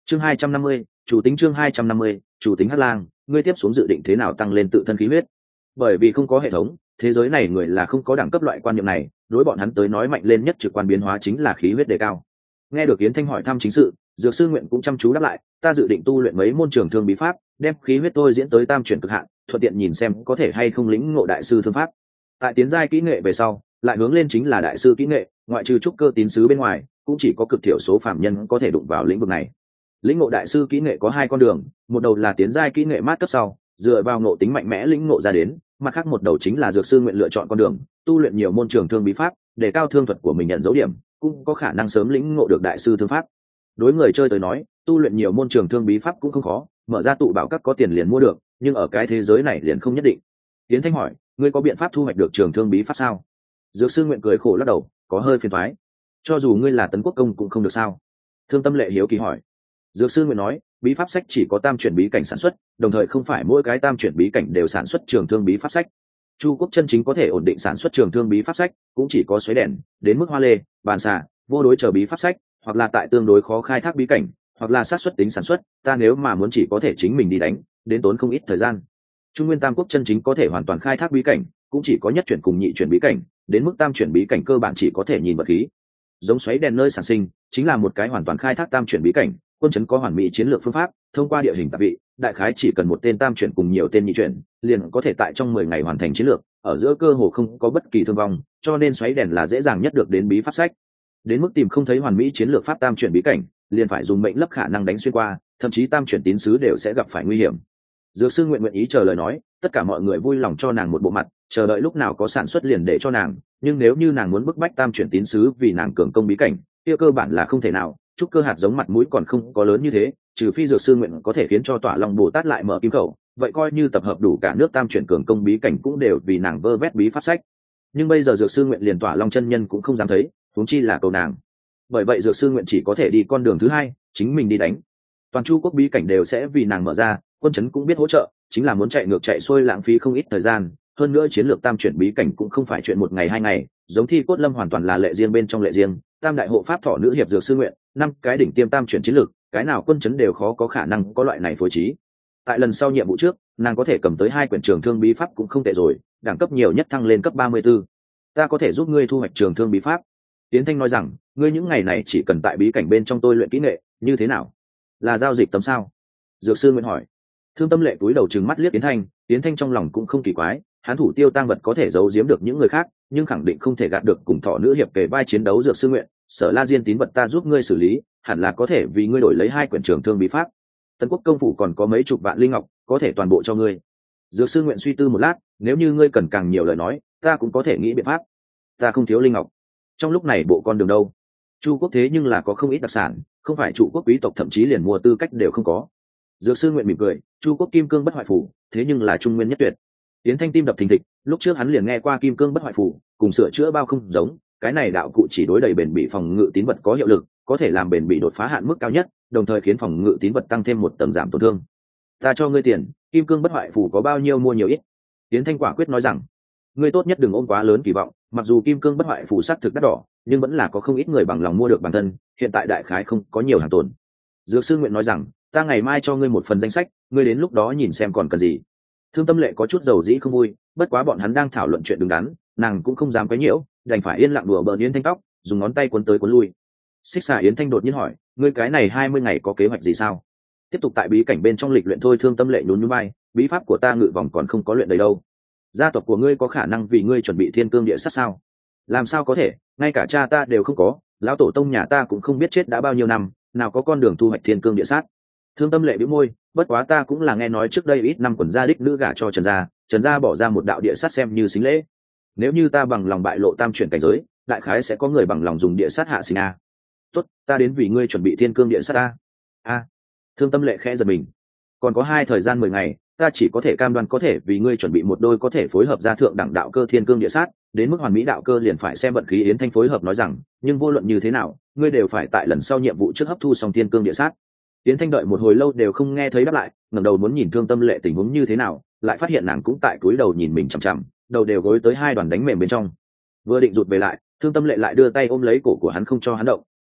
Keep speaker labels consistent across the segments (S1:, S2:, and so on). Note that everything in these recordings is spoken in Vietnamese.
S1: Chương 250, chủ tính chương 250, chủ tính Hắc Lang, ngươi tiếp xuống dự định thế nào tăng lên tự thân khí huyết? Bởi vì không có hệ thống, thế giới này người là không có đẳng cấp loại quan niệm này, đối bọn hắn tới nói mạnh lên nhất trực quan biến hóa chính là khí huyết đề cao. Nghe được Yến Thanh hỏi thăm chính sự, Dược Sư Nguyện cũng chăm chú đáp lại, ta dự định tu luyện mấy môn trường thương bí pháp, đem khí huyết tôi diễn tới tam chuyển cực hạn, thuận tiện nhìn xem có thể hay không lĩnh ngộ đại sư thương pháp. Tại tiến giai kỹ nghệ về sau, lại hướng lên chính là đại sư kỹ nghệ, ngoại trừ trúc cơ tín sứ bên ngoài, cũng chỉ có cực thiểu số phàm nhân có thể đụng vào lĩnh vực này. Lĩnh ngộ đại sư kỹ nghệ có hai con đường, một đầu là tiến giai kỹ nghệ mát cấp sau, dựa vào ngộ tính mạnh mẽ lĩnh ngộ ra đến, mặt khác một đầu chính là Dược Sư Nguyện lựa chọn con đường, tu luyện nhiều môn trường thương bí pháp, để cao thương thuật của mình nhận dấu điểm, cũng có khả năng sớm lĩnh ngộ được đại sư thương pháp. Đối người chơi tới nói, tu luyện nhiều môn trường thương bí pháp cũng không khó, mở ra tụ bảo các có tiền liền mua được, nhưng ở cái thế giới này liền không nhất định. Tiến Thanh hỏi, ngươi có biện pháp thu hoạch được trường thương bí pháp sao? Dược Sư Nguyện cười khổ lắc đầu, có hơi phiền toái. Cho dù ngươi là tấn quốc công cũng không được sao? Thương Tâm Lệ hiếu kỳ hỏi. Dược Sư Nguyện nói, bí pháp sách chỉ có tam chuyển bí cảnh sản xuất, đồng thời không phải mỗi cái tam chuyển bí cảnh đều sản xuất trường thương bí pháp sách. Chu quốc chân chính có thể ổn định sản xuất trường thương bí pháp sách, cũng chỉ có xoáy đèn, đến mức hoa lê, bàn xạ, vô đối chờ bí pháp sách, hoặc là tại tương đối khó khai thác bí cảnh, hoặc là sát xuất tính sản xuất, ta nếu mà muốn chỉ có thể chính mình đi đánh, đến tốn không ít thời gian. Trung Nguyên Tam quốc chân chính có thể hoàn toàn khai thác bí cảnh, cũng chỉ có nhất chuyển cùng nhị chuyển bí cảnh, đến mức tam chuyển bí cảnh cơ bản chỉ có thể nhìn vật khí. Giống xoáy đèn nơi sản sinh, chính là một cái hoàn toàn khai thác tam chuyển bí cảnh, quân chấn có hoàn mỹ chiến lược phương pháp, thông qua địa hình tạp vị, đại khái chỉ cần một tên tam chuyển cùng nhiều tên nhị chuyển, liền có thể tại trong 10 ngày hoàn thành chiến lược, ở giữa cơ hồ không có bất kỳ thương vong, cho nên xoáy đèn là dễ dàng nhất được đến bí pháp sách. Đến mức tìm không thấy hoàn mỹ chiến lược pháp tam chuyển bí cảnh, liền phải dùng mệnh lấp khả năng đánh xuyên qua, thậm chí tam chuyển tín sứ đều sẽ gặp phải nguy hiểm. Dược Sư nguyện ý chờ lời nói, tất cả mọi người vui lòng cho nàng một bộ mặt, chờ đợi lúc nào có sản xuất liền để cho nàng, nhưng nếu như nàng muốn bức bách tam chuyển tín sứ vì nàng cường công bí cảnh, kia cơ bản là không thể nào. Trúc cơ hạt giống mặt mũi còn không có lớn như thế, trừ phi Dược Sư nguyện có thể khiến cho Tỏa Long Bồ Tát lại mở kim khẩu, vậy coi như tập hợp đủ cả nước tam chuyển cường công bí cảnh cũng đều vì nàng vơ vét bí pháp sách. Nhưng bây giờ Dược Sư nguyện liền Tỏa Long chân nhân cũng không dám thấy, huống chi là cầu nàng. Bởi vậy Dược Sư nguyện chỉ có thể đi con đường thứ hai, chính mình đi đánh. Toàn Chu quốc bí cảnh đều sẽ vì nàng mở ra, quân chấn cũng biết hỗ trợ, chính là muốn chạy ngược chạy xuôi lãng phí không ít thời gian. Hơn nữa chiến lược tam chuyển bí cảnh cũng không phải chuyện một ngày hai ngày, giống Thi Cốt Lâm hoàn toàn là lệ riêng bên trong lệ riêng, tam đại hộ pháp thọ nữ hiệp Dược Sư nguyện, 5 cái đỉnh tiêm tam chuyển chiến lược, cái nào quân chấn đều khó có khả năng có loại này phối trí. Tại lần sau nhiệm vụ trước, nàng có thể cầm tới 2 quyển trường thương bí pháp cũng không tệ rồi, đẳng cấp nhiều nhất thăng lên cấp 34. Ta có thể giúp ngươi thu hoạch trường thương bí pháp. Tiến Thanh nói rằng, ngươi những ngày này chỉ cần tại bí cảnh bên trong tôi luyện kỹ nghệ, như thế nào? Là giao dịch tấm sao? Dược Sư nguyện hỏi. Thương Tâm Lệ cúi đầu trừng mắt liếc Tiến Thanh trong lòng cũng không kỳ quái, hắn thủ tiêu tang vật có thể giấu giếm được những người khác, nhưng khẳng định không thể gạt được cùng thọ nữ hiệp kề vai chiến đấu Dược Sư nguyện, Sở La Diên tín vật ta giúp ngươi xử lý, hẳn là có thể vì ngươi đổi lấy 2 quyển trường thương bí pháp. Tần Quốc công phủ còn có mấy chục vạn linh ngọc, có thể toàn bộ cho ngươi. Dược Sư nguyện suy tư một lát, nếu như ngươi cần càng nhiều lời nói, ta cũng có thể nghĩ biện pháp. Ta không thiếu linh ngọc. Trong lúc này bộ con đường đâu? Chu quốc thế nhưng là có không ít đặc sản, không phải trụ quốc quý tộc thậm chí liền mua tư cách đều không có. Dược Sư nguyện mỉm cười, Chu quốc kim cương bất hoại phủ, thế nhưng là trung nguyên nhất tuyệt. Tiến Thanh tim đập thình thịch, lúc trước hắn liền nghe qua kim cương bất hoại phủ, cùng sửa chữa bao không giống, cái này đạo cụ chỉ đối đầy bền bị phòng ngự tín vật có hiệu lực, có thể làm bền bị đột phá hạn mức cao nhất, đồng thời khiến phòng ngự tín vật tăng thêm một tầng giảm tổn thương. Ta cho ngươi tiền, kim cương bất hoại phủ có bao nhiêu mua nhiều ít. Tiến Thanh quả quyết nói rằng, ngươi tốt nhất đừng ôm quá lớn kỳ vọng, mặc dù kim cương bất hoại phủ sắc thực đắt đỏ, nhưng vẫn là có không ít người bằng lòng mua được bản thân, hiện tại đại khái không có nhiều hàng tồn. Dược Sư nguyện nói rằng, ta ngày mai cho ngươi một phần danh sách, ngươi đến lúc đó nhìn xem còn cần gì. Thương Tâm Lệ có chút dầu dĩ không vui, bất quá bọn hắn đang thảo luận chuyện đứng đắn, nàng cũng không dám quấy nhiễu, đành phải yên lặng đùa bỡn Yến Thanh tóc, dùng ngón tay cuốn tới cuốn lui. Xích Xà Yến Thanh đột nhiên hỏi, ngươi cái này 20 ngày có kế hoạch gì sao? Tiếp tục tại bí cảnh bên trong lịch luyện thôi. Thương Tâm Lệ nhún nhún vai, bí pháp của ta ngự vòng còn không có luyện đầy đâu. Gia tộc của ngươi có khả năng vì ngươi chuẩn bị thiên cương địa sát sao? Làm sao có thể, ngay cả cha ta đều không có, lão tổ tông nhà ta cũng không biết chết đã bao nhiêu năm, nào có con đường thu hoạch thiên cương địa sát. Thương Tâm Lệ bĩu môi, bất quá ta cũng là nghe nói trước đây ít năm quần gia đích nữ gả cho Trần gia bỏ ra một đạo địa sát xem như xính lễ. Nếu như ta bằng lòng bại lộ tam chuyển cảnh giới, đại khái sẽ có người bằng lòng dùng địa sát hạ sinh a. Tốt, ta đến vì ngươi chuẩn bị thiên cương địa sát a. Thương Tâm Lệ khẽ giật mình. Còn có 2 thời gian 10 ngày, ta chỉ có thể cam đoan có thể vì ngươi chuẩn bị một đôi có thể phối hợp ra thượng đẳng đạo cơ thiên cương địa sát, đến mức hoàn mỹ đạo cơ liền phải xem vận khí. Yến Thanh phối hợp nói rằng, nhưng vô luận như thế nào, ngươi đều phải tại lần sau nhiệm vụ trước hấp thu xong thiên cương địa sát. Yến Thanh đợi một hồi lâu đều không nghe thấy đáp lại, ngẩng đầu muốn nhìn Thương Tâm Lệ tình huống như thế nào, lại phát hiện nàng cũng tại cúi đầu nhìn mình chằm chằm, đầu đều gối tới 2 đoàn đánh mềm bên trong. Vừa định rụt về lại, Thương Tâm Lệ lại đưa tay ôm lấy cổ của hắn không cho hắn động.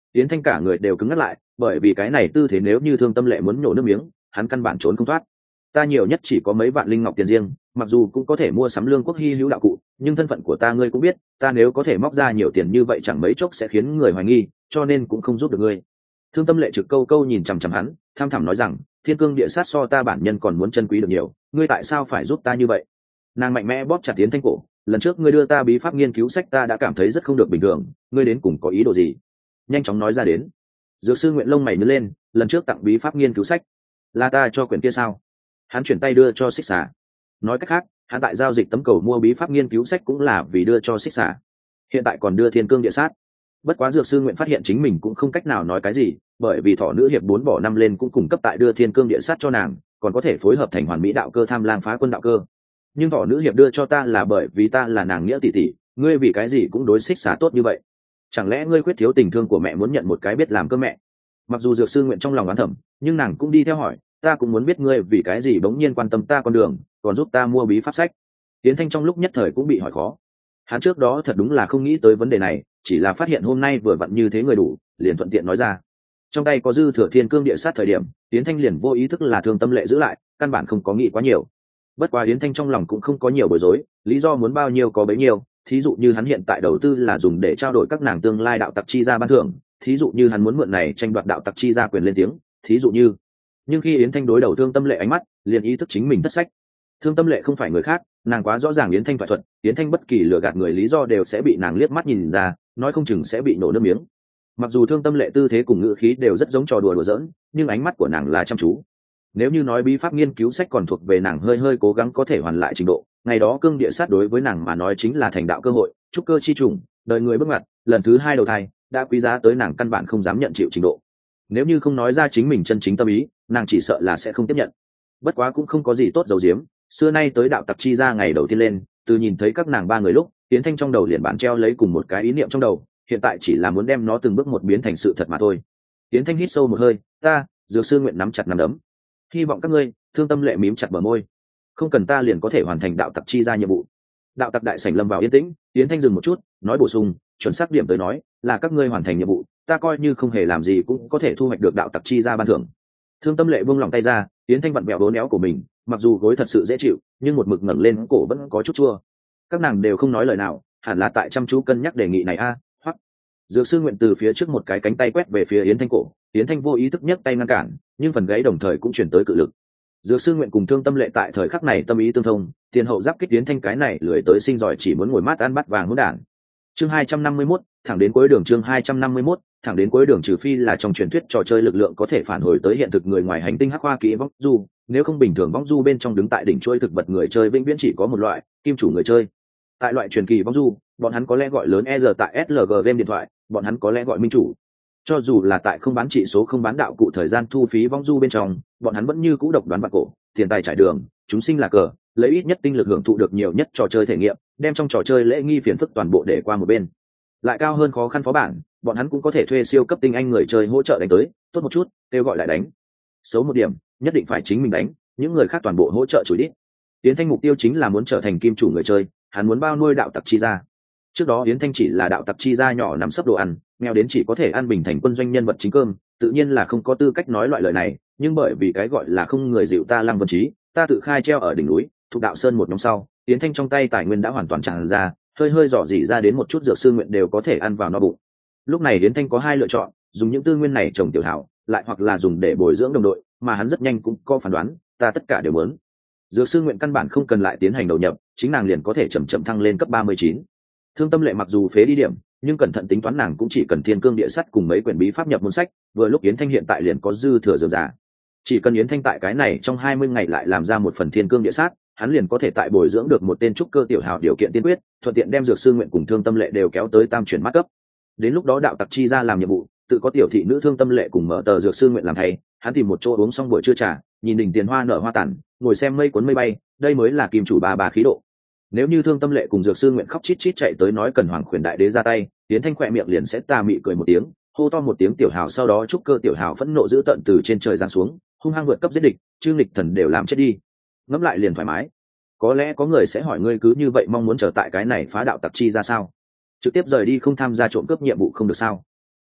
S1: Yến Thanh cả người đều cứng ngắt lại, bởi vì cái này tư thế nếu như Thương Tâm Lệ muốn nhổ nước miếng, hắn căn bản trốn không thoát. Ta nhiều nhất chỉ có mấy vạn linh ngọc tiền riêng, mặc dù cũng có thể mua sắm lương quốc hi hữu đạo cụ, nhưng thân phận của ta ngươi cũng biết, ta nếu có thể móc ra nhiều tiền như vậy chẳng mấy chốc sẽ khiến người hoài nghi, cho nên cũng không giúp được ngươi. Thương Tâm Lệ trực câu câu nhìn chằm chằm hắn, tham thẳm nói rằng, thiên cương địa sát so ta bản nhân còn muốn chân quý được nhiều, ngươi tại sao phải giúp ta như vậy? Nàng mạnh mẽ bóp chặt Yến Thanh cổ, lần trước ngươi đưa ta bí pháp nghiên cứu sách ta đã cảm thấy rất không được bình thường, ngươi đến cùng có ý đồ gì? Nhanh chóng nói ra đến. Dược sư Nguyện lông mày nhướng lên, lần trước tặng bí pháp nghiên cứu sách, là ta cho quyển kia sao? Hắn chuyển tay đưa cho Xích Xà. Nói cách khác, hắn tại giao dịch tấm cầu mua bí pháp nghiên cứu sách cũng là vì đưa cho Xích Xà. Hiện tại còn đưa thiên cương địa sát. Bất quá dược sư Nguyện phát hiện chính mình cũng không cách nào nói cái gì, bởi vì thọ nữ hiệp 4 bỏ 5 lên cũng cung cấp tại đưa thiên cương địa sát cho nàng, còn có thể phối hợp thành hoàn mỹ đạo cơ tham lang phá quân đạo cơ. Nhưng thọ nữ hiệp đưa cho ta là bởi vì ta là nàng nghĩa tỷ tỷ, ngươi vì cái gì cũng đối Xích Xà tốt như vậy? Chẳng lẽ ngươi quyết thiếu tình thương của mẹ muốn nhận một cái biết làm cơ mẹ? Mặc dù dược sư Nguyện trong lòng oán thầm, nhưng nàng cũng đi theo hỏi, ta cũng muốn biết ngươi vì cái gì bỗng nhiên quan tâm ta con đường, còn giúp ta mua bí pháp sách. Tiến Thanh trong lúc nhất thời cũng bị hỏi khó. Hắn trước đó thật đúng là không nghĩ tới vấn đề này, chỉ là phát hiện hôm nay vừa vặn như thế người đủ, liền thuận tiện nói ra. Trong tay có dư thừa thiên cương địa sát thời điểm, Tiến Thanh liền vô ý thức là Thương Tâm Lệ giữ lại, căn bản không có nghĩ quá nhiều. Bất quá Yến Thanh trong lòng cũng không có nhiều bối rối, lý do muốn bao nhiêu có bấy nhiêu, thí dụ như hắn hiện tại đầu tư là dùng để trao đổi các nàng tương lai đạo tặc chi ra ban thưởng, thí dụ như hắn muốn mượn này tranh đoạt đạo tặc chi ra quyền lên tiếng, thí dụ như. Nhưng khi Yến Thanh đối đầu Thương Tâm Lệ ánh mắt, liền ý thức chính mình thất sách. Thương Tâm Lệ không phải người khác, nàng quá rõ ràng Yến Thanh thoại thuật, Yến Thanh bất kỳ lừa gạt người lý do đều sẽ bị nàng liếc mắt nhìn ra, nói không chừng sẽ bị nổ nước miếng. Mặc dù Thương Tâm Lệ tư thế cùng ngữ khí đều rất giống trò đùa giỡn, nhưng ánh mắt của nàng là chăm chú. Nếu như nói bí pháp nghiên cứu sách còn thuộc về nàng hơi cố gắng có thể hoàn lại trình độ, ngày đó cương địa sát đối với nàng mà nói chính là thành đạo cơ hội, trúc cơ chi trùng, đời người bước ngoặt, lần thứ 2 đầu thai, đã quý giá tới nàng căn bản không dám nhận chịu trình độ. Nếu như không nói ra chính mình chân chính tâm ý, nàng chỉ sợ là sẽ không tiếp nhận. Bất quá cũng không có gì tốt giấu giếm, xưa nay tới đạo tặc chi ra ngày đầu tiên lên, từ nhìn thấy các nàng 3 người lúc, Tiến Thanh trong đầu liền bản treo lấy cùng một cái ý niệm trong đầu, hiện tại chỉ là muốn đem nó từng bước một biến thành sự thật mà thôi. Tiến Thanh hít sâu một hơi, ta, Dược sư Nguyện nắm chặt nắm đấm. Hy vọng các ngươi. Thương Tâm Lệ mím chặt bờ môi, không cần ta liền có thể hoàn thành đạo tặc chi ra nhiệm vụ. Đạo tặc đại sảnh lâm vào yên tĩnh, Tiến Thanh dừng một chút, nói bổ sung, chuẩn xác điểm tới nói, là các ngươi hoàn thành nhiệm vụ, ta coi như không hề làm gì cũng có thể thu hoạch được đạo tặc chi ra ban thưởng. Thương Tâm Lệ buông lòng tay ra, Tiến Thanh vặn vẹo đốn éo của mình, mặc dù gối thật sự dễ chịu, nhưng một mực ngẩng lên cổ vẫn có chút chua. Các nàng đều không nói lời nào, hẳn là tại chăm chú cân nhắc đề nghị này a. Hoặc Dược sư Nguyện từ phía trước một cái cánh tay quét về phía Yến Thanh cổ, Yến Thanh vô ý thức nhấc tay ngăn cản, nhưng phần gáy đồng thời cũng chuyển tới cự lực. Dược sư Nguyện cùng Thương Tâm Lệ tại thời khắc này tâm ý tương thông, tiền hậu giáp kích Yến Thanh cái này lười tới sinh giỏi chỉ muốn ngồi mát ăn bát vàng hỗn đản. Chương 251, thẳng đến cuối đường. Chương 251, thẳng đến cuối đường. Trừ phi là trong truyền thuyết trò chơi lực lượng có thể phản hồi tới hiện thực người ngoài hành tinh hắc hoa kỹ vong du, nếu không bình thường vong du bên trong đứng tại đỉnh chuỗi thực vật người chơi vĩnh viễn chỉ có một loại, kim chủ người chơi. Tại loại truyền kỳ vong du, bọn hắn có lẽ gọi lớn e giờ tại SLG game điện thoại, bọn hắn có lẽ gọi minh chủ. Cho dù là tại không bán trị số không bán đạo cụ thời gian thu phí vong du bên trong, bọn hắn vẫn như cũ độc đoán bạc cổ, tiền tài trải đường, chúng sinh là cờ, lấy ít nhất tinh lực hưởng thụ được nhiều nhất trò chơi thể nghiệm, đem trong trò chơi lễ nghi phiền phức toàn bộ để qua một bên. Lại cao hơn khó khăn phó bản, bọn hắn cũng có thể thuê siêu cấp tinh anh người chơi hỗ trợ đánh tới, tốt một chút, kêu gọi lại đánh. Xấu một điểm, nhất định phải chính mình đánh, những người khác toàn bộ hỗ trợ chửi đít. Yến Thanh mục tiêu chính là muốn trở thành kim chủ người chơi, hắn muốn bao nuôi đạo tặc chi ra. Trước đó Yến Thanh chỉ là đạo tặc chi ra nhỏ nằm sấp đồ ăn, nghèo đến chỉ có thể ăn bình thành quân doanh nhân vật chính cơm, tự nhiên là không có tư cách nói loại lời này, nhưng bởi vì cái gọi là không người dịu ta Lăng Vân Chí, ta tự khai treo ở đỉnh núi, thuộc đạo sơn một năm sau, Yến Thanh trong tay tài nguyên đã hoàn toàn tràn ra, hơi dò dỉ ra đến một chút dược sư Nguyện đều có thể ăn vào no bụng. Lúc này Yến Thanh có 2 lựa chọn, dùng những tư nguyên này trồng tiểu hảo, lại hoặc là dùng để bồi dưỡng đồng đội, mà hắn rất nhanh cũng có phán đoán, ta tất cả đều muốn. Dược sư Nguyện căn bản không cần lại tiến hành đầu nhập, chính nàng liền có thể chậm thăng lên cấp 39. Thương Tâm Lệ mặc dù phế đi điểm, nhưng cẩn thận tính toán nàng cũng chỉ cần thiên cương địa sắt cùng mấy quyển bí pháp nhập môn sách, vừa lúc Yến Thanh hiện tại liền có dư thừa dường giả. Chỉ cần Yến Thanh tại cái này trong 20 ngày lại làm ra một phần thiên cương địa sát, hắn liền có thể tại bồi dưỡng được một tên trúc cơ tiểu hào điều kiện tiên quyết, thuận tiện đem dược sư Nguyện cùng Thương Tâm Lệ đều kéo tới tam chuyển mắt cấp. Đến lúc đó đạo tặc chi ra làm nhiệm vụ, tự có tiểu thị nữ Thương Tâm Lệ cùng mở tờ dược sư Nguyện làm thay, hắn tìm một chỗ uống xong buổi trưa trà, nhìn đỉnh tiền hoa nở hoa tàn, ngồi xem mây cuốn mây bay, đây mới là kim chủ bà khí độ. Nếu như Thương Tâm Lệ cùng dược sư Nguyện khóc chít chít chạy tới nói cần Hoàng Khuyển đại đế ra tay, Yến Thanh khỏe miệng liền sẽ tà mị cười một tiếng, hô to một tiếng tiểu hào, sau đó trúc cơ tiểu hào phẫn nộ dữ tận từ trên trời giáng xuống, hung hăng vượt cấp giết địch, chương lịch thần đều làm chết đi. Ngẫm lại liền thoải mái. Có lẽ có người sẽ hỏi ngươi cứ như vậy mong muốn trở tại cái này phá đạo tặc chi ra sao? Trực tiếp rời đi không tham gia trộm cướp nhiệm vụ không được sao? Ai,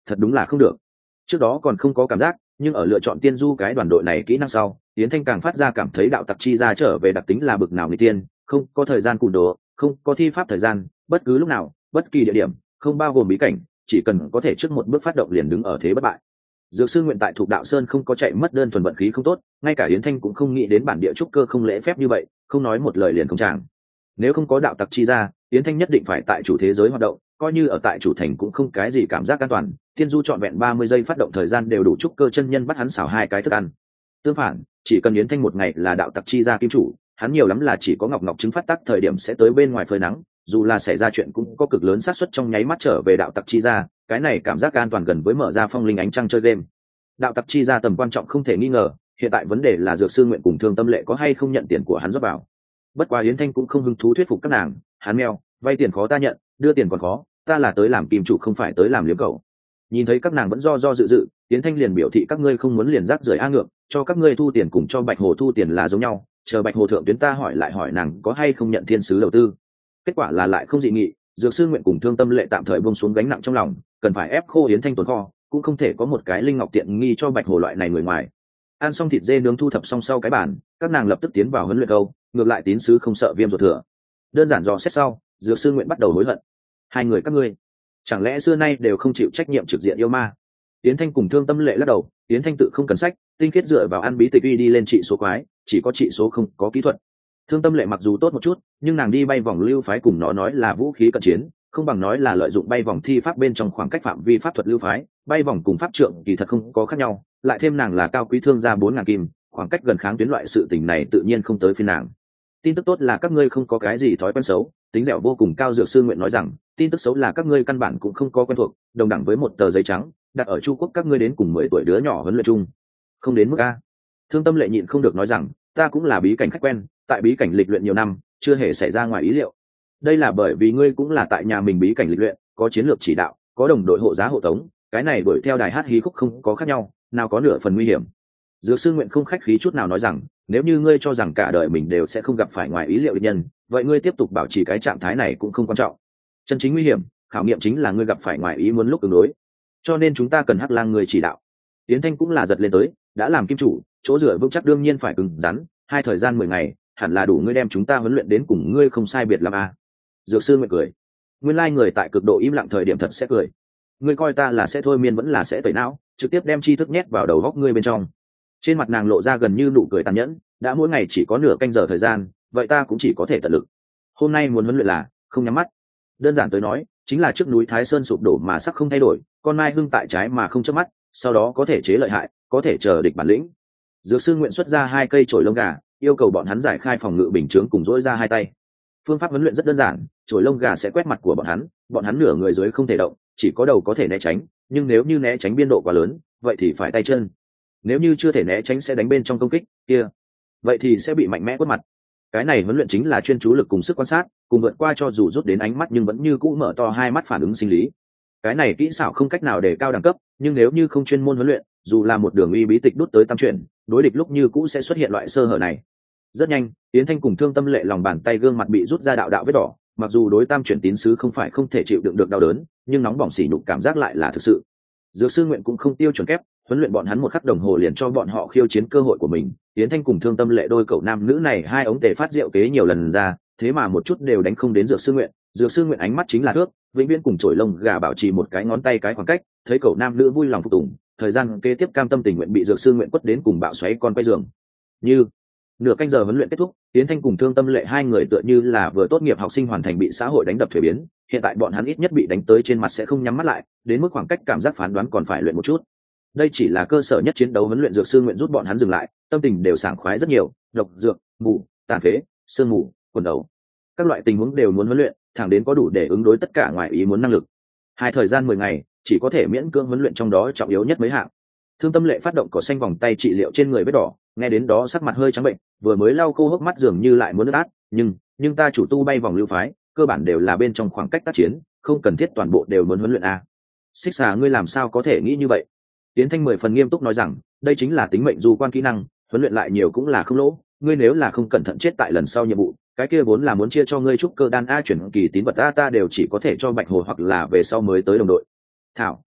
S1: thật đúng là không được. Trước đó còn không có cảm giác, nhưng ở lựa chọn tiên du cái đoàn đội này kỹ năng sau, Yến Thanh càng phát ra cảm thấy đạo tặc chi ra trở về đặc tính là bực nào người tiên, không có thời gian cùn đồ, không có thi pháp thời gian, bất cứ lúc nào, bất kỳ địa điểm, không bao gồm bí cảnh, chỉ cần có thể trước một bước phát động liền đứng ở thế bất bại. Dược sư nguyện tại Thục Đạo Sơn không có chạy mất đơn thuần vận khí không tốt, ngay cả Yến Thanh cũng không nghĩ đến bản địa trúc cơ không lễ phép như vậy, không nói một lời liền không chàng. Nếu không có đạo tặc chi ra, Yến Thanh nhất định phải tại chủ thế giới hoạt động, coi như ở tại chủ thành cũng không cái gì cảm giác an toàn. Tiên du trọn vẹn 30 giây phát động thời gian đều đủ trúc cơ chân nhân bắt hắn xảo hai cái thức ăn. Tương phản, chỉ cần Yến Thanh một ngày là đạo tặc chi ra kim chủ, hắn nhiều lắm là chỉ có ngọc chứng phát tác thời điểm sẽ tới bên ngoài phơi nắng, dù là xảy ra chuyện cũng có cực lớn xác suất trong nháy mắt trở về đạo tặc chi ra, cái này cảm giác an toàn gần với mở ra phong linh ánh trăng chơi game. Đạo tặc chi ra tầm quan trọng không thể nghi ngờ, hiện tại vấn đề là dược sư nguyện cùng Thương Tâm Lệ có hay không nhận tiền của hắn rót vào. Bất quá Yến Thanh cũng không hứng thú thuyết phục các nàng, hắn mèo, vay tiền khó ta nhận, đưa tiền còn khó, ta là tới làm kim chủ không phải tới làm liếm cầu. Nhìn thấy các nàng vẫn do dự, Yến Thanh liền biểu thị các ngươi không muốn liền rác rưởi a ngược, cho các ngươi thu tiền cùng cho Bạch Hồ thu tiền là giống nhau, chờ Bạch Hồ thượng tuyến ta hỏi nàng có hay không nhận thiên sứ đầu tư. Kết quả là lại không dị nghị, dược sư nguyện cùng Thương Tâm Lệ tạm thời buông xuống gánh nặng trong lòng, cần phải ép khô Yến Thanh tồn kho, cũng không thể có một cái linh ngọc tiện nghi cho Bạch Hồ loại này người ngoài. Ăn xong thịt dê nướng thu thập xong sau cái bàn, các nàng lập tức tiến vào huấn luyện câu, ngược lại tín sứ không sợ viêm ruột thừa. Đơn giản dò xét sau, dược sư nguyện bắt đầu hối hận. Hai người các ngươi chẳng lẽ xưa nay đều không chịu trách nhiệm trực diện yêu ma? Yến Thanh cùng Thương Tâm Lệ lắc đầu, Yến Thanh tự không cần sách, tinh khiết dựa vào ăn bí tịch uy đi lên trị số quái, chỉ có trị số không có kỹ thuật. Thương Tâm Lệ mặc dù tốt một chút, nhưng nàng đi bay vòng lưu phái cùng nó nói là vũ khí cận chiến, không bằng nói là lợi dụng bay vòng thi pháp bên trong khoảng cách phạm vi pháp thuật lưu phái, bay vòng cùng pháp trượng kỳ thật không có khác nhau, lại thêm nàng là cao quý thương gia 4000 kim, khoảng cách gần kháng tuyến loại sự tình này tự nhiên không tới phiên nàng. Tin tức tốt là các ngươi không có cái gì thói quen xấu, tính dẻo vô cùng cao. Dược sư nguyện nói rằng, tin tức xấu là các ngươi căn bản cũng không có quen thuộc, đồng đẳng với một tờ giấy trắng, đặt ở Chu Quốc các ngươi đến cùng 10 tuổi đứa nhỏ huấn luyện chung, không đến mức a. Thương Tâm Lệ nhịn không được nói rằng, ta cũng là bí cảnh khách quen, tại bí cảnh lịch luyện nhiều năm, chưa hề xảy ra ngoài ý liệu. Đây là bởi vì ngươi cũng là tại nhà mình bí cảnh lịch luyện, có chiến lược chỉ đạo, có đồng đội hộ giá hộ tống, cái này đuổi theo đài hát hí khúc không có khác nhau, nào có nửa phần nguy hiểm. Dược sư nguyện không khách khí chút nào nói rằng, nếu như ngươi cho rằng cả đời mình đều sẽ không gặp phải ngoài ý liệu địch nhân, vậy ngươi tiếp tục bảo trì cái trạng thái này cũng không quan trọng. Chân chính nguy hiểm, khảo nghiệm chính là ngươi gặp phải ngoài ý muốn lúc ứng đối. Cho nên chúng ta cần Hắc Lang người chỉ đạo. Yến Thanh cũng là giật lên tới, đã làm kim chủ, chỗ dựa vững chắc đương nhiên phải cứng rắn, hai thời gian 10 ngày, hẳn là đủ ngươi đem chúng ta huấn luyện đến cùng ngươi không sai biệt lắm a. Dược sư nguyện cười. Nguyên lai người tại cực độ im lặng thời điểm thật sẽ cười. Ngươi coi ta là sẽ thôi miên vẫn là sẽ tẩy não, trực tiếp đem tri thức nhét vào đầu góc ngươi bên trong. Trên mặt nàng lộ ra gần như nụ cười tàn nhẫn, đã mỗi ngày chỉ có nửa canh giờ thời gian, vậy ta cũng chỉ có thể tận lực. Hôm nay muốn huấn luyện là không nhắm mắt. Đơn giản tới nói, chính là trước núi Thái Sơn sụp đổ mà sắc không thay đổi, con mai hưng tại trái mà không chớp mắt, sau đó có thể chế lợi hại, có thể chờ địch bản lĩnh. Dược sư nguyện xuất ra 2 cây chổi lông gà, yêu cầu bọn hắn giải khai phòng ngự bình chướng cùng dỗi ra 2 tay. Phương pháp huấn luyện rất đơn giản, chổi lông gà sẽ quét mặt của bọn hắn nửa người dưới không thể động, chỉ có đầu có thể né tránh, nhưng nếu như né tránh biên độ quá lớn, vậy thì phải tay chân. Nếu như chưa thể né tránh sẽ đánh bên trong công kích kia, vậy thì sẽ bị mạnh mẽ quất mặt. Cái này huấn luyện chính là chuyên chú lực cùng sức quan sát, cùng vượt qua cho dù rút đến ánh mắt nhưng vẫn như cũ mở to 2 mắt phản ứng sinh lý. Cái này kỹ xảo không cách nào để cao đẳng cấp, nhưng nếu như không chuyên môn huấn luyện, dù là một đường uy bí tịch đút tới tam chuyển, đối địch lúc như cũ sẽ xuất hiện loại sơ hở này. Rất nhanh, Yến Thanh cùng Thương Tâm Lệ lòng bàn tay gương mặt bị rút ra đạo đạo vết đỏ, mặc dù đối tam chuyển tín sứ không phải không thể chịu đựng được đau đớn, nhưng nóng bỏng sỉ nhục cảm giác lại là thực sự. Dược sư nguyện cũng không tiêu chuẩn kép, huấn luyện bọn hắn 1 khắc đồng hồ liền cho bọn họ khiêu chiến cơ hội của mình. Yến Thanh cùng Thương Tâm Lệ đôi cậu nam nữ này 2 ống tề phát rượu kế nhiều lần ra, thế mà một chút đều đánh không đến Dược sư nguyện. Dược sư nguyện ánh mắt chính là thước, vĩnh viễn cùng chổi lông gà bảo trì một cái ngón tay cái khoảng cách, thấy cậu nam nữ vui lòng phục tùng, thời gian kế tiếp cam tâm tình nguyện bị Dược sư nguyện quất đến cùng bạo xoáy con quay giường. Như nửa canh giờ huấn luyện kết thúc, Yến Thanh cùng Thương Tâm Lệ 2 người tựa như là vừa tốt nghiệp học sinh hoàn thành bị xã hội đánh đập thuế biến, hiện tại bọn hắn ít nhất bị đánh tới trên mặt sẽ không nhắm mắt lại, đến mức khoảng cách cảm giác phán đoán còn phải luyện một chút. Đây chỉ là cơ sở nhất chiến đấu huấn luyện. Dược sư nguyện rút bọn hắn dừng lại, tâm tình đều sảng khoái rất nhiều, độc dược, mù, tàn phế, sương mù, quần đầu, các loại tình huống đều muốn huấn luyện, thẳng đến có đủ để ứng đối tất cả ngoài ý muốn năng lực. 2 thời gian 10 ngày, chỉ có thể miễn cưỡng huấn luyện trong đó trọng yếu nhất mấy hạng. Thương Tâm Lệ phát động cỏ xanh vòng tay trị liệu trên người vết đỏ, nghe đến đó sắc mặt hơi trắng bệnh, vừa mới lau khô hốc mắt dường như lại muốn nước át, nhưng ta chủ tu bay vòng lưu phái, cơ bản đều là bên trong khoảng cách tác chiến, không cần thiết toàn bộ đều muốn huấn luyện a. Xích Xà ngươi làm sao có thể nghĩ như vậy? Tiến Thanh 10 phần nghiêm túc nói rằng, đây chính là tính mệnh du quan kỹ năng, huấn luyện lại nhiều cũng là không lỗ, ngươi nếu là không cẩn thận chết tại lần sau nhiệm vụ, cái kia vốn là muốn chia cho ngươi trúc cơ đan a chuyển kỳ tín vật a ta đều chỉ có thể cho Bạch Hồ hoặc là về sau mới tới đồng đội. Thảo,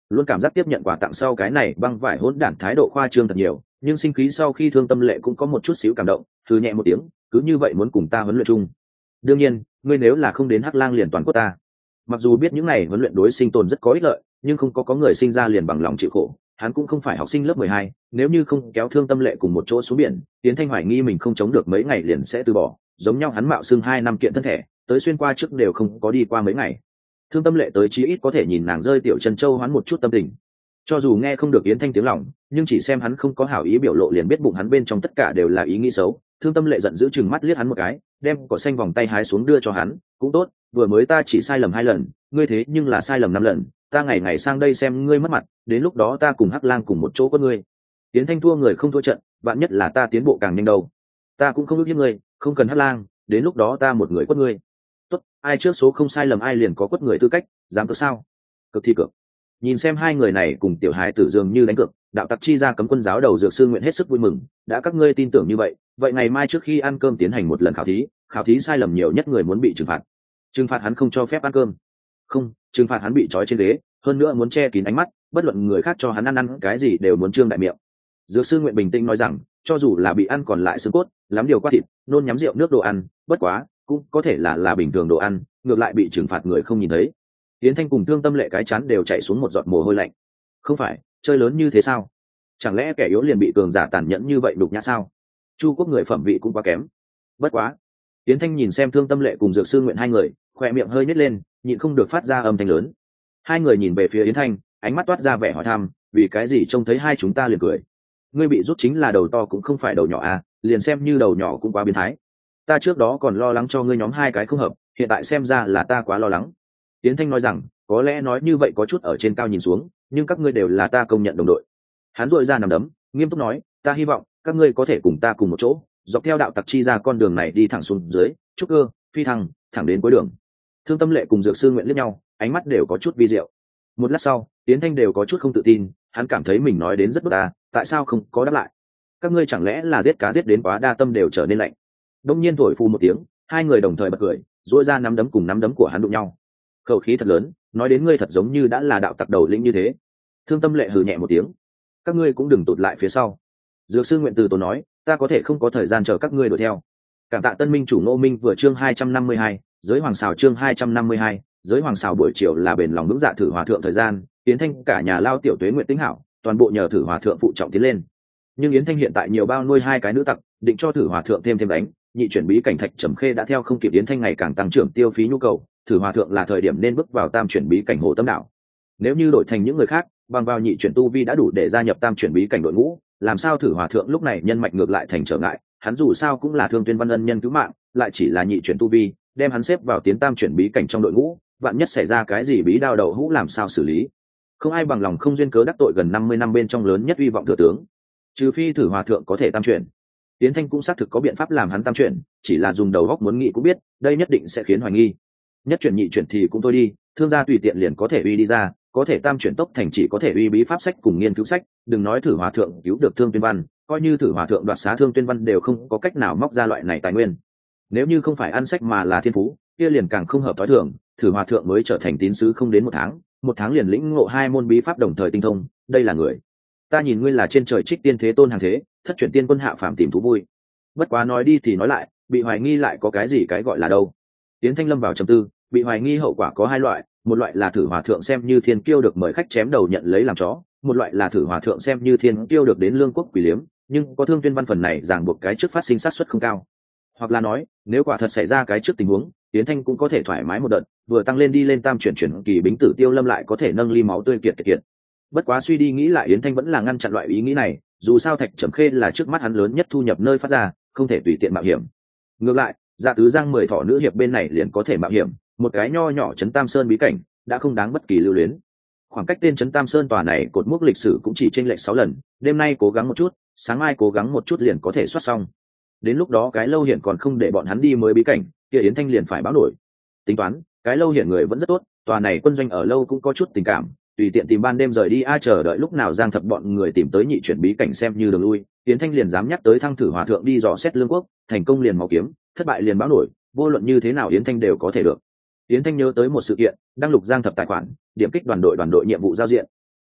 S1: luôn cảm giác tiếp nhận quà tặng sau cái này băng vải hỗn đản thái độ khoa trương thật nhiều, nhưng sinh khí sau khi Thương Tâm Lệ cũng có một chút xíu cảm động, thư nhẹ một tiếng, cứ như vậy muốn cùng ta huấn luyện chung. Đương nhiên, ngươi nếu là không đến Hắc Lang liền toàn cốt ta. Mặc dù biết những này huấn luyện đối sinh tồn rất có ích lợi, nhưng không có người sinh ra liền bằng lòng chịu khổ. Hắn cũng không phải học sinh lớp 12, nếu như không kéo Thương Tâm Lệ cùng một chỗ xuống biển, Tiến Thanh hoài nghi mình không chống được mấy ngày liền sẽ từ bỏ. Giống nhau hắn mạo xưng 2 năm kiện thân thể, tới xuyên qua trước đều không có đi qua mấy ngày. Thương Tâm Lệ tới chí ít có thể nhìn nàng rơi tiểu chân châu hoán một chút tâm tình. Cho dù nghe không được Yến Thanh tiếng lòng, nhưng chỉ xem hắn không có hảo ý biểu lộ liền biết bụng hắn bên trong tất cả đều là ý nghĩ xấu. Thương Tâm Lệ giận dữ chừng mắt liếc hắn một cái, đem cỏ xanh vòng tay hái xuống đưa cho hắn, cũng tốt, vừa mới ta chỉ sai lầm 2 lần, ngươi thế nhưng là sai lầm 5 lần, ta ngày ngày sang đây xem ngươi mất mặt, đến lúc đó ta cùng Hắc Lang cùng một chỗ có ngươi. Yến Thanh thua người không thua trận, vạn nhất là ta tiến bộ càng nhanh đâu. Ta cũng không ước hiếp ngươi, không cần Hắc Lang, đến lúc đó ta một người quất ngươi. Tốt, ai trước số không sai lầm ai liền có quất người tư cách, dám cược sao? Cực thi cược. Nhìn xem hai người này cùng tiểu hài tử dường như đánh cược, đạo tặc chi ra cấm quân giáo đầu dược sư nguyện hết sức vui mừng, đã các ngươi tin tưởng như vậy, vậy ngày mai trước khi ăn cơm tiến hành một lần khảo thí sai lầm nhiều nhất người muốn bị trừng phạt hắn không cho phép ăn cơm, không, trừng phạt hắn bị trói trên ghế, hơn nữa muốn che kín ánh mắt, bất luận người khác cho hắn ăn cái gì đều muốn trương đại miệng. Dược sư nguyện bình tĩnh nói rằng, cho dù là bị ăn còn lại xương cốt, lắm điều qua thịt, nôn nhắm rượu nước đồ ăn, bất quá cũng có thể là bình thường đồ ăn, ngược lại bị trừng phạt người không nhìn thấy. Yến Thanh cùng Thương Tâm Lệ cái chán đều chảy xuống một giọt mồ hôi lạnh. Không phải, chơi lớn như thế sao? Chẳng lẽ kẻ yếu liền bị cường giả tàn nhẫn như vậy đục nhã sao? Chu quốc người phẩm vị cũng quá kém. Bất quá, Yến Thanh nhìn xem Thương Tâm Lệ cùng Dược sư nguyện hai người, khóe miệng hơi nhếch lên, nhịn không được phát ra âm thanh lớn. Hai người nhìn về phía Yến Thanh, ánh mắt toát ra vẻ hỏi thăm, vì cái gì trông thấy hai chúng ta liền cười? Ngươi bị rút chính là đầu to cũng không phải đầu nhỏ à, liền xem như đầu nhỏ cũng quá biến thái. Ta trước đó còn lo lắng cho ngươi nhóm hai cái không hợp, hiện tại xem ra là ta quá lo lắng. Yến Thanh nói rằng, có lẽ nói như vậy có chút ở trên cao nhìn xuống, nhưng các ngươi đều là ta công nhận đồng đội. Hắn rội ra nằm đấm, nghiêm túc nói, ta hy vọng các ngươi có thể cùng ta cùng một chỗ, dọc theo đạo tặc chi ra con đường này đi thẳng xuống dưới, trúc cơ, phi thăng, thẳng đến cuối đường. Thương Tâm Lệ cùng Dược sư nguyện liếc nhau, ánh mắt đều có chút vi diệu. Một lát sau, Yến Thanh đều có chút không tự tin, hắn cảm thấy mình nói đến rất tốt ta, tại sao không có đáp lại? Các ngươi chẳng lẽ là giết cá giết đến quá đa tâm đều trở nên lạnh? Đông nhiên thổi phù một tiếng, hai người đồng thời bật cười, duỗi ra nắm đấm cùng nắm đấm của hắn đụng nhau. Khẩu khí thật lớn, nói đến ngươi thật giống như đã là đạo tặc đầu lĩnh như thế. Thương Tâm Lệ hừ nhẹ một tiếng, các ngươi cũng đừng tụt lại phía sau. Dược sư nguyện từ tốn nói, ta có thể không có thời gian chờ các ngươi đuổi theo. Cảm tạ Tân Minh chủ Ngô Minh vừa chương 252, giới hoàng xào chương 252, giới hoàng xào buổi chiều là bền lòng vững dạ thử hòa thượng thời gian, Yến Thanh cả nhà lao tiểu tuế nguyện tính hảo, toàn bộ nhờ thử hòa thượng phụ trọng tiến lên. Nhưng Yến Thanh hiện tại nhiều bao nuôi hai cái nữ tặc, định cho thử hòa thượng thêm đánh, nhị chuyển bí cảnh thạch trầm khê đã theo không kịp Yến Thanh ngày càng tăng trưởng tiêu phí nhu cầu, thử hòa thượng là thời điểm nên bước vào tam chuyển bí cảnh hồ tâm đảo. Nếu như đổi thành những người khác, bằng vào nhị chuyển tu vi đã đủ để gia nhập tam chuyển bí cảnh đội ngũ, làm sao thử hòa thượng lúc này nhân mạch ngược lại thành trở ngại, hắn dù sao cũng là Thương Tuyên Văn ân nhân cứu mạng, lại chỉ là nhị chuyển tu vi, đem hắn xếp vào tiến tam chuyển bí cảnh trong đội ngũ, vạn nhất xảy ra cái gì bí đao đầu hũ làm sao xử lý? Không ai bằng lòng không duyên cớ đắc tội gần 50 năm bên trong lớn nhất uy vọng thừa tướng, trừ phi thử hòa thượng có thể tam chuyển. Tiến Thanh cũng xác thực có biện pháp làm hắn tam chuyển, chỉ là dùng đầu óc muốn nghĩ cũng biết, đây nhất định sẽ khiến hoài nghi. Nhất chuyển nhị chuyển thì cũng thôi đi, thương gia tùy tiện liền có thể uy đi ra, có thể tam chuyển tốc thành chỉ có thể uy bí pháp sách cùng nghiên cứu sách, đừng nói thử hòa thượng cứu được Thương Tuyên Văn, coi như thử hòa thượng đoạt xá Thương Tuyên Văn đều không có cách nào móc ra loại này tài nguyên. Nếu như không phải ăn sách mà là thiên phú, kia liền càng không hợp thói thường, thử hòa thượng mới trở thành tín sứ không đến một tháng liền lĩnh ngộ 2 môn bí pháp đồng thời tinh thông, đây là người. Ta nhìn ngươi là trên trời trích tiên thế tôn hàng thế, thất chuyển tiên quân hạ phàm tìm thú vui. Bất quá nói đi thì nói lại, bị hoài nghi lại có cái gì cái gọi là đâu? Tiến Thanh lâm vào trầm tư, bị hoài nghi hậu quả có hai loại, một loại là thử hòa thượng xem như thiên kiêu được mời khách chém đầu nhận lấy làm chó, một loại là thử hòa thượng xem như thiên kiêu được đến lương quốc quỷ liếm, nhưng có Thương Tuyên Văn phần này ràng buộc cái trước phát sinh sát suất không cao. Hoặc là nói, nếu quả thật xảy ra cái trước tình huống, Tiến Thanh cũng có thể thoải mái một đợt, vừa tăng lên đi lên tam chuyển kỳ bính tử Tiêu Lâm lại có thể nâng ly máu tươi kiệt. Bất quá suy đi nghĩ lại, Yến Thanh vẫn là ngăn chặn loại ý nghĩ này, dù sao thạch trầm khê là trước mắt hắn lớn nhất thu nhập nơi phát ra, không thể tùy tiện mạo hiểm. Ngược lại, Dạ Tứ Giang 10 thọ nữ hiệp bên này liền có thể mạo hiểm, một cái nho nhỏ trấn Tam Sơn bí cảnh đã không đáng bất kỳ lưu luyến. Khoảng cách tên trấn Tam Sơn tòa này cột mốc lịch sử cũng chỉ chênh lệch 6 lần, đêm nay cố gắng một chút, sáng mai cố gắng một chút liền có thể soát xong. Đến lúc đó cái lâu hiện còn không để bọn hắn đi mới bí cảnh, kia Yến Thanh liền phải báo nổi. Tính toán, cái lâu hiện người vẫn rất tốt, tòa này quân doanh ở lâu cũng có chút tình cảm, tùy tiện tìm ban đêm rời đi chờ đợi lúc nào Giang Thập bọn người tìm tới nhị chuyển bí cảnh xem như đường lui. Yến Thanh liền dám nhắc tới Thăng Thử Hòa thượng đi dò xét lương quốc, thành công liền máu kiếm, thất bại liền báo nổi, vô luận như thế nào Yến Thanh đều có thể được. Yến Thanh nhớ tới một sự kiện, đăng lục Giang Thập tài khoản, điểm kích đoàn đội nhiệm vụ giao diện.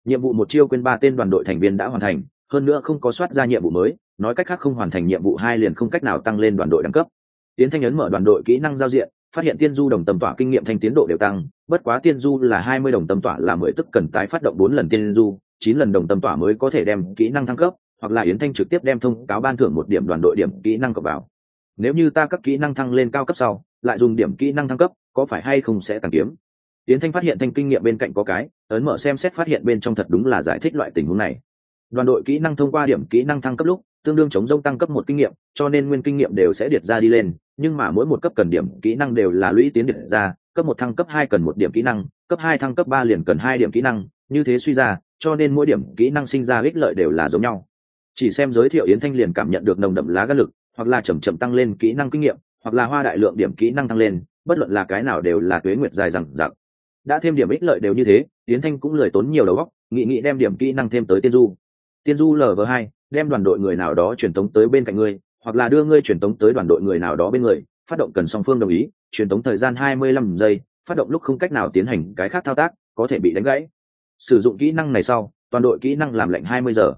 S1: Nhiệm vụ một chiêu quên 3 tên đoàn đội thành viên đã hoàn thành, hơn nữa không có soát ra nhiệm vụ mới, nói cách khác không hoàn thành nhiệm vụ 2 liền không cách nào tăng lên đoàn đội đẳng cấp. Tiến Thanh ấn mở đoàn đội kỹ năng giao diện, phát hiện tiên du đồng tâm tỏa kinh nghiệm thanh tiến độ đều tăng, bất quá tiên du là 20 đồng tâm tỏa là 10 tức cần tái phát động 4 lần tiên du, 9 lần đồng tâm tỏa mới có thể đem kỹ năng thăng cấp, hoặc là Yến Thanh trực tiếp đem thông cáo ban thưởng 1 điểm đoàn đội điểm kỹ năng cộng vào. Nếu như ta các kỹ năng thăng lên cao cấp sau, lại dùng điểm kỹ năng thăng cấp, có phải hay không sẽ tăng kiếm? Yến Thanh phát hiện thanh kinh nghiệm bên cạnh có cái, ấn mở xem xét phát hiện bên trong thật đúng là giải thích loại tình huống này. Đoàn đội kỹ năng thông qua điểm kỹ năng thăng cấp lúc, tương đương chống rông tăng cấp 1 kinh nghiệm, cho nên nguyên kinh nghiệm đều sẽ điệt ra đi lên, nhưng mà mỗi một cấp cần điểm kỹ năng đều là lũy tiến điệt ra, cấp 1 thăng cấp 2 cần 1 điểm kỹ năng, cấp 2 thăng cấp 3 liền cần 2 điểm kỹ năng, như thế suy ra, cho nên mỗi điểm kỹ năng sinh ra ích lợi đều là giống nhau. Chỉ xem giới thiệu Yến Thanh liền cảm nhận được nồng đậm lá gan lực, hoặc là chậm chậm tăng lên kỹ năng kinh nghiệm, hoặc là hoa đại lượng điểm kỹ năng tăng lên, bất luận là cái nào đều là tuế nguyệt dài dằng dặc. Đã thêm điểm ích lợi đều như thế, Yến Thanh cũng lười tốn nhiều đầu óc, nghĩ đem điểm kỹ năng thêm tới tiên du. Tiên du Lv2, đem đoàn đội người nào đó truyền tống tới bên cạnh ngươi, hoặc là đưa ngươi truyền tống tới đoàn đội người nào đó bên người, phát động cần song phương đồng ý, truyền tống thời gian 25 giây, phát động lúc không cách nào tiến hành cái khác thao tác, có thể bị đánh gãy. Sử dụng kỹ năng này sau, toàn đội kỹ năng làm lệnh 20 giờ.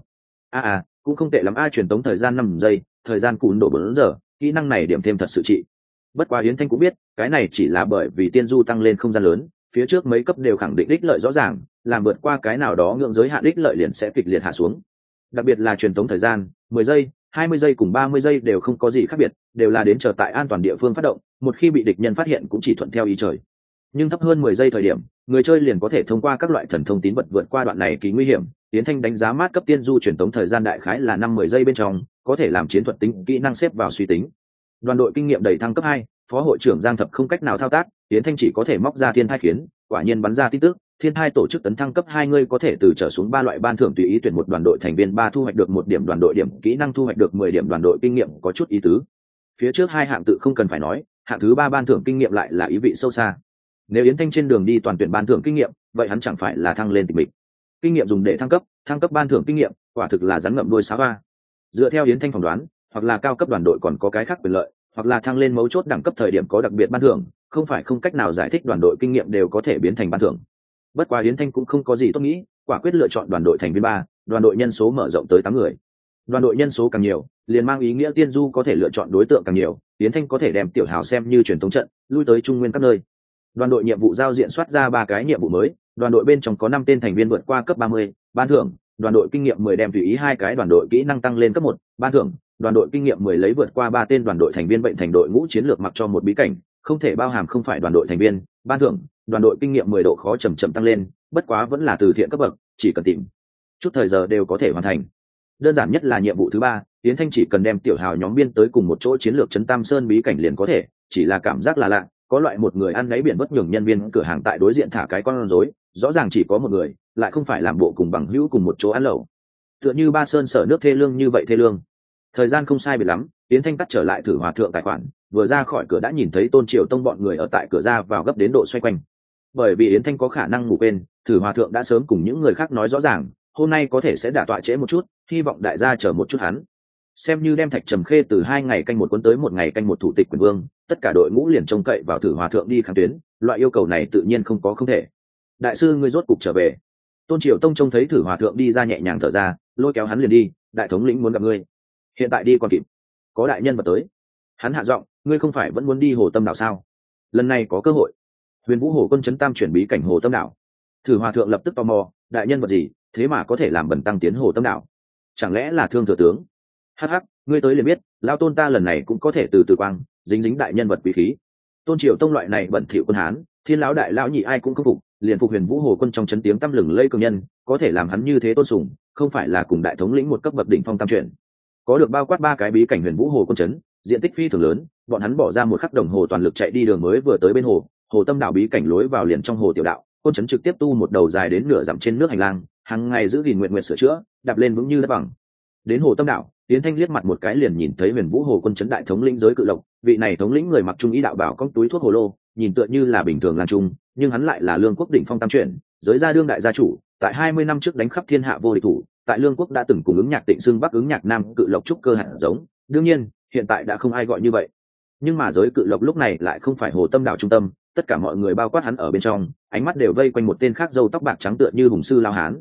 S1: Cũng không tệ lắm truyền tống thời gian 5 giây, thời gian cùn độ 4 giờ, kỹ năng này điểm thêm thật sự trị. Bất quá Yến Thanh cũng biết, cái này chỉ là bởi vì tiên du tăng lên không gian lớn, phía trước mấy cấp đều khẳng định ích lợi rõ ràng, làm vượt qua cái nào đó ngưỡng giới hạn ích lợi liền sẽ kịch liệt hạ xuống. Đặc biệt là truyền tống thời gian, 10 giây, 20 giây cùng 30 giây đều không có gì khác biệt, đều là đến chờ tại an toàn địa phương phát động, một khi bị địch nhân phát hiện cũng chỉ thuận theo ý trời. Nhưng thấp hơn 10 giây thời điểm, người chơi liền có thể thông qua các loại thần thông tín vật vượt qua đoạn này kỳ nguy hiểm. Tiến Thanh đánh giá mát cấp tiên du truyền tống thời gian đại khái là 5-10 giây bên trong, có thể làm chiến thuật tính kỹ năng xếp vào suy tính. Đoàn đội kinh nghiệm đầy thăng cấp 2, phó hội trưởng Giang Thập không cách nào thao tác, Tiến Thanh chỉ có thể móc ra thiên thai khiến, quả nhiên bắn ra tin tức, thiên thai tổ chức tấn thăng cấp 2 người có thể từ trở xuống 3 loại ban thưởng tùy ý tuyển một đoàn đội thành viên 3 thu hoạch được 1 điểm đoàn đội điểm, kỹ năng thu hoạch được 10 điểm đoàn đội kinh nghiệm, có chút ý tứ. Phía trước 2 hạng tự không cần phải nói, hạng thứ 3 ban thưởng kinh nghiệm lại là ý vị sâu xa. Nếu Yến Thanh trên đường đi toàn tuyển ban thưởng kinh nghiệm, vậy hắn chẳng phải là thăng lên tịch mịch. Kinh nghiệm dùng để thăng cấp ban thưởng kinh nghiệm, quả thực là rắn ngậm đuôi sáo ba. Dựa theo Yến Thanh phỏng đoán, hoặc là cao cấp đoàn đội còn có cái khác quyền lợi, hoặc là thăng lên mấu chốt đẳng cấp thời điểm có đặc biệt ban thưởng, không phải không cách nào giải thích đoàn đội kinh nghiệm đều có thể biến thành ban thưởng. Bất quá Yến Thanh cũng không có gì tốt nghĩ, quả quyết lựa chọn đoàn đội thành viên 3, đoàn đội nhân số mở rộng tới 8 người. Đoàn đội nhân số càng nhiều, liền mang ý nghĩa tiên du có thể lựa chọn đối tượng càng nhiều, Yến Thanh có thể đem tiểu hào xem như truyền thống trận, lui tới trung nguyên các nơi. Đoàn đội nhiệm vụ giao diện soát ra 3 cái nhiệm vụ mới, đoàn đội bên trong có 5 tên thành viên vượt qua cấp 30, ban thưởng, đoàn đội kinh nghiệm 10 đem tùy ý 2 cái đoàn đội kỹ năng tăng lên cấp 1, ban thưởng, đoàn đội kinh nghiệm 10 lấy vượt qua 3 tên đoàn đội thành viên bệnh thành đội ngũ chiến lược mặc cho một bí cảnh, không thể bao hàm không phải đoàn đội thành viên, ban thưởng, đoàn đội kinh nghiệm 10 độ khó chậm chậm tăng lên, bất quá vẫn là từ thiện cấp bậc, chỉ cần tìm chút thời giờ đều có thể hoàn thành. Đơn giản nhất là nhiệm vụ thứ 3, Yến Thanh chỉ cần đem tiểu hào nhóm biên tới cùng một chỗ chiến lược trấn Tam Sơn bí cảnh liền có thể, chỉ là cảm giác là lạ, có loại một người ăn gáy biển bất nhường nhân viên cửa hàng tại đối diện thả cái con rối, rõ ràng chỉ có một người, lại không phải làm bộ cùng bằng hữu cùng một chỗ ăn lẩu. Tựa như Ba Sơn sở nước thê lương như vậy thê lương. Thời gian không sai biệt lắm, Yến Thanh tắt trở lại thử hòa thượng tài khoản, vừa ra khỏi cửa đã nhìn thấy Tôn Triều Tông bọn người ở tại cửa ra vào gấp đến độ xoay quanh. Bởi vì Yến Thanh có khả năng ngủ quên, thử hòa thượng đã sớm cùng những người khác nói rõ ràng, hôm nay có thể sẽ đả tọa trễ một chút, hy vọng đại gia chờ một chút hắn. Xem như đem Thạch Trầm Khê từ 2 ngày canh một cuốn tới 1 ngày canh một thủ tịch quyền vương, tất cả đội ngũ liền trông cậy vào thử hòa thượng đi kháng tuyến, loại yêu cầu này tự nhiên không có không thể. Đại sư ngươi rốt cục trở về. Tôn Triều Tông trông thấy thử hòa thượng đi ra nhẹ nhàng thở ra, lôi kéo hắn liền đi, đại thống lĩnh muốn gặp ngươi. Hiện tại đi còn kịp, có đại nhân vật tới. Hắn hạ giọng, ngươi không phải vẫn muốn đi Hồ Tâm đảo sao? Lần này có cơ hội. Huyền Vũ Hồ quân trấn Tam chuyển bí cảnh Hồ Tâm đảo. Thử hòa thượng lập tức tò mò, đại nhân vật gì, thế mà có thể làm bẩn tăng tiến Hồ Tâm đảo? Chẳng lẽ là Thương thừa tướng? Hắc hắc, ngươi tới liền biết, lao Tôn ta lần này cũng có thể từ từ quang, dính đại nhân vật quý khí. Tôn Triều Tông loại này bẩn thỉu quân hán, thiên lão đại lão nhị ai cũng không phục, liền phục Huyền Vũ Hồ quân trong chấn tiếng tăm lừng lây cường nhân, có thể làm hắn như thế tôn sùng, không phải là cùng đại thống lĩnh một cấp bậc đỉnh phong tam chuyển. Có được bao quát 3 cái bí cảnh Huyền Vũ Hồ quân chấn, diện tích phi thường lớn, bọn hắn bỏ ra 1 khắc đồng hồ toàn lực chạy đi đường mới vừa tới bên hồ, Hồ Tâm đảo bí cảnh lối vào liền trong hồ tiểu đạo, quân chấn trực tiếp tu một đầu dài đến nửa dặm trên nước hành lang, hàng ngày giữ gìn nguyện nguyện sửa chữa, đạp lên vững như đất bằng. Đến Hồ Tâm đảo, Yến Thanh liếc mặt một cái liền nhìn thấy Huyền Vũ Hồ quân chấn đại thống lĩnh giới cự lộc, vị này thống lĩnh người mặc trung ý đạo bảo cong túi thuốc hồ lô, nhìn tựa như là bình thường lang trung, nhưng hắn lại là Lương quốc đỉnh phong tam chuyển, giới gia đương đại gia chủ, tại 20 năm trước đánh khắp thiên hạ vô địch thủ, tại Lương quốc đã từng cùng ứng nhạc Tịnh xưng Bắc ứng nhạc Nam cự lộc trúc cơ hạt giống, đương nhiên, hiện tại đã không ai gọi như vậy. Nhưng mà giới cự lộc lúc này lại không phải Hồ Tâm đảo trung tâm, tất cả mọi người bao quát hắn ở bên trong, ánh mắt đều vây quanh một tên khác râu tóc bạc trắng tựa như hùng sư lao hán.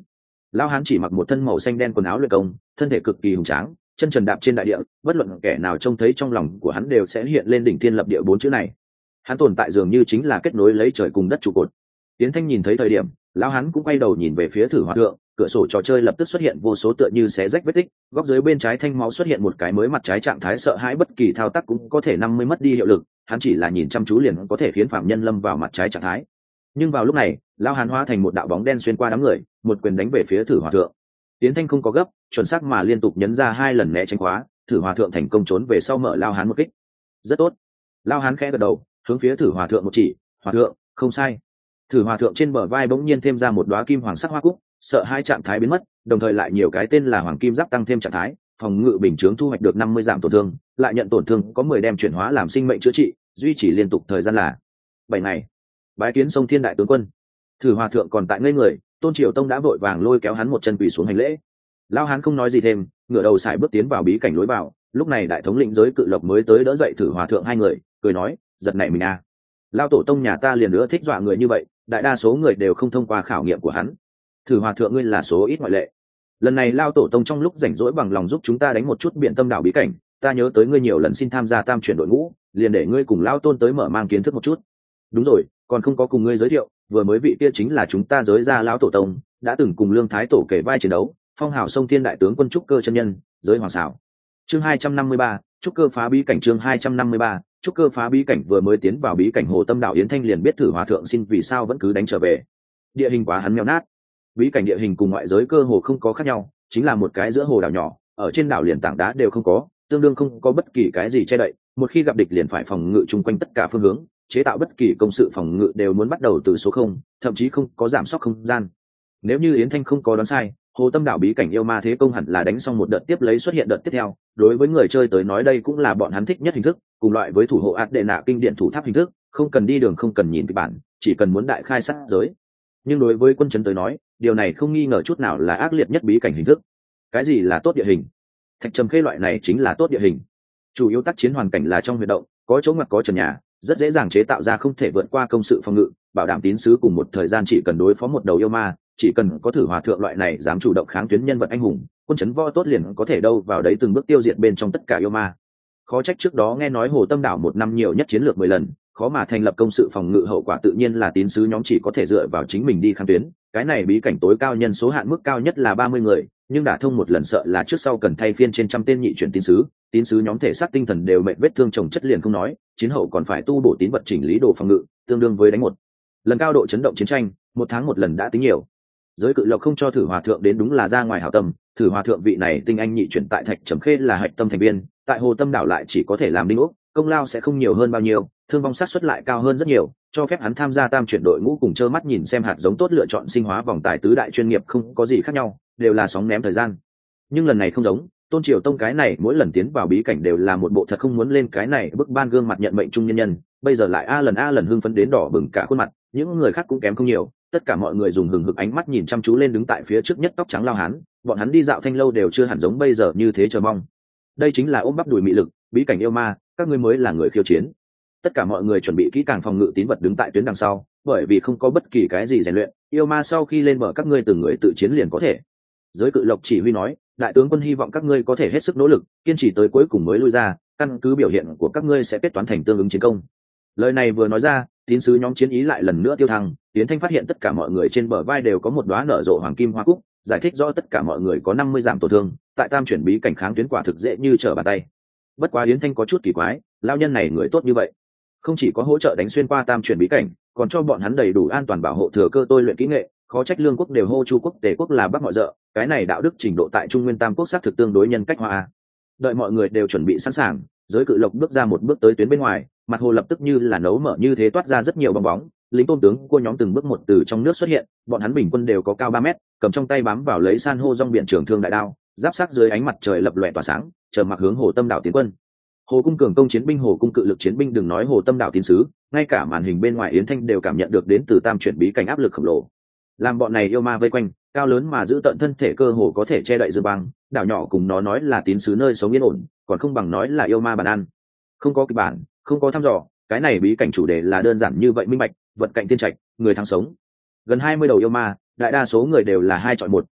S1: Lão hán chỉ mặc một thân màu xanh đen quần áo luyện công, thân thể cực kỳ hùng tráng, chân trần đạp trên đại địa, bất luận kẻ nào trông thấy trong lòng của hắn đều sẽ hiện lên đỉnh thiên lập địa bốn chữ này. Hắn tồn tại dường như chính là kết nối lấy trời cùng đất trụ cột. Tiến Thanh nhìn thấy thời điểm, lão hán cũng quay đầu nhìn về phía Thử Hòa Thượng, cửa sổ trò chơi lập tức xuất hiện vô số tựa như xé rách vết tích, góc dưới bên trái thanh máu xuất hiện một cái mới mặt trái trạng thái sợ hãi bất kỳ thao tác cũng có thể 50 mất đi hiệu lực, hắn chỉ là nhìn chăm chú liền có thể khiến phạm nhân lâm vào mặt trái trạng thái. Nhưng vào lúc này, lão hán hóa thành một đạo bóng đen xuyên qua đám người, một quyền đánh về phía Thử Hòa Thượng. Tiến Thanh không có gấp, chuẩn xác mà liên tục nhấn ra 2 lần né tránh khóa, Thử Hòa Thượng thành công trốn về sau mở lão hán một kích. Rất tốt. Lão hán khẽ gật đầu, hướng phía Thử Hòa Thượng một chỉ, "Hòa Thượng, không sai." Thử Hòa Thượng trên bờ vai bỗng nhiên thêm ra một đóa kim hoàng sắc hoa cúc, sợ hai trạng thái biến mất, đồng thời lại nhiều cái tên là Hoàng Kim Giáp tăng thêm trạng thái, phòng ngự bình chướng thu hoạch được 50 giảm tổn thương, lại nhận tổn thương có 10 đem chuyển hóa làm sinh mệnh chữa trị, duy trì liên tục thời gian là 7 ngày. Bái kiến Sông Thiên đại tướng quân. Thử Hòa Thượng còn tại ngây người, Tôn Triều Tông đã vội vàng lôi kéo hắn một chân quỳ xuống hành lễ. Lão hán không nói gì thêm, ngửa đầu sải bước tiến vào bí cảnh lối vào, lúc này đại thống lĩnh giới Cự Lộc mới tới đỡ dậy Thử Hòa Thượng hai người, cười nói, giật nảy mình à. Lão tổ tông nhà ta liền nữa thích dọa người như vậy, đại đa số người đều không thông qua khảo nghiệm của hắn. Thử Hòa Thượng ngươi là số ít ngoại lệ. Lần này Lão tổ tông trong lúc rảnh rỗi bằng lòng giúp chúng ta đánh một chút biện tâm đảo bí cảnh, ta nhớ tới ngươi nhiều lần xin tham gia tam chuyển đội ngũ, liền để ngươi cùng Lão tôn tới mở mang kiến thức một chút. Đúng rồi, còn không có cùng ngươi giới thiệu, vừa mới vị kia chính là chúng ta giới ra Lão tổ tông, đã từng cùng Lương Thái tổ kể vai chiến đấu, phong hào Sông Thiên đại tướng quân trúc cơ chân nhân, giới hoàng xảo. Chương 253, trúc cơ phá bí cảnh. Chương 253, trúc cơ phá bí cảnh. Vừa mới tiến vào bí cảnh Hồ Tâm đảo, Yến Thanh liền biết Thử Hòa Thượng xin vì sao vẫn cứ đánh trở về. Địa hình quá hắn mèo nát. Bí cảnh địa hình cùng ngoại giới cơ hồ không có khác nhau, chính là một cái giữa hồ đảo nhỏ, ở trên đảo liền tảng đá đều không có, tương đương không có bất kỳ cái gì che đậy, một khi gặp địch liền phải phòng ngự chung quanh tất cả phương hướng, chế tạo bất kỳ công sự phòng ngự đều muốn bắt đầu từ số 0, thậm chí không có giảm sóc không gian. Nếu như Yến Thanh không có đoán sai, Hồ Tâm đảo bí cảnh yêu ma thế công hẳn là đánh xong một đợt tiếp lấy xuất hiện đợt tiếp theo, đối với người chơi tới nói đây cũng là bọn hắn thích nhất hình thức, cùng loại với thủ hộ ạt đệ nạ kinh điển thủ tháp hình thức, không cần đi đường không cần nhìn kịch bản, chỉ cần muốn đại khai sát giới. Nhưng đối với quân trấn tới nói, điều này không nghi ngờ chút nào là ác liệt nhất bí cảnh hình thức. Cái gì là tốt địa hình? Thạch Trầm Khê loại này chính là tốt địa hình. Chủ yếu tác chiến hoàn cảnh là trong huyệt động, có chỗ ngoặt có trần nhà, rất dễ dàng chế tạo ra không thể vượt qua công sự phòng ngự, bảo đảm tín sứ cùng một thời gian chỉ cần đối phó một đầu yêu ma, chỉ cần có Thử Hòa Thượng loại này dám chủ động kháng tuyến nhân vật anh hùng, quân trấn võ tốt liền có thể đâu vào đấy từng bước tiêu diệt bên trong tất cả yêu ma. Khó trách trước đó nghe nói Hồ Tâm đảo một năm nhiều nhất chiến lược 10 lần, khó mà thành lập công sự phòng ngự, hậu quả tự nhiên là tín sứ nhóm chỉ có thể dựa vào chính mình đi kháng tuyến. Cái này bí cảnh tối cao nhân số hạn mức cao nhất là 30 người, nhưng đả thông một lần sợ là trước sau cần thay phiên trên trăm tên nhị chuyển tín sứ nhóm thể xác tinh thần đều mệt vết thương chồng chất liền không nói, chiến hậu còn phải tu bổ tín vật chỉnh lý đồ phòng ngự, tương đương với đánh một lần cao độ chấn động chiến tranh, một tháng một lần đã tính nhiều. Giới Cự Lộc không cho Thử Hòa Thượng đến đúng là ra ngoài hảo tâm, Thử Hòa Thượng vị này tinh anh nhị chuyển tại Thạch Trầm Khê là hạch tâm thành viên, tại Hồ Tâm đảo lại chỉ có thể làm đinh ốc, công lao sẽ không nhiều hơn bao nhiêu, thương vong sát suất lại cao hơn rất nhiều, cho phép hắn tham gia tam chuyển đội ngũ cùng trơ mắt nhìn xem hạt giống tốt lựa chọn sinh hóa vòng tài tứ đại chuyên nghiệp không có gì khác nhau, đều là sóng ném thời gian. Nhưng lần này không giống, Tôn Triều Tông cái này mỗi lần tiến vào bí cảnh đều là một bộ thật không muốn lên cái này bức ban gương mặt nhận mệnh trung nhân nhân, bây giờ lại a lần hưng phấn đến đỏ bừng cả khuôn mặt, những người khác cũng kém không nhiều, tất cả mọi người dùng hừng hực ánh mắt nhìn chăm chú lên đứng tại phía trước nhất tóc trắng lao hán, bọn hắn đi dạo thanh lâu đều chưa hẳn giống bây giờ như thế chờ mong. Đây chính là ôm bắp đùi mị lực, bí cảnh yêu ma, các ngươi mới là người khiêu chiến. Tất cả mọi người chuẩn bị kỹ càng phòng ngự tín vật đứng tại tuyến đằng sau, bởi vì không có bất kỳ cái gì rèn luyện, yêu ma sau khi lên bờ các ngươi từng người tự chiến liền có thể. Giới Cự Lộc chỉ huy nói, đại tướng quân hy vọng các ngươi có thể hết sức nỗ lực, kiên trì tới cuối cùng mới lui ra, căn cứ biểu hiện của các ngươi sẽ kết toán thành tương ứng chiến công. Lời này vừa nói ra, tín sứ nhóm chiến ý lại lần nữa tiêu thăng, Tiến Thanh phát hiện tất cả mọi người trên bờ vai đều có một đóa nở rộ hoàng kim hoa cúc, giải thích rõ tất cả mọi người có 50 giảm tổn thương, tại tam chuyển bí cảnh kháng tuyến quả thực dễ như trở bàn tay. Bất quá Yến Thanh có chút kỳ quái, lao nhân này người tốt như vậy, không chỉ có hỗ trợ đánh xuyên qua tam chuyển bí cảnh, còn cho bọn hắn đầy đủ an toàn bảo hộ thừa cơ tôi luyện kỹ nghệ, khó trách Lương quốc đều hô Chu quốc Tề quốc là bắc mọi dợ, cái này đạo đức trình độ tại Trung Nguyên Tam quốc xác thực tương đối nhân cách hóa. Đợi mọi người đều chuẩn bị sẵn sàng, Giới Cự Lộc bước ra một bước tới tuyến bên ngoài, mặt hồ lập tức như là nấu mở như thế toát ra rất nhiều bong bóng, lính tôn tướng của nhóm từng bước một từ trong nước xuất hiện, bọn hắn bình quân đều có cao 3 mét, cầm trong tay bám vào lấy san hô rong biển trường thương đại đao, giáp sắc dưới ánh mặt trời lập lòe tỏa sáng, chờ mặc hướng Hồ Tâm đảo tiến quân. Hồ cung cường công chiến binh, Hồ cung cự lực chiến binh, đừng nói Hồ Tâm đảo tín sứ, ngay cả màn hình bên ngoài Yến Thanh đều cảm nhận được đến từ tam chuyển bí cảnh áp lực khổng lồ. Làm bọn này yêu ma vây quanh, cao lớn mà giữ tận thân thể cơ hồ có thể che đậy dương băng, đảo nhỏ cùng nó nói là tín sứ nơi sống yên ổn, còn không bằng nói là yêu ma bản ăn. Không có kịch bản, không có thăm dò, cái này bí cảnh chủ đề là đơn giản như vậy minh bạch, vật cạnh tiên trạch, người thắng sống. Gần 20 đầu yêu ma, đại đa số người đều là 2 chọi 1,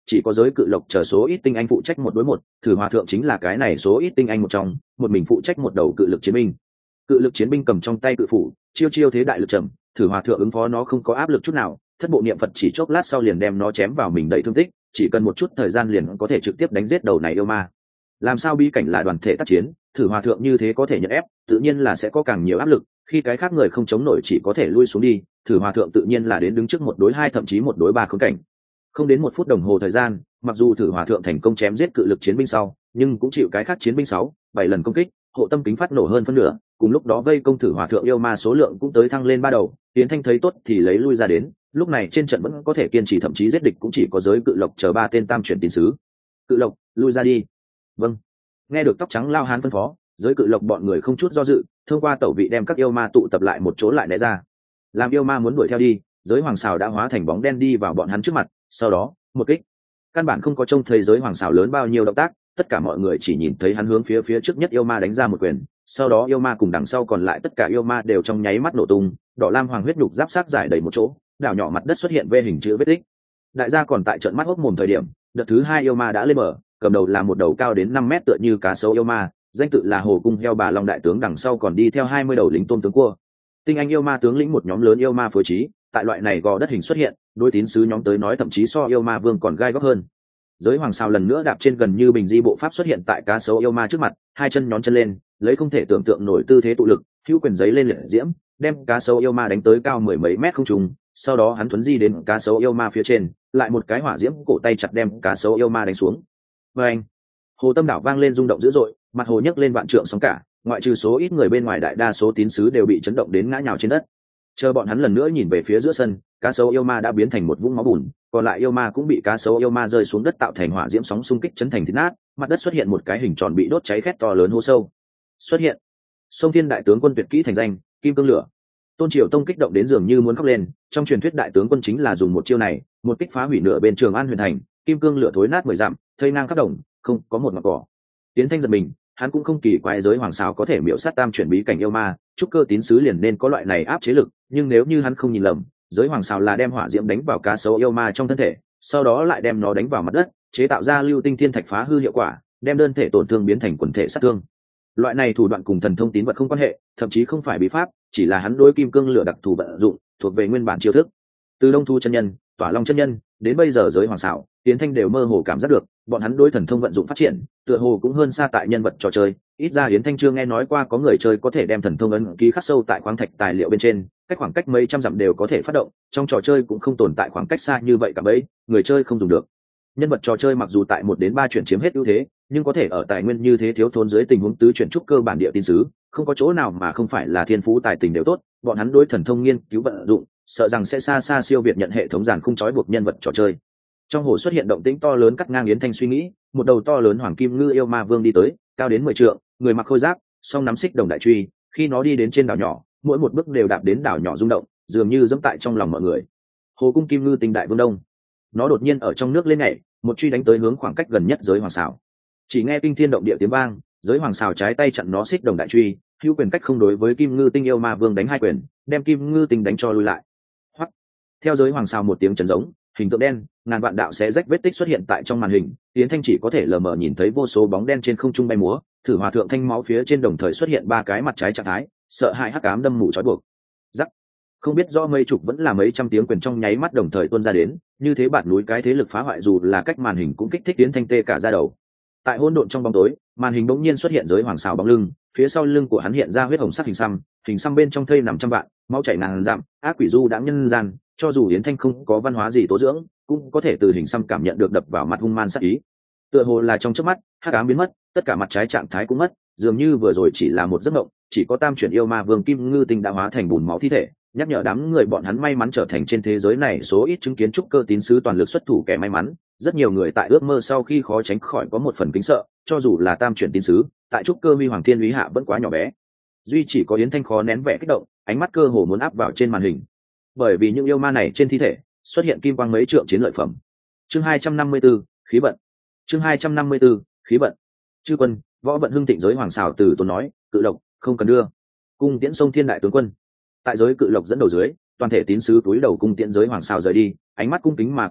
S1: chỉ có giới cự lộc chờ số ít tinh anh phụ trách một đối một, thử hòa thượng chính là cái này số ít tinh anh một trong, một mình phụ trách một đầu cự lực chiến binh. Cự lực chiến binh cầm trong tay cự phủ, chiêu chiêu thế đại lực trầm, thử hòa thượng ứng phó nó không có áp lực chút nào, thất bộ niệm Phật chỉ chốc lát sau liền đem nó chém vào mình đầy thương tích, chỉ cần một chút thời gian liền có thể trực tiếp đánh giết đầu này yêu ma. Làm sao bi cảnh là đoàn thể tác chiến, thử hòa thượng như thế có thể nhận ép, tự nhiên là sẽ có càng nhiều áp lực, khi cái khác người không chống nổi chỉ có thể lui xuống đi, thử hòa thượng tự nhiên là đến đứng trước 1 đối 2 thậm chí 1 đối 3 khốn cảnh. Không đến 1 phút đồng hồ thời gian, mặc dù thử hòa thượng thành công chém giết cự lực chiến binh sau, nhưng cũng chịu cái khác chiến binh 6-7 lần công kích, hộ tâm kính phát nổ hơn phân nửa, cùng lúc đó vây công thử hòa thượng yêu ma số lượng cũng tới thăng lên 3 đầu. Tiến Thanh thấy tốt thì lấy lui ra đến, lúc này trên trận vẫn có thể kiên trì thậm chí giết địch cũng chỉ có giới cự lộc chờ 3 tên tam chuyển tín sứ. Cự lộc, lui ra đi. Vâng. Nghe được tóc trắng lao hán phân phó, giới cự lộc bọn người không chút do dự, thông qua tẩu vị đem các yêu ma tụ tập lại một chỗ lại né ra. Làm yêu ma muốn đuổi theo đi, giới hoàng xào đã hóa thành bóng đen đi vào bọn hắn trước mặt, sau đó một kích. Căn bản không có trông thấy giới hoàng xào lớn bao nhiêu động tác, tất cả mọi người chỉ nhìn thấy hắn hướng phía trước nhất yêu ma đánh ra một quyền, sau đó yêu ma cùng đằng sau còn lại tất cả yêu ma đều trong nháy mắt nổ tung, đỏ lam hoàng huyết nhục giáp sát giải đầy một chỗ, đảo nhỏ mặt đất xuất hiện vê hình chữ vết tích. Đại gia còn tại trận mắt hốc mồm thời điểm, đợt thứ 2 yêu ma đã lên bờ, cầm đầu là một đầu cao đến 5 mét tựa như cá sấu yêu ma, danh tự là Hồ Cung Heo Bà Long đại tướng, đằng sau còn đi theo 20 đầu lính tôm tướng cua. Tinh anh yêu ma tướng lĩnh một nhóm lớn yêu ma phối trí, tại loại này gò đất hình xuất hiện, đối tín sứ nhóm tới nói thậm chí so yêu ma vương còn gai góc hơn. Giới hoàng sao lần nữa đạp trên gần như bình di bộ pháp xuất hiện tại cá sấu yêu ma trước mặt, 2 chân nhón chân lên, lấy không thể tưởng tượng nổi tư thế tụ lực, hữu quyền giấy lên liệt diễm, đem cá sấu yêu ma đánh tới cao 10 mấy mét không trung. Sau đó hắn thuấn di đến cá sấu yêu ma phía trên, lại một cái hỏa diễm cổ tay chặt đem cá sấu yêu ma đánh xuống. Và anh, hồ tâm đảo vang lên rung động dữ dội, mặt hồ nhấc lên vạn trượng sóng cả, ngoại trừ số ít người bên ngoài, đại đa số tín sứ đều bị chấn động đến ngã nhào trên đất. Chờ bọn hắn lần nữa nhìn về phía giữa sân, cá sấu yêu ma đã biến thành một vũng máu bùn, còn lại yêu ma cũng bị cá sấu yêu ma rơi xuống đất tạo thành hỏa diễm sóng xung kích chấn thành thít nát, mặt đất xuất hiện một cái hình tròn bị đốt cháy khét to lớn hố sâu. Xuất hiện Sông Thiên đại tướng quân tuyệt kỹ thành danh, kim cương lửa. Tôn Triều Tông kích động đến dường như muốn khóc lên, trong truyền thuyết đại tướng quân chính là dùng một chiêu này, một kích phá hủy nửa bên Trường An huyền thành, kim cương lửa thối nát 10 dặm, thây ngang khắp đồng, không có một mảng cỏ. Tiến Thanh giật mình, hắn cũng không kỳ quái giới hoàng sao có thể miểu sát tam chuyển bí cảnh yêu ma, trúc cơ tín sứ liền nên có loại này áp chế lực, nhưng nếu như hắn không nhìn lầm, giới hoàng sao là đem hỏa diễm đánh vào cá sấu yêu ma trong thân thể, sau đó lại đem nó đánh vào mặt đất, chế tạo ra lưu tinh thiên thạch phá hư hiệu quả, đem đơn thể tổn thương biến thành quần thể sát thương. Loại này thủ đoạn cùng thần thông tín vật không quan hệ, thậm chí không phải bí pháp, chỉ là hắn đối kim cương lửa đặc thù vận dụng, thuộc về nguyên bản chiêu thức. Từ Đông Thu chân nhân, Tỏa Long chân nhân, đến bây giờ giới hoàng xảo, Tiến Thanh đều mơ hồ cảm giác được, bọn hắn đối thần thông vận dụng phát triển, tựa hồ cũng hơn xa tại nhân vật trò chơi. Ít ra Yến Thanh chưa nghe nói qua có người chơi có thể đem thần thông ấn ký khắc sâu tại khoáng thạch tài liệu bên trên, cách khoảng cách mấy trăm dặm đều có thể phát động, trong trò chơi cũng không tồn tại khoảng cách xa như vậy cả bấy, người chơi không dùng được. Nhân vật trò chơi mặc dù tại 1 đến 3 chuyển chiếm hết ưu thế, nhưng có thể ở tài nguyên như thế thiếu thốn dưới tình huống tứ chuyển trúc cơ bản địa tín sứ, không có chỗ nào mà không phải là thiên phú tài tình đều tốt, bọn hắn đối thần thông nghiên cứu vận dụng, sợ rằng sẽ xa xa siêu việt nhận hệ thống giàn khung trói buộc nhân vật trò chơi. Trong hồ xuất hiện động tĩnh to lớn cắt ngang Yến Thanh suy nghĩ, một đầu to lớn hoàng kim ngư yêu ma vương đi tới, cao đến 10 trượng, người mặc khôi giáp, song nắm xích đồng đại truy, khi nó đi đến trên đảo nhỏ, mỗi một bước đều đạp đến đảo nhỏ rung động, dường như dẫm tại trong lòng mọi người. Hồ cung kim ngư tinh đại vương đông, nó đột nhiên ở trong nước lên nhảy, một truy đánh tới hướng khoảng cách gần nhất giới hoàng xảo. Chỉ nghe kinh thiên động địa tiếng vang, giới hoàng xảo trái tay chặn nó xích đồng đại truy, hữu quyền cách không đối với kim ngư tinh yêu ma vương đánh 2 quyền, đem kim ngư tinh đánh cho lui lại. Hoắc, theo giới hoàng xảo một tiếng chấn giống, hình tượng đen, ngàn vạn đạo xé rách vết tích xuất hiện tại trong màn hình, Tiến Thanh chỉ có thể lờ mờ nhìn thấy vô số bóng đen trên không trung bay múa, thử hòa thượng thanh máu phía trên đồng thời xuất hiện 3 cái mặt trái trạng thái, sợ hãi hắc ám đâm mù trói buộc. Rắc, không biết do mấy chục vẫn là mấy trăm tiếng quyền trong nháy mắt đồng thời tuôn ra đến, như thế bạt núi cái thế lực phá hoại dù là cách màn hình cũng kích thích Tiến Thanh tê cả da đầu. Tại hỗn độn trong bóng tối, màn hình bỗng nhiên xuất hiện giới hoàng xảo bóng lưng, phía sau lưng của hắn hiện ra huyết hồng sắc hình xăm bên trong thây nằm trăm vạn, máu chảy ngàn dặm, ác quỷ du đãng nhân gian, cho dù Yến Thanh không có văn hóa gì tố dưỡng, cũng có thể từ hình xăm cảm nhận được đập vào mặt hung man sát ý. Tựa hồ là trong chớp mắt, hắc ám biến mất, tất cả mặt trái trạng thái cũng mất, dường như vừa rồi chỉ là một giấc mộng, chỉ có tam chuyển yêu ma vương kim ngư tinh đã hóa thành bùn máu thi thể, nhắc nhở đám người bọn hắn may mắn trở thành trên thế giới này số ít chứng kiến trúc cơ tín sứ toàn lực xuất thủ kẻ may mắn. Rất nhiều người tại ước mơ sau khi khó tránh khỏi có một phần kính sợ, cho dù là tam chuyển tín sứ, tại trúc cơ huy hoàng thiên úy hạ vẫn quá nhỏ bé. Duy chỉ có Yến Thanh khó nén vẻ kích động, ánh mắt cơ hồ muốn áp vào trên màn hình, bởi vì những yêu ma này trên thi thể xuất hiện kim quang mấy trượng chiến lợi phẩm. Chương 254, khí vận. Chương 254, khí vận. Chư quân, võ vận hưng thịnh giới hoàng xảo từ tốn nói, cự lộc không cần đưa, cung tiễn sông Thiên đại tướng quân. Tại giới cự lộc dẫn đầu dưới, toàn thể tín sứ túi đầu cung tiễn giới hoàng xảo rời đi, ánh mắt cung kính mà cùng nhiệt,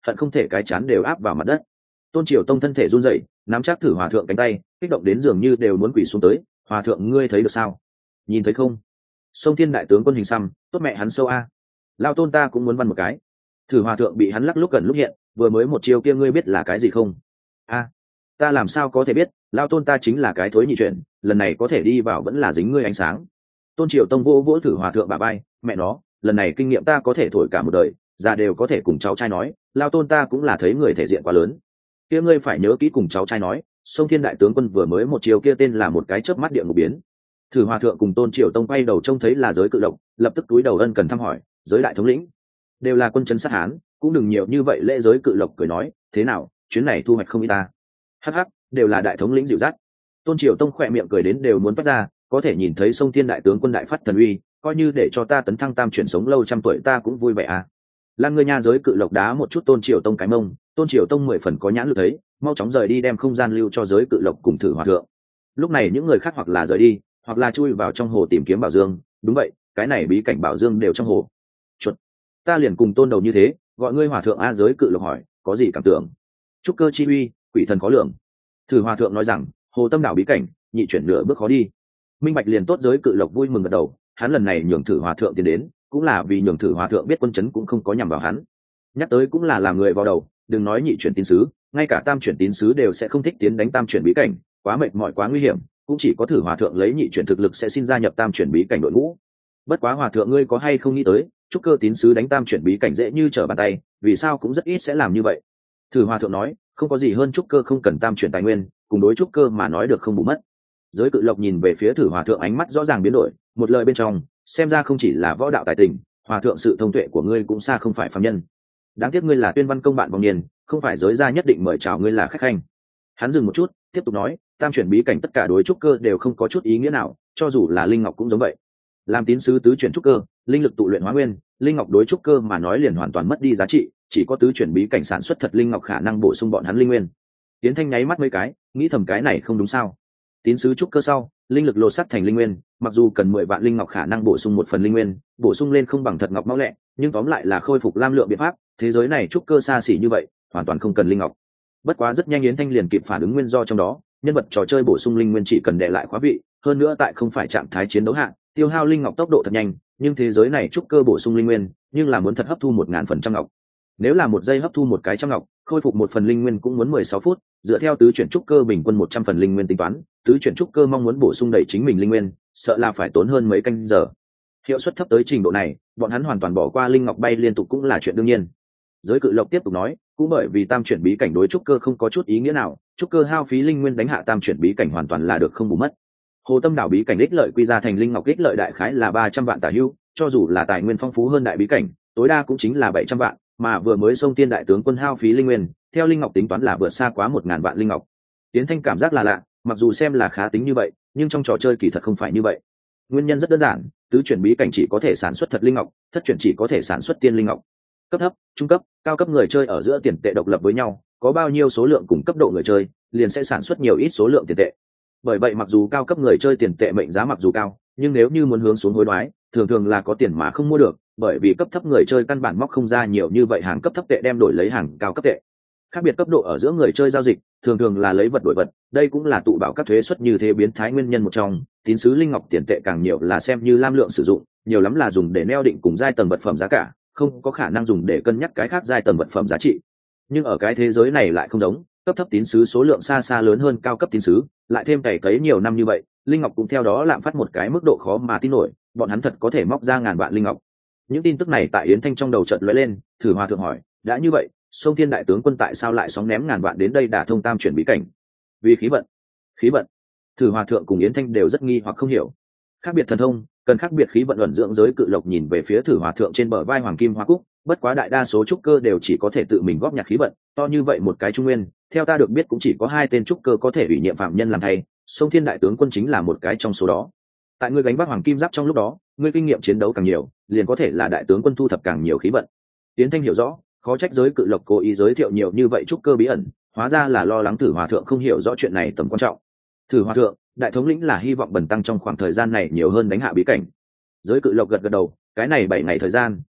S1: hận không thể cái chán đều áp vào mặt đất. Tôn Triều Tông thân thể run rẩy, nắm chắc Thử Hòa thượng cánh tay, kích động đến dường như đều muốn quỳ xuống tới. Hòa thượng ngươi thấy được sao? Nhìn thấy không? Sông Thiên đại tướng quân hình xăm, tốt mẹ hắn sâu a. Lao Tôn ta cũng muốn văn một cái. Thử Hòa thượng bị hắn lắc lúc gần lúc hiện, vừa mới một chiêu kia ngươi biết là cái gì không? A, ta làm sao có thể biết, Lao Tôn ta chính là cái thối nhị chuyển, lần này có thể đi vào vẫn là dính ngươi ánh sáng. Tôn Triều Tông vỗ vỗ Thử Hòa thượng bả vai, mẹ nó, lần này kinh nghiệm ta có thể thổi cả một đời, già đều có thể cùng cháu trai nói, Lao Tôn ta cũng là thấy người thể diện quá lớn. Kia ngươi phải nhớ kỹ cùng cháu trai nói, Sông Thiên đại tướng quân vừa mới một chiều kia tên là một cái chớp mắt địa ngục biến. Thử Hòa thượng cùng Tôn Triều Tông quay đầu trông thấy là giới cự độc, lập tức túi đầu ân cần thăm hỏi, giới đại thống lĩnh, đều là quân trấn sát hán, cũng đừng nhiều như vậy. Lễ giới cự lộc cười nói, thế nào, chuyến này thu hoạch không ít ta? Hắc hắc, đều là đại thống lĩnh dịu dắt. Tôn Triều Tông khỏe miệng cười đến đều muốn phát ra, có thể nhìn thấy Sông Thiên đại tướng quân đại phát thần uy, coi như để cho ta tấn thăng tam chuyển sống lâu trăm tuổi ta cũng vui vẻ à. Lan ngươi nha, giới cự lộc đá một chút Tôn Triều Tông cái mông, Tôn Triều Tông 10 phần có nhãn lực thấy, mau chóng rời đi đem không gian lưu cho giới cự lộc cùng Thử Hòa thượng. Lúc này những người khác hoặc là rời đi, hoặc là chui vào trong hồ tìm kiếm bảo dương. Đúng vậy, cái này bí cảnh bảo dương đều trong hồ. Chuột, ta liền cùng Tôn đầu như thế, gọi ngươi Hòa thượng a. Giới cự lộc hỏi, có gì cảm tưởng? Trúc cơ chi uy, quỷ thần khó lường. Thử Hòa thượng nói rằng, hồ tâm đảo bí cảnh, nhị chuyển nửa bước khó đi. Minh bạch liền tốt. Giới cự lộc vui mừng gật đầu, hắn lần này nhường Thử Hòa thượng tiến đến, cũng là vì nhường Thử Hòa thượng biết quân trấn cũng không có nhằm vào hắn. Nhắc tới cũng là làm người vào đầu, đừng nói nhị chuyển tín sứ, ngay cả tam chuyển tín sứ đều sẽ không thích tiến đánh tam chuyển bí cảnh, quá mệt mỏi quá nguy hiểm, cũng chỉ có Thử Hòa thượng lấy nhị chuyển thực lực sẽ xin gia nhập tam chuyển bí cảnh đội ngũ. Bất quá Hòa thượng ngươi có hay không nghĩ tới, trúc cơ tín sứ đánh tam chuyển bí cảnh dễ như trở bàn tay, vì sao cũng rất ít sẽ làm như vậy? Thử Hòa thượng nói, không có gì hơn trúc cơ không cần tam chuyển tài nguyên, cùng đối trúc cơ mà nói được không bù mất. Giới cự lộc nhìn về phía Thử Hòa thượng, ánh mắt rõ ràng biến đổi, một lời bên trong xem ra không chỉ là võ đạo tài tình, Hòa thượng sự thông tuệ của ngươi cũng xa không phải phàm nhân. Đáng tiếc ngươi là Tuyên Văn công bạn vong niên, không phải giới gia nhất định mời chào ngươi là khách khanh. Hắn dừng một chút, tiếp tục nói, tam chuyển bí cảnh tất cả đối trúc cơ đều không có chút ý nghĩa nào, cho dù là linh ngọc cũng giống vậy. Làm tín sứ tứ chuyển trúc cơ, linh lực tụ luyện hóa nguyên, linh ngọc đối trúc cơ mà nói liền hoàn toàn mất đi giá trị, chỉ có tứ chuyển bí cảnh sản xuất thật linh ngọc khả năng bổ sung bọn hắn linh nguyên. Tiến Thanh nháy mắt mấy cái, nghĩ thầm cái này không đúng sao? Tín sứ trúc cơ sau, linh lực lột sắt thành linh nguyên, mặc dù cần 10 vạn linh ngọc khả năng bổ sung một phần linh nguyên, bổ sung lên không bằng thật ngọc mau lẹ, nhưng tóm lại là khôi phục lam lượng biện pháp, thế giới này trúc cơ xa xỉ như vậy, hoàn toàn không cần linh ngọc. Bất quá rất nhanh Yến Thanh liền kịp phản ứng nguyên do trong đó, nhân vật trò chơi bổ sung linh nguyên chỉ cần đệ lại khóa vị, hơn nữa tại không phải trạng thái chiến đấu hạng, tiêu hao linh ngọc tốc độ thật nhanh, nhưng thế giới này trúc cơ bổ sung linh nguyên, nhưng là muốn thật hấp thu 1000% ngọc. Nếu là một giây hấp thu một cái trăm ngọc, khôi phục một phần linh nguyên cũng muốn 16 phút, dựa theo tứ chuyển trúc cơ bình quân 100 phần linh nguyên tính toán, tứ chuyển trúc cơ mong muốn bổ sung đầy chính mình linh nguyên, sợ là phải tốn hơn mấy canh giờ. Hiệu suất thấp tới trình độ này, bọn hắn hoàn toàn bỏ qua linh ngọc bay liên tục cũng là chuyện đương nhiên. Giới cự lộc tiếp tục nói, cũng bởi vì tam chuyển bí cảnh đối trúc cơ không có chút ý nghĩa nào, trúc cơ hao phí linh nguyên đánh hạ tam chuyển bí cảnh hoàn toàn là được không bù mất. Hồ tâm đảo bí cảnh ích lợi quy ra thành linh ngọc ích lợi đại khái là 300 vạn tả hữu, cho dù là tài nguyên phong phú hơn đại bí cảnh, tối đa cũng chính là 700 vạn, mà vừa mới Sông Tiên đại tướng quân hao phí linh nguyên, theo linh ngọc tính toán là vượt xa quá 1000 vạn linh ngọc. Tiến Thanh cảm giác là lạ, mặc dù xem là khá tính như vậy, nhưng trong trò chơi kỳ thật không phải như vậy. Nguyên nhân rất đơn giản, tứ chuyển bí cảnh chỉ có thể sản xuất thật linh ngọc, thất chuyển chỉ có thể sản xuất tiên linh ngọc. Cấp thấp, trung cấp, cao cấp người chơi ở giữa tiền tệ độc lập với nhau, có bao nhiêu số lượng cùng cấp độ người chơi, liền sẽ sản xuất nhiều ít số lượng tiền tệ. Bởi vậy mặc dù cao cấp người chơi tiền tệ mệnh giá mặc dù cao, nhưng nếu như muốn hướng xuống hối đoái, thường thường là có tiền mà không mua được, bởi vì cấp thấp người chơi căn bản móc không ra nhiều như vậy hàng cấp thấp tệ đem đổi lấy hàng cao cấp tệ. Khác biệt cấp độ ở giữa người chơi giao dịch, thường thường là lấy vật đổi vật, đây cũng là tụ bảo các thuế suất như thế biến thái nguyên nhân một trong. Tín sứ linh ngọc tiền tệ càng nhiều là xem như lam lượng sử dụng, nhiều lắm là dùng để neo định cùng giai tầng vật phẩm giá cả, không có khả năng dùng để cân nhắc cái khác giai tầng vật phẩm giá trị. Nhưng ở cái thế giới này lại không giống, cấp thấp tín sứ số lượng xa xa lớn hơn cao cấp tín sứ, lại thêm cày cấy nhiều năm như vậy, linh ngọc cũng theo đó lạm phát một cái mức độ khó mà tin nổi, bọn hắn thật có thể móc ra ngàn vạn linh ngọc. Những tin tức này tại Yến Thanh trong đầu chợt lóe lên, Thử Hòa thượng hỏi, đã như vậy, Sông Thiên đại tướng quân tại sao lại sóng ném ngàn vạn đến đây đả thông tam chuyển bí cảnh? Vì khí vận. Khí vận? Thử Hòa thượng cùng Yến Thanh đều rất nghi hoặc không hiểu. Khác biệt thần thông, cần khác biệt khí vận ẩn dưỡng. Giới cự lộc nhìn về phía Thử Hòa thượng trên bờ vai hoàng kim hoa cúc, bất quá đại đa số trúc cơ đều chỉ có thể tự mình góp nhặt khí vận, to như vậy một cái trung nguyên, theo ta được biết cũng chỉ có 2 tên trúc cơ có thể ủy nhiệm phạm nhân làm thay, Sông Thiên đại tướng quân chính là một cái trong số đó. Tại ngươi gánh vác hoàng kim giáp trong lúc đó, ngươi kinh nghiệm chiến đấu càng nhiều, liền có thể là đại tướng quân thu thập càng nhiều khí vận. Tiến Thanh hiểu rõ, khó trách giới cự lộc cố ý giới thiệu nhiều như vậy trúc cơ bí ẩn, hóa ra là lo lắng Thử Hòa thượng không hiểu rõ chuyện này tầm quan trọng. Thử Hòa thượng, đại thống lĩnh là hy vọng bần tăng trong khoảng thời gian này nhiều hơn đánh hạ bí cảnh. Giới cự lộc gật gật đầu, cái này 7 ngày thời gian,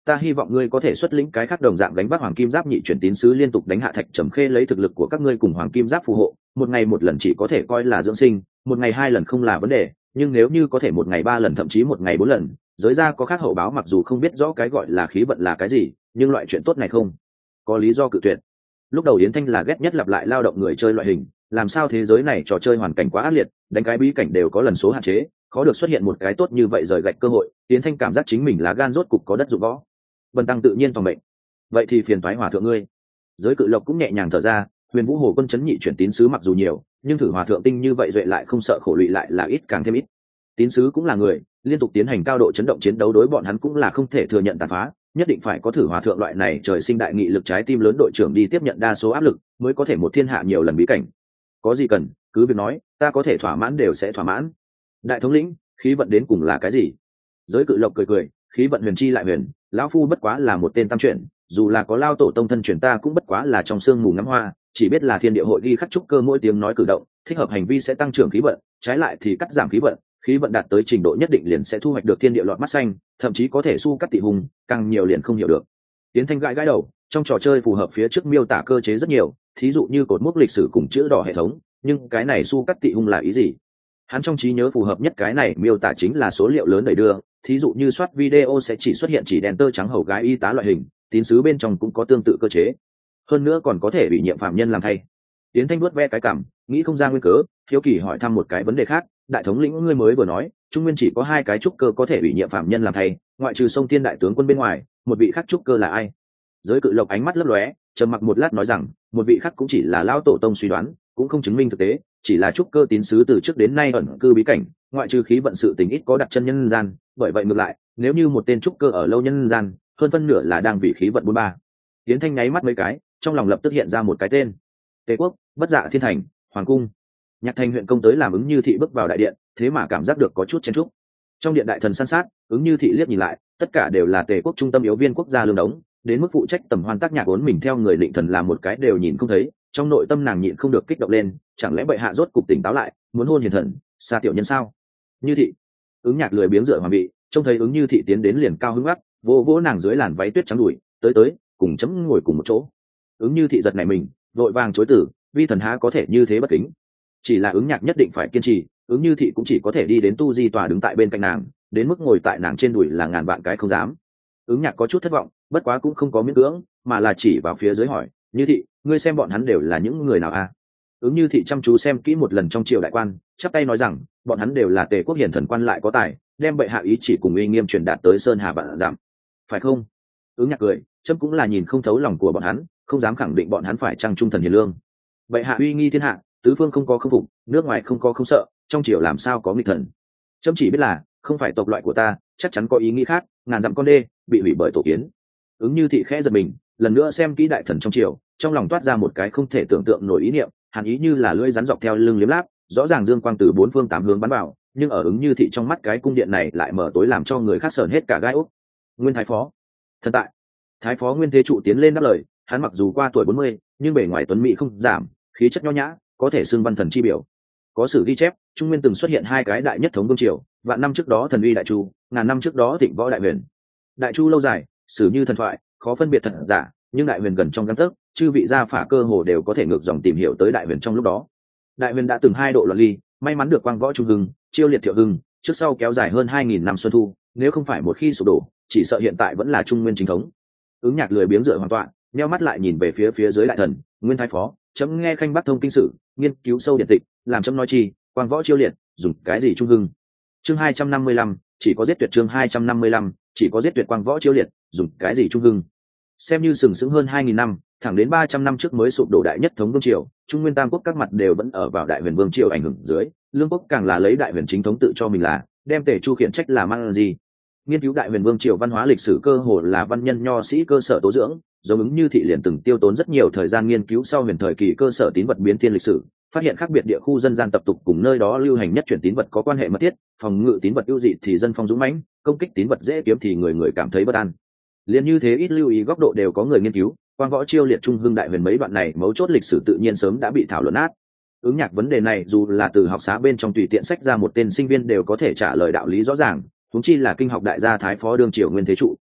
S1: ta hy vọng ngươi có thể xuất lĩnh cái khác đồng dạng đánh vác hoàng kim giáp nhị chuyển tín sứ liên tục đánh hạ thạch trầm khê, lấy thực lực của các ngươi cùng hoàng kim giáp phù hộ, một ngày một lần chỉ có thể coi là dưỡng sinh, một ngày 2 lần không là vấn đề, nhưng nếu như có thể một ngày 3 lần, thậm chí một ngày 4 lần, giới ra có khác hậu báo mặc dù không biết rõ cái gọi là khí vận là cái gì, nhưng loại chuyện tốt này không có lý do cự tuyệt. Lúc đầu Yến Thanh là ghét nhất lặp lại lao động người chơi loại hình, làm sao thế giới này trò chơi hoàn cảnh quá ác liệt, đánh cái bí cảnh đều có lần số hạn chế, khó được xuất hiện một cái tốt như vậy rời gạch cơ hội. Yến Thanh cảm giác chính mình là gan rốt cục có đất dụng võ. Vân Tăng tự nhiên phòng mệnh, vậy thì phiền toái hòa thượng ngươi. Giới Cự Lộc cũng nhẹ nhàng thở ra, Huyền Vũ Hồ quân chấn nhị chuyển tín sứ mặc dù nhiều, nhưng thử hòa thượng tinh như vậy duệ lại không sợ khổ lụy lại là ít càng thêm ít. Tín sứ cũng là người, liên tục tiến hành cao độ chấn động chiến đấu đối bọn hắn cũng là không thể thừa nhận tàn phá, nhất định phải có thử hòa thượng loại này trời sinh đại nghị lực trái tim lớn đội trưởng đi tiếp nhận đa số áp lực, mới có thể một thiên hạ nhiều lần bí cảnh. Có gì cần cứ việc nói, ta có thể thỏa mãn đều sẽ thỏa mãn. Đại thống lĩnh, khí vận đến cùng là cái gì? Giới Cự Lộc cười cười, khí vận huyền chi lại huyền, lão phu bất quá là một tên tam chuyển, dù là có lao tổ tông thân chuyển ta cũng bất quá là trong sương mù ngắm hoa, chỉ biết là thiên địa hội ghi khắc trúc cơ mỗi tiếng nói cử động thích hợp hành vi sẽ tăng trưởng khí vận, trái lại thì cắt giảm khí vận đạt tới trình độ nhất định liền sẽ thu hoạch được thiên địa lọt mắt xanh, thậm chí có thể su cắt tị hùng, càng nhiều liền không hiểu được. Tiến Thanh gãi đầu, trong trò chơi phù hợp phía trước miêu tả cơ chế rất nhiều, thí dụ như cột mốc lịch sử cùng chữ đỏ hệ thống, nhưng cái này su cắt tị hung là ý gì? Hắn trong trí nhớ phù hợp nhất cái này miêu tả chính là số liệu lớn đẩy đưa, thí dụ như soát video sẽ chỉ xuất hiện chỉ đèn tơ trắng hầu gái y tá loại hình, tín sứ bên trong cũng có tương tự cơ chế, hơn nữa còn có thể bị nhiệm phạm nhân làm thay. Tiến Thanh vuốt ve cái cảm, nghĩ không ra nguyên cớ, hiếu kỳ hỏi thăm một cái vấn đề khác, đại thống lĩnh ngươi mới vừa nói trung nguyên chỉ có 2 cái trúc cơ có thể bị nhiệm phạm nhân làm thay, ngoại trừ Sông Thiên đại tướng quân bên ngoài, một vị khác trúc cơ là ai? Giới Cự Lộc ánh mắt lấp lóe, trầm mặc một lát nói rằng, một vị khác cũng chỉ là lão tổ tông suy đoán, cũng không chứng minh thực tế, chỉ là trúc cơ tín sứ từ trước đến nay ẩn cư bí cảnh, ngoại trừ khí vận sự tình ít có đặt chân nhân gian, bởi vậy ngược lại, nếu như một tên trúc cơ ở lâu nhân gian, hơn phân nửa là đang vì khí vận 43. Tiến Thanh nháy mắt mấy cái, trong lòng lập tức hiện ra một cái tên: Tề Quốc, Bất Dạ Thiên Thành, Hoàng Cung. Nhạc Thành huyện công tới làm Ứng Như Thị bước vào đại điện, thế mà cảm giác được có chút chen chúc. Trong điện đại thần san sát, Ứng Như Thị liếc nhìn lại, tất cả đều là Tề Quốc trung tâm yếu viên quốc gia lương đống, đến mức phụ trách tầm hoan tác nhạc uốn mình theo người định thần làm một cái đều nhìn không thấy, trong nội tâm nàng nhịn không được kích động lên, chẳng lẽ bệ hạ rốt cục tỉnh táo lại, muốn hôn hiền thần, xa tiểu nhân sao? Như Thị. Ứng Nhạc lười biếng dựa hoàng bị, trông thấy Ứng Như Thị tiến đến liền cao hứng gắt, vỗ vỗ nàng dưới làn váy tuyết trắng đùi, tới, cùng chấm ngồi cùng một chỗ. Ứng Như Thị giật nảy mình, vội vàng chối từ, vi thần há có thể như thế bất kính. Chỉ là Ứng Nhạc nhất định phải kiên trì, Ứng Như Thị cũng chỉ có thể đi đến tu di tòa đứng tại bên cạnh nàng, đến mức ngồi tại nàng trên đùi là ngàn vạn cái không dám. Ứng Nhạc có chút thất vọng, bất quá cũng không có miễn cưỡng, mà là chỉ vào phía dưới hỏi, Như Thị, ngươi xem bọn hắn đều là những người nào a? Ứng Như Thị chăm chú xem kỹ một lần trong triều đại quan, chắp tay nói rằng, bọn hắn đều là Tề Quốc hiển thần quan lại có tài, đem bệ hạ ý chỉ cùng uy nghiêm truyền đạt tới sơn hà vạn dặm, phải không? Ứng Nhạc cười, chấm cũng là nhìn không thấu lòng của bọn hắn, không dám khẳng định bọn hắn phải trang trung thần hiền lương. Bệ hạ uy nghi thiên hạ, tứ phương không có không phục, nước ngoài không có không sợ, trong triều làm sao có nghịch thần? Chấm chỉ biết là không phải tộc loại của ta, chắc chắn có ý nghĩ khác, ngàn dặm con đê bị hủy bởi tổ kiến. Ứng Như Thị khẽ giật mình, lần nữa xem kỹ đại thần trong triều, trong lòng toát ra một cái không thể tưởng tượng nổi ý niệm, hàn ý như là lưỡi rắn dọc theo lưng liếm láp, rõ ràng dương quang từ 4 phương 8 hướng bắn vào, nhưng ở Ứng Như Thị trong mắt cái cung điện này lại mở tối làm cho người khác sởn hết cả gai ốc. Nguyên thái phó, thần tại. Thái phó Nguyên Thế Trụ tiến lên đáp lời, hắn mặc dù qua tuổi 40, nhưng bề ngoài tuấn mỹ không giảm, khí chất nho nhã, có thể xưng văn thần chi biểu. Có sử ghi chép, Trung Nguyên từng xuất hiện 2 cái đại nhất thống vương triều, vạn năm trước đó thần uy đại chu, ngàn năm trước đó thịnh võ đại huyền. Đại chu lâu dài, sử như thần thoại, khó phân biệt thật giả, nhưng đại huyền gần trong gang tấc, chư vị gia phả cơ hồ đều có thể ngược dòng tìm hiểu tới đại huyền trong lúc đó. Đại huyền đã từng 2 độ loạn ly, may mắn được quang võ trung hưng, chiêu liệt thiệu hưng, trước sau kéo dài hơn 2000 năm xuân thu, nếu không phải một khi sụp đổ, chỉ sợ hiện tại vẫn là Trung Nguyên chính thống. Ứng Nhạc lười biếng dựa hoàn toàn, nheo mắt lại nhìn về phía dưới đại thần, Nguyên thái phó, chấm nghe khanh bắc thông kinh sử, nghiên cứu sâu điện tịch, làm chấm nói chi, quang võ chiêu liệt, dùng cái gì trung hưng? Chương 255, chỉ có giết tuyệt. Chương 255, chỉ có giết tuyệt quang võ chiêu liệt, dùng cái gì trung hưng? Xem như sừng sững hơn 2000 năm, thẳng đến 300 năm trước mới sụp đổ đại nhất thống vương triều, Trung Nguyên tam quốc các mặt đều vẫn ở vào đại huyền vương triều ảnh hưởng dưới, lương quốc càng là lấy đại huyền chính thống tự cho mình là, đem Tề Chu khiển trách là mang gì? Nghiên cứu đại huyền vương triều văn hóa lịch sử cơ hồ là văn nhân nho sĩ cơ sở tố dưỡng, giống Ứng Như Thị liền từng tiêu tốn rất nhiều thời gian nghiên cứu sau huyền thời kỳ cơ sở tín vật biến thiên lịch sử, phát hiện khác biệt địa khu dân gian tập tục cùng nơi đó lưu hành nhất chuyển tín vật có quan hệ mật thiết, phòng ngự tín vật ưu dị thì dân phong dũng mãnh, công kích tín vật dễ kiếm thì người người cảm thấy bất an. Liên như thế ít lưu ý góc độ đều có người nghiên cứu, quang võ chiêu liệt trung hưng đại huyền mấy đoạn này mấu chốt lịch sử tự nhiên sớm đã bị thảo luận át. Ứng Nhạc vấn đề này dù là từ học xá bên trong tùy tiện sách ra một tên sinh viên đều có thể trả lời đạo lý rõ ràng, huống chi là kinh học đại gia thái phó đương triều Nguyên Thế Trụ.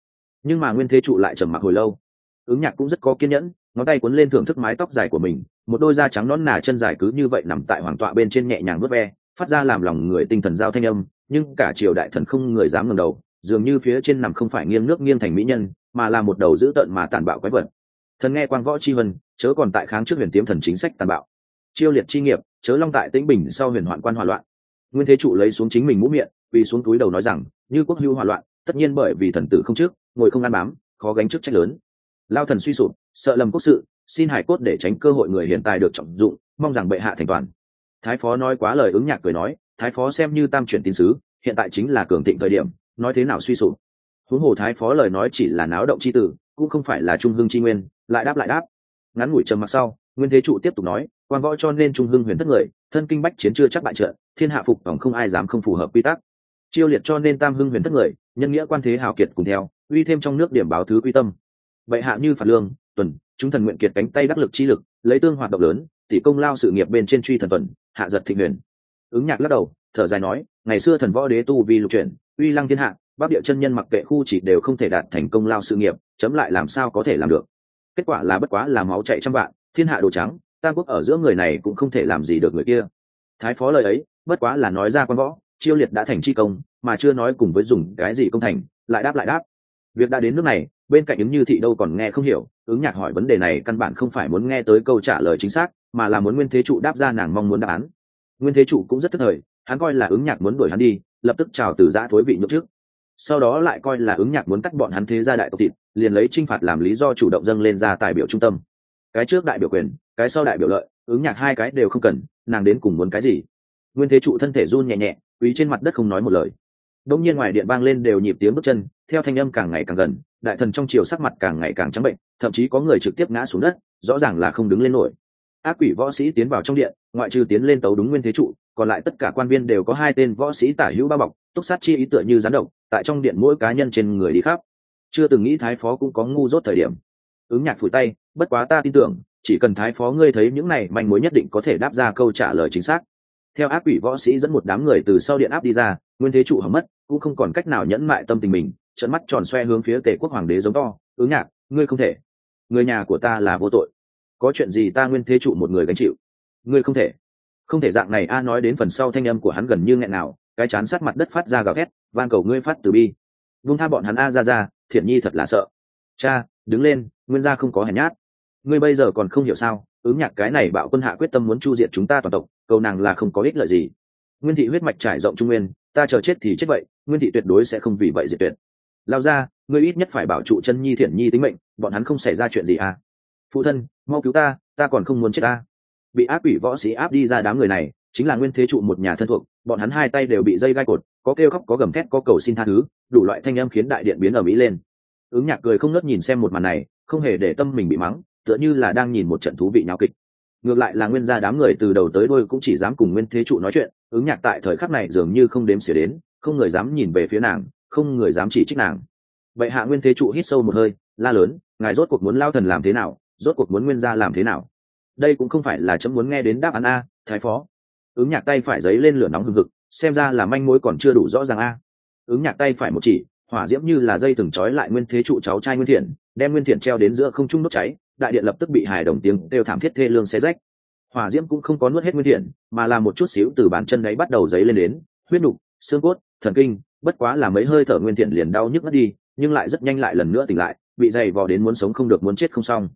S1: Nhưng mà nguyên thế trụ lại trầm mặc hồi lâu. Ứng Nhạc cũng rất có kiên nhẫn, ngón tay cuốn lên thưởng thức mái tóc dài của mình, một đôi da trắng nõn nà chân dài cứ như vậy nằm tại hoàng tọa bên trên nhẹ nhàng vuốt ve, phát ra làm lòng người tinh thần giao thanh âm, nhưng cả triều đại thần không người dám ngẩng đầu, dường như phía trên nằm không phải nghiêng nước nghiêng thành mỹ nhân, mà là một đầu dữ tợn mà tàn bạo quái vật. Thần nghe quang võ chi vân, chớ còn tại kháng trước huyền tiếm thần chính sách tàn bạo. Chiêu liệt chi nghiệp, chớ long tại tĩnh bình sau huyền hoạn quan hòa loạn. Nguyên thế trụ lấy xuống chính mình mũ miệng, quỳ xuống túi đầu nói rằng, như quốc hưu hòa loạn, tất nhiên bởi vì thần tử không trước, ngồi không ăn bám, khó gánh chức trách lớn. Lao thần suy sụp, sợ lầm quốc sự, xin hải cốt để tránh cơ hội người hiện tại được trọng dụng, mong rằng bệ hạ thành toàn. Thái phó nói quá lời. Ứng Nhạc cười nói, thái phó xem như tam chuyển tín sứ, hiện tại chính là cường thịnh thời điểm, nói thế nào suy sụp. Huống hồ thái phó lời nói chỉ là náo động chi tử, cũng không phải là trung hưng chi nguyên. Lại đáp. Ngắn ngủi trầm mặc sau, nguyên thế trụ tiếp tục nói, quan võ cho nên trung hưng huyền thất người, thân kinh bách chiến chưa chắc bại trận, thiên hạ phục tổng không ai dám không phù hợp quy tắc. Chiêu liệt cho nên tam hưng huyền thất người, nhân nghĩa quan thế hào kiệt cùng theo, uy thêm trong nước điểm báo thứ quy tâm. Vậy hạ như phạt lương tuần, chúng thần nguyện kiệt cánh tay đắc lực chi lực, lấy tương hoạt động lớn, tỷ công lao sự nghiệp bên trên truy thần tuần, hạ giật thịnh huyền. Ứng Nhạc lắc đầu, thở dài nói, ngày xưa thần võ đế tu vì lục chuyển, uy lăng thiên hạ, bắc địa chân nhân mặc kệ khu chỉ đều không thể đạt thành công lao sự nghiệp, chấm lại làm sao có thể làm được. Kết quả là bất quá là máu chạy trăm vạn, thiên hạ đồ trắng, tam quốc ở giữa người này cũng không thể làm gì được người kia. Thái phó lời ấy bất quá là nói ra quan võ chiêu liệt đã thành chi công, mà chưa nói cùng với dùng cái gì công thành. Lại đáp. Việc đã đến nước này, bên cạnh Ứng Như Thị đâu còn nghe không hiểu. Ứng Nhạc hỏi vấn đề này căn bản không phải muốn nghe tới câu trả lời chính xác, mà là muốn nguyên thế trụ đáp ra nàng mong muốn đáp án. Nguyên thế trụ cũng rất tức thời, hắn coi là Ứng Nhạc muốn đuổi hắn đi, lập tức chào từ giã thối vị nhượng trước. Sau đó lại coi là Ứng Nhạc muốn cắt bọn hắn thế gia đại tộc thịt, liền lấy trinh phạt làm lý do chủ động dâng lên ra tài biểu trung tâm. Cái trước đại biểu quyền, cái sau đại biểu lợi, Ứng Nhạc hai cái đều không cần, nàng đến cùng muốn cái gì? Nguyên thế trụ thân thể run nhẹ nhẹ, quỳ trên mặt đất không nói một lời. Đột nhiên ngoài điện vang lên đều nhịp tiếng bước chân, theo thanh âm càng ngày càng gần, đại thần trong triều sắc mặt càng ngày càng trắng bệnh, thậm chí có người trực tiếp ngã xuống đất, rõ ràng là không đứng lên nổi. Ác quỷ võ sĩ tiến vào trong điện, ngoại trừ tiến lên tấu đúng nguyên thế trụ, còn lại tất cả quan viên đều có hai tên võ sĩ tả hữu bao bọc, túc sát chi ý tựa như gián độc, tại trong điện mỗi cá nhân trên người đi khắp. Chưa từng nghĩ thái phó cũng có ngu dốt thời điểm. Ứng Nhạc phủi tay, bất quá ta tin tưởng, chỉ cần thái phó ngươi thấy những này manh mối nhất định có thể đáp ra câu trả lời chính xác. Theo ác quỷ võ sĩ dẫn một đám người từ sau điện áp đi ra, nguyên thế trụ hỏng mất, cũng không còn cách nào nhẫn mại tâm tình mình, trợn mắt tròn xoe hướng phía Tề quốc hoàng đế giống to, Ứng Nhạc, ngươi không thể, người nhà của ta là vô tội, có chuyện gì ta nguyên thế trụ một người gánh chịu, ngươi không thể dạng này. A nói đến phần sau thanh âm của hắn gần như nghẹn nào, cái chán sát mặt đất phát ra gào thét, van cầu ngươi phát từ bi, vung tha bọn hắn. A ra, Thiện Nhi thật là sợ. Cha, đứng lên, nguyên gia không có hèn nhát, ngươi bây giờ còn không hiểu sao? Ứng Nhạc cái này bạo quân hạ quyết tâm muốn chu diệt chúng ta toàn tộc, cầu nàng là không có ích lợi gì. Nguyên thị huyết mạch trải rộng trung nguyên, ta chờ chết thì chết vậy, Nguyên thị tuyệt đối sẽ không vì vậy diệt tuyệt. Lao ra, ngươi ít nhất phải bảo trụ chân Nhi Thiện Nhi tính mệnh, bọn hắn không xảy ra chuyện gì à? Phụ thân, mau cứu ta còn không muốn chết ta. Bị ác quỷ võ sĩ áp đi ra đám người này, chính là nguyên thế trụ một nhà thân thuộc, bọn hắn hai tay đều bị dây gai cột, có kêu khóc có gầm thét có cầu xin tha thứ, đủ loại thanh âm khiến đại điện biến ở mỹ lên. Ứng Nhạc cười không ngớt nhìn xem một màn này, không hề để tâm mình bị mắng, tựa như là đang nhìn một trận thú vị nháo kịch. Ngược lại là nguyên gia đám người từ đầu tới đuôi cũng chỉ dám cùng nguyên thế trụ nói chuyện. Ứng Nhạc tại thời khắc này dường như không đếm xỉa đến, không người dám nhìn về phía nàng, không người dám chỉ trích nàng. Vậy hạ nguyên thế trụ hít sâu một hơi, la lớn, ngài rốt cuộc muốn lao thần làm thế nào, rốt cuộc muốn nguyên gia làm thế nào? Đây cũng không phải là chấm muốn nghe đến đáp án a, thái phó. Ứng Nhạc tay phải giấy lên lửa nóng hừng hực, xem ra là manh mối còn chưa đủ rõ ràng a. Ứng Nhạc tay phải một chỉ, hỏa diễm như là dây từng trói lại nguyên thế trụ cháu trai Nguyên Thiện, đem Nguyên Thiện treo đến giữa không trung đốt cháy, đại điện lập tức bị hài đồng tiếng kêu thảm thiết thê lương xé rách. Hỏa diễm cũng không có nuốt hết Nguyên Thiện, mà là một chút xíu từ bàn chân đấy bắt đầu dấy lên đến, huyết nục, xương cốt, thần kinh, bất quá là mấy hơi thở Nguyên Thiện liền đau nhức mất đi, nhưng lại rất nhanh lại lần nữa tỉnh lại, bị dày vò đến muốn sống không được muốn chết không xong.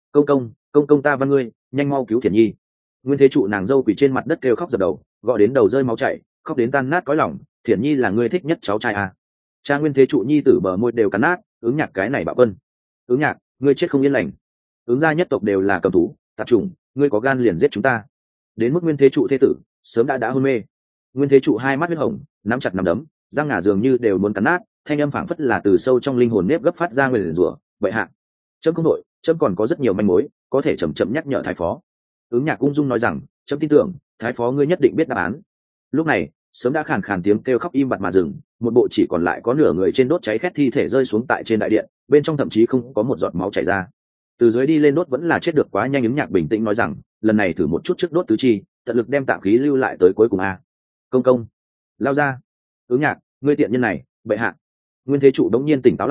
S1: Công công ta văn ngươi, nhanh mau cứu Thiện Nhi. Nguyên thế trụ nàng dâu quỳ trên mặt đất kêu khóc dập đầu, gọi đến đầu rơi máu chảy, khóc đến tan nát cõi lòng. Thiện Nhi là ngươi thích nhất cháu trai à? Cha Nguyên thế trụ nhi tử bờ môi đều cắn nát. Ứng Nhạc cái này bạo quân, Ứng Nhạc, ngươi chết không yên lành. Ứng gia nhất tộc đều là cầm thú tạp chủng, ngươi có gan liền giết chúng ta. Đến mức Nguyên thế trụ thế tử sớm đã hôn mê. Nguyên thế trụ hai mắt huyết hồng, nắm chặt nắm đấm, răng ngà dường như đều muốn cắn nát, thanh âm phảng phất là từ sâu trong linh hồn nếp gấp phát ra người liền rủa. Vậy hạ, chấm không đội, chấm còn có rất nhiều manh mối, có thể chậm chậm nhắc nhở thái phó. Ứng Nhạc ung dung nói rằng, chấm tin tưởng thái phó ngươi nhất định biết đáp án. Lúc này sớm đã khàn khàn tiếng kêu khóc im bặt mà dừng, một bộ chỉ còn lại có nửa người trên đốt cháy khét thi thể rơi xuống tại trên đại điện, bên trong thậm chí không có một giọt máu chảy ra. Từ dưới đi lên đốt vẫn là chết được quá nhanh. Ứng Nhạc bình tĩnh nói rằng, lần này thử một chút trước đốt tứ chi, tận lực đem tạng khí lưu lại tới cuối cùng a. Công lao ra. Ứng Nhạc, ngươi tiện nhân này, bệ hạ. Nguyên thế trụ đống nhiên tỉnh táo lại,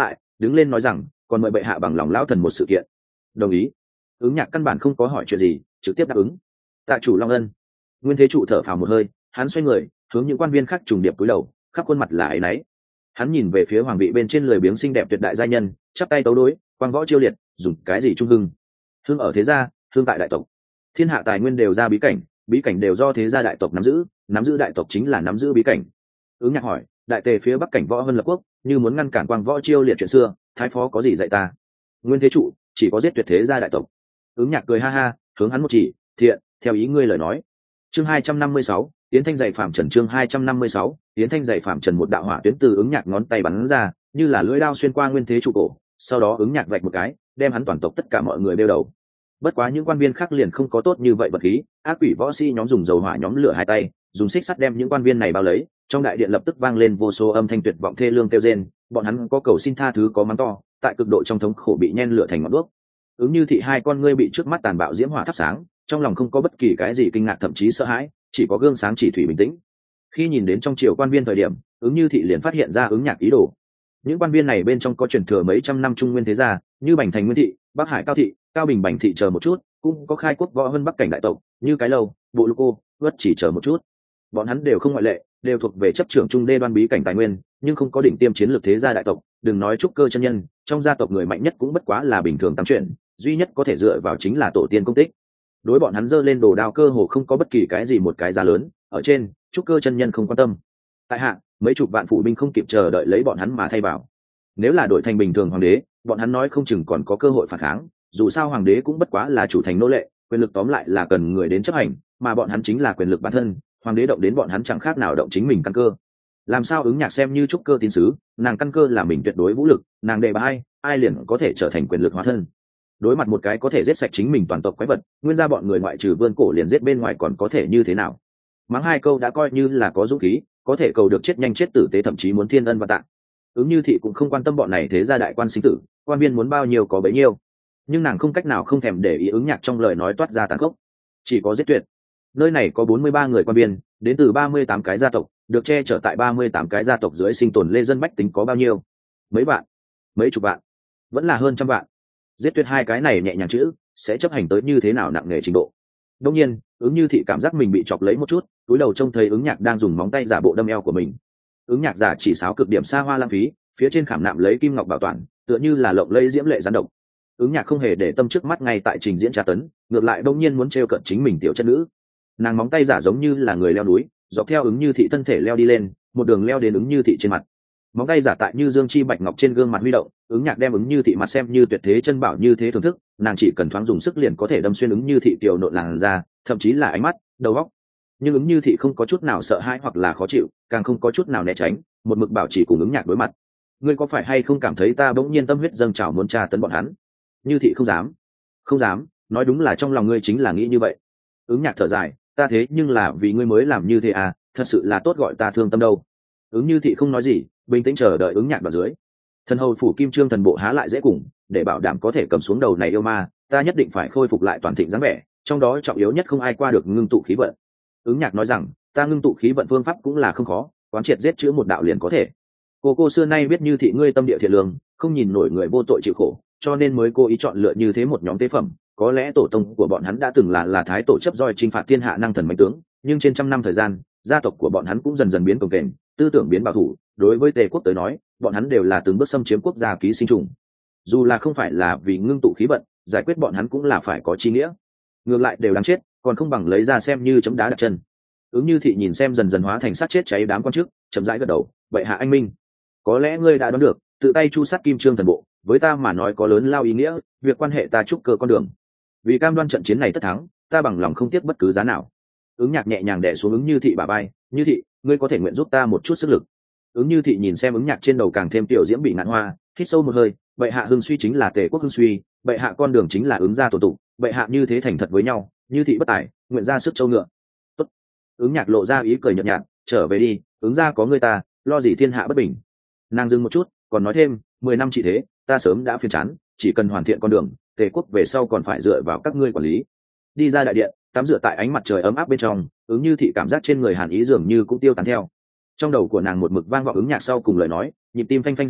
S1: đứng lên nói rằng còn mời bệ hạ bằng lòng lão thần một sự kiện. Đồng ý. Ứng Nhạc căn bản không có hỏi chuyện gì, trực tiếp đáp ứng. Tạ chủ long ân. Nguyên Thế Trụ thở phào một hơi, hắn xoay người hướng những quan viên khác trùng điệp cúi đầu, khắp khuôn mặt là áy náy. Hắn nhìn về phía hoàng vị bên trên lười biếng xinh đẹp tuyệt đại gia nhân, chắp tay tấu đối, quang võ chiêu liệt, dùng cái gì trung hưng? Hưng ở thế gia, hưng tại đại tộc. Thiên hạ tài nguyên đều ra bí cảnh đều do thế gia đại tộc nắm giữ đại tộc chính là nắm giữ bí cảnh. Ứng Nhạc hỏi, đại tề phía bắc cảnh võ vân lập quốc, như muốn ngăn cản quang võ chiêu liệt chuyện xưa, thái phó có gì dạy ta? Nguyên Thế Trụ, chỉ có giết tuyệt thế gia đại tộc. Ứng Nhạc cười ha ha, hướng hắn một chỉ, thiện, theo ý ngươi lời nói. Chương 256, Yến Thanh dạy phạm trần. Chương 256, Yến Thanh dạy phạm trần. Một đạo hỏa tuyến từ Ứng Nhạc ngón tay bắn ra, như là lưỡi đao xuyên qua Nguyên Thế Trụ cổ, sau đó Ứng Nhạc vạch một cái, đem hắn toàn tộc tất cả mọi người đeo đầu. Bất quá những quan viên khác liền không có tốt như vậy vật khí, ác quỷ võ sĩ nhóm dùng dầu hỏa nhóm lửa hai tay, dùng xích sắt đem những quan viên này bao lấy, trong đại điện lập tức vang lên vô số âm thanh tuyệt vọng thê lương kêu rên, bọn hắn có cầu xin tha thứ có mắng to, tại cực độ trong thống khổ bị nhen lửa thành ngọn đuốc. Ứng Như Thị hai con ngươi bị trước mắt tàn bạo diễm hỏa thắp sáng, trong lòng không có bất kỳ cái gì kinh ngạc thậm chí sợ hãi, chỉ có gương sáng chỉ thủy bình tĩnh. Khi nhìn đến trong triều quan viên thời điểm, Ứng Như Thị liền phát hiện ra Ứng Nhạc ý đồ. Những quan viên này bên trong có truyền thừa mấy trăm năm trung nguyên thế gia, như Bành Thành Nguyên Thị, Bắc Hải Cao Thị, Cao Bình Bành Thị chờ một chút, cũng có khai quốc võ vân bắc cảnh đại tộc, như Cái Lâu, Bộ Lô Cô, Vất chỉ chờ một chút. Bọn hắn đều không ngoại lệ, đều thuộc về chấp trưởng trung đê đoan bí cảnh tài nguyên, nhưng không có đỉnh tiêm chiến lược thế gia đại tộc, đừng nói trúc cơ chân nhân, trong gia tộc người mạnh nhất cũng bất quá là bình thường tam chuyện, duy nhất có thể dựa vào chính là tổ tiên công tích. Đối bọn hắn giơ lên đồ đao cơ hồ không có bất kỳ cái gì một cái giá lớn, ở trên, trúc cơ chân nhân không quan tâm. Tại hạ, mấy chục vạn phụ binh không kịp chờ đợi lấy bọn hắn mà thay vào. Nếu là đổi thành bình thường hoàng đế, bọn hắn nói không chừng còn có cơ hội phản kháng, dù sao hoàng đế cũng bất quá là chủ thành nô lệ, quyền lực tóm lại là cần người đến chấp hành, mà bọn hắn chính là quyền lực bản thân, hoàng đế động đến bọn hắn chẳng khác nào động chính mình căn cơ. Làm sao Ứng Nhạc xem như trúc cơ tín sứ, nàng căn cơ là mình tuyệt đối vũ lực, nàng đề bá ai liền có thể trở thành quyền lực hóa thân. Đối mặt một cái có thể giết sạch chính mình toàn tộc quái vật, nguyên ra bọn người ngoại trừ vươn cổ liền giết bên ngoài còn có thể như thế nào? Mắng hai câu đã coi như là có dũng khí, có thể cầu được chết nhanh chết tử tế, thậm chí muốn thiên ân và tạ. Ứng Như Thị cũng không quan tâm bọn này thế gia đại quan sinh tử, quan viên muốn bao nhiêu có bấy nhiêu, nhưng nàng không cách nào không thèm để ý Ứng Nhạc trong lời nói toát ra tàn khốc, chỉ có giết tuyệt. Nơi này có 43 người quan viên, đến từ 38 cái gia tộc, được che chở tại 38 cái gia tộc dưới sinh tồn lê dân bách tính có bao nhiêu? Mấy vạn, mấy chục vạn, vẫn là hơn trăm vạn. Giết tuyệt hai cái này nhẹ nhàng chữ, sẽ chấp hành tới như thế nào nặng nề trình độ? Đương nhiên, Ứng Như Thị cảm giác mình bị chọc lấy một chút, túi đầu trông thấy Ứng Nhạc đang dùng móng tay giả bộ đâm eo của mình. Ứng Nhạc giả chỉ sáo cực điểm xa hoa lãng phí, phía trên khảm nạm lấy kim ngọc bảo toàn, tựa như là lộng lẫy diễm lệ gián độc. Ứng Nhạc không hề để tâm trước mắt ngay tại trình diễn tra tấn, ngược lại đông nhiên muốn trêu cợt chính mình tiểu chất nữ. Nàng móng tay giả giống như là người leo núi, dọc theo Ứng Như Thị thân thể leo đi lên, một đường leo đến Ứng Như Thị trên mặt. Móng tay giả tại như dương chi bạch ngọc trên gương mặt huy động, Ứng Nhạc đem Ứng Như Thị mặt xem như tuyệt thế chân bảo như thế thưởng thức, nàng chỉ cần thoáng dùng sức liền có thể đâm xuyên Ứng Như Thị tiểu nộn làn da, thậm chí là ánh mắt, đầu óc. Nhưng Ứng Như Thị không có chút nào sợ hãi hoặc là khó chịu, càng không có chút nào né tránh, một mực bảo chỉ cùng Ứng Nhạc đối mặt. Ngươi có phải hay không cảm thấy ta bỗng nhiên tâm huyết dâng trào muốn tra tấn bọn hắn? Như Thị không dám, không dám, nói đúng là trong lòng ngươi chính là nghĩ như vậy. Ứng Nhạc thở dài, ta thế nhưng là vì ngươi mới làm như thế à, thật sự là tốt gọi ta thương tâm đâu. Ứng Như Thị không nói gì, bình tĩnh chờ đợi Ứng Nhạc vào dưới. Thần hầu phủ Kim Trương thần bộ há lại dễ cùng, để bảo đảm có thể cầm xuống đầu này yêu ma, ta nhất định phải khôi phục lại toàn thịnh dáng vẻ, trong đó trọng yếu nhất không ai qua được ngưng tụ khí vận. Ứng Nhạc nói rằng, ta ngưng tụ khí vận phương pháp cũng là không khó, quán triệt giết chữa một đạo liền có thể. Cô xưa nay biết Như Thị ngươi tâm địa thiện lương, không nhìn nổi người vô tội chịu khổ, cho nên mới cố ý chọn lựa như thế một nhóm tế phẩm. Có lẽ tổ tông của bọn hắn đã từng là thái tổ chấp roi chinh phạt thiên hạ năng thần mạnh tướng, nhưng trên trăm năm thời gian, gia tộc của bọn hắn cũng dần dần biến cồng kềnh, tư tưởng biến bảo thủ. Đối với Tề quốc tới nói, bọn hắn đều là từng bước xâm chiếm quốc gia ký sinh trùng. Dù là không phải là vì ngưng tụ khí vận, giải quyết bọn hắn cũng là phải có chi nghĩa. Ngược lại đều đáng chết, còn không bằng lấy ra xem như chấm đá đặt chân. Ứng Như Thị nhìn xem dần dần hóa thành sát chết cháy đám quan chức, chậm rãi gật đầu, vậy hạ anh minh, có lẽ ngươi đã đoán được, tự tay chu sát Kim Trương thần bộ, với ta mà nói có lớn lao ý nghĩa, việc quan hệ ta trúc cơ con đường. Vì cam đoan trận chiến này tất thắng, ta bằng lòng không tiếc bất cứ giá nào. Ứng Nhạc nhẹ nhàng đè xuống Ứng Như Thị bả vai, Như Thị, ngươi có thể nguyện giúp ta một chút sức lực. Ứng Như Thị nhìn xem Ứng Nhạc trên đầu càng thêm tiểu diễm bị ngạn hoa, hít sâu một hơi, bệ hạ hưng suy chính là Tề quốc hưng suy, bệ hạ con đường chính là Ứng gia tổ tụ, bệ hạ như thế thành thật với nhau, Như Thị bất tài, nguyện ra sức châu ngựa. Tốt. Ứng Nhạc lộ ra ý cười nhợt nhạt, trở về đi, Ứng gia có ngươi ta, lo gì thiên hạ bất bình. Nàng dừng một chút, còn nói thêm, 10 năm trị thế, ta sớm đã phiền chán, chỉ cần hoàn thiện con đường, Tề quốc về sau còn phải dựa vào các ngươi quản lý. Đi ra đại điện, tắm rửa tại ánh mặt trời ấm áp bên trong, Ứng Như Thị cảm giác trên người hàn ý dường như cũng tiêu tán theo. Trong đầu của nàng một mực vang vọng Ứng Nhạc sau cùng lời nói, nhịp tim phanh phanh rung động,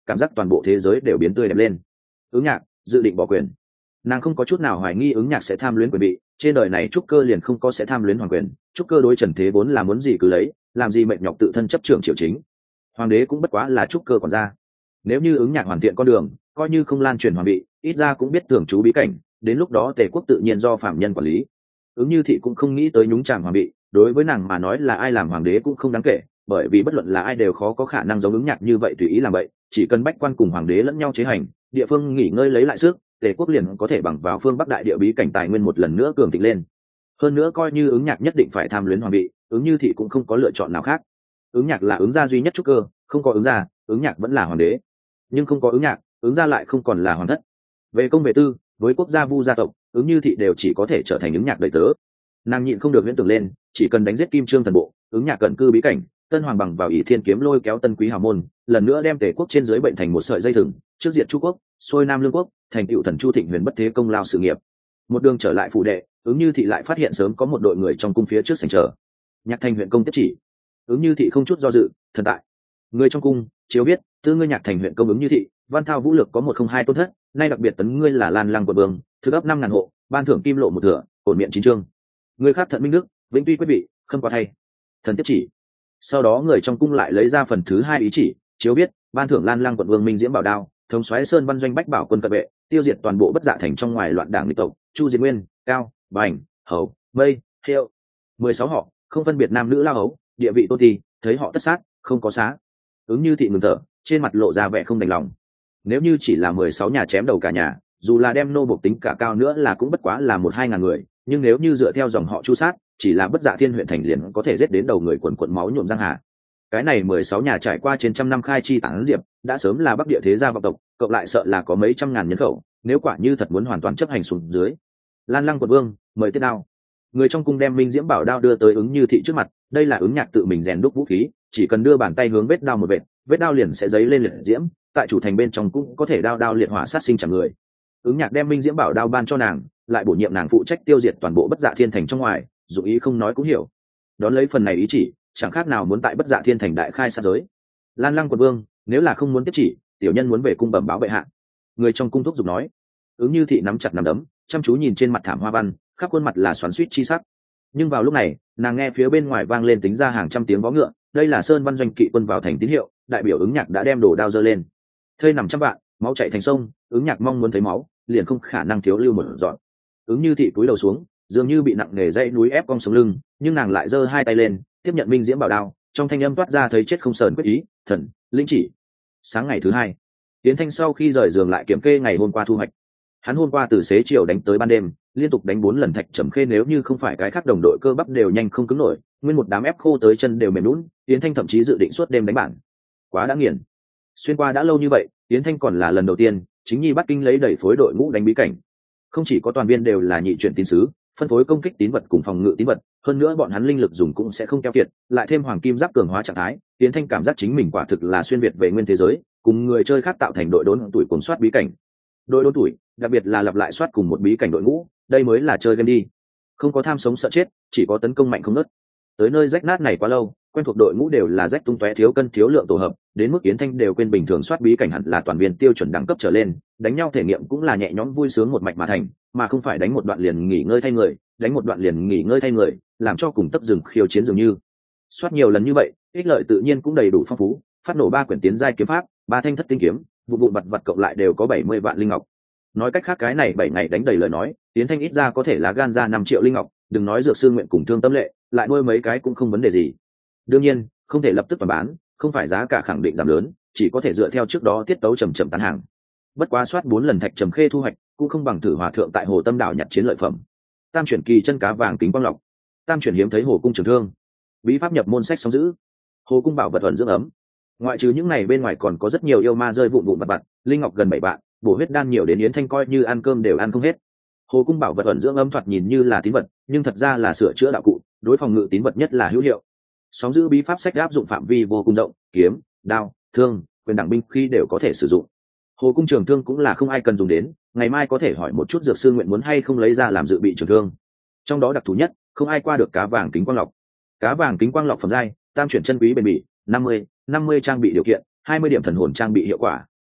S1: cảm giác toàn bộ thế giới đều biến tươi đẹp lên. Ứng Nhạc dự định bỏ quyền. Nàng không có chút nào hoài nghi Ứng Nhạc sẽ tham luyến quyền vị, trên đời này trúc cơ liền không có sẽ tham luyến hoàng quyền, trúc cơ đối trần thế vốn là muốn gì cứ lấy, làm gì mệt nhọc tự thân chấp trưởng triều chính. Hoàng đế cũng bất quá là trúc cơ còn ra. Nếu như Ứng Nhạc hoàn thiện con đường, coi như không lan truyền hoàng vị, ít ra cũng biết tưởng chú bí cảnh, đến lúc đó Tề quốc tự nhiên do phạm nhân quản lý. Ứng Như Thị cũng không nghĩ tới nhúng chàm hoàng vị, đối với nàng mà nói là ai làm hoàng đế cũng không đáng kể, bởi vì bất luận là ai đều khó có khả năng giống Ứng Nhạc như vậy tùy ý làm vậy, chỉ cần bách quan cùng hoàng đế lẫn nhau chế hành, địa phương nghỉ ngơi lấy lại sức, Tề quốc liền có thể bằng vào phương Bắc đại địa bí cảnh tài nguyên một lần nữa cường thịnh lên. Hơn nữa coi như Ứng Nhạc nhất định phải tham luyến hoàng vị, Ứng Như Thị cũng không có lựa chọn nào khác. Ứng Nhạc là Ứng gia duy nhất trúc cơ, không có Ứng gia, Ứng Nhạc vẫn là hoàng đế, nhưng không có Ứng Nhạc, Ứng gia lại không còn là hoàng thất. Về công về tư, với quốc gia Vu gia tộc, Ứng Như Thị đều chỉ có thể trở thành Ứng Nhạc đầy tớ. Nàng nhịn không được huyễn tưởng lên, chỉ cần đánh giết Kim Trương thần bộ, Ứng Nhạc cận cư bí cảnh, Tân Hoàng bằng vào ỷ thiên kiếm lôi kéo Tân Quý hào môn, lần nữa đem Tề quốc trên dưới bệnh thành một sợi dây thừng, trước diệt Chu quốc, xuôi Nam Lương quốc, thành tựu thần Chu Thịnh Huyền bất thế công lao sự nghiệp. Một đường trở lại phủ đệ, Ứng Như Thị lại phát hiện sớm có một đội người trong cung phía trước sảnh chờ. Nhạc Thành huyện công tiếp chỉ. Ứng Như Thị không chút do dự, thần tại. Người trong cung, chiếu biết, tư ngươi Nhạc Thành huyện công Ứng Như Thị, văn thao vũ lực có 102 tôn thất, nay đặc biệt tấn ngươi là Lan Lăng quận vương, thực ấp 5.000 hộ, ban thưởng kim lộ một thửa, ổn miệng chín chương. Người khác thận minh đức, vĩnh tuy quyết bị, khâm qua thay. Thần tiếp chỉ. Sau đó người trong cung lại lấy ra phần thứ 2 ý chỉ, chiếu biết, ban thưởng Lan Lăng quận vương Minh Diễm Bảo Đao, thống soái Sơn Văn doanh bách bảo quân cận vệ, tiêu diệt toàn bộ Bất Dạ thành trong ngoài loạn đảng nghịch tộc, Chu Diệt Nguyên, Cao, Bành, Hầu, Mây, Hiệu, 16 họ, không phân biệt nam nữ lao hấu, địa vị tôn ti, thấy họ tất sát, không có xá. Ứng Như Thị ngừng thở, trên mặt lộ ra vẻ không đành lòng. Nếu như chỉ là 16 nhà chém đầu cả nhà, dù là đem nô bộc tính cả cao nữa là cũng bất quá là 1-2 ngàn người, nhưng nếu như dựa theo dòng họ Chu sát, chỉ là Bất Dạ Thiên huyện thành liền có thể giết đến đầu người quần quần máu nhuộm giang hà. Cái này 16 nhà trải qua trên trăm năm khai chi tán diệp, đã sớm là Bắc địa thế gia vọng tộc, cộng lại sợ là có mấy trăm ngàn nhân khẩu, nếu quả như thật muốn hoàn toàn chấp hành xuống dưới. Lan Lăng quận vương, mời tiết đao. Người trong cung đem Minh Diễm Bảo đao đưa tới Ứng Như Thị trước mặt, đây là Ứng Nhạc tự mình rèn đúc vũ khí, chỉ cần đưa bàn tay hướng vết đao một vết đao liền sẽ giấy lên liệt diễm, tại chủ thành bên trong cũng có thể đao liệt hỏa sát sinh chẳng người. Ứng Nhạc đem Minh Diễm Bảo đao ban cho nàng, lại bổ nhiệm nàng phụ trách tiêu diệt toàn bộ Bất Dạ Thiên thành trong ngoài, dụng ý không nói cũng hiểu. Đón lấy phần này ý chỉ, chẳng khác nào muốn tại Bất Dạ Thiên thành đại khai sát giới. Lan Lăng quận vương, nếu là không muốn tiếp chỉ, tiểu nhân muốn về cung bẩm báo bệ hạ. Người trong cung thúc giục nói. Ứng Như Thị nắm chặt nắm đấm, chăm chú nhìn trên mặt thảm hoa văn, khắp khuôn mặt là xoắn xuýt chi sắc. Nhưng vào lúc này, nàng nghe phía bên ngoài vang lên tính ra hàng trăm tiếng vó ngựa, đây là Sơn Văn doanh kỵ quân vào thành tín hiệu, đại biểu Ứng Nhạc đã đem đồ đao giơ lên. Thây nằm trăm vạn, máu chảy thành sông, Ứng Nhạc mong muốn thấy máu, liền không khả năng thiếu lưu một giọt. Ứng Như Thị cúi đầu xuống, dường như bị nặng nề dãy núi ép cong sống lưng, nhưng nàng lại giơ hai tay lên, tiếp nhận Minh Diễm Bảo đao, trong thanh âm toát ra thấy chết không sờn quyết ý, thần, linh chỉ. Sáng ngày thứ hai, Tiến Thanh sau khi rời giường lại kiểm kê ngày hôm qua thu hoạch. Hắn hôm qua từ xế chiều đánh tới ban đêm, liên tục đánh 4 lần Thạch Trầm Khê, nếu như không phải cái khác đồng đội cơ bắp đều nhanh không cứng nổi, nguyên một đám ép khô tới chân đều mềm nhũn. Tiến Thanh thậm chí dự định suốt đêm đánh bản. Quá đã nghiền. Xuyên qua đã lâu như vậy, Tiến Thanh còn là lần đầu tiên chính nhi bắt kinh lấy đẩy phối đội ngũ đánh bí cảnh. Không chỉ có toàn viên đều là nhị chuyển tín sứ, phân phối công kích tín vật cùng phòng ngự tín vật, hơn nữa bọn hắn linh lực dùng cũng sẽ không keo kiệt, lại thêm hoàng kim giáp cường hóa trạng thái, Tiến Thanh cảm giác chính mình quả thực là xuyên việt về nguyên thế giới, cùng người chơi khác tạo thành đội đốn tuổi cuồng soát bí cảnh. Đội đốn tuổi, đặc biệt là lặp lại soát cùng một bí cảnh đội ngũ, đây mới là chơi game đi. Không có tham sống sợ chết, chỉ có tấn công mạnh không ngớt. Tới nơi rách nát này quá lâu, quen thuộc đội ngũ đều là rách tung tóe thiếu cân thiếu lượng tổ hợp, đến mức Yến Thanh đều quên bình thường soát bí cảnh hẳn là toàn viên tiêu chuẩn đẳng cấp trở lên, đánh nhau thể nghiệm cũng là nhẹ nhõm vui sướng một mạch mà thành, mà không phải đánh một đoạn liền nghỉ ngơi thay người, đánh một đoạn liền nghỉ ngơi thay người, làm cho cùng tấp rừng khiêu chiến dường như. Soát nhiều lần như vậy, ích lợi tự nhiên cũng đầy đủ phong phú, phát nổ 3 quyển tiến giai kiếm pháp, 3 thanh thất tinh kiếm, vụ vặt vặt cộng lại đều có 70 vạn linh ngọc. Nói cách khác cái này 7 ngày đánh đầy lời nói, Yến Thanh ít ra có thể là gan ra 5 triệu linh ngọc, đừng nói dược sư nguyện cùng thương tâm lệ, lại nuôi mấy cái cũng không vấn đề gì. Đương nhiên, không thể lập tức toàn bán, không phải giá cả khẳng định giảm lớn, chỉ có thể dựa theo trước đó tiết tấu chậm chậm tán hàng. Bất quá soát 4 lần Thạch Trầm Khê thu hoạch, cũng không bằng thử hòa thượng tại Hồ Tâm đảo nhặt chiến lợi phẩm. Tam chuyển kỳ chân cá vàng kính quang lọc, tam chuyển hiếm thấy Hồ cung trường thương, bí pháp nhập môn sách sóng giữ, Hồ cung bảo vật ẩn dưỡng ấm. Ngoại trừ những này bên ngoài còn có rất nhiều yêu ma rơi vụn vặt vặt, linh ngọc gần 7 vạn, bổ huyết đan nhiều đến Yến Thanh coi như ăn cơm đều ăn không hết. Hồ cung bảo vật ẩn dưỡng ấm thoạt nhìn như là tín vật, nhưng thật ra là sửa chữa đạo cụ, đối phòng ngự tín vật nhất là hữu hiệu. Sóng giữ bí pháp sách áp dụng phạm vi vô cùng rộng, kiếm, đao, thương, quyền đẳng binh khi đều có thể sử dụng. Hồ cung trường thương cũng là không ai cần dùng đến, ngày mai có thể hỏi một chút dược sư nguyện muốn hay không lấy ra làm dự bị trường thương. Trong đó đặc thù nhất, không ai qua được cá vàng kính quang lọc. Cá vàng kính quang lọc phẩm giai, tam chuyển chân quý bền bỉ, 50 trang bị điều kiện, 20 điểm thần hồn trang bị hiệu quả,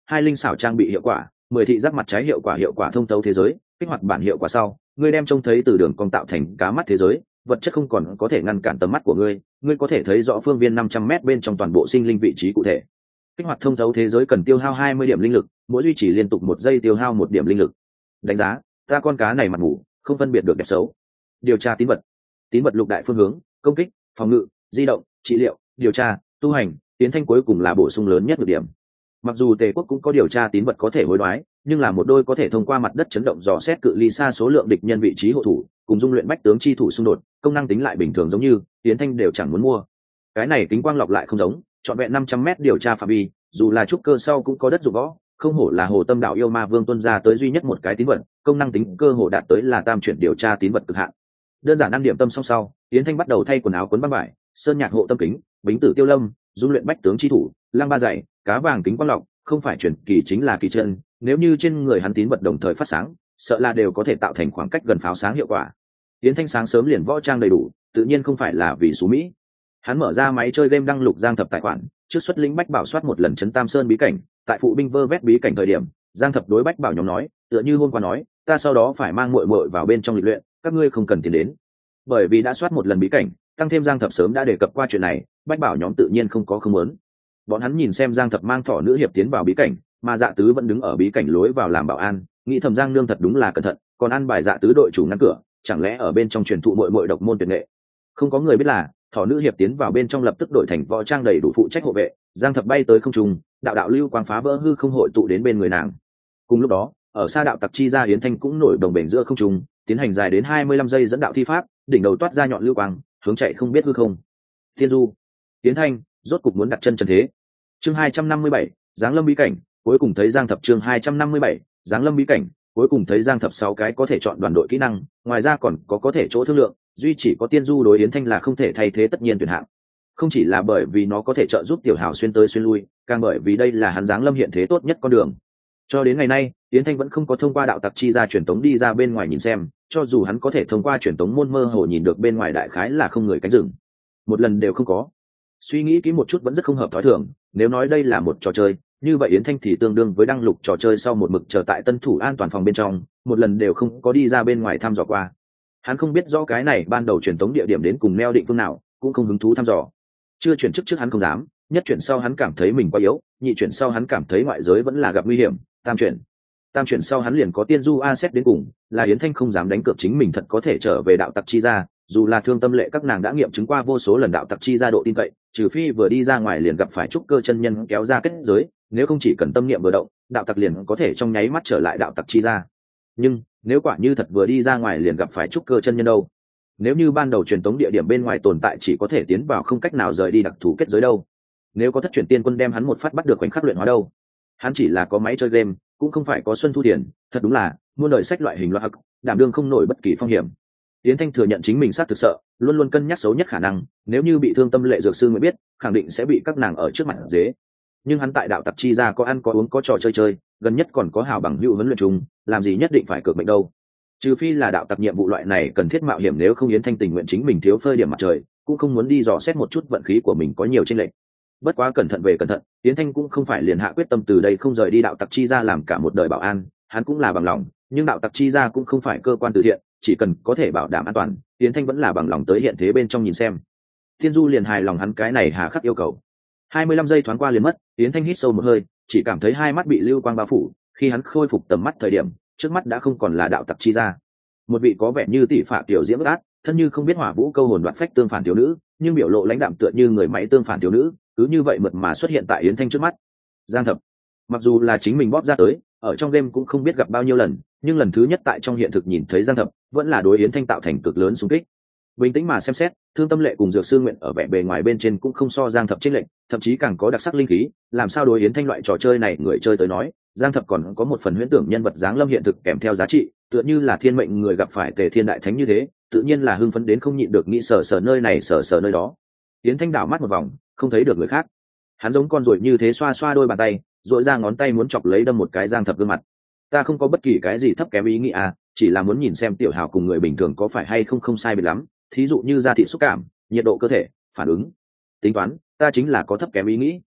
S1: 2 linh xảo trang bị hiệu quả, 10 thị giác mặt trái hiệu quả thông thấu thế giới, kích hoạt bản hiệu quả sau, ngươi đem trông thấy từ đường cong tạo thành cá mắt thế giới, vật chất không còn có thể ngăn cản tầm mắt của ngươi có thể thấy rõ phương viên 500 m bên trong toàn bộ sinh linh vị trí cụ thể. Kích hoạt thông thấu thế giới cần tiêu hao 20 điểm linh lực, mỗi duy trì liên tục 1 giây tiêu hao 1 điểm linh lực. Đánh giá, ta con cá này mặt ngủ, không phân biệt được đẹp xấu. Điều tra tín vật lục đại phương hướng: công kích, phòng ngự, di động, trị liệu, điều tra, tu hành, tiến thanh cuối cùng là bổ sung lớn nhất được điểm. Mặc dù Tề Quốc cũng có điều tra tín vật có thể hối đoái, nhưng là một đôi có thể thông qua mặt đất chấn động dò xét cự ly xa số lượng địch nhân vị trí hộ thủ, cùng dung luyện bách tướng chi thủ xung đột, công năng tính lại bình thường giống như tiến thanh đều chẳng muốn mua. Cái này kính quang lọc lại không giống, trọn vẹn 500 m điều tra phạm vi, dù là trúc cơ sau cũng có đất dụng võ, không hổ là Hồ Tâm đạo yêu ma vương tuân ra tới duy nhất một cái tín vật, công năng tính cơ hồ đạt tới là tam chuyển điều tra tín vật cực hạn. Đơn giản ăn điểm tâm xong sau, tiến thanh bắt đầu thay quần áo quấn băng vải, sơn nhạc hộ tâm kính, bính tử tiêu lâm, dung luyện bách tướng chi thủ, lăng ba dạy, cá vàng kính quang lọc, không phải chuyển kỳ chính là kỳ chân, nếu như trên người hắn tín vật đồng thời phát sáng, sợ là đều có thể tạo thành khoảng cách gần pháo sáng hiệu quả. Tiến thanh sáng sớm liền võ trang đầy đủ, tự nhiên không phải là vì xú mỹ. Hắn mở ra máy chơi game đăng lục Giang Thập tài khoản, trước xuất lĩnh Bách Bảo soát một lần trấn Tam Sơn bí cảnh, tại phụ binh vơ vét bí cảnh thời điểm, Giang Thập đối Bách Bảo nhóm nói, tựa như hôm qua nói, ta sau đó phải mang muội muội vào bên trong lịch luyện, các ngươi không cần tiền đến. Bởi vì đã soát một lần bí cảnh, tăng thêm Giang Thập sớm đã đề cập qua chuyện này, Bách Bảo nhóm tự nhiên không có không muốn. Bọn hắn nhìn xem Giang Thập mang thỏ nữ hiệp tiến vào bí cảnh, mà Dạ Tứ vẫn đứng ở bí cảnh lối vào làm bảo an, nghĩ thầm Giang Nương thật đúng là cẩn thận, còn ăn bài Dạ Tứ đội chủ ngăn cửa, chẳng lẽ ở bên trong truyền thụ muội muội độc môn tuyệt nghệ. Không có người biết là thỏ nữ hiệp tiến vào bên trong lập tức đổi thành võ trang đầy đủ phụ trách hộ vệ. Giang Thập bay tới không trung, đạo đạo lưu quang phá vỡ hư không hội tụ đến bên người nàng. Cùng lúc đó, ở xa đạo tặc chi ra Yến Thanh cũng nổi đồng bền giữa không trung, tiến hành dài đến 25 giây dẫn đạo thi pháp, đỉnh đầu toát ra nhọn lưu quang, hướng chạy không biết hư không. Thiên Du, Yến Thanh rốt cục muốn đặt chân trần thế. Chương 257, Giáng Lâm bí cảnh, cuối cùng thấy Giang Thập. Chương 257, Giáng Lâm bí cảnh, cuối cùng thấy Giang Thập 6 cái có thể chọn đoàn đội kỹ năng, ngoài ra còn có thể chỗ thương lượng, duy chỉ có Tiên Du đối Yến Thanh là không thể thay thế tất nhiên tuyển hạng. Không chỉ là bởi vì nó có thể trợ giúp Tiểu Hào xuyên tới xuyên lui, càng bởi vì đây là hắn Giáng Lâm hiện thế tốt nhất con đường. Cho đến ngày nay, Yến Thanh vẫn không có thông qua đạo tặc chi ra truyền tống đi ra bên ngoài nhìn xem, cho dù hắn có thể thông qua truyền tống môn mơ hồ nhìn được bên ngoài đại khái là không người cánh rừng. Một lần đều không có. Suy nghĩ kỹ một chút vẫn rất không hợp thói thường, nếu nói đây là một trò chơi, như vậy Yến Thanh thì tương đương với đăng lục trò chơi sau một mực chờ tại tân thủ an toàn phòng bên trong, một lần đều không có đi ra bên ngoài thăm dò qua. Hắn không biết rõ cái này ban đầu truyền tống địa điểm đến cùng neo định phương nào, cũng không hứng thú thăm dò. Chưa chuyển chức trước hắn không dám, nhất chuyển sau hắn cảm thấy mình quá yếu, nhị chuyển sau hắn cảm thấy ngoại giới vẫn là gặp nguy hiểm, tam chuyển sau hắn liền có Tiên Du a xét đến cùng, là Yến Thanh không dám đánh cược chính mình thật có thể trở về đạo tặc chi ra, dù là Thương Tâm Lệ các nàng đã nghiệm chứng qua vô số lần đạo tặc chi ra độ tin cậy, trừ phi vừa đi ra ngoài liền gặp phải trúc cơ chân nhân kéo ra kết giới, nếu không chỉ cần tâm niệm vừa động, đạo tặc liền có thể trong nháy mắt trở lại đạo tặc chi ra. Nhưng nếu quả như thật vừa đi ra ngoài liền gặp phải trúc cơ chân nhân đâu? Nếu như ban đầu truyền tống địa điểm bên ngoài tồn tại chỉ có thể tiến vào không cách nào rời đi đặc thù kết giới đâu? Nếu có thất truyền tiên quân đem hắn một phát bắt được khoảnh khắc luyện hóa đâu? Hắn chỉ là có máy chơi game, cũng không phải có Xuân Thu Tiền, thật đúng là muôn đời sách loại hình loạt hắc, đảm đương không nổi bất kỳ phong hiểm. Yến Thanh thừa nhận chính mình xác thực sợ, luôn luôn cân nhắc xấu nhất khả năng, nếu như bị Thương Tâm Lệ dược sư mới biết, khẳng định sẽ bị các nàng ở trước mặt dế. Nhưng hắn tại đạo tặc chi ra có ăn có uống có trò chơi, gần nhất còn có hảo bằng hữu huấn luyện chung, làm gì nhất định phải cược mệnh đâu. Trừ phi là đạo tặc nhiệm vụ loại này cần thiết mạo hiểm, nếu không Yến Thanh tình nguyện chính mình thiếu phơi điểm mặt trời, cũng không muốn đi dò xét một chút vận khí của mình có nhiều chênh lệch. Bất quá cẩn thận về cẩn thận, Yến Thanh cũng không phải liền hạ quyết tâm từ đây không rời đi đạo tặc chi ra làm cả một đời bảo an, hắn cũng là bằng lòng, nhưng đạo tặc chi ra cũng không phải cơ quan từ thiện, chỉ cần có thể bảo đảm an toàn, Yến Thanh vẫn là bằng lòng tới hiện thế bên trong nhìn xem. Thiên Du liền hài lòng hắn cái này hà khắc yêu cầu. 25 giây thoáng qua liền mất, Yến Thanh hít sâu một hơi, chỉ cảm thấy hai mắt bị lưu quang bao phủ, khi hắn khôi phục tầm mắt thời điểm, trước mắt đã không còn là đạo tặc chi ra. Một vị có vẻ như tỷ phạ tiểu diễm ác, thân như không biết hỏa vũ câu hồn đoạt phách tương phản thiếu nữ, nhưng biểu lộ lãnh đạm tựa như người máy tương phản thiếu nữ, cứ như vậy mượt mà xuất hiện tại Yến Thanh trước mắt. Giang Thập, mặc dù là chính mình bóp ra tới, ở trong game cũng không biết gặp bao nhiêu lần, nhưng lần thứ nhất tại trong hiện thực nhìn thấy Giang Thập, vẫn là đối Yến Thanh tạo thành cực lớn xung kích. Bình tĩnh mà xem xét, Thương Tâm Lệ cùng Dược Sư Nguyện ở vẻ bề ngoài bên trên cũng không so Giang Thập chênh lệch, thậm chí càng có đặc sắc linh khí, làm sao đối Yến Thanh loại trò chơi này người chơi tới nói, Giang Thập còn có một phần huyễn tưởng nhân vật dáng lâm hiện thực kèm theo giá trị, tựa như là thiên mệnh người gặp phải Tề Thiên đại thánh như thế, tự nhiên là hưng phấn đến không nhịn được nghĩ sờ nơi này sờ nơi đó. Yến Thanh đảo mắt một vòng, không thấy được người khác. Hắn giống con ruồi như thế xoa xoa đôi bàn tay, duỗi ra ngón tay muốn chọc lấy đâm một cái Giang Thập gương mặt. Ta không có bất kỳ cái gì thấp kém ý nghĩ à, chỉ là muốn nhìn xem Tiểu Hào cùng người bình thường có phải hay không sai biệt lắm, thí dụ như da thịt xúc cảm, nhiệt độ cơ thể, phản ứng. Tính toán, ta chính là có thấp kém ý nghĩ.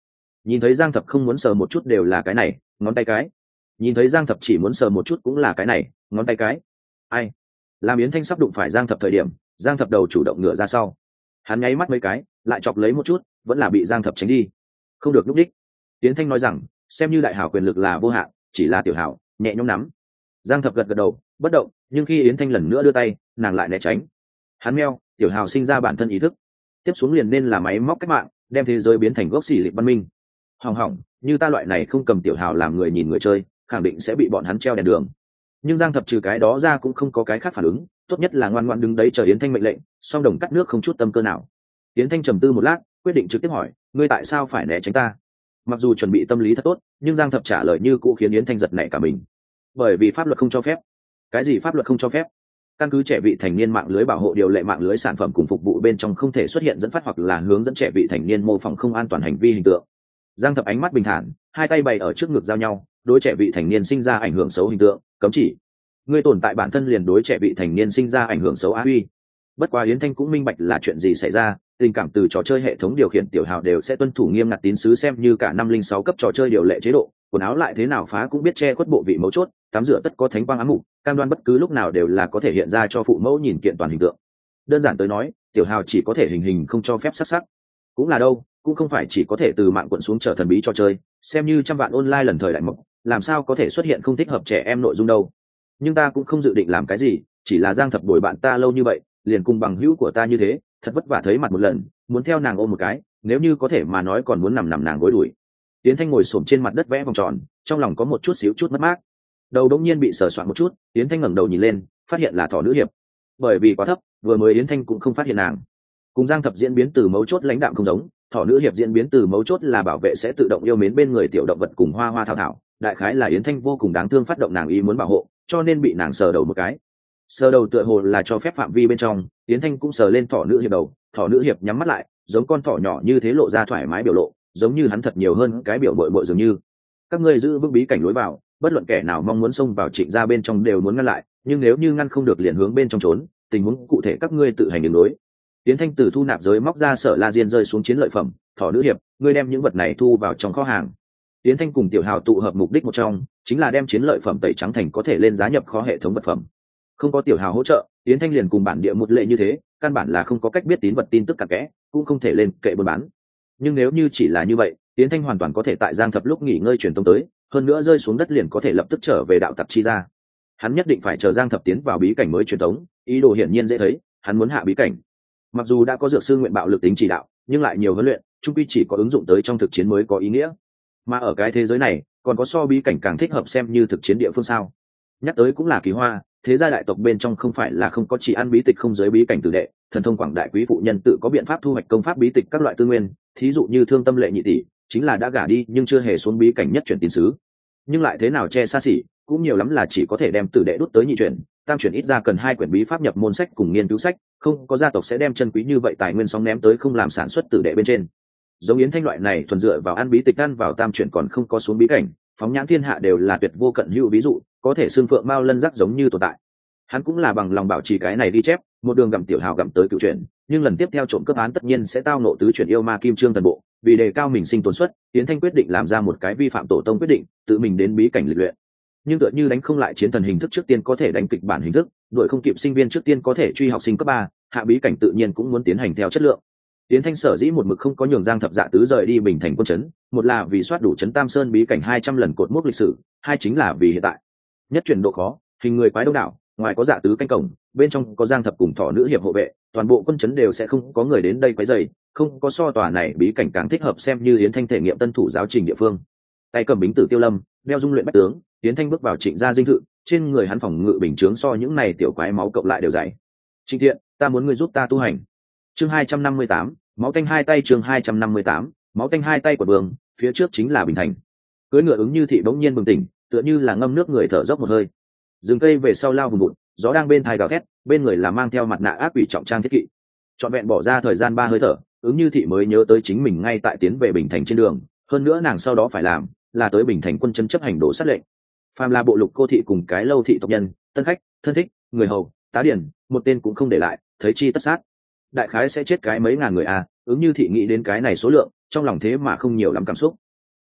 S1: nhìn thấy Giang Thập không muốn sờ một chút đều là cái này ngón tay cái, nhìn thấy Giang Thập chỉ muốn sờ một chút cũng là cái này ngón tay cái. Ai? Làm Yến Thanh sắp đụng phải Giang Thập thời điểm, Giang Thập đầu chủ động ngửa ra sau, hắn nháy mắt mấy cái lại chọc lấy một chút, vẫn là bị Giang Thập tránh đi. Không được lúc đích. Yến Thanh nói rằng xem như đại hảo quyền lực là vô hạn, chỉ là tiểu hảo nhẹ nhõm nắm. Giang Thập gật gật đầu bất động, nhưng khi Yến Thanh lần nữa đưa tay, nàng lại né tránh. Hắn meo, tiểu hào sinh ra bản thân ý thức, tiếp xuống liền nên là máy móc cách mạng, đem thế giới biến thành gốc xỉ lịch văn minh. Hỏng hỏng, như ta loại này không cầm tiểu hào làm người nhìn người chơi, khẳng định sẽ bị bọn hắn treo đèn đường. Nhưng Giang Thập trừ cái đó ra cũng không có cái khác phản ứng, tốt nhất là ngoan ngoãn đứng đấy chờ Yến Thanh mệnh lệnh, song đồng cắt nước không chút tâm cơ nào. Yến Thanh trầm tư một lát, quyết định trực tiếp hỏi, ngươi tại sao phải né tránh ta? Mặc dù chuẩn bị tâm lý thật tốt, nhưng Giang Thập trả lời như cũ khiến Yến Thanh giật nảy cả mình. Bởi vì pháp luật không cho phép. Cái gì pháp luật không cho phép? Căn cứ trẻ vị thành niên mạng lưới bảo hộ điều lệ, mạng lưới sản phẩm cùng phục vụ bên trong không thể xuất hiện dẫn phát hoặc là hướng dẫn trẻ vị thành niên mô phỏng không an toàn hành vi hình tượng. Giang Thập ánh mắt bình thản, hai tay bày ở trước ngực giao nhau, đối trẻ vị thành niên sinh ra ảnh hưởng xấu hình tượng, cấm chỉ. Ngươi tồn tại bản thân liền đối trẻ vị thành niên sinh ra ảnh hưởng xấu á uy. Bất quá Yến Thanh cũng minh bạch là chuyện gì xảy ra, tình cảm từ trò chơi hệ thống điều khiển tiểu hào đều sẽ tuân thủ nghiêm ngặt tín sứ xem như cả 506 cấp trò chơi điều lệ chế độ, quần áo lại thế nào phá cũng biết che khuất bộ vị mấu chốt, tắm rửa tất có thánh quang ám mục, cam đoan bất cứ lúc nào đều là có thể hiện ra cho phụ mẫu nhìn kiện toàn hình tượng. Đơn giản tới nói, tiểu hào chỉ có thể hình không cho phép sắc sắc. Cũng là đâu, cũng không phải chỉ có thể từ mạng quận xuống trở thần bí trò chơi, xem như trăm vạn online lần thời đại mộng, làm sao có thể xuất hiện không thích hợp trẻ em nội dung đâu. Nhưng ta cũng không dự định làm cái gì, chỉ là Giang Thập bồi bạn ta lâu như vậy, liền cùng bằng hữu của ta như thế, thật vất vả thấy mặt một lần, muốn theo nàng ôm một cái, nếu như có thể mà nói còn muốn nằm nàng gối đuổi. Tiến Thanh ngồi xổm trên mặt đất vẽ vòng tròn, trong lòng có một chút xíu chút mất mát. Đầu đống nhiên bị sờ soạn một chút, Tiến Thanh ngẩng đầu nhìn lên, phát hiện là Thỏ nữ hiệp. Bởi vì quá thấp, vừa mới Yến Thanh cũng không phát hiện nàng. Cùng Giang Thập diễn biến từ mấu chốt lãnh đạm không giống, Thỏ nữ hiệp diễn biến từ mấu chốt là bảo vệ sẽ tự động yêu mến bên người tiểu động vật cùng hoa hoa thảo thảo. Đại khái là Yến Thanh vô cùng đáng thương phát động nàng ý muốn bảo hộ, cho nên bị nàng sờ đầu một cái. Sờ đầu tựa hồ là cho phép phạm vi bên trong, Yến Thanh cũng sờ lên Thỏ nữ hiệp đầu, Thỏ nữ hiệp nhắm mắt lại, giống con thỏ nhỏ như thế lộ ra thoải mái biểu lộ, giống như hắn thật nhiều hơn cái biểu bội bội dường như. Các ngươi giữ vững bí cảnh lối vào, bất luận kẻ nào mong muốn xông vào Trịnh gia bên trong đều muốn ngăn lại, nhưng nếu như ngăn không được liền hướng bên trong trốn, tình huống cụ thể các ngươi tự hành đường đối. Tiến Thanh từ thu nạp giới móc ra Sở La Diên rơi xuống chiến lợi phẩm, Thỏ nữ hiệp, ngươi đem những vật này thu vào trong kho hàng. Tiến Thanh cùng Tiểu Hào tụ hợp mục đích một trong, chính là đem chiến lợi phẩm tẩy trắng thành có thể lên giá nhập kho hệ thống vật phẩm. Không có Tiểu Hào hỗ trợ, Tiến Thanh liền cùng bản địa một lệ như thế, căn bản là không có cách biết tín vật tin tức cặn kẽ, cũng không thể lên kệ buôn bán. Nhưng nếu như chỉ là như vậy, Tiến Thanh hoàn toàn có thể tại Giang Thập lúc nghỉ ngơi truyền tông tới, hơn nữa rơi xuống đất liền có thể lập tức trở về đạo tặc chi ra. Hắn nhất định phải chờ Giang Thập tiến vào bí cảnh mới truyền tống, ý đồ hiển nhiên dễ thấy, hắn muốn hạ bí cảnh. Mặc dù đã có dược sư nguyện bạo lực tính chỉ đạo, nhưng lại nhiều huấn luyện, chung quy chỉ có ứng dụng tới trong thực chiến mới có ý nghĩa. Mà ở cái thế giới này, còn có so bí cảnh càng thích hợp xem như thực chiến địa phương sao? Nhắc tới cũng là kỳ hoa, thế gia đại tộc bên trong không phải là không có chỉ ăn bí tịch không giới bí cảnh tử đệ, thần thông quảng đại quý phụ nhân tự có biện pháp thu hoạch công pháp bí tịch các loại tư nguyên, thí dụ như Thương Tâm Lệ nhị tỷ, chính là đã gả đi nhưng chưa hề xuống bí cảnh nhất chuyển tín sứ. Nhưng lại thế nào che xa xỉ, cũng nhiều lắm là chỉ có thể đem tử đệ đút tới nhị chuyển, tam chuyển ít ra cần 2 quyển bí pháp nhập môn sách cùng nghiên cứu sách, không có gia tộc sẽ đem chân quý như vậy tài nguyên sóng ném tới không làm sản xuất tử đệ bên trên. Giống Yến Thanh loại này thuần dựa vào ăn bí tịch ăn vào tam chuyển còn không có xuống bí cảnh, phóng nhãn thiên hạ đều là tuyệt vô cận hữu ví dụ, có thể xương phượng mao lân rắc giống như tồn tại. Hắn cũng là bằng lòng bảo trì cái này đi chép, một đường gặm Tiểu Hào gặm tới cựu chuyển, nhưng lần tiếp theo trộm cướp án tất nhiên sẽ tao nộ tứ chuyển yêu ma kim trương thần bộ, vì đề cao mình sinh tồn suất, Yến Thanh quyết định làm ra một cái vi phạm tổ tông quyết định, tự mình đến bí cảnh lịch luyện. Nhưng tựa như đánh không lại chiến thần hình thức trước tiên có thể đánh kịch bản hình thức, đuổi không kịp sinh viên trước tiên có thể truy học sinh cấp 3, hạ bí cảnh tự nhiên cũng muốn tiến hành theo chất lượng. Yến Thanh sở dĩ một mực không có nhường Giang Thập Dạ tứ rời đi Bình Thành quân trấn, một là vì soát đủ trấn Tam Sơn bí cảnh 200 lần cột mốc lịch sử, hai chính là vì hiện tại nhất chuyển độ khó, hình người quái đông đảo, ngoài có Dạ tứ canh cổng, bên trong có Giang Thập cùng Thỏ nữ hiệp hộ vệ, toàn bộ quân trấn đều sẽ không có người đến đây quấy rầy, không có so tòa này bí cảnh càng thích hợp xem như Yến Thanh thể nghiệm tân thủ giáo trình địa phương. Tay cầm bính tử Tiêu Lâm, đeo dung luyện bách tướng, Yến Thanh bước vào Trịnh gia dinh thự, trên người hắn phòng ngự bình chướng so những này tiểu quái máu cộng lại đều dày. Trịnh Thiện, ta muốn ngươi giúp ta tu hành. Chương 258, máu tanh hai tay. Chương 258, máu tanh hai tay của Vương, phía trước chính là Bình Thành. Cưỡi ngựa Ứng Như thị bỗng nhiên bừng tỉnh, tựa như là ngâm nước người thở dốc một hơi. Rừng cây về sau lao vùng vụt, gió đang bên thai gào thét, bên người là mang theo mặt nạ ác quỷ trọng trang thiết kỵ. Trọn vẹn bỏ ra thời gian 3 hơi thở, Ứng Như thị mới nhớ tới chính mình ngay tại tiến về Bình Thành trên đường, hơn nữa nàng sau đó phải làm là tới Bình Thành quân chân chấp hành đổ sát lệnh. Phàm là bộ lục cô thị cùng cái lâu thị tộc nhân, tân khách, thân thích, người hầu, tá điển, một tên cũng không để lại, thấy chi tất sát. Đại khái sẽ chết cái mấy ngàn người à, Ứng Như thị nghĩ đến cái này số lượng, trong lòng thế mà không nhiều lắm cảm xúc.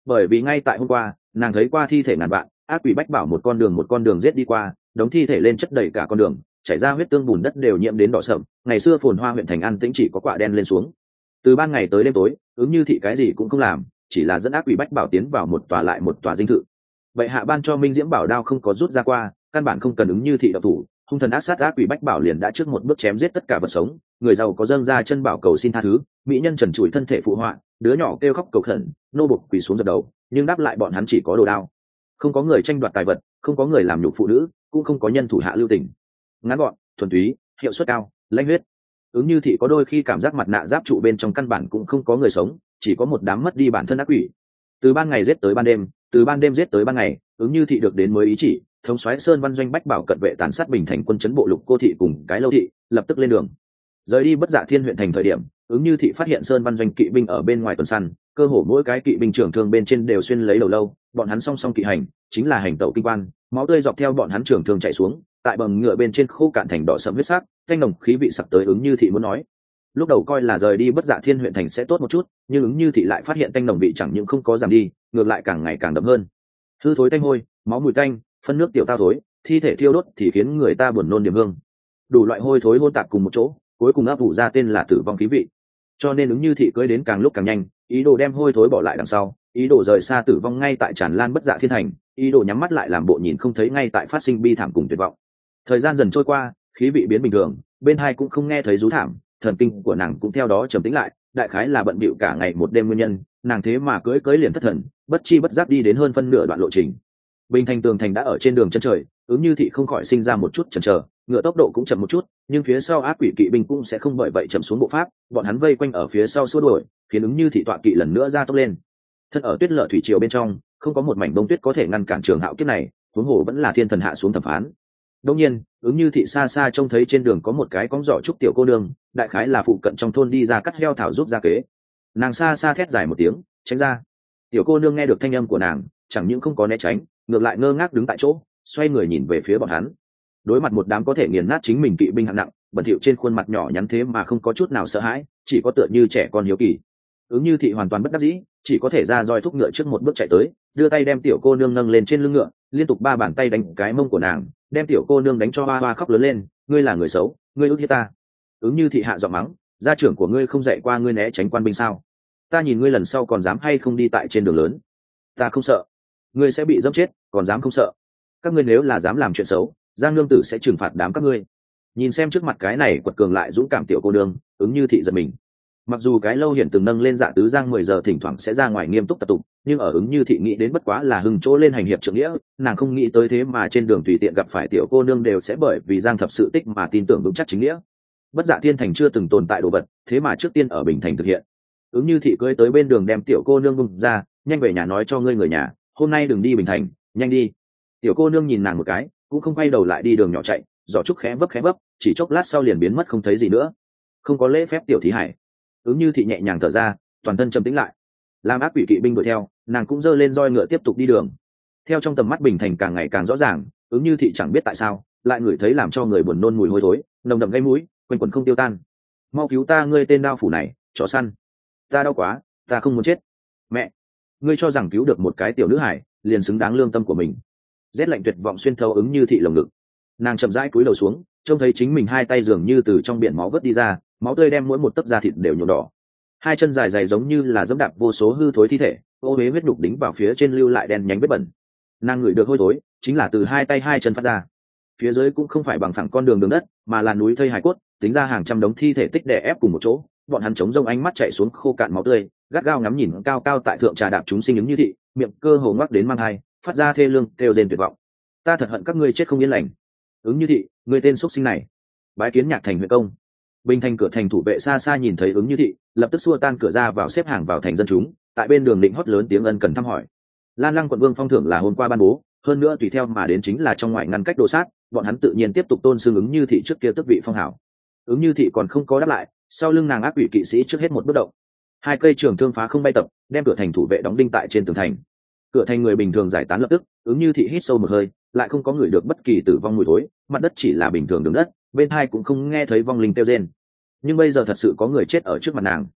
S1: bởi vì ngay tại hôm qua nàng thấy qua thi thể ngàn vạn, ác quỷ bách bảo một con đường giết đi qua, đống thi thể lên chất đầy cả con đường, chảy ra huyết tương bùn đất đều nhiễm đến đỏ sậm. Ngày xưa phồn hoa huyện thành an tĩnh chỉ có quả đen lên xuống. Từ ban ngày tới đêm tối, Ứng Như Thị cái gì cũng không làm, chỉ là dẫn ác quỷ bách bảo tiến vào một tòa lại một tòa dinh thự. Bệ hạ ban cho Minh Diễm Bảo đao không có rút ra qua, căn bản không cần Ứng Như Thị động thủ, hung thần ác sát ác quỷ bách bảo liền đã trước một bước chém giết tất cả vật sống. Người giàu có dâng ra chân bảo cầu xin tha thứ, mỹ nhân trần trụi thân thể phụ họa, đứa nhỏ kêu khóc cầu khẩn, nô bộc quỳ xuống dập đầu, nhưng đáp lại bọn hắn chỉ có đồ đao. Không có người tranh đoạt tài vật, không có người làm nhục phụ nữ, cũng không có nhân thủ hạ lưu tình. Ngắn gọn, thuần túy, hiệu suất cao, lãnh huyết. Ứng Như Thị có đôi khi cảm giác mặt nạ giáp trụ bên trong căn bản cũng không có người sống, chỉ có một đám mất đi bản thân ác quỷ. Từ ban ngày giết tới ban đêm, từ ban đêm giết tới ban ngày, Ứng Như Thị được đến mới ý chỉ, thống soái Sơn Văn Doanh bách bảo cận vệ tàn sát Bình Thành quân trấn bộ Lục Cô Thị cùng cái Lâu Thị, lập tức lên đường. Rời đi Bất Dạ Thiên huyện thành thời điểm, Ứng Như Thị phát hiện Sơn Văn Doanh kỵ binh ở bên ngoài tuần săn, cơ hồ mỗi cái kỵ binh trưởng thương bên trên đều xuyên lấy đầu lâu, bọn hắn song song kỵ hành, chính là hành tẩu kinh quan, máu tươi dọc theo bọn hắn trưởng thương chạy xuống, tại bầm ngựa bên trên khô cạn thành đỏ sẫm huyết sắc, thanh nồng khí vị sặc tới. Ứng Như Thị muốn nói, lúc đầu coi là rời đi Bất Dạ Thiên huyện thành sẽ tốt một chút, nhưng Ứng Như Thị lại phát hiện thanh nồng vị chẳng những không có giảm đi, ngược lại càng ngày càng đậm hơn. Hư thối tanh hôi, máu mùi tanh, phân nước tiểu tao thối, thi thể thiêu đốt thì khiến người ta buồn nôn điểm hương. Đủ loại hôi thối hỗn tạp cùng một chỗ, cuối cùng ấp ủ ra tên là tử vong khí vị. Cho nên Ứng Như Thị cưỡi đến càng lúc càng nhanh, ý đồ đem hôi thối bỏ lại đằng sau, ý đồ rời xa tử vong ngay tại tràn lan Bất Dạ Thiên thành, ý đồ nhắm mắt lại làm bộ nhìn không thấy ngay tại phát sinh bi thảm cùng tuyệt vọng. Thời gian dần trôi qua, khí vị biến bình thường, bên hai cũng không nghe thấy rú thảm, thần kinh của nàng cũng theo đó trầm tĩnh lại, đại khái là bận bịu cả ngày một đêm nguyên nhân, nàng thế mà cưỡi liền thất thần, bất chi bất giác đi đến hơn phân nửa đoạn lộ trình. Bình Thành tường thành đã ở trên đường chân trời, Ứng Như Thị không khỏi sinh ra một chút chần chờ, ngựa tốc độ cũng chậm một chút, nhưng phía sau ác quỷ kỵ binh cũng sẽ không bởi vậy chậm xuống bộ pháp, bọn hắn vây quanh ở phía sau xua đuổi, khiến Ứng Như Thị tọa kỵ lần nữa ra tốc lên. Thân ở tuyết lở thủy triều bên trong, không có một mảnh bông tuyết có thể ngăn cản Trường Hạo kiếp này, huống hồ vẫn là thiên thần hạ xuống thẩm phán. Đương nhiên, Ứng Như Thị xa xa trông thấy trên đường có một cái cóng giỏ trúc tiểu cô nương, đại khái là phụ cận trong thôn đi ra cắt heo thảo giúp ra kế. Nàng xa xa thét dài một tiếng, tránh ra. Tiểu cô nương nghe được thanh âm của nàng, chẳng những không có né tránh, ngược lại ngơ ngác đứng tại chỗ, xoay người nhìn về phía bọn hắn. Đối mặt một đám có thể nghiền nát chính mình kỵ binh hạng nặng, bẩn thỉu trên khuôn mặt nhỏ nhắn thế mà không có chút nào sợ hãi, chỉ có tựa như trẻ con hiếu kỳ. Ứng Như Thị hoàn toàn bất đắc dĩ, chỉ có thể ra roi thúc ngựa trước một bước chạy tới, đưa tay đem tiểu cô nương nâng lên trên lưng ngựa, liên tục 3 bàn tay đánh cái mông của nàng, đem tiểu cô nương đánh cho hoa hoa khóc lớn lên. Ngươi là người xấu, ngươi ức hiếp ta. Ứng Như Thị hạ giọng mắng, gia trưởng của ngươi không dạy qua ngươi né tránh quan binh sao? Ta nhìn ngươi lần sau còn dám hay không đi tại trên đường lớn. Ta không sợ, ngươi sẽ bị dẫm chết, còn dám không sợ? Các ngươi nếu là dám làm chuyện xấu, Giang nương tử sẽ trừng phạt đám các ngươi. Nhìn xem trước mặt cái này quật cường lại dũng cảm tiểu cô nương, Ứng Như Thị giật mình. Mặc dù cái Lâu Hiển từng nâng lên dạ tứ giang 10 giờ thỉnh thoảng sẽ ra ngoài nghiêm túc tập tụng, nhưng ở Ứng Như Thị nghĩ đến bất quá là hưng chỗ lên hành hiệp trượng nghĩa, nàng không nghĩ tới thế mà trên đường tùy tiện gặp phải tiểu cô nương đều sẽ bởi vì Giang thập sự tích mà tin tưởng vững chắc chính nghĩa. Bất Dạ Thiên thành chưa từng tồn tại đồ vật, thế mà trước tiên ở Bình Thành thực hiện. Ứng Như Thị cưỡi tới bên đường đem tiểu cô nương bung ra, nhanh về nhà nói cho ngươi người nhà, hôm nay đừng đi Bình Thành, nhanh đi. Tiểu cô nương nhìn nàng một cái, cũng không quay đầu lại đi đường nhỏ chạy, giỏ trúc khẽ vấp, chỉ chốc lát sau liền biến mất không thấy gì nữa. Không có lễ phép tiểu thí hải. Ứng Như Thị nhẹ nhàng thở ra, toàn thân trầm tĩnh lại. Làm ác quỷ kỵ binh đuổi theo, nàng cũng giơ lên roi ngựa tiếp tục đi đường. Theo trong tầm mắt Bình Thành càng ngày càng rõ ràng, Ứng Như Thị chẳng biết tại sao lại ngửi thấy làm cho người buồn nôn mùi hôi thối, nồng đậm gây mũi, quanh quẩn không tiêu tan. Mau cứu ta, ngươi tên đao phủ này, chó săn! Ta đau quá, ta không muốn chết. Mẹ, ngươi cho rằng cứu được một cái tiểu nữ hải liền xứng đáng lương tâm của mình? Rét lạnh tuyệt vọng xuyên thấu Ứng Như Thị lồng ngực. Nàng chậm rãi cúi đầu xuống, trông thấy chính mình hai tay dường như từ trong biển máu vớt đi ra, máu tươi đem mỗi một tấc da thịt đều nhuộm đỏ. Hai chân dài dài giống như là dẫm đạp vô số hư thối thi thể, ô huế huyết đục đính vào phía trên lưu lại đen nhánh vết bẩn. Nàng ngửi được hôi thối, chính là từ hai tay hai chân phát ra. Phía dưới cũng không phải bằng phẳng con đường đất, mà là núi thây hải cốt, tính ra hàng trăm đống thi thể tích đè ép cùng một chỗ. Bọn hắn chống rông ánh mắt chạy xuống khô cạn máu tươi, gắt gao ngắm nhìn cao cao tại thượng trà đạp chúng sinh Ứng Như Thị, miệng cơ hồ ngoác đến mang hai, phát ra thê lương kêu rên tuyệt vọng. Ta thật hận các ngươi chết không yên lành. Ứng Như Thị, ngươi tên xuất sinh này. Bái kiến Nhạc Thành huyện công. Bình Thành cửa thành thủ vệ xa xa nhìn thấy Ứng Như Thị, lập tức xua tan cửa ra vào xếp hàng vào thành dân chúng, tại bên đường định hót lớn tiếng ân cần thăm hỏi. Lan Lăng quận vương phong thưởng là hôm qua ban bố, hơn nữa tùy theo mà đến chính là trong ngoại ngăn cách đồ sát, bọn hắn tự nhiên tiếp tục tôn xưng Ứng Như Thị trước kia tước vị phong hảo. Ứng Như Thị còn không có đáp lại, sau lưng nàng ác quỷ kỵ sĩ trước hết một bước động. Hai cây trường thương phá không bay tập, đem cửa thành thủ vệ đóng đinh tại trên tường thành. Cửa thành người bình thường giải tán lập tức, Ứng Như Thị hít sâu một hơi, lại không có người được bất kỳ tử vong mùi thối, mặt đất chỉ là bình thường đường đất, bên hai cũng không nghe thấy vong linh kêu rên. Nhưng bây giờ thật sự có người chết ở trước mặt nàng.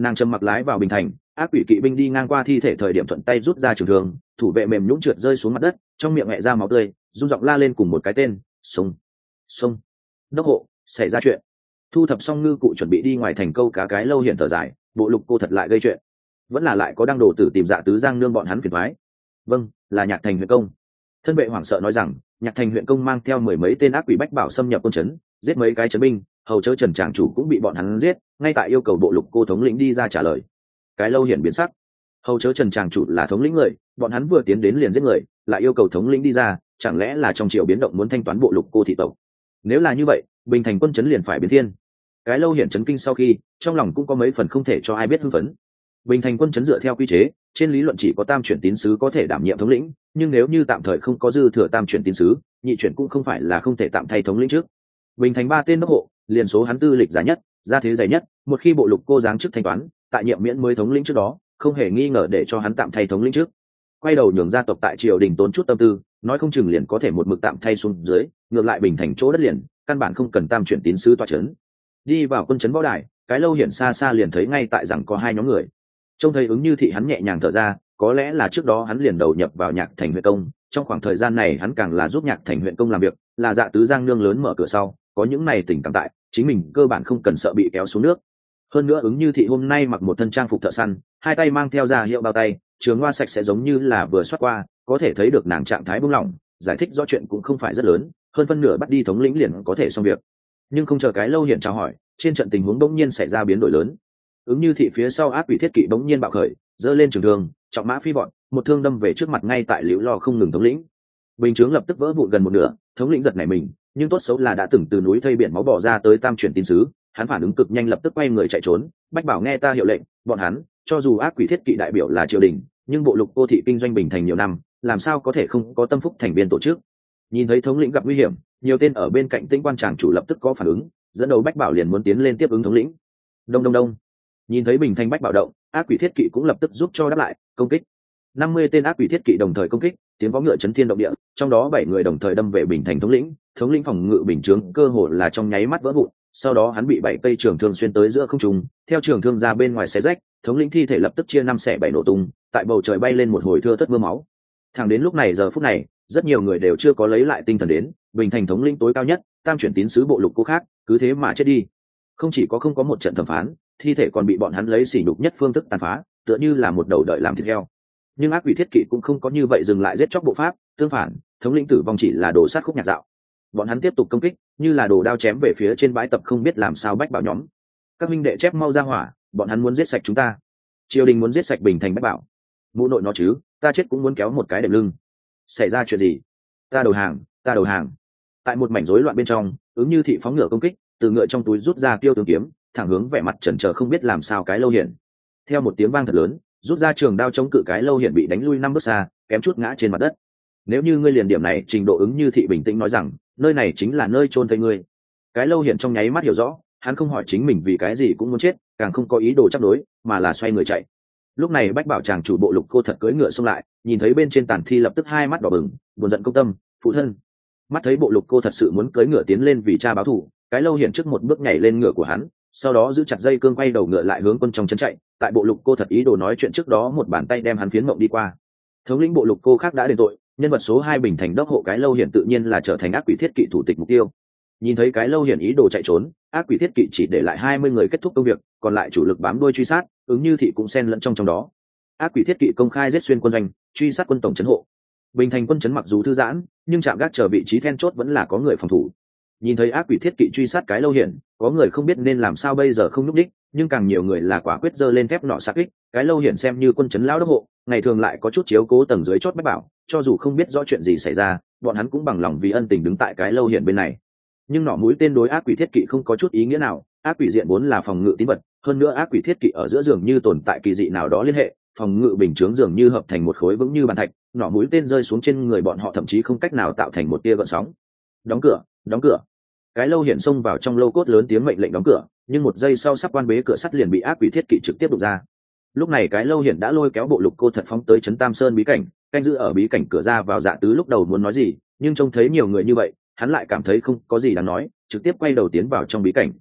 S1: Nàng trầm mặc lái vào bình thành, ác quỷ kỵ binh đi ngang qua thi thể thời điểm thuận tay rút ra trường thương, thủ vệ mềm nhũn trượt rơi xuống mặt đất, trong miệng mẹ ra máu tươi, run giọng la lên cùng một cái tên: "Sông, sông." Đốc hộ, xảy ra chuyện. Thu thập xong ngư cụ chuẩn bị đi ngoài thành câu cá, cái Lâu Hiển thở dài, bộ lục cô thật lại gây chuyện, vẫn là lại có đăng đồ tử tìm Dạ Tứ Giang nương bọn hắn phiền toái. Vâng, là Nhạc Thành huyện công. Thân vệ hoảng sợ nói rằng, Nhạc Thành huyện công mang theo mười mấy tên ác quỷ bách bảo xâm nhập quân trấn, giết mấy cái trấn binh, hầu chớ Trần tràng chủ cũng bị bọn hắn giết, ngay tại yêu cầu bộ lục cô thống lĩnh đi ra trả lời. Cái Lâu Hiển biến sắc. Hầu chớ Trần tràng chủ là thống lĩnh người, bọn hắn vừa tiến đến liền giết người, lại yêu cầu thống lĩnh đi ra, chẳng lẽ là trong triều biến động muốn thanh toán bộ lục cô thị tộc? Nếu là như vậy, bình thành quân trấn liền phải biến thiên. Cái Lâu Hiển chấn kinh sau khi, trong lòng cũng có mấy phần không thể cho ai biết hưng phấn. Bình thành quân trấn dựa theo quy chế, trên lý luận chỉ có tam chuyển tín sứ có thể đảm nhiệm thống lĩnh, nhưng nếu như tạm thời không có dư thừa tam chuyển tín sứ, nhị chuyển cũng không phải là không thể tạm thay thống lĩnh trước. Bình thành 3 tên đốc hộ, liền số hắn tư lịch giá nhất, gia thế dày nhất, một khi bộ lục cô giáng chức thanh toán, tại nhiệm miễn mới thống lĩnh trước đó, không hề nghi ngờ để cho hắn tạm thay thống lĩnh trước. Quay đầu nhường gia tộc tại triều đình tốn chút tâm tư, nói không chừng liền có thể một mực tạm thay xuống dưới, ngược lại bình thành chỗ đất liền, căn bản không cần tam chuyển tín sứ tọa trấn. Đi vào quân trấn võ đài, cái Lâu Hiển xa xa liền thấy ngay tại rằng có hai nhóm người. Trông thấy Ứng Như Thị, hắn nhẹ nhàng thở ra, có lẽ là trước đó hắn liền đầu nhập vào Nhạc Thành huyện công, trong khoảng thời gian này hắn càng là giúp Nhạc Thành huyện công làm việc, là Dạ Tứ Giang nương lớn mở cửa sau, có những này tình cảm tại, chính mình cơ bản không cần sợ bị kéo xuống nước. Hơn nữa Ứng Như Thị hôm nay mặc một thân trang phục thợ săn, hai tay mang theo ra hiệu bao tay, trường hoa sạch sẽ giống như là vừa xoát qua, có thể thấy được nàng trạng thái buông lỏng, giải thích rõ chuyện cũng không phải rất lớn, hơn phân nửa bắt đi thống lĩnh liền có thể xong việc. Nhưng không chờ cái Lâu Hiển chào hỏi, trên trận tình huống bỗng nhiên xảy ra biến đổi lớn. Ứng Như Thị phía sau ác quỷ thiết kỵ bỗng nhiên bạo khởi, giơ lên trường thương, trọng mã phi bọn, một thương đâm về trước mặt ngay tại liễu lo không ngừng thống lĩnh. Bình chướng lập tức vỡ vụn gần một nửa, thống lĩnh giật nảy mình, nhưng tốt xấu là đã từng từ núi thây biển máu bỏ ra tới tam chuyển tín sứ, hắn phản ứng cực nhanh, lập tức quay người chạy trốn. Bách bảo nghe ta hiệu lệnh, bọn hắn cho dù ác quỷ thiết kỵ đại biểu là triều đình, nhưng bộ lục cô thị kinh doanh bình thành nhiều năm, làm sao có thể không có tâm phúc thành viên tổ chức. Nhìn thấy thống lĩnh gặp nguy hiểm, nhiều tên ở bên cạnh Tĩnh quan tràng chủ lập tức có phản ứng, dẫn đầu bách bảo liền muốn tiến lên tiếp ứng thống lĩnh. Đông đông đông. Nhìn thấy bình thành bách bảo động, ác quỷ thiết kỵ cũng lập tức giúp cho đáp lại công kích. 50 tên ác quỷ thiết kỵ đồng thời công kích, tiếng vó ngựa chấn thiên động địa, trong đó 7 người đồng thời đâm về bình thành thống lĩnh phòng ngự bình chướng cơ hồ là trong nháy mắt vỡ vụn, sau đó hắn bị 7 cây trường thương xuyên tới giữa không trung, theo trường thương ra bên ngoài xé rách, thống lĩnh thi thể lập tức chia 5 xẻ 7 nổ tung, tại bầu trời bay lên một hồi thưa thớt mưa máu. Thẳng đến lúc này giờ phút này, rất nhiều người đều chưa có lấy lại tinh thần đến, bình thành thống lĩnh tối cao nhất, tam chuyển tín sứ bộ lục cô khác, cứ thế mà chết đi. Không chỉ có không có một trận thẩm phán, thi thể còn bị bọn hắn lấy sỉ nhục nhất phương thức tàn phá, tựa như là một đầu đợi làm thịt heo. Nhưng ác quỷ thiết kỵ cũng không có như vậy dừng lại giết chóc bộ pháp, tương phản, thống lĩnh tử vong chỉ là đồ sát khúc nhạc dạo. Bọn hắn tiếp tục công kích, như là đồ đao chém về phía trên bãi tập không biết làm sao bách bảo nhóm. Các minh đệ chép mau ra hỏa, bọn hắn muốn giết sạch chúng ta. Triều đình muốn giết sạch bình thành bách bảo. Mụ nội nó chứ, ta chết cũng muốn kéo một cái đệm lưng. Xảy ra chuyện gì? Ta đầu hàng, ta đầu hàng. Tại một mảnh rối loạn bên trong, Ứng Như Thị phóng ngựa công kích, từ ngựa trong túi rút ra tiêu tướng kiếm, thẳng hướng vẻ mặt chần chờ không biết làm sao cái Lâu Hiển. Theo một tiếng vang thật lớn, rút ra trường đao chống cự cái Lâu Hiển bị đánh lui 5 bước xa, kém chút ngã trên mặt đất. Nếu như ngươi liền điểm này trình độ, Ứng Như Thị bình tĩnh nói rằng, nơi này chính là nơi chôn thây ngươi. Cái Lâu Hiển trong nháy mắt hiểu rõ, hắn không hỏi chính mình vì cái gì cũng muốn chết, càng không có ý đồ chấp đối, mà là xoay người chạy. Lúc này bách bảo chàng chủ bộ lục cô thật cưỡi ngựa xông lại, nhìn thấy bên trên tàn thi lập tức hai mắt đỏ bừng, buồn giận công tâm, phụ thân. Mắt thấy bộ lục cô thật sự muốn cưỡi ngựa tiến lên vì cha báo thù, cái Lâu Hiển trước một bước nhảy lên ngựa của hắn, sau đó giữ chặt dây cương quay đầu ngựa lại hướng quân trong trấn chạy. Tại bộ lục cô thật ý đồ nói chuyện trước đó, một bàn tay đem hắn phiến mộng đi qua. Thống lĩnh bộ lục cô khác đã đền tội, nhân vật số 2 bình thành đốc hộ cái Lâu Hiển tự nhiên là trở thành ác quỷ thiết kỵ thủ tịch mục tiêu. Nhìn thấy cái Lâu Hiển ý đồ chạy trốn, ác quỷ thiết kỵ chỉ để lại 20 người kết thúc công việc, còn lại chủ lực bám đuôi truy sát, Ứng Như Thị cũng xen lẫn trong đó. Ác quỷ thiết kỵ công khai giết xuyên quân doanh, truy sát quân tổng trấn hộ. Bình thành quân trấn mặc dù thư giãn, nhưng chạm gác chờ vị trí then chốt vẫn là có người phòng thủ. Nhìn thấy ác quỷ thiết kỵ truy sát cái Lâu Hiển, có người không biết nên làm sao bây giờ không núp đích, nhưng càng nhiều người là quả quyết giơ lên thép nỏ sát kích. Cái Lâu Hiển xem như quân trấn lão đốc hộ, ngày thường lại có chút chiếu cố tầng dưới chốt bách bảo, cho dù không biết rõ chuyện gì xảy ra, bọn hắn cũng bằng lòng vì ân tình đứng tại cái Lâu Hiển bên này. Nhưng nỏ mũi tên đối ác quỷ thiết kỵ không có chút ý nghĩa nào, ác quỷ diện vốn là phòng ngự tín vật, hơn nữa ác quỷ thiết kỵ ở giữa dường như tồn tại kỳ dị nào đó liên hệ, phòng ngự bình chướng dường như hợp thành một khối vững như bàn thạch, nỏ mũi tên rơi xuống trên người bọn họ thậm chí không cách nào tạo thành một tia gợn sóng. Đóng cửa, đóng cửa. Cái Lâu Hiển xông vào trong lô cốt lớn tiếng mệnh lệnh đóng cửa, nhưng một giây sau sắp quan bế cửa sắt liền bị ác quỷ thiết kỵ trực tiếp đụng ra. Lúc này cái Lâu Hiển đã lôi kéo bộ lục cô thật phóng tới trấn Tam Sơn bí cảnh, canh giữ ở bí cảnh cửa ra vào. Dạ Tứ lúc đầu muốn nói gì, nhưng trông thấy nhiều người như vậy, hắn lại cảm thấy không có gì đáng nói, trực tiếp quay đầu tiến vào trong bí cảnh.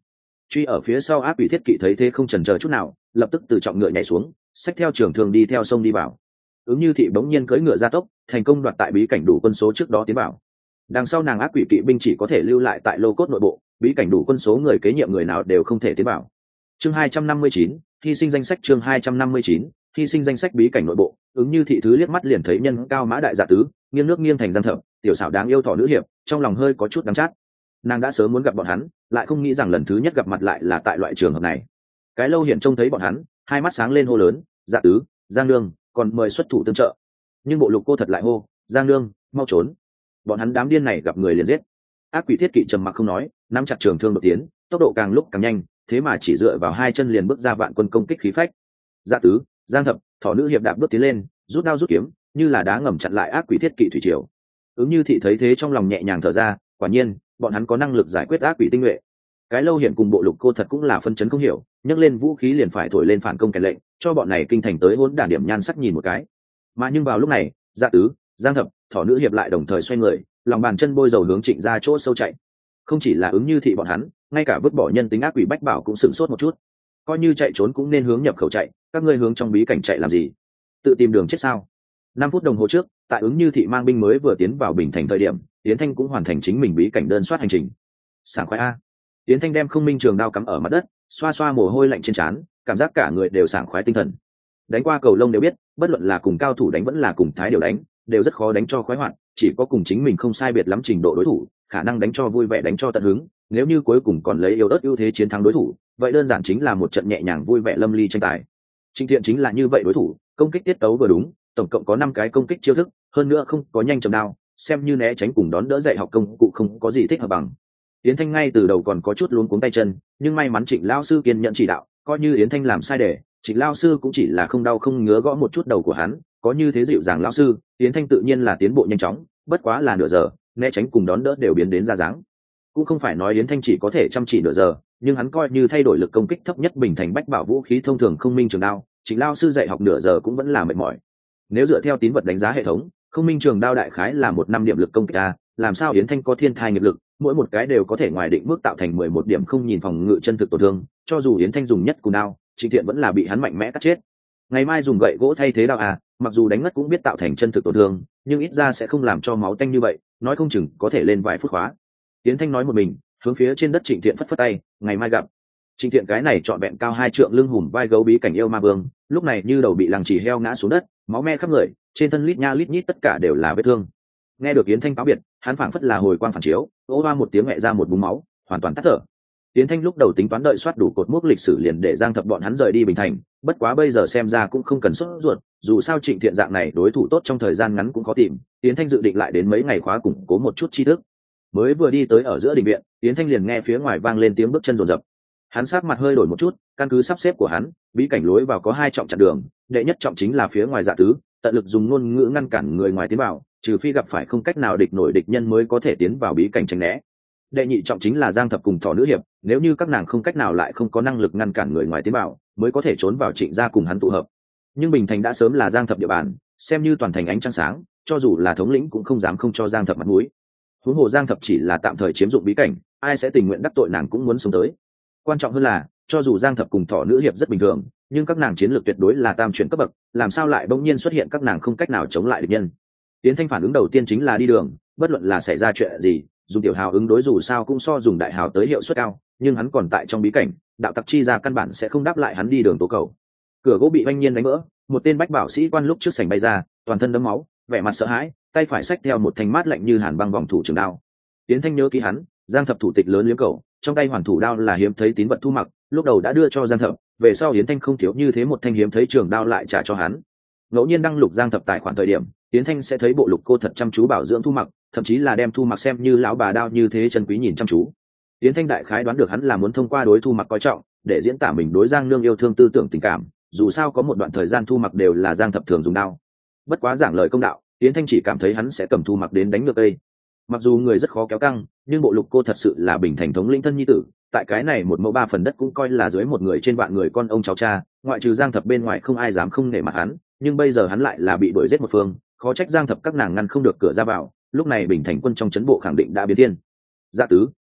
S1: truy ở phía sau ác quỷ thiết kỵ thấy thế không chần chờ chút nào, lập tức từ trọng ngựa nhảy xuống, xách theo trường thương đi theo sông đi vào. Ứng Như Thị bỗng nhiên cưỡi ngựa gia tốc, thành công đoạt tại bí cảnh đủ quân số trước đó tiến vào. Đằng sau nàng ác quỷ kỵ binh chỉ có thể lưu lại tại lô cốt nội bộ, bí cảnh đủ quân số người kế nhiệm người nào đều không thể tiến vào. Chương 259, hy sinh danh sách. Chương 259, hy sinh danh sách. Bí cảnh nội bộ, Ứng Như Thị thứ liếc mắt liền thấy nhân cao mã đại dạ tứ, nghiêng nước nghiêng thành Giang Thập, tiểu xảo đáng yêu thỏ nữ hiệp, trong lòng hơi có chút đắng chát. Nàng đã sớm muốn gặp bọn hắn, lại không nghĩ rằng lần thứ nhất gặp mặt lại là tại loại trường hợp này. Cái Lâu Hiển trông thấy bọn hắn, hai mắt sáng lên hô lớn, dạ tứ, Giang nương, còn mời xuất thủ tương trợ. Nhưng Bộ Lục Cô thật lại hô, Giang nương, mau trốn. Bọn hắn đám điên này gặp người liền giết. Ác quỷ thiết kỵ trầm mặc không nói, nắm chặt trường thương đột tiến, tốc độ càng lúc càng nhanh, thế mà chỉ dựa vào hai chân liền bước ra vạn quân công kích khí phách. Dạ tứ, Giang Thập, thỏ nữ hiệp đạp bước tiến lên, rút đao rút kiếm, như là đá ngầm chặn lại ác quỷ thiết kỵ thủy triều. Ứng Như Thị thấy thế trong lòng nhẹ nhàng thở ra, quả nhiên bọn hắn có năng lực giải quyết ác quỷ tinh nhuệ. Cái Lâu Hiển cùng Bộ Lục Cô thật cũng là phân chấn không hiểu, nhấc lên vũ khí liền phải thổi lên phản công kèn lệnh, cho bọn này kinh thành tới hỗn đản điểm nhan sắc nhìn một cái. Mà nhưng vào lúc này, Dạ tứ, Giang Thập, thỏ nữ hiệp lại đồng thời xoay người, lòng bàn chân bôi dầu hướng Trịnh ra chỗ sâu chạy. Không chỉ là Ứng Như Thị bọn hắn, ngay cả vứt bỏ nhân tính ác quỷ Bách Bảo cũng sửng sốt một chút. Coi như chạy trốn cũng nên hướng nhập khẩu chạy, các ngươi hướng trong bí cảnh chạy làm gì? Tự tìm đường chết sao? 5 phút đồng hồ trước, tại Ứng Như Thị mang binh mới vừa tiến vào Bình Thành thời điểm, Yến Thanh cũng hoàn thành chính mình bí cảnh đơn soát hành trình. Sảng khoái a! Yến Thanh đem không minh trường đao cắm ở mặt đất, xoa xoa mồ hôi lạnh trên trán, cảm giác cả người đều sảng khoái tinh thần. Đánh qua cầu lông đều biết, bất luận là cùng cao thủ đánh vẫn là cùng thái điều đánh, đều rất khó đánh cho khoái hoạt, chỉ có cùng chính mình không sai biệt lắm trình độ đối thủ, khả năng đánh cho vui vẻ đánh cho tận hứng, nếu như cuối cùng còn lấy yếu ớt ưu thế chiến thắng đối thủ, vậy đơn giản chính là một trận nhẹ nhàng vui vẻ lâm ly tranh tài. Trịnh Thiện chính là như vậy đối thủ, công kích tiết tấu vừa đúng, tổng cộng có 5 cái công kích chiêu thức, hơn nữa không có nhanh chậm đao, xem như né tránh cùng đón đỡ dạy học công cụ không có gì thích hợp bằng. Yến Thanh ngay từ đầu còn có chút luống cuống tay chân, nhưng may mắn Trịnh lão sư kiên nhẫn chỉ đạo, coi như Yến Thanh làm sai để, Trịnh lão sư cũng chỉ là không đau không ngứa gõ một chút đầu của hắn, có như thế dịu dàng lão sư, Yến Thanh tự nhiên là tiến bộ nhanh chóng, bất quá là nửa giờ, né tránh cùng đón đỡ đều biến đến ra dáng. Cũng không phải nói Yến Thanh chỉ có thể chăm chỉ nửa giờ, nhưng hắn coi như thay đổi lực công kích thấp nhất Bình Thành Bách Bảo vũ khí thông thường không minh trường đao, Trịnh lão sư dạy học nửa giờ cũng vẫn là mệt mỏi. Nếu dựa theo tín vật đánh giá hệ thống, không minh trường đao đại khái là 1 năm điểm lực công kích a, làm sao Yến Thanh có thiên thai nghiệp lực, mỗi một cái đều có thể ngoài định mức tạo thành 11 điểm không nhìn phòng ngự chân thực tổn thương, cho dù Yến Thanh dùng nhất cù đao, Trịnh Thiện vẫn là bị hắn mạnh mẽ cắt chết. Ngày mai dùng gậy gỗ thay thế đao à, mặc dù đánh ngất cũng biết tạo thành chân thực tổn thương, nhưng ít ra sẽ không làm cho máu tanh như vậy, nói không chừng có thể lên vài phút khóa. Yến Thanh nói một mình, hướng phía trên đất Trịnh Thiện phất phất tay, ngày mai gặp. Trịnh Thiện cái này trọn vẹn cao 2 trượng lưng hùm vai gấu bí cảnh yêu ma vương, lúc này như đầu bị lằng chỉ heo ngã xuống đất, máu me khắp người, trên thân lít nha lít nhít tất cả đều là vết thương. Nghe được Yến Thanh cáo biệt, hắn phảng phất là hồi quang phản chiếu, ô hoa một tiếng mẹ ra một búng máu, hoàn toàn tắt thở. Yến Thanh lúc đầu tính toán đợi soát đủ cột mốc lịch sử liền để Giang Thập bọn hắn rời đi Bình Thành, bất quá bây giờ xem ra cũng không cần sốt ruột, dù sao Trịnh Thiện dạng này đối thủ tốt trong thời gian ngắn cũng khó tìm. Yến Thanh dự định lại đến mấy ngày khóa củng cố một chút tri thức. Mới vừa đi tới ở giữa đình viện, Yến Thanh liền nghe phía ngoài vang lên tiếng bước chân rồn rập. Hắn sắc mặt hơi đổi một chút, căn cứ sắp xếp của hắn, bí cảnh lối vào có 2 trọng chặn đường, đệ nhất trọng chính là phía ngoài Dạ tứ, tận lực dùng ngôn ngữ ngăn cản người ngoài tiến vào, trừ phi gặp phải không cách nào địch nổi địch nhân mới có thể tiến vào bí cảnh tránh né. Đệ nhị trọng chính là Giang Thập cùng thỏ nữ hiệp, nếu như các nàng không cách nào lại không có năng lực ngăn cản người ngoài tiến vào, mới có thể trốn vào Trịnh gia cùng hắn tụ hợp. Nhưng Bình Thành đã sớm là Giang Thập địa bàn, xem như toàn thành ánh trăng sáng, cho dù là thống lĩnh cũng không dám không cho Giang Thập mặt mũi. Huống hồ Giang Thập chỉ là tạm thời chiếm dụng bí cảnh, ai sẽ tình nguyện đắc tội nàng cũng muốn sống tới. Quan trọng hơn là, cho dù Giang Thập cùng thỏ nữ hiệp rất bình thường, nhưng các nàng chiến lược tuyệt đối là tam chuyển cấp bậc, làm sao lại bỗng nhiên xuất hiện các nàng không cách nào chống lại địch nhân. Tiến Thanh phản ứng đầu tiên chính là đi đường, bất luận là xảy ra chuyện gì, dùng tiểu hào ứng đối dù sao cũng so dùng đại hào tới hiệu suất cao, nhưng hắn còn tại trong bí cảnh, đạo tặc chi ra căn bản sẽ không đáp lại hắn đi đường tố cầu. Cửa gỗ bị oanh nhiên đánh vỡ, một tên bách bảo sĩ quan lúc trước sảnh bay ra, toàn thân đẫm máu, vẻ mặt sợ hãi, tay phải xách theo một thanh mát lạnh như hàn băng vòng thủ trường đao. Tiến Thanh nhớ kỹ hắn, Giang Thập thủ tịch lớn liếm cầu, trong tay hoàn thủ đao là hiếm thấy tín vật thu mặc, lúc đầu đã đưa cho Giang Thập, về sau Yến Thanh không thiếu như thế một thanh hiếm thấy trường đao lại trả cho hắn. Ngẫu nhiên đăng lục Giang Thập tài khoản thời điểm, Yến Thanh sẽ thấy bộ lục cô thật chăm chú bảo dưỡng thu mặc, thậm chí là đem thu mặc xem như lão bà đao như thế chân quý nhìn chăm chú. Yến Thanh đại khái đoán được hắn là muốn thông qua đối thu mặc coi trọng, để diễn tả mình đối Giang Nương yêu thương tư tưởng tình cảm, dù sao có một đoạn thời gian thu mặc đều là Giang Thập thường dùng đao. Bất quá giảng lời công đạo, Yến Thanh chỉ cảm thấy hắn sẽ cầm thu mặc đến đánh ngược đây. Mặc dù người rất khó kéo căng, nhưng bộ lục cô thật sự là Bình Thành thống lĩnh thân nhi tử, tại cái này 1 mẫu 3 phần đất cũng coi là dưới một người trên vạn người con ông cháu cha, ngoại trừ Giang Thập bên ngoài không ai dám không nể mặt hắn, nhưng bây giờ hắn lại là bị đuổi giết một phương, khó trách Giang Thập các nàng ngăn không được cửa ra vào, lúc này Bình Thành quân trong trấn bộ khẳng định đã biến thiên. Dạ tứ,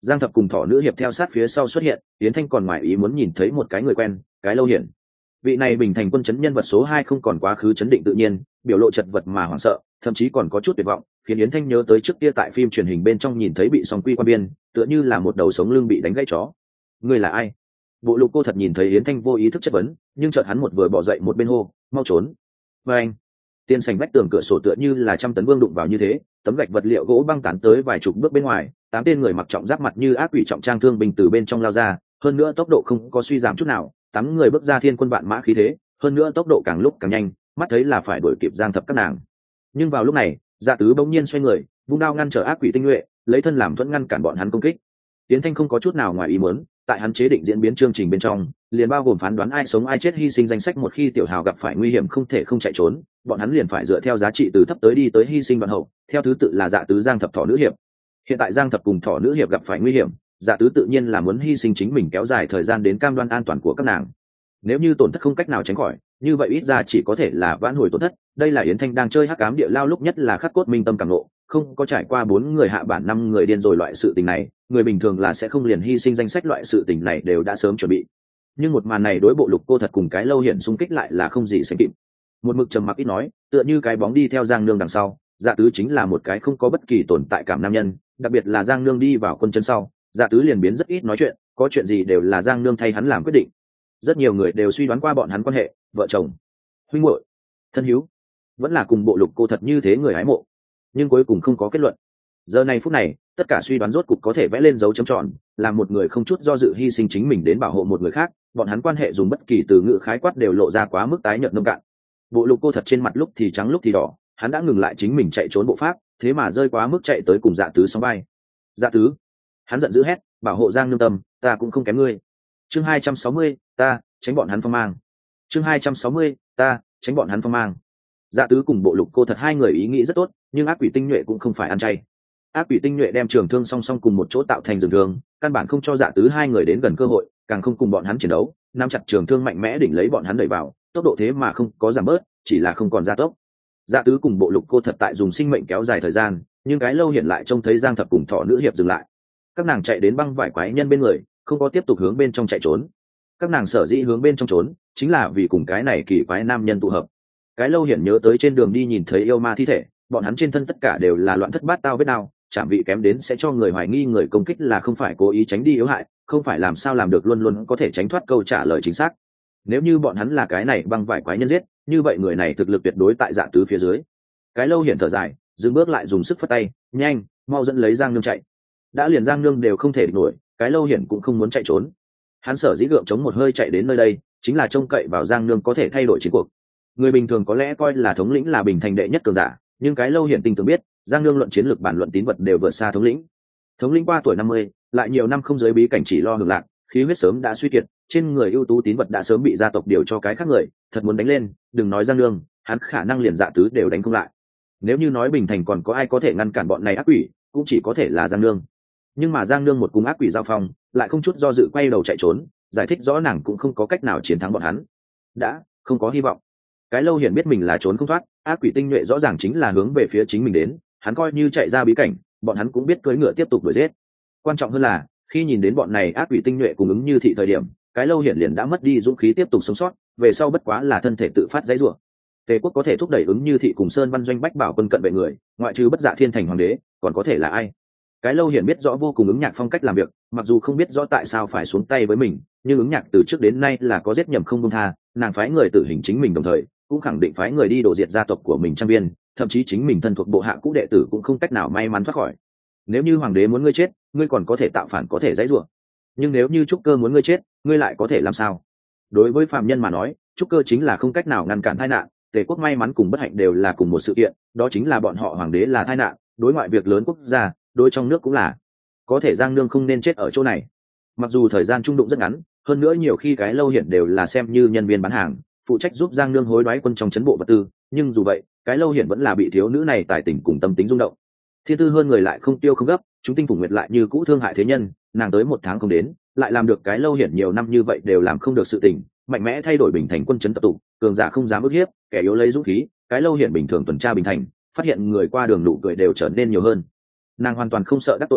S1: Giang Thập cùng Thỏ nữ hiệp theo sát phía sau xuất hiện, Yến Thanh còn ngoài ý muốn nhìn thấy một cái người quen, cái Lâu Hiển. Vị này Bình Thành quân chấn nhân vật số 2 không còn quá khứ chấn định tự nhiên, biểu lộ chật vật mà hoảng sợ, thậm chí còn có chút tuyệt vọng, khiến Yến Thanh nhớ tới trước kia tại phim truyền hình bên trong nhìn thấy bị song quy quan biên, tựa như là một đầu sống lưng bị đánh gãy chó. Ngươi là ai? Bộ Lục Cô Thật nhìn thấy Yến Thanh vô ý thức chất vấn, nhưng chợt hắn một vừa bỏ dậy một bên hô, mau trốn. Và anh, tiên sành vách tường cửa sổ tựa như là trăm tấn vương đụng vào như thế, tấm gạch vật liệu gỗ băng tán tới vài chục bước bên ngoài, 8 tên người mặc trọng giáp mặt như ác quỷ trọng trang thương binh từ bên trong lao ra, hơn nữa tốc độ không có suy giảm chút nào, 8 người bước ra thiên quân vạn mã khí thế, hơn nữa tốc độ càng lúc càng nhanh, mắt thấy là phải đuổi kịp Giang Thập các nàng. Nhưng vào lúc này, Dạ Tứ bỗng nhiên xoay người, vung đao ngăn trở ác quỷ tinh nhuệ, lấy thân làm thuẫn ngăn cản bọn hắn công kích. Tiến Thanh không có chút nào ngoài ý muốn, tại hắn chế định diễn biến chương trình bên trong, liền bao gồm phán đoán ai sống ai chết hy sinh danh sách, một khi tiểu hào gặp phải nguy hiểm không thể không chạy trốn, bọn hắn liền phải dựa theo giá trị từ thấp tới đi tới hy sinh đoạn hậu, theo thứ tự là Dạ Tứ, Giang Thập, Thỏ nữ hiệp. Hiện tại Giang Thập cùng Thỏ nữ hiệp gặp phải nguy hiểm, Dạ Tứ tự nhiên là muốn hy sinh chính mình kéo dài thời gian đến cam đoan an toàn của các nàng. Nếu như tổn thất không cách nào tránh khỏi, như vậy ít ra chỉ có thể là vãn hồi tổn thất. Đây là Yến Thanh đang chơi hắc ám địa lao lúc nhất là khắc cốt minh tâm cảm ngộ, không có trải qua 4 người hạ bản 5 người điên rồi loại sự tình này, người bình thường là sẽ không liền hy sinh danh sách, loại sự tình này đều đã sớm chuẩn bị. Nhưng một màn này đối Bộ Lục Cô Thật cùng cái Lâu Hiển xung kích lại là không gì sánh kịp. Một mực trầm mặc ít nói, tựa như cái bóng đi theo Giang Nương đằng sau, Dạ Tứ chính là một cái không có bất kỳ tồn tại cảm nam nhân, đặc biệt là Giang Nương đi vào quân chân sau, Dạ Tứ liền biến rất ít nói chuyện, có chuyện gì đều là Giang Nương thay hắn làm quyết định. Rất nhiều người đều suy đoán qua bọn hắn quan hệ vợ chồng, huynh muội, thân hữu, vẫn là cùng Bộ Lục Cô Thật như thế người hái mộ, nhưng cuối cùng không có kết luận. Giờ này phút này, tất cả suy đoán rốt cục có thể vẽ lên dấu chấm tròn, làm một người không chút do dự hy sinh chính mình đến bảo hộ một người khác, bọn hắn quan hệ dùng bất kỳ từ ngữ khái quát đều lộ ra quá mức tái nhợt nông cạn. Bộ Lục Cô Thật trên mặt lúc thì trắng lúc thì đỏ, hắn đã ngừng lại chính mình chạy trốn bộ pháp, thế mà rơi quá mức chạy tới cùng Dạ Tứ sóng vai. Dạ Tứ, hắn giận dữ hét, bảo hộ Giang Nương tâm, ta cũng không kém ngươi. Chương 260, ta tránh bọn hắn phong mang. Chương 260, ta tránh bọn hắn phong mang. Dạ Tứ cùng Bộ Lục Cô Thật hai người ý nghĩ rất tốt, nhưng ác quỷ tinh nhuệ cũng không phải ăn chay. Ác quỷ tinh nhuệ đem trường thương song song cùng một chỗ tạo thành rừng thương, căn bản không cho Dạ Tứ hai người đến gần cơ hội, càng không cùng bọn hắn chiến đấu, nắm chặt trường thương mạnh mẽ đỉnh lấy bọn hắn đẩy vào, tốc độ thế mà không có giảm bớt, chỉ là không còn gia tốc. Dạ Tứ cùng Bộ Lục Cô Thật tại dùng sinh mệnh kéo dài thời gian, nhưng cái Lâu Hiển lại trông thấy Giang Thập cùng Thỏ nữ hiệp dừng lại. Các nàng chạy đến băng vải quái nhân bên người, không có tiếp tục hướng bên trong chạy trốn. Các nàng sở dĩ hướng bên trong trốn, chính là vì cùng cái này kỳ quái nam nhân tụ hợp. Cái Lâu Hiển nhớ tới trên đường đi nhìn thấy yêu ma thi thể, bọn hắn trên thân tất cả đều là loạn thất bát tao vết đao, chạm vị kém đến sẽ cho người hoài nghi người công kích là không phải cố ý tránh đi yếu hại, không phải làm sao làm được luôn luôn có thể tránh thoát câu trả lời chính xác. Nếu như bọn hắn là cái này băng vải quái nhân giết, như vậy người này thực lực tuyệt đối tại Dạ Tứ phía dưới. Cái Lâu Hiển thở dài, dừng bước lại dùng sức phất tay, nhanh, mau dẫn lấy Giang Nương chạy. Đã liền Giang Nương đều không thể địch nổi, cái Lâu Hiển cũng không muốn chạy trốn. Hắn sở dĩ gượng chống một hơi chạy đến nơi đây, chính là trông cậy vào Giang Nương có thể thay đổi chiến cuộc. Người bình thường có lẽ coi là thống lĩnh là Bình Thành đệ nhất cường giả, nhưng cái Lâu Hiển tinh tường biết, Giang Nương luận chiến lược bản luận tín vật đều vượt xa thống lĩnh. Thống lĩnh qua tuổi 50, lại nhiều năm không giới bí cảnh chỉ lo hưởng lạc, khí huyết sớm đã suy kiệt, trên người ưu tú tín vật đã sớm bị gia tộc điều cho cái khác người, thật muốn đánh lên, đừng nói Giang Nương, hắn khả năng liền Dạ Tứ đều đánh không lại. Nếu như nói Bình Thành còn có ai có thể ngăn cản bọn này ác quỷ, cũng chỉ có thể là Giang Nương. Nhưng mà Giang Nương một cùng ác quỷ giao phong, lại không chút do dự quay đầu chạy trốn, giải thích rõ nàng cũng không có cách nào chiến thắng bọn hắn. Đã không có hy vọng. Cái Lâu Hiển biết mình là trốn không thoát, ác quỷ tinh nhuệ rõ ràng chính là hướng về phía chính mình đến, hắn coi như chạy ra bí cảnh, bọn hắn cũng biết cưỡi ngựa tiếp tục đuổi giết. Quan trọng hơn là, khi nhìn đến bọn này ác quỷ tinh nhuệ cùng ứng như thị thời điểm, cái Lâu Hiển liền đã mất đi dũng khí tiếp tục sống sót, về sau bất quá là thân thể tự phát dãy rủa. Tề quốc có thể thúc đẩy ứng như thị cùng Sơn Văn Doanh bách bảo quân cận vệ người, ngoại trừ Bất Dạ Thiên Thành hoàng đế, còn có thể là ai? Cái Lâu Hiển biết rõ vô cùng ứng nhạc phong cách làm việc, mặc dù không biết rõ tại sao phải xuống tay với mình, nhưng ứng nhạc từ trước đến nay là có giết nhầm không buông tha, nàng phái người tử hình chính mình đồng thời cũng khẳng định phái người đi đổ diệt gia tộc của mình trang viên, thậm chí chính mình thân thuộc bộ hạ cũ đệ tử cũng không cách nào may mắn thoát khỏi. Nếu như hoàng đế muốn ngươi chết, ngươi còn có thể tạo phản, có thể dãy rủa, nhưng nếu như trúc cơ muốn ngươi chết, ngươi lại có thể làm sao? Đối với phàm nhân mà nói, trúc cơ chính là không cách nào ngăn cản tai nạn. Tề quốc may mắn cùng bất hạnh đều là cùng một sự kiện, đó chính là bọn họ hoàng đế là tai nạn, đối ngoại việc lớn quốc gia, đối trong nước cũng là. Có thể Giang Nương không nên chết ở chỗ này. Mặc dù thời gian trung đụng rất ngắn, hơn nữa nhiều khi cái Lâu Hiển đều là xem như nhân viên bán hàng, phụ trách giúp Giang Nương hối đoái quân trong trấn bộ vật tư, nhưng dù vậy, cái Lâu Hiển vẫn là bị thiếu nữ này tài tình cùng tâm tính rung động. Thiên tư hơn người lại không tiêu không gấp, chúng tinh phủ nguyệt lại như cũ thương hại thế nhân, nàng tới 1 tháng không đến, lại làm được cái Lâu Hiển nhiều năm như vậy đều làm không được sự tình, mạnh mẽ thay đổi Bình Thành quân trấn tập tụ, cường giả không dám ức hiếp, kẻ yếu lấy dũng khí, cái Lâu Hiển bình thường tuần tra Bình Thành, phát hiện người qua đường nụ cười đều trở nên nhiều hơn. Nàng hoàn toàn không sợ đắc tội người,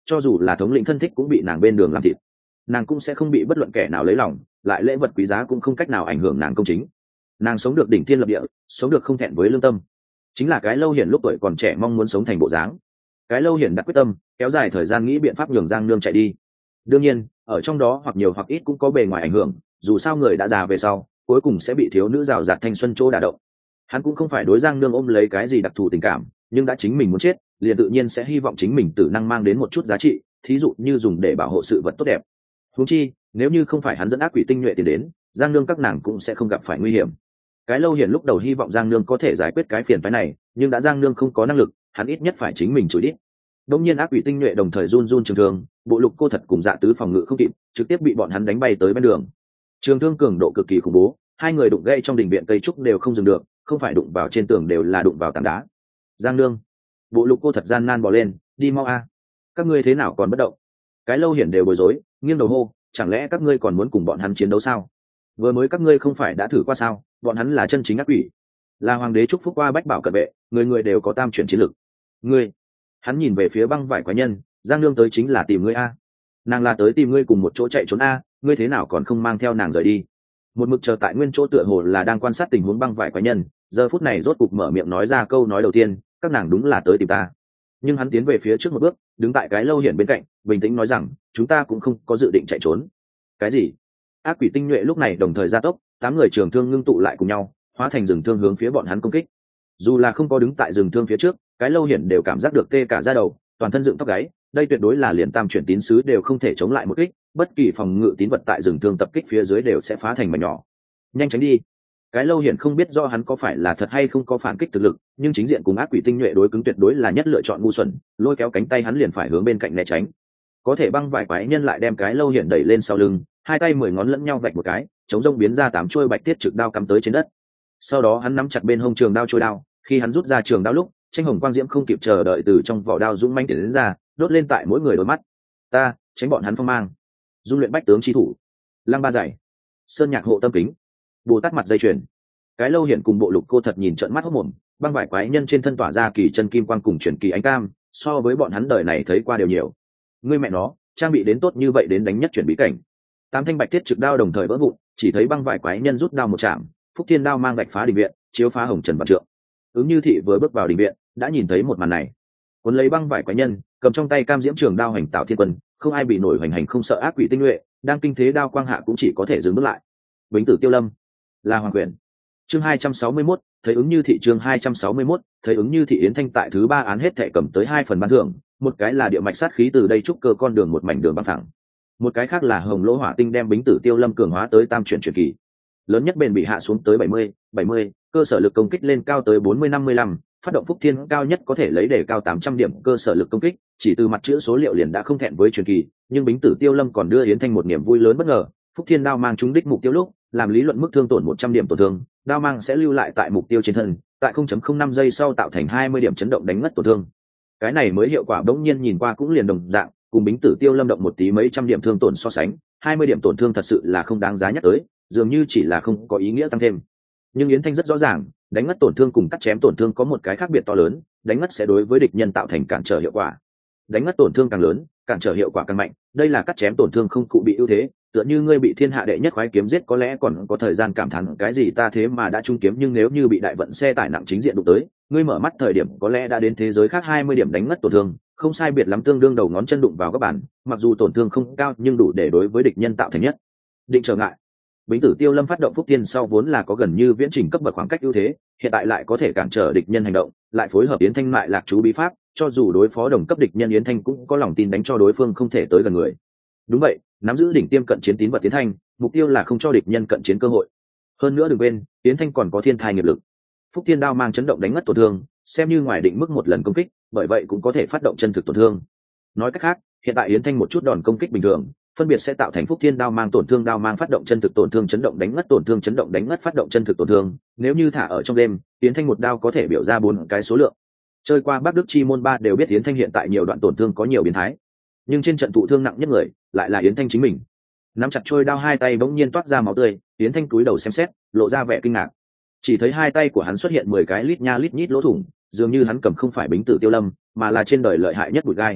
S1: cho dù là thống lĩnh thân thích cũng bị nàng bên đường làm thịt, nàng cũng sẽ không bị bất luận kẻ nào lấy lòng, lại lễ vật quý giá cũng không cách nào ảnh hưởng nàng công chính. Nàng sống được đỉnh thiên lập địa, sống được không thẹn với lương tâm, chính là cái Lâu Hiển lúc tuổi còn trẻ mong muốn sống thành bộ dáng. Cái Lâu Hiển đặt quyết tâm kéo dài thời gian nghĩ biện pháp nhường Giang Nương chạy đi. Đương nhiên ở trong đó hoặc nhiều hoặc ít cũng có bề ngoài ảnh hưởng, dù sao người đã già về sau cuối cùng sẽ bị thiếu nữ rào rạt thanh xuân chỗ đả động. Hắn cũng không phải đối Giang Nương ôm lấy cái gì đặc thù tình cảm, nhưng đã chính mình muốn chết liền tự nhiên sẽ hy vọng chính mình tử năng mang đến một chút giá trị, thí dụ như dùng để bảo hộ sự vật tốt đẹp. Huống chi nếu như không phải hắn dẫn ác quỷ tinh nhuệ tiền đến, Giang Nương các nàng cũng sẽ không gặp phải nguy hiểm. Cái Lâu Hiển lúc đầu hy vọng Giang Nương có thể giải quyết cái phiền phái này, nhưng đã Giang Nương không có năng lực, hắn ít nhất phải chính mình chửi đít. Đống nhiên ác quỷ tinh nhuệ đồng thời run run trường thương, bộ lục cô thật cùng Dạ Tứ phòng ngự không kịp, trực tiếp bị bọn hắn đánh bay tới bên đường. Trường thương cường độ cực kỳ khủng bố, hai người đụng gãy trong đình viện cây trúc đều không dừng được, không phải đụng vào trên tường đều là đụng vào tảng đá. Giang Nương, bộ lục cô thật gian nan bò lên, đi mau a, các ngươi thế nào còn bất động? Cái Lâu Hiển đều bối rối, nghiêng đầu hô, chẳng lẽ các ngươi còn muốn cùng bọn hắn chiến đấu sao? Vừa mới các ngươi không phải đã thử qua sao? Bọn hắn là chân chính ác quỷ, là hoàng đế chúc phúc qua bách bảo cận vệ, người người đều có tam chuyển chiến lực. Ngươi, hắn nhìn về phía băng vải quái nhân, Giang Nương tới chính là tìm ngươi a, nàng là tới tìm ngươi cùng một chỗ chạy trốn a, ngươi thế nào còn không mang theo nàng rời đi? Một mực chờ tại nguyên chỗ tựa hồ là đang quan sát tình huống băng vải quái nhân, giờ phút này rốt cục mở miệng nói ra câu nói đầu tiên, các nàng đúng là tới tìm ta. Nhưng hắn tiến về phía trước một bước, đứng tại cái Lâu Hiển bên cạnh, bình tĩnh nói rằng, chúng ta cũng không có dự định chạy trốn. Cái gì? Ác quỷ tinh nhuệ lúc này đồng thời gia tốc, 8 người trường thương ngưng tụ lại cùng nhau, hóa thành rừng thương hướng phía bọn hắn công kích. Dù là không có đứng tại rừng thương phía trước, cái Lâu Hiển đều cảm giác được tê cả da đầu, toàn thân dựng tóc gáy, đây tuyệt đối là liền tam chuyển tín sứ đều không thể chống lại một kích, bất kỳ phòng ngự tín vật tại rừng thương tập kích phía dưới đều sẽ phá thành mảnh nhỏ. Nhanh tránh đi. Cái Lâu Hiển không biết do hắn có phải là thật hay không có phản kích thực lực, nhưng chính diện cùng ác quỷ tinh nhuệ đối cứng tuyệt đối là nhất lựa chọn ngu xuẩn, lôi kéo cánh tay hắn liền phải hướng bên cạnh né tránh. Có thể băng vải quái nhân lại đem cái Lâu Hiển đẩy lên sau lưng, hai tay 10 ngón lẫn nhau vạch một cái, chống rông biến ra 8 chuôi bạch tiết trực đao cắm tới trên đất. Sau đó hắn nắm chặt bên hông trường đao trôi đao, khi hắn rút ra trường đao lúc, tranh hồng quang diễm không kịp chờ đợi từ trong vỏ đao dũng mãnh tiến đến ra, đốt lên tại mỗi người đôi mắt. Ta tránh bọn hắn phong mang, dung luyện bách tướng chi thủ, lăng ba giải, sơn nhạc hộ tâm kính, bồ tát mặt dây chuyền. Cái Lâu Hiển cùng bộ lục cô thật nhìn trợn mắt hốt mồm, băng vải quái nhân trên thân tỏa ra kỳ chân kim quang cùng chuyển kỳ ánh cam, so với bọn hắn đời này thấy qua đều nhiều. Ngươi mẹ nó, trang bị đến tốt như vậy đến đánh nhất chuyển bí cảnh. 8 thanh bạch thiết trực đao đồng thời vỡ vụn, chỉ thấy băng vải quái nhân rút đao một chạm, Phúc Thiên đao mang bạch phá đình viện, chiếu phá hồng trần vạn trượng. Ứng Như Thị vừa bước vào đình viện, đã nhìn thấy một màn này. Cuốn lấy băng vải quái nhân, cầm trong tay cam diễm trường đao hành tạo thiên quân, không ai bị nổi hoành hành không sợ ác quỷ tinh nhuệ, đang kinh thế đao quang hạ cũng chỉ có thể dừng bước lại. Bính Tử Tiêu Lâm, là hoàng quyền. Chương 261, thấy Ứng Như Thị. Chương 261, thấy Ứng Như Thị. Yến Thanh tại thứ 3 án hết thệ cầm tới 2 phần ban thưởng, một cái là địa mạch sát khí từ đây trúc cơ con đường một mảnh đường băng thẳng, một cái khác là hồng lỗ hỏa tinh đem Bính Tử Tiêu Lâm cường hóa tới tam chuyển truyền kỳ, lớn nhất bền bị hạ xuống tới 70, cơ sở lực công kích lên cao tới 40-55, phát động Phúc Thiên cao nhất có thể lấy để cao 800 điểm cơ sở lực công kích, chỉ từ mặt chữ số liệu liền đã không thẹn với truyền kỳ, nhưng Bính Tử Tiêu Lâm còn đưa Yến Thanh một niềm vui lớn bất ngờ, Phúc Thiên đao mang trúng đích mục tiêu lúc, làm lý luận mức thương tổn 100 điểm tổn thương, đao mang sẽ lưu lại tại mục tiêu trên thân, tại 0.05 giây sau tạo thành 20 điểm chấn động đánh ngất tổn thương. Cái này mới hiệu quả bỗng nhiên nhìn qua cũng liền đồng dạng, cùng Bính Tử Tiêu Lâm động một tí mấy trăm điểm thương tổn so sánh, 20 điểm tổn thương thật sự là không đáng giá nhắc tới, dường như chỉ là không có ý nghĩa tăng thêm. Nhưng Yến Thanh rất rõ ràng, đánh ngất tổn thương cùng cắt chém tổn thương có một cái khác biệt to lớn, đánh ngất sẽ đối với địch nhân tạo thành cản trở hiệu quả. Đánh ngất tổn thương càng lớn, cản trở hiệu quả càng mạnh, đây là cắt chém tổn thương không cụ bị ưu thế, tựa như ngươi bị thiên hạ đệ nhất khoái kiếm giết có lẽ còn có thời gian cảm thán cái gì ta thế mà đã trung kiếm, nhưng nếu như bị đại vận xe tải nặng chính diện đụng tới, ngươi mở mắt thời điểm có lẽ đã đến thế giới khác. 20 điểm đánh ngất tổn thương, không sai biệt lắm tương đương đầu ngón chân đụng vào các bản, mặc dù tổn thương không cao nhưng đủ để đối với địch nhân tạo thành nhất định trở ngại. Bính Tử Tiêu Lâm phát động Phúc Thiên sau vốn là có gần như viễn trình cấp bậc khoảng cách ưu thế, hiện tại lại có thể cản trở địch nhân hành động, lại phối hợp Yến Thanh lại lạc chú bí pháp, cho dù đối phó đồng cấp địch nhân Yến Thanh cũng có lòng tin đánh cho đối phương không thể tới gần người. Đúng vậy, nắm giữ đỉnh tiêm cận chiến tín vật Yến Thanh, mục tiêu là không cho địch nhân cận chiến cơ hội. Hơn nữa đừng quên, Yến Thanh còn có thiên thai nghiệp lực. Phúc Thiên đao mang chấn động đánh ngất tổn thương, xem như ngoài định mức một lần công kích, bởi vậy cũng có thể phát động chân thực tổn thương. Nói cách khác, hiện tại Yến Thanh một chút đòn công kích bình thường, phân biệt sẽ tạo thành Phúc Thiên đao mang tổn thương, đao mang phát động chân thực tổn thương, chấn động đánh ngất tổn thương, chấn động đánh ngất phát động chân thực tổn thương. Nếu như thả ở trong đêm, Yến Thanh một đao có thể biểu ra 4 cái số lượng. Chơi qua Bắc Đức Chi môn 3 đều biết Yến Thanh hiện tại nhiều đoạn tổn thương có nhiều biến thái, nhưng trên trận thụ thương nặng nhất người lại là Yến Thanh chính mình. Nắm chặt trôi đao, hai tay bỗng nhiên toát ra máu tươi, Yến Thanh cúi đầu xem xét, lộ ra vẻ kinh ngạc. Chỉ thấy hai tay của hắn xuất hiện 10 cái lít nha lít nhít lỗ thủng, dường như hắn cầm không phải Bính Tử Tiêu Lâm, mà là trên đời lợi hại nhất bụi gai.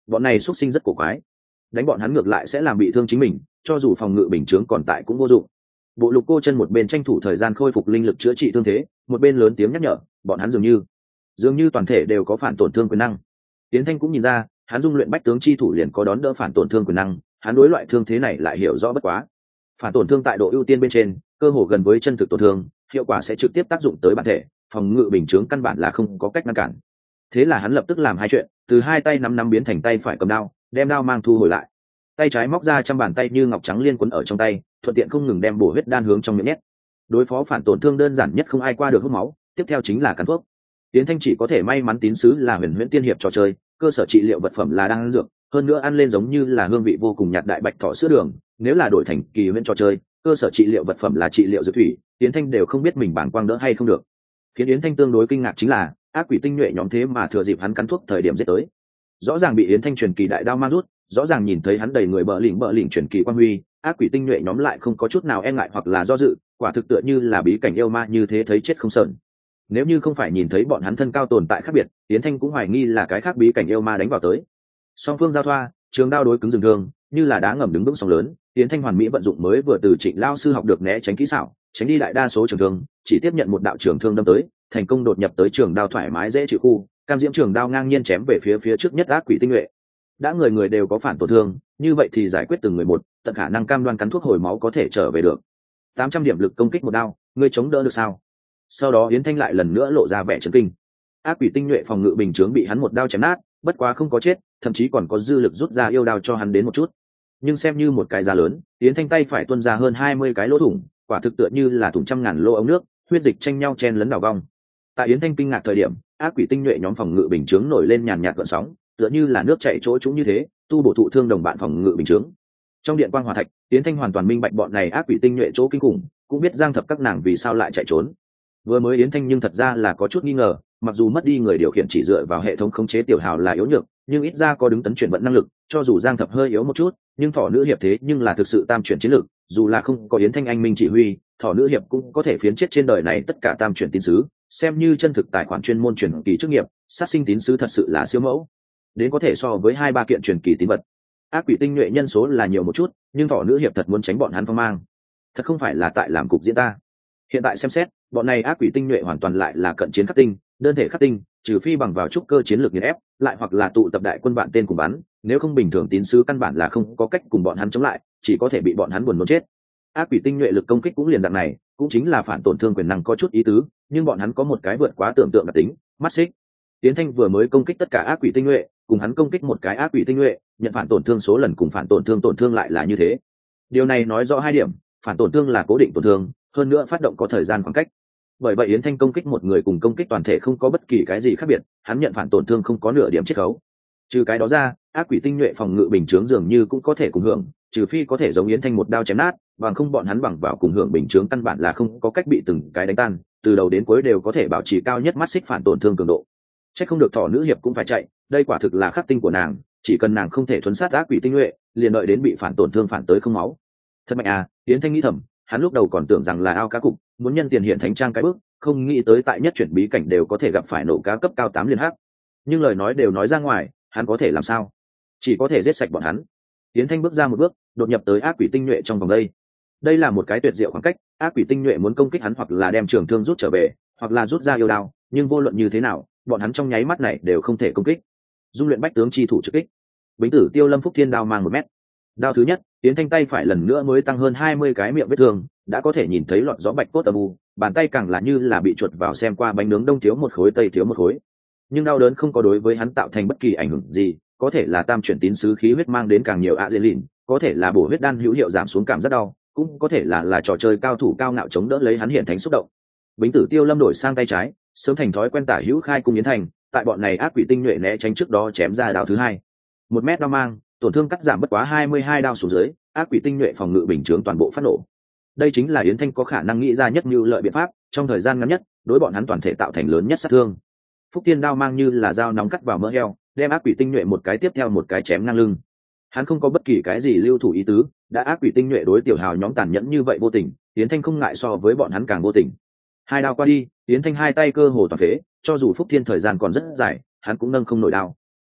S1: bọn này xuất sinh rất cổ quái, đánh bọn hắn ngược lại sẽ làm bị thương chính mình, cho dù phòng ngự bình chướng còn tại cũng vô dụng. Bộ Lục Cô Chân một bên tranh thủ thời gian khôi phục linh lực chữa trị thương thế, một bên lớn tiếng nhắc nhở bọn hắn dường như toàn thể đều có phản tổn thương quyền năng. Tiến Thanh cũng nhìn ra, hắn dung luyện bách tướng chi thủ liền có đón đỡ phản tổn thương quyền năng, hắn đối loại thương thế này lại hiểu rõ bất quá. Phản tổn thương tại độ ưu tiên bên trên, cơ hồ gần với chân thực tổn thương, hiệu quả sẽ trực tiếp tác dụng tới bản thể, phòng ngự bình chướng căn bản là không có cách ngăn cản. Thế là hắn lập tức làm hai chuyện, từ hai tay nắm biến thành tay phải cầm đao, đem đao mang thu hồi lại. Tay trái móc ra trăm bàn tay như ngọc trắng liên quấn ở trong tay, thuận tiện không ngừng đem bổ huyết đan hướng trong miệng nhét. Đối phó phản tổn thương đơn giản nhất không ai qua được hút máu, tiếp theo chính là cắn thuốc. Tiến Thanh chỉ có thể may mắn tín sứ là huyền huyễn tiên hiệp trò chơi, cơ sở trị liệu vật phẩm là đan dược, hơn nữa ăn lên giống như là hương vị vô cùng nhạt đại bạch thỏ sữa đường. Nếu là đổi thành kỳ huyễn trò chơi, cơ sở trị liệu vật phẩm là trị liệu dược thủy, Tiến Thanh đều không biết mình bảng quang đỡ hay không được. Khiến Yến Thanh tương đối kinh ngạc chính là ác quỷ tinh nhuệ nhóm thế mà thừa dịp hắn cắn thuốc thời điểm giết tới. Rõ ràng bị Yến Thanh truyền kỳ đại đao mang rút, rõ ràng nhìn thấy hắn đầy người bờ lỉnh truyền kỳ quang huy, ác quỷ tinh nhuệ nhóm lại không có chút nào e ngại hoặc là do dự, quả thực tựa như là bí cảnh yêu ma như thế thấy chết không sờn. Nếu như không phải nhìn thấy bọn hắn thân cao tồn tại khác biệt, Yến Thanh cũng hoài nghi là cái khác bí cảnh yêu ma đánh vào tới. Song phương giao thoa, trường đao đối cứng rừng thương, như là đá ngầm đứng vững sóng lớn. Yến Thanh hoàn mỹ vận dụng mới vừa từ Trịnh lao sư học được né tránh kỹ xảo, tránh đi đại đa số trường thương, chỉ tiếp nhận một đạo trường thương đâm tới, thành công đột nhập tới trường đao thoải mái dễ chịu khu, cam diễm trường đao ngang nhiên chém về phía trước nhất ác quỷ tinh nhuệ. Đã người đều có phản tổn thương, như vậy thì giải quyết từng người một, tận khả năng cam đoan cắn thuốc hồi máu có thể trở về được. 800 điểm lực công kích một đao, ngươi chống đỡ được sao? Sau đó Yến Thanh lại lần nữa lộ ra vẻ chấn kinh. Ác quỷ tinh nhuệ phòng ngự bình chướng bị hắn một đao chém nát, bất quá không có chết, thậm chí còn có dư lực rút ra yêu đao cho hắn đến một chút. Nhưng xem như một cái giá lớn, Yến Thanh tay phải tuôn ra hơn 20 cái lỗ thủng, quả thực tựa như là thủng trăm ngàn lỗ ống nước, huyết dịch tranh nhau chen lấn đảo vong. Tại Yến Thanh kinh ngạc thời điểm, ác quỷ tinh nhuệ nhóm phòng ngự bình chướng nổi lên nhàn nhạt gợn sóng, tựa như là nước chảy chỗ chúng như thế, tu bổ thụ thương đồng bạn phòng ngự bình chướng. Trong điện quang hỏa thạch, Yến Thanh hoàn toàn minh bạch bọn này ác quỷ tinh nhuệ chỗ kinh khủng, cũng biết Giang Thập các nàng vì sao lại chạy trốn. Vừa mới Yến Thanh nhưng thật ra là có chút nghi ngờ, mặc dù mất đi người điều khiển chỉ dựa vào hệ thống khống chế tiểu hào là yếu nhược, nhưng ít ra có đứng tấn chuyển vận năng lực, cho dù Giang Thập hơi yếu một chút, nhưng Thỏ nữ hiệp thế nhưng là thực sự tam chuyển chiến lược, dù là không có Yến Thanh anh minh chỉ huy, Thỏ nữ hiệp cũng có thể phiến chết trên đời này tất cả tam chuyển tín sứ, xem như chân thực tài khoản chuyên môn truyền kỳ chức nghiệp, sát sinh tín sứ thật sự là siêu mẫu, đến có thể so với 2-3 kiện truyền kỳ tín vật. Ác quỷ tinh nhuệ nhân số là nhiều một chút, nhưng Thỏ nữ hiệp thật muốn tránh bọn hắn phong mang, thật không phải là tại làm cục diễn ta. Hiện tại xem xét, bọn này ác quỷ tinh nhuệ hoàn toàn lại là cận chiến khắc tinh, đơn thể khắc tinh, trừ phi bằng vào trúc cơ chiến lược nghiền ép, lại hoặc là tụ tập đại quân bạn tên cùng bắn, nếu không bình thường tín sứ căn bản là không có cách cùng bọn hắn chống lại, chỉ có thể bị bọn hắn buồn nôn chết. Ác quỷ tinh nhuệ lực công kích cũng liền dạng này, cũng chính là phản tổn thương quyền năng có chút ý tứ, nhưng bọn hắn có một cái vượt quá tưởng tượng đặc tính, mắt xích. Tiến Thanh vừa mới công kích tất cả ác quỷ tinh nhuệ, cùng hắn công kích một cái ác quỷ tinh nhuệ, nhận phản tổn thương số lần cùng phản tổn thương lại là như thế. Điều này nói rõ hai điểm, phản tổn thương là cố định tổn thương, hơn nữa phát động có thời gian khoảng cách. Bởi vậy Yến Thanh công kích một người cùng công kích toàn thể không có bất kỳ cái gì khác biệt, hắn nhận phản tổn thương không có nửa điểm chiết khấu. Trừ cái đó ra, ác quỷ tinh nhuệ phòng ngự bình chướng dường như cũng có thể cùng hưởng, trừ phi có thể giống Yến Thanh một đao chém nát, bằng không bọn hắn bằng vào cùng hưởng bình chướng căn bản là không có cách bị từng cái đánh tan, từ đầu đến cuối đều có thể bảo trì cao nhất mắt xích phản tổn thương cường độ. Chắc không được Thỏ nữ hiệp cũng phải chạy, đây quả thực là khắc tinh của nàng, chỉ cần nàng không thể thuấn sát ác quỷ tinh nhuệ, liền đợi đến bị phản tổn thương phản tới không máu. Thật mạnh à, Yến Thanh nghĩ thầm, hắn lúc đầu còn tưởng rằng là ao cá cục, muốn nhân tiền hiện thánh trang cái bước, không nghĩ tới tại nhất chuyển bí cảnh đều có thể gặp phải nổ cá cấp cao 8 liên hắc. Nhưng lời nói đều nói ra ngoài, hắn có thể làm sao? Chỉ có thể giết sạch bọn hắn. Yến Thanh bước ra một bước, đột nhập tới ác quỷ tinh nhuệ trong vòng đây. Đây là một cái tuyệt diệu khoảng cách, ác quỷ tinh nhuệ muốn công kích hắn hoặc là đem trường thương rút trở về, hoặc là rút ra yêu đao, nhưng vô luận như thế nào, bọn hắn trong nháy mắt này đều không thể công kích. Dung luyện bách tướng chi thủ trực kích. Bính tử Tiêu Lâm Phúc Thiên đao mang 1 mét. Đao thứ nhất, Yến Thanh tay phải lần nữa mới tăng hơn 20 cái miệng vết thương, đã có thể nhìn thấy lọt gió bạch cốt âm u, bàn tay càng là như là bị chuột vào xem qua bánh nướng đông thiếu một khối tây thiếu một khối. Nhưng đau đớn không có đối với hắn tạo thành bất kỳ ảnh hưởng gì, có thể là tam chuyển tín sứ khí huyết mang đến càng nhiều adrenaline, có thể là bổ huyết đan hữu hiệu giảm xuống cảm giác đau, cũng có thể là trò chơi cao thủ cao ngạo chống đỡ lấy hắn hiện thánh xúc động. Bính tử Tiêu Lâm đổi sang tay trái, sớm thành thói quen tả hữu khai cung Yến Thành, tại bọn này ác quỷ tinh nhuệ né tránh trước đó chém ra đao thứ hai. 1 mét đao mang, tổn thương cắt giảm bất quá 22 đao xuống dưới, ác quỷ tinh nhuệ phòng ngự bình chướng toàn bộ phát nổ. Đây chính là Yến Thanh có khả năng nghĩ ra nhất mưu lợi biện pháp, trong thời gian ngắn nhất, đối bọn hắn toàn thể tạo thành lớn nhất sát thương. Phúc Tiên đao mang như là dao nóng cắt vào mỡ heo, đem ác quỷ tinh nhuệ một cái tiếp theo một cái chém ngang lưng. Hắn không có bất kỳ cái gì lưu thủ ý tứ, đã ác quỷ tinh nhuệ đối tiểu hào nhóm tàn nhẫn như vậy vô tình, Yến Thanh không ngại so với bọn hắn càng vô tình. Hai đao qua đi, Yến Thanh hai tay cơ hồ toàn phế, cho dù Phúc Thiên thời gian còn rất dài, hắn cũng nâng không nổi đao.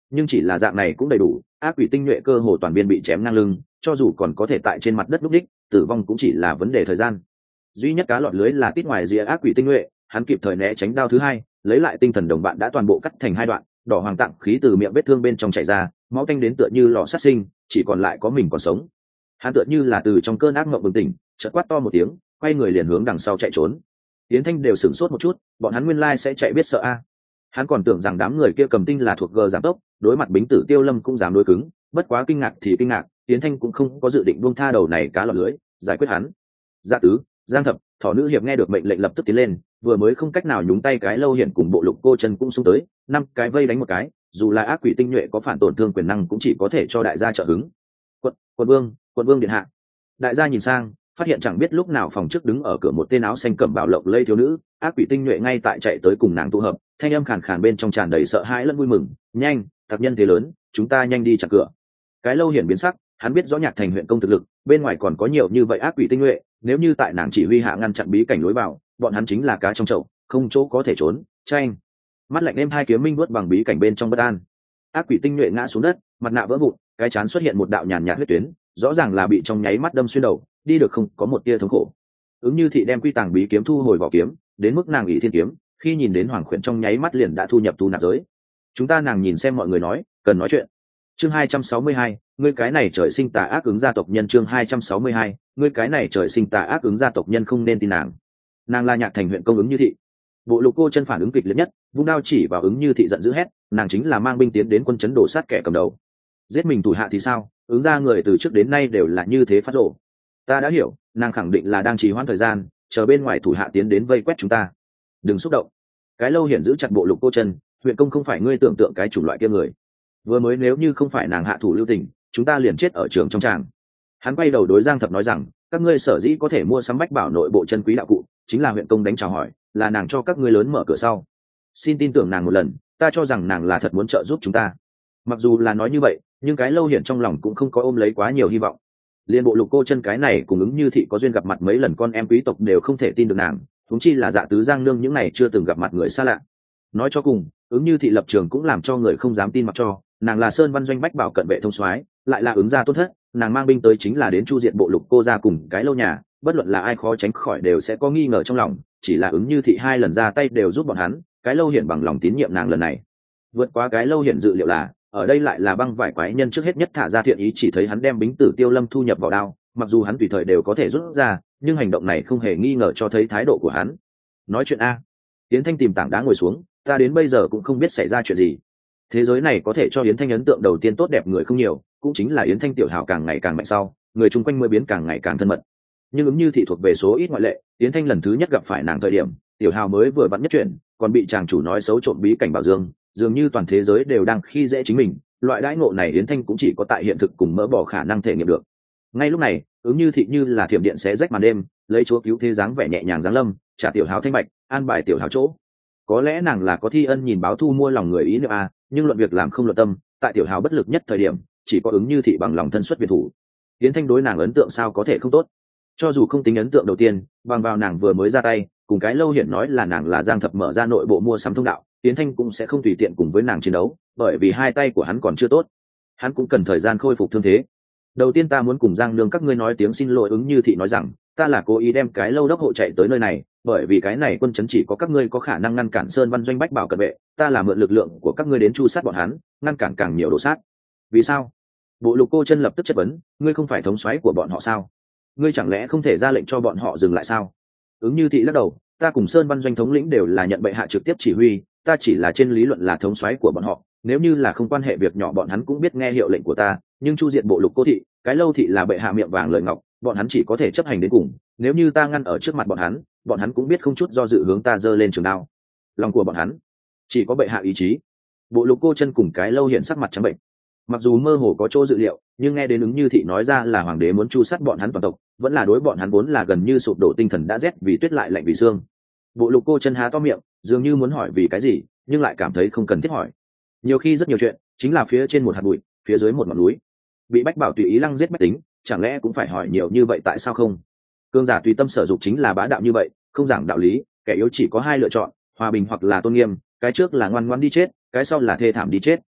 S1: nhưng chỉ là dạng này cũng đầy đủ, ác quỷ tinh nhuệ cơ hồ toàn viên bị chém ngang lưng, cho dù còn có thể tại trên mặt đất lúc đích, tử vong cũng chỉ là vấn đề thời gian. Duy nhất cá lọt lưới là tít ngoài rìa ác quỷ tinh nhuệ, hắn kịp thời né tránh đao thứ hai, lấy lại tinh thần đồng bạn đã toàn bộ cắt thành hai đoạn, đỏ hoàng tạng khí từ miệng vết thương bên trong chảy ra, máu tanh đến tựa như lò sát sinh, chỉ còn lại có mình còn sống. Hắn tựa như là từ trong cơn ác mộng bừng tỉnh, chợt quát to một tiếng, quay người liền hướng đằng sau chạy trốn. Yến Thanh đều sửng sốt một chút, bọn hắn nguyên lai sẽ chạy biết sợ a. Hắn còn tưởng rằng đám người kia cầm tinh là thuộc gờ giảm tốc, đối mặt Bính Tử Tiêu Lâm cũng dám đối cứng, bất quá kinh ngạc thì kinh ngạc, Yến Thanh cũng không có dự định buông tha đầu này cá lọt lưới, giải quyết hắn. Dạ tứ, Giang Thập, Thỏ Nữ Hiệp nghe được mệnh lệnh lập tức tiến lên, vừa mới không cách nào nhúng tay cái Lâu Hiển cùng Bộ Lục Cô Chân cũng xung tới, năm cái vây đánh một cái, dù là ác quỷ tinh nhuệ có phản tổn thương quyền năng cũng chỉ có thể cho đại gia trợ hứng. Quận vương điện hạ. Đại gia nhìn sang, phát hiện chẳng biết lúc nào phòng trước đứng ở cửa một tên áo xanh cẩm bào lộng lây thiếu nữ, ác quỷ tinh nhuệ ngay tại chạy tới cùng nàng tụ hợp, thanh âm khàn khàn bên trong tràn đầy sợ hãi lẫn vui mừng. Nhanh, tặc nhân thế lớn, chúng ta nhanh đi chặn cửa. Cái Lâu Hiển biến sắc, hắn biết rõ Nhạc Thành huyện công thực lực, bên ngoài còn có nhiều như vậy ác quỷ tinh nhuệ, nếu như tại nàng chỉ huy hạ ngăn chặn bí cảnh lối vào, bọn hắn chính là cá trong chậu, không chỗ có thể trốn. Tranh. Mắt lạnh êm hai kiếm minh vuốt bằng bí cảnh bên trong bất an. Ác quỷ tinh nhuệ ngã xuống đất, mặt nạ vỡ vụn, cái chán xuất hiện một đạo nhàn nhạt huyết tuyến, rõ ràng là bị trong nháy mắt đâm xuyên đầu, đi được không có một tia thống khổ. Ứng Như Thị đem quy tàng bí kiếm thu hồi vỏ kiếm, đến mức nàng ỷ thiên kiếm, khi nhìn đến Hoàng Khuyển trong nháy mắt liền đã thu nhập tu nạp giới. Chúng ta nàng nhìn xem mọi người nói, cần nói chuyện. Chương 262, ngươi cái này trời sinh tà ác ứng gia tộc nhân. Chương 262, ngươi cái này trời sinh tà ác ứng gia tộc nhân không nên tin nàng. Nàng là Nhạc Thành huyện công Ứng Như Thị. Bộ Lục Cô Chân phản ứng kịch liệt nhất, vung đao chỉ vào Ứng Như Thị giận dữ hét, nàng chính là mang binh tiến đến quân trấn đổ sát kẻ cầm đầu. Giết mình thủ hạ thì sao? Ứng gia người từ trước đến nay đều là như thế phát rồ. Ta đã hiểu, nàng khẳng định là đang trì hoãn thời gian, chờ bên ngoài thủ hạ tiến đến vây quét chúng ta. Đừng xúc động. Cái Lâu Hiển giữ chặt Bộ Lục Cô Chân, huyện công không phải ngươi tưởng tượng cái chủng loại kia người. Vừa mới nếu như không phải nàng hạ thủ lưu tình, chúng ta liền chết ở trường trong tràng. Hắn quay đầu đối Giang Thập nói rằng, các ngươi sở dĩ có thể mua sắm bách bảo nội bộ chân quý đạo cụ, chính là huyện công đánh chào hỏi, là nàng cho các ngươi lớn mở cửa sau. Xin tin tưởng nàng một lần, ta cho rằng nàng là thật muốn trợ giúp chúng ta. Mặc dù là nói như vậy, nhưng cái Lâu Hiển trong lòng cũng không có ôm lấy quá nhiều hy vọng. Liên Bộ Lục Cô Chân cái này cùng Ứng Như Thị có duyên gặp mặt mấy lần con em quý tộc đều không thể tin được nàng, huống chi là Dạ Tứ Giang nương những này chưa từng gặp mặt người xa lạ. Nói cho cùng, Ứng Như Thị lập trường cũng làm cho người không dám tin mặc cho, nàng là Sơn Văn Doanh bách bảo cận vệ thông soái, lại là Ứng gia tốt thất, nàng mang binh tới chính là đến chu diện Bộ Lục Cô gia cùng cái Lâu nhà, bất luận là ai khó tránh khỏi đều sẽ có nghi ngờ trong lòng, chỉ là Ứng Như Thị hai lần ra tay đều giúp bọn hắn, cái Lâu Hiển bằng lòng tín nhiệm nàng lần này. Vượt qua cái Lâu Hiển dự liệu là, ở đây lại là băng vải quái nhân trước hết nhất thả ra thiện ý, chỉ thấy hắn đem Bính Tử Tiêu Lâm thu nhập vào đao, mặc dù hắn tùy thời đều có thể rút ra, nhưng hành động này không hề nghi ngờ cho thấy thái độ của hắn. Nói chuyện a. Yến Thanh tìm tảng đá ngồi xuống, ta đến bây giờ cũng không biết xảy ra chuyện gì. Thế giới này có thể cho Yến Thanh ấn tượng đầu tiên tốt đẹp người không nhiều, cũng chính là Yến Thanh tiểu hào càng ngày càng mạnh sau, người chung quanh mới biến càng ngày càng thân mật. Nhưng Ứng Như Thị thuộc về số ít ngoại lệ, Yến Thanh lần thứ nhất gặp phải nàng thời điểm, tiểu hào mới vừa bắn nhất chuyện, còn bị chàng chủ nói xấu trộm bí cảnh bảo dương, dường như toàn thế giới đều đang khi dễ chính mình, loại đãi ngộ này Yến Thanh cũng chỉ có tại hiện thực cùng mỡ bỏ khả năng thể nghiệm được. Ngay lúc này, Ứng Như Thị như là thiểm điện xé rách màn đêm, lấy chúa cứu thế dáng vẻ nhẹ nhàng giáng lâm, trả tiểu hào thanh bạch, an bài tiểu hào chỗ. Có lẽ nàng là có thi ân nhìn báo thu mua lòng người ý niệm a, nhưng luận việc làm không luận tâm, tại tiểu hào bất lực nhất thời điểm, chỉ có Ứng Như Thị bằng lòng thân xuất biệt thủ. Yến Thanh đối nàng ấn tượng sao có thể không tốt? Cho dù không tính ấn tượng đầu tiên, bằng vào nàng vừa mới ra tay, cùng cái Lâu Hiển nói là nàng là Giang Thập mở ra nội bộ mua sắm thông đạo, Yến Thanh cũng sẽ không tùy tiện cùng với nàng chiến đấu, bởi vì hai tay của hắn còn chưa tốt, hắn cũng cần thời gian khôi phục thương thế. Đầu tiên ta muốn cùng Giang nương các ngươi nói tiếng xin lỗi. Ứng Như Thị nói rằng, ta là cố ý đem cái Lâu đốc hộ chạy tới nơi này, bởi vì cái này quân trấn chỉ có các ngươi có khả năng ngăn cản Sơn Văn Doanh bách bảo cận vệ, ta là mượn lực lượng của các ngươi đến chu sát bọn hắn, ngăn cản càng nhiều đồ sát. Vì sao? Bộ Lục Cô Chân lập tức chất vấn, ngươi không phải thống soái của bọn họ sao? Ngươi chẳng lẽ không thể ra lệnh cho bọn họ dừng lại sao? Ứng Như Thị lắc đầu, ta cùng Sơn Văn Doanh thống lĩnh đều là nhận bệ hạ trực tiếp chỉ huy, ta chỉ là trên lý luận là thống soái của bọn họ, nếu như là không quan hệ việc nhỏ bọn hắn cũng biết nghe hiệu lệnh của ta, nhưng chu diện Bộ Lục Cô Thị, cái Lâu Thị là bệ hạ miệng vàng lời ngọc, bọn hắn chỉ có thể chấp hành đến cùng, nếu như ta ngăn ở trước mặt bọn hắn cũng biết không chút do dự hướng ta giơ lên trường đao. Lòng của bọn hắn chỉ có bệ hạ ý chí. Bộ Lục Cô Chân cùng cái Lâu hiện sắc mặt trắng bệnh. Mặc dù mơ hồ có chỗ dự liệu, nhưng nghe đến Ứng Như Thị nói ra là hoàng đế muốn chu sát bọn hắn toàn tộc, vẫn là đối bọn hắn vốn là gần như sụp đổ tinh thần đã rét vì tuyết lại lạnh vì xương. Bộ Lục Cô Chân há to miệng, dường như muốn hỏi vì cái gì, nhưng lại cảm thấy không cần thiết hỏi. Nhiều khi rất nhiều chuyện chính là phía trên một hạt bụi, phía dưới một ngọn núi. Bị bách bảo tùy ý lăng giết bách tính, chẳng lẽ cũng phải hỏi nhiều như vậy tại sao không? Cương giả tùy tâm sở dục chính là bá đạo như vậy, không giảng đạo lý, kẻ yếu chỉ có hai lựa chọn, hòa bình hoặc là tôn nghiêm, cái trước là ngoan ngoãn đi chết, cái sau là thê thảm đi chết.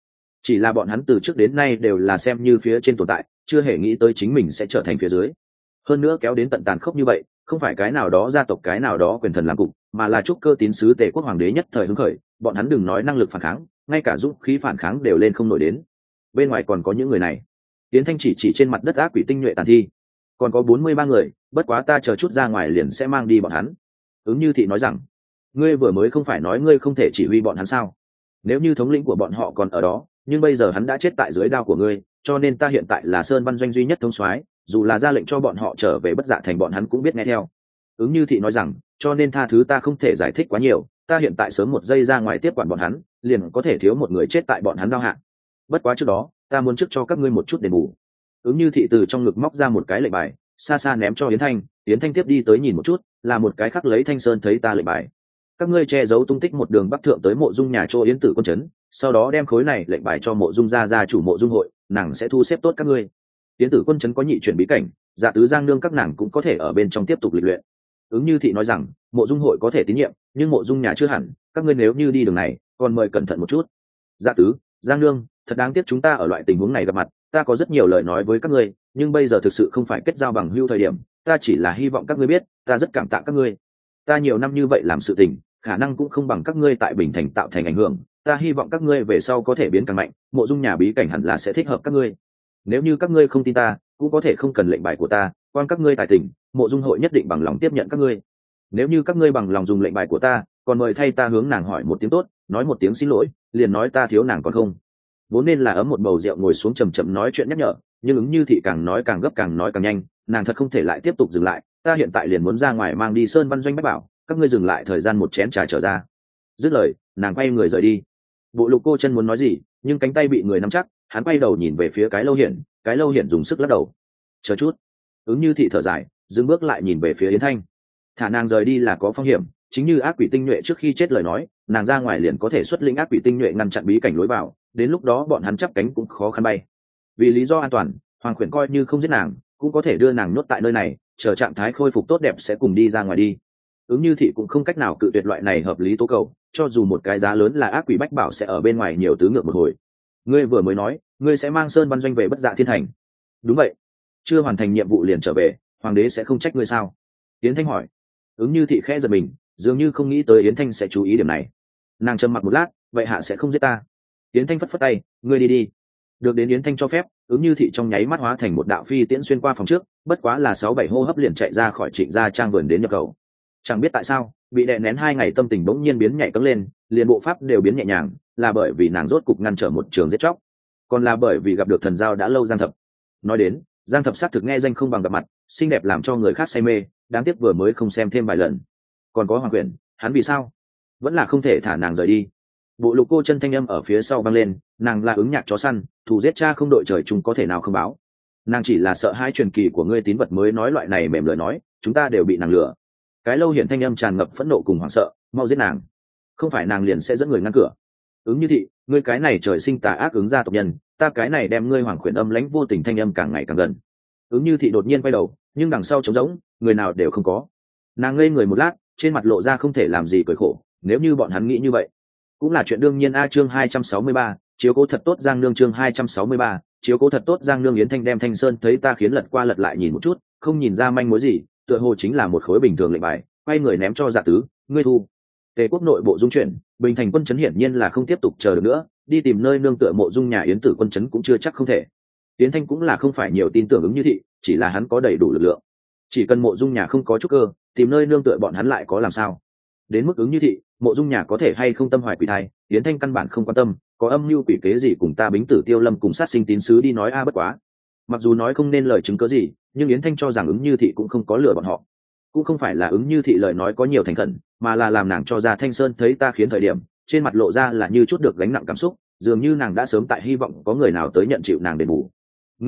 S1: chỉ là bọn hắn từ trước đến nay đều là xem như phía trên tồn tại, chưa hề nghĩ tới chính mình sẽ trở thành phía dưới. Hơn nữa kéo đến tận tàn khốc như vậy, không phải cái nào đó gia tộc cái nào đó quyền thần làm cục, mà là trúc cơ tín sứ Tề quốc hoàng đế nhất thời hứng khởi, bọn hắn đừng nói năng lực phản kháng, ngay cả dũng khí phản kháng đều lên không nổi đến. Bên ngoài còn có những người này. Tiến Thanh chỉ trên mặt đất ác quỷ tinh nhuệ tàn thi, còn có 43 người, bất quá ta chờ chút ra ngoài liền sẽ mang đi bọn hắn. Ứng Như Thị nói rằng, ngươi vừa mới không phải nói ngươi không thể chỉ huy bọn hắn sao? Nếu như thống lĩnh của bọn họ còn ở đó, nhưng bây giờ hắn đã chết tại dưới đao của ngươi, cho nên ta hiện tại là Sơn Văn Doanh duy nhất thống soái, dù là ra lệnh cho bọn họ trở về Bất Dạ Thành bọn hắn cũng biết nghe theo. Ứng Như Thị nói rằng, cho nên tha thứ ta không thể giải thích quá nhiều, ta hiện tại sớm một giây ra ngoài tiếp quản bọn hắn, liền có thể thiếu một người chết tại bọn hắn đao hạ. Bất quá trước đó, ta muốn trước cho các ngươi một chút đền bù. Ứng Như Thị từ trong ngực móc ra một cái lệnh bài, xa xa ném cho Yến Thanh, Yến Thanh tiếp đi tới nhìn một chút, là một cái khắc lấy Thanh Sơn thấy ta lệnh bài. Các ngươi che giấu tung tích một đường bắc thượng tới Mộ Dung nhà chỗ Yến Tử Quân trấn, sau đó đem khối này lệnh bài cho Mộ Dung gia chủ Mộ Dung hội, nàng sẽ thu xếp tốt các ngươi. Yến Tử Quân trấn có nhị chuyển bí cảnh, Dạ Tứ Giang nương các nàng cũng có thể ở bên trong tiếp tục lịch luyện. Ứng Như Thị nói rằng, Mộ Dung hội có thể tín nhiệm, nhưng Mộ Dung nhà chưa hẳn, các ngươi nếu như đi đường này, còn mời cẩn thận một chút. Dạ Tứ, Giang nương, thật đáng tiếc chúng ta ở loại tình huống này gặp mặt, ta có rất nhiều lời nói với các ngươi, nhưng bây giờ thực sự không phải kết giao bằng hữu thời điểm, ta chỉ là hy vọng các ngươi biết, ta rất cảm tạ các ngươi. Ta nhiều năm như vậy làm sự tình, khả năng cũng không bằng các ngươi tại Bình Thành tạo thành ảnh hưởng, ta hy vọng các ngươi về sau có thể biến càng mạnh, Mộ Dung nhà bí cảnh hẳn là sẽ thích hợp các ngươi. Nếu như các ngươi không tin ta, cũng có thể không cần lệnh bài của ta, quan các ngươi tài tình, Mộ Dung hội nhất định bằng lòng tiếp nhận các ngươi. Nếu như các ngươi bằng lòng dùng lệnh bài của ta, còn mời thay ta hướng nàng hỏi một tiếng tốt, nói một tiếng xin lỗi, liền nói ta thiếu nàng còn không. Vốn nên là ấm một bầu rượu ngồi xuống chầm chậm nói chuyện nhắc nhở, nhưng Ứng Như Thị càng nói càng gấp càng nói càng nhanh, nàng thật không thể lại tiếp tục dừng lại, ta hiện tại liền muốn ra ngoài mang đi Sơn Văn Doanh bách bảo, các ngươi dừng lại thời gian một chén trà trở ra. Dứt lời, nàng quay người rời đi. Bộ Lục Cô Chân muốn nói gì, nhưng cánh tay bị người nắm chắc, hắn quay đầu nhìn về phía cái Lâu Hiển, cái Lâu Hiển dùng sức lắc đầu. Chờ chút. Ứng Như Thị thở dài, dừng bước lại nhìn về phía Yến Thanh. Thả nàng rời đi là có phong hiểm, chính như ác quỷ tinh nhuệ trước khi chết lời nói, nàng ra ngoài liền có thể xuất linh ác quỷ tinh nhuệ ngăn chặn bí cảnh lối vào, đến lúc đó bọn hắn chắp cánh cũng khó khăn bay. Vì lý do an toàn, Hoàng Khuyển coi như không giết nàng, cũng có thể đưa nàng nhốt tại nơi này, chờ trạng thái khôi phục tốt đẹp sẽ cùng đi ra ngoài đi. Ứng Như Thị cũng không cách nào cự tuyệt loại này hợp lý tố cầu, cho dù một cái giá lớn là ác quỷ bách bảo sẽ ở bên ngoài nhiều tứ ngược một hồi. Ngươi vừa mới nói, ngươi sẽ mang Sơn Văn Doanh về Bất Dạ Thiên Thành. Đúng vậy. Chưa hoàn thành nhiệm vụ liền trở về, hoàng đế sẽ không trách ngươi sao? Yến Thanh hỏi. Ứng Như Thị khẽ giật mình, dường như không nghĩ tới Yến Thanh sẽ chú ý điểm này. Nàng trầm mặc một lát, vậy hạ sẽ không giết ta. Yến Thanh phất phất tay, ngươi đi đi. Được đến Yến Thanh cho phép, Ứng Như Thị trong nháy mắt hóa thành một đạo phi tiễn xuyên qua phòng trước, bất quá là 6-7 hô hấp liền chạy ra khỏi Trịnh gia trang vườn đến nhập khẩu. Chẳng biết tại sao, bị đè nén 2 ngày tâm tình bỗng nhiên biến nhạy cẫng lên, liền bộ pháp đều biến nhẹ nhàng, là bởi vì nàng rốt cục ngăn trở một trường giết chóc, còn là bởi vì gặp được thần giao đã lâu Giang Thập. Nói đến, Giang Thập xác thực nghe danh không bằng gặp mặt, xinh đẹp làm cho người khác say mê, đáng tiếc vừa mới không xem thêm vài lần. Còn có Hoàng Quyển, hắn vì sao vẫn là không thể thả nàng rời đi? Bộ Lục Cô Chân thanh âm ở phía sau vang lên, nàng là ứng nhạc chó săn, thù giết cha không đội trời chung có thể nào không báo. Nàng chỉ là sợ hai truyền kỳ của ngươi tín vật mới nói loại này mềm lời nói, chúng ta đều bị nàng lừa. Cái Lâu Hiển thanh âm tràn ngập phẫn nộ cùng hoảng sợ, mau giết nàng, không phải nàng liền sẽ dẫn người ngăn cửa. Ứng Như Thị, ngươi cái này trời sinh tà ác ứng gia tộc nhân, ta cái này đem ngươi Hoàng Quyển âm lãnh vô tình thanh âm càng ngày càng gần. Ứng Như Thị đột nhiên quay đầu, nhưng đằng sau trống rỗng, người nào đều không có. Nàng ngây người một lát, trên mặt lộ ra không thể làm gì cười khổ, nếu như bọn hắn nghĩ như vậy cũng là chuyện đương nhiên. Chương 263, chiếu cố thật tốt Giang nương. Chương 263, chiếu cố thật tốt Giang nương. Yến Thanh đem Thanh Sơn thấy ta khiến lật qua lật lại nhìn một chút, không nhìn ra manh mối gì, tựa hồ chính là một khối bình thường lệnh bài, quay người ném cho Dạ Tứ, ngươi thu. Tề quốc nội bộ dung chuyển, Bình Thành quân trấn hiển nhiên là không tiếp tục chờ được nữa, đi tìm nơi nương tựa Mộ Dung nhà Yến Tử quân trấn cũng chưa chắc không thể. Yến Thanh cũng là không phải nhiều tin tưởng Ứng Như Thị, chỉ là hắn có đầy đủ lực lượng, chỉ cần Mộ Dung nhà không có chút cơ, tìm nơi nương tựa bọn hắn lại có làm sao? Đến mức Ứng Như Thị, Mộ Dung nhà có thể hay không tâm hoài quỷ thai, Yến Thanh căn bản không quan tâm, có âm mưu quỷ kế gì cùng ta Bính Tử Tiêu Lâm cùng sát sinh tín sứ đi nói bất quá. Mặc dù nói không nên lời chứng cớ gì, nhưng Yến Thanh cho rằng Ứng Như Thị cũng không có lừa bọn họ. Cũng không phải là Ứng Như Thị lời nói có nhiều thành khẩn, mà là làm nàng cho ra Thanh Sơn thấy ta khiến thời điểm, trên mặt lộ ra là như chút được gánh nặng cảm xúc, dường như nàng đã sớm tại hy vọng có người nào tới nhận chịu nàng đền bù.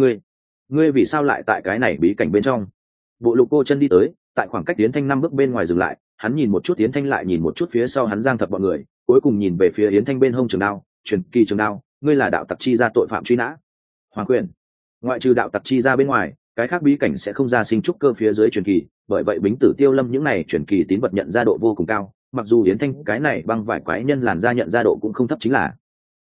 S1: Ngươi vì sao lại tại cái này bí cảnh bên trong? Bộ Lục Cô Chân đi tới, tại khoảng cách Yến Thanh 5 bước bên ngoài dừng lại, hắn nhìn một chút Yến Thanh lại nhìn một chút phía sau hắn Giang Thập bọn người, cuối cùng nhìn về phía Yến Thanh bên hông trường đao, truyền kỳ trường đao, ngươi là đạo tặc chi gia tội phạm truy nã. Hoàng Quyền, ngoại trừ đạo tặc chi gia bên ngoài, cái khác bí cảnh sẽ không ra sinh trúc cơ phía dưới truyền kỳ, bởi vậy Bính Tử Tiêu Lâm những này truyền kỳ tín vật nhận ra độ vô cùng cao, mặc dù Yến Thanh cái này băng vải quái nhân làn ra nhận ra độ cũng không thấp chính là.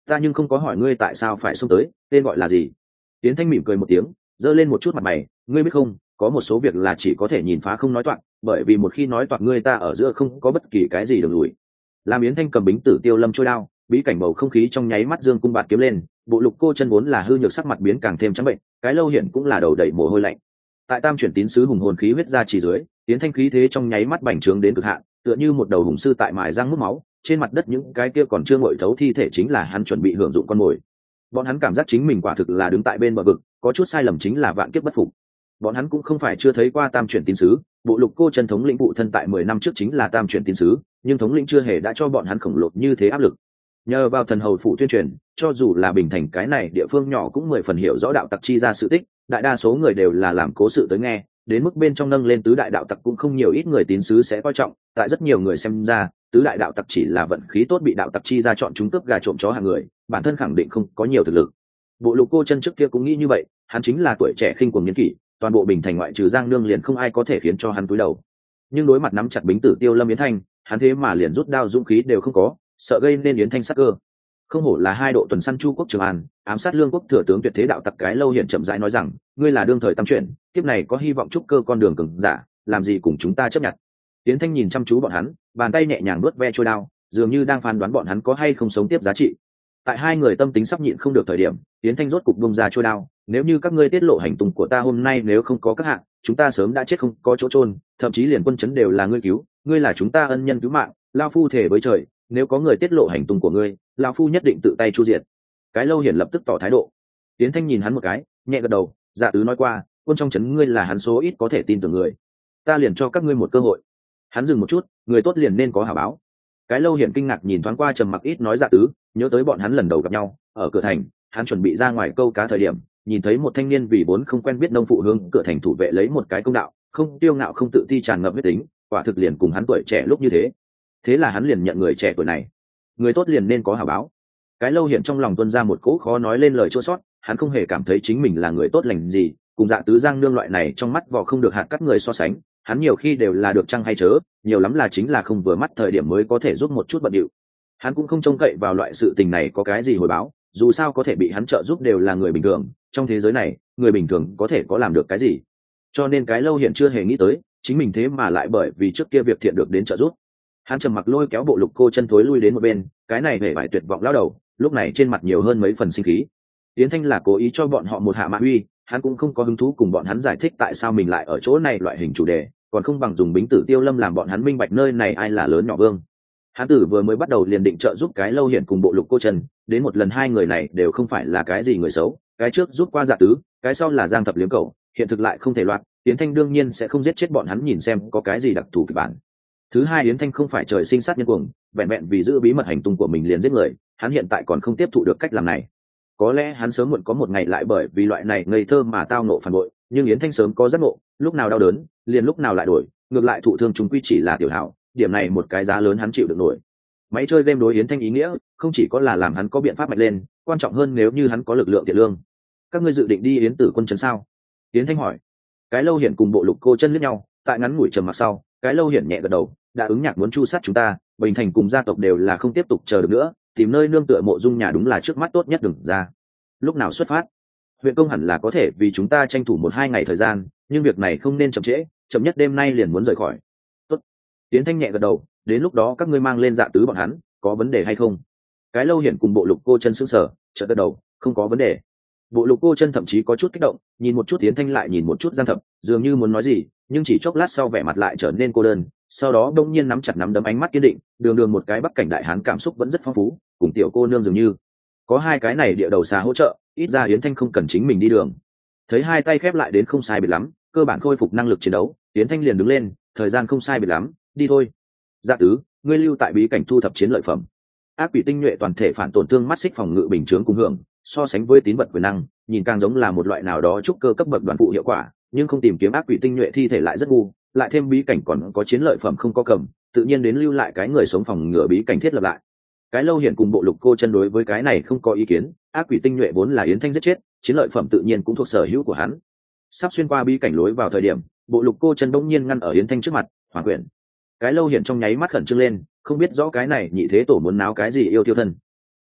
S1: ta nhưng không có hỏi ngươi tại sao phải xông tới, tên gọi là gì? Yến Thanh mỉm cười một tiếng, giơ lên một chút mặt mày, ngươi biết không, có một số việc là chỉ có thể nhìn phá không nói toạc, bởi vì một khi nói toạc ngươi ta ở giữa không có bất kỳ cái gì đường lùi. Làm Yến Thanh cầm bính tử tiêu lâm trôi đao, bí cảnh bầu không khí trong nháy mắt dương cung bạt kiếm lên, bộ lục cô chân vốn là hư nhược sắc mặt biến càng thêm trắng bệnh, cái lâu hiện cũng là đầu đầy mồ hôi lạnh. Tại tam chuyển tín sứ hùng hồn khí huyết ra chỉ dưới, Yến Thanh khí thế trong nháy mắt bành trướng đến cực hạn, tựa như một đầu hùng sư tại mài răng mút máu, trên mặt đất những cái kia còn chưa ngội thấu thi thể chính là hắn chuẩn bị hưởng dụng con mồi. Bọn hắn cảm giác chính mình quả thực là đứng tại bên bờ vực, có chút sai lầm chính là vạn kiếp bất phục. Bọn hắn cũng không phải chưa thấy qua tam chuyển tín sứ, bộ lục cô chân thống lĩnh phụ thân tại 10 năm trước chính là tam chuyển tín sứ, nhưng thống lĩnh chưa hề đã cho bọn hắn khổng lồ như thế áp lực. Nhờ vào thần hầu phụ tuyên truyền, cho dù là bình thành cái này địa phương nhỏ cũng 10 phần hiểu rõ đạo tặc chi ra sự tích, đại đa số người đều là làm cố sự tới nghe, đến mức bên trong nâng lên tứ đại đạo tặc cũng không nhiều ít người tín sứ sẽ coi trọng, tại rất nhiều người xem ra, tứ đại đạo tặc chỉ là vận khí tốt bị đạo tặc chi ra chọn chúng cướp gà trộm chó hàng người, bản thân khẳng định không có nhiều thực lực. Bộ lục cô chân trước kia cũng nghĩ như vậy, hắn chính là tuổi trẻ khinh cuồng niên kỷ, toàn bộ bình thành ngoại trừ Giang Nương liền không ai có thể khiến cho hắn cúi đầu. Nhưng đối mặt nắm chặt bính tử tiêu lâm Yến Thanh, hắn thế mà liền rút đao dũng khí đều không có, sợ gây nên Yến Thanh sát cơ. Không hổ là hai độ tuần săn Chu quốc Trường An, ám sát Lương quốc thừa tướng tuyệt thế đạo tặc cái lâu hiện chậm rãi nói rằng, ngươi là đương thời tam chuyển, kiếp này có hy vọng trúc cơ con đường cường giả, làm gì cùng chúng ta chấp nhận. Yến Thanh nhìn chăm chú bọn hắn, bàn tay nhẹ nhàng nuốt ve trôi đao, dường như đang phán đoán bọn hắn có hay không sống tiếp giá trị. Tại hai người tâm tính sắp nhịn không được thời điểm, Yến Thanh rốt cục bung ra trôi đao, nếu như các ngươi tiết lộ hành tung của ta hôm nay nếu không có các hạng, chúng ta sớm đã chết không có chỗ chôn, thậm chí liền quân chấn đều là ngươi cứu, ngươi là chúng ta ân nhân cứu mạng, lao phu thể với trời, nếu có người tiết lộ hành tung của ngươi, lao phu nhất định tự tay chu diệt. Cái lâu hiển lập tức tỏ thái độ. Yến Thanh nhìn hắn một cái, nhẹ gật đầu, dạ tứ nói qua, quân trong chấn ngươi là hắn số ít có thể tin tưởng người, ta liền cho các ngươi một cơ hội. Hắn dừng một chút, người tốt liền nên có hảo báo. Cái lâu hiển kinh ngạc nhìn thoáng qua trầm mặc ít nói dạ tứ, nhớ tới bọn hắn lần đầu gặp nhau ở cửa thành, hắn chuẩn bị ra ngoài câu cá thời điểm, nhìn thấy một thanh niên vì vốn không quen biết nông phụ hướng cửa thành thủ vệ lấy một cái công đạo, không tiêu ngạo không tự ti tràn ngập huyết tính, quả thực liền cùng hắn tuổi trẻ lúc như thế. Thế là hắn liền nhận người trẻ tuổi này, người tốt liền nên có hảo báo. Cái lâu hiện trong lòng tuôn ra một cỗ khó nói lên lời chua sót, hắn không hề cảm thấy chính mình là người tốt lành gì, cùng dạ tứ Giang Nương loại này trong mắt vò không được hạt cắt người so sánh, hắn nhiều khi đều là được chăng hay chớ, nhiều lắm là chính là không vừa mắt thời điểm mới có thể giúp một chút bận điệu. Hắn cũng không trông cậy vào loại sự tình này có cái gì hồi báo, dù sao có thể bị hắn trợ giúp đều là người bình thường, trong thế giới này người bình thường có thể có làm được cái gì. Cho nên cái lâu hiện chưa hề nghĩ tới chính mình thế mà lại bởi vì trước kia việc thiện được đến trợ giúp. Hắn trầm mặc lôi kéo bộ lục cô chân thối lui đến một bên, cái này hề vải tuyệt vọng lao đầu, lúc này trên mặt nhiều hơn mấy phần sinh khí. Yến Thanh là cố ý cho bọn họ một hạ mạ uy, hắn cũng không có hứng thú cùng bọn hắn giải thích tại sao mình lại ở chỗ này loại hình chủ đề, còn không bằng dùng bính tử tiêu lâm làm bọn hắn minh bạch nơi này ai là lớn nhỏ vương. Hắn tử vừa mới bắt đầu liền định trợ giúp cái lâu hiện cùng bộ lục cô chân, đến một lần hai người này đều không phải là cái gì người xấu, cái trước giúp qua dạ tứ, cái sau là giang thập liếm cầu, hiện thực lại không thể loạn, Yến Thanh đương nhiên sẽ không giết chết bọn hắn nhìn xem có cái gì đặc thù kịch bản. Thứ hai, Yến Thanh không phải trời sinh sát nhân cuồng, vẹn vẹn vì giữ bí mật hành tung của mình liền giết người, hắn hiện tại còn không tiếp thụ được cách làm này. Có lẽ hắn sớm muộn có một ngày lại bởi vì loại này ngây thơ mà tao nộ phản bội, nhưng Yến Thanh sớm có giác ngộ, lúc nào đau đớn, liền lúc nào lại đổi, ngược lại thụ thương chúng quy chỉ là tiểu hảo, điểm này một cái giá lớn hắn chịu được nổi. Máy chơi game đối Yến Thanh ý nghĩa, không chỉ có là làm hắn có biện pháp mạnh lên, quan trọng hơn nếu như hắn có lực lượng tiền lương. Các ngươi dự định đi Yến Tử quân trấn sao? Yến Thanh hỏi. Cái lâu hiện cùng bộ lục cô chân liếc nhau, tại ngắn ngủi trầm mặc sau, cái lâu hiện nhẹ gật đầu, đã ứng nhạc muốn chu sát chúng ta, Bình Thành cùng gia tộc đều là không tiếp tục chờ được nữa, tìm nơi nương tựa mộ dung nhà đúng là trước mắt tốt nhất đừng ra. Lúc nào xuất phát? Huyện công hẳn là có thể vì chúng ta tranh thủ 1-2 ngày thời gian, nhưng việc này không nên chậm trễ, chậm nhất đêm nay liền muốn rời khỏi. Tốt. Yến Thanh nhẹ gật đầu, đến lúc đó các ngươi mang lên dạ tứ bọn hắn, có vấn đề hay không? Cái lâu hiện cùng bộ lục cô chân sững sờ, chợt gật đầu, không có vấn đề. Bộ lục cô chân thậm chí có chút kích động, nhìn một chút Yến Thanh lại nhìn một chút Giang Thập, dường như muốn nói gì, nhưng chỉ chốc lát sau vẻ mặt lại trở nên cô đơn, sau đó đông nhiên nắm chặt nắm đấm ánh mắt kiên định, đường đường một cái bắc cảnh đại hán cảm xúc vẫn rất phong phú, cùng tiểu cô nương dường như có hai cái này địa đầu xà hỗ trợ, ít ra Yến Thanh không cần chính mình đi đường. Thấy hai tay khép lại đến không sai biệt lắm, cơ bản khôi phục năng lực chiến đấu, Yến Thanh liền đứng lên, thời gian không sai biệt lắm, đi thôi. Dạ tứ, ngươi lưu tại bí cảnh thu thập chiến lợi phẩm. Ác quỷ tinh nhuệ toàn thể phản tổn thương mắt xích phòng ngự bình chướng cùng hưởng, so sánh với tín vật quyền năng, nhìn càng giống là một loại nào đó trúc cơ cấp bậc đoàn phụ hiệu quả, nhưng không tìm kiếm ác quỷ tinh nhuệ thi thể lại rất ngu, lại thêm bí cảnh còn có chiến lợi phẩm không có cầm, tự nhiên đến lưu lại cái người sống phòng ngừa bí cảnh thiết lập lại. Cái lâu hiện cùng bộ lục cô chân đối với cái này không có ý kiến, ác quỷ tinh nhuệ vốn là Yến Thanh giết chết, chiến lợi phẩm tự nhiên cũng thuộc sở hữu của hắn. Sắp xuyên qua bí cảnh lối vào thời điểm, bộ lục cô chân bỗng nhiên ngăn ở Yến Thanh trước mặt, "Hoàng quyển." Cái lâu hiện trong nháy mắt khẩn trương lên, không biết rõ cái này nhị thế tổ muốn náo cái gì yêu tiêu thân.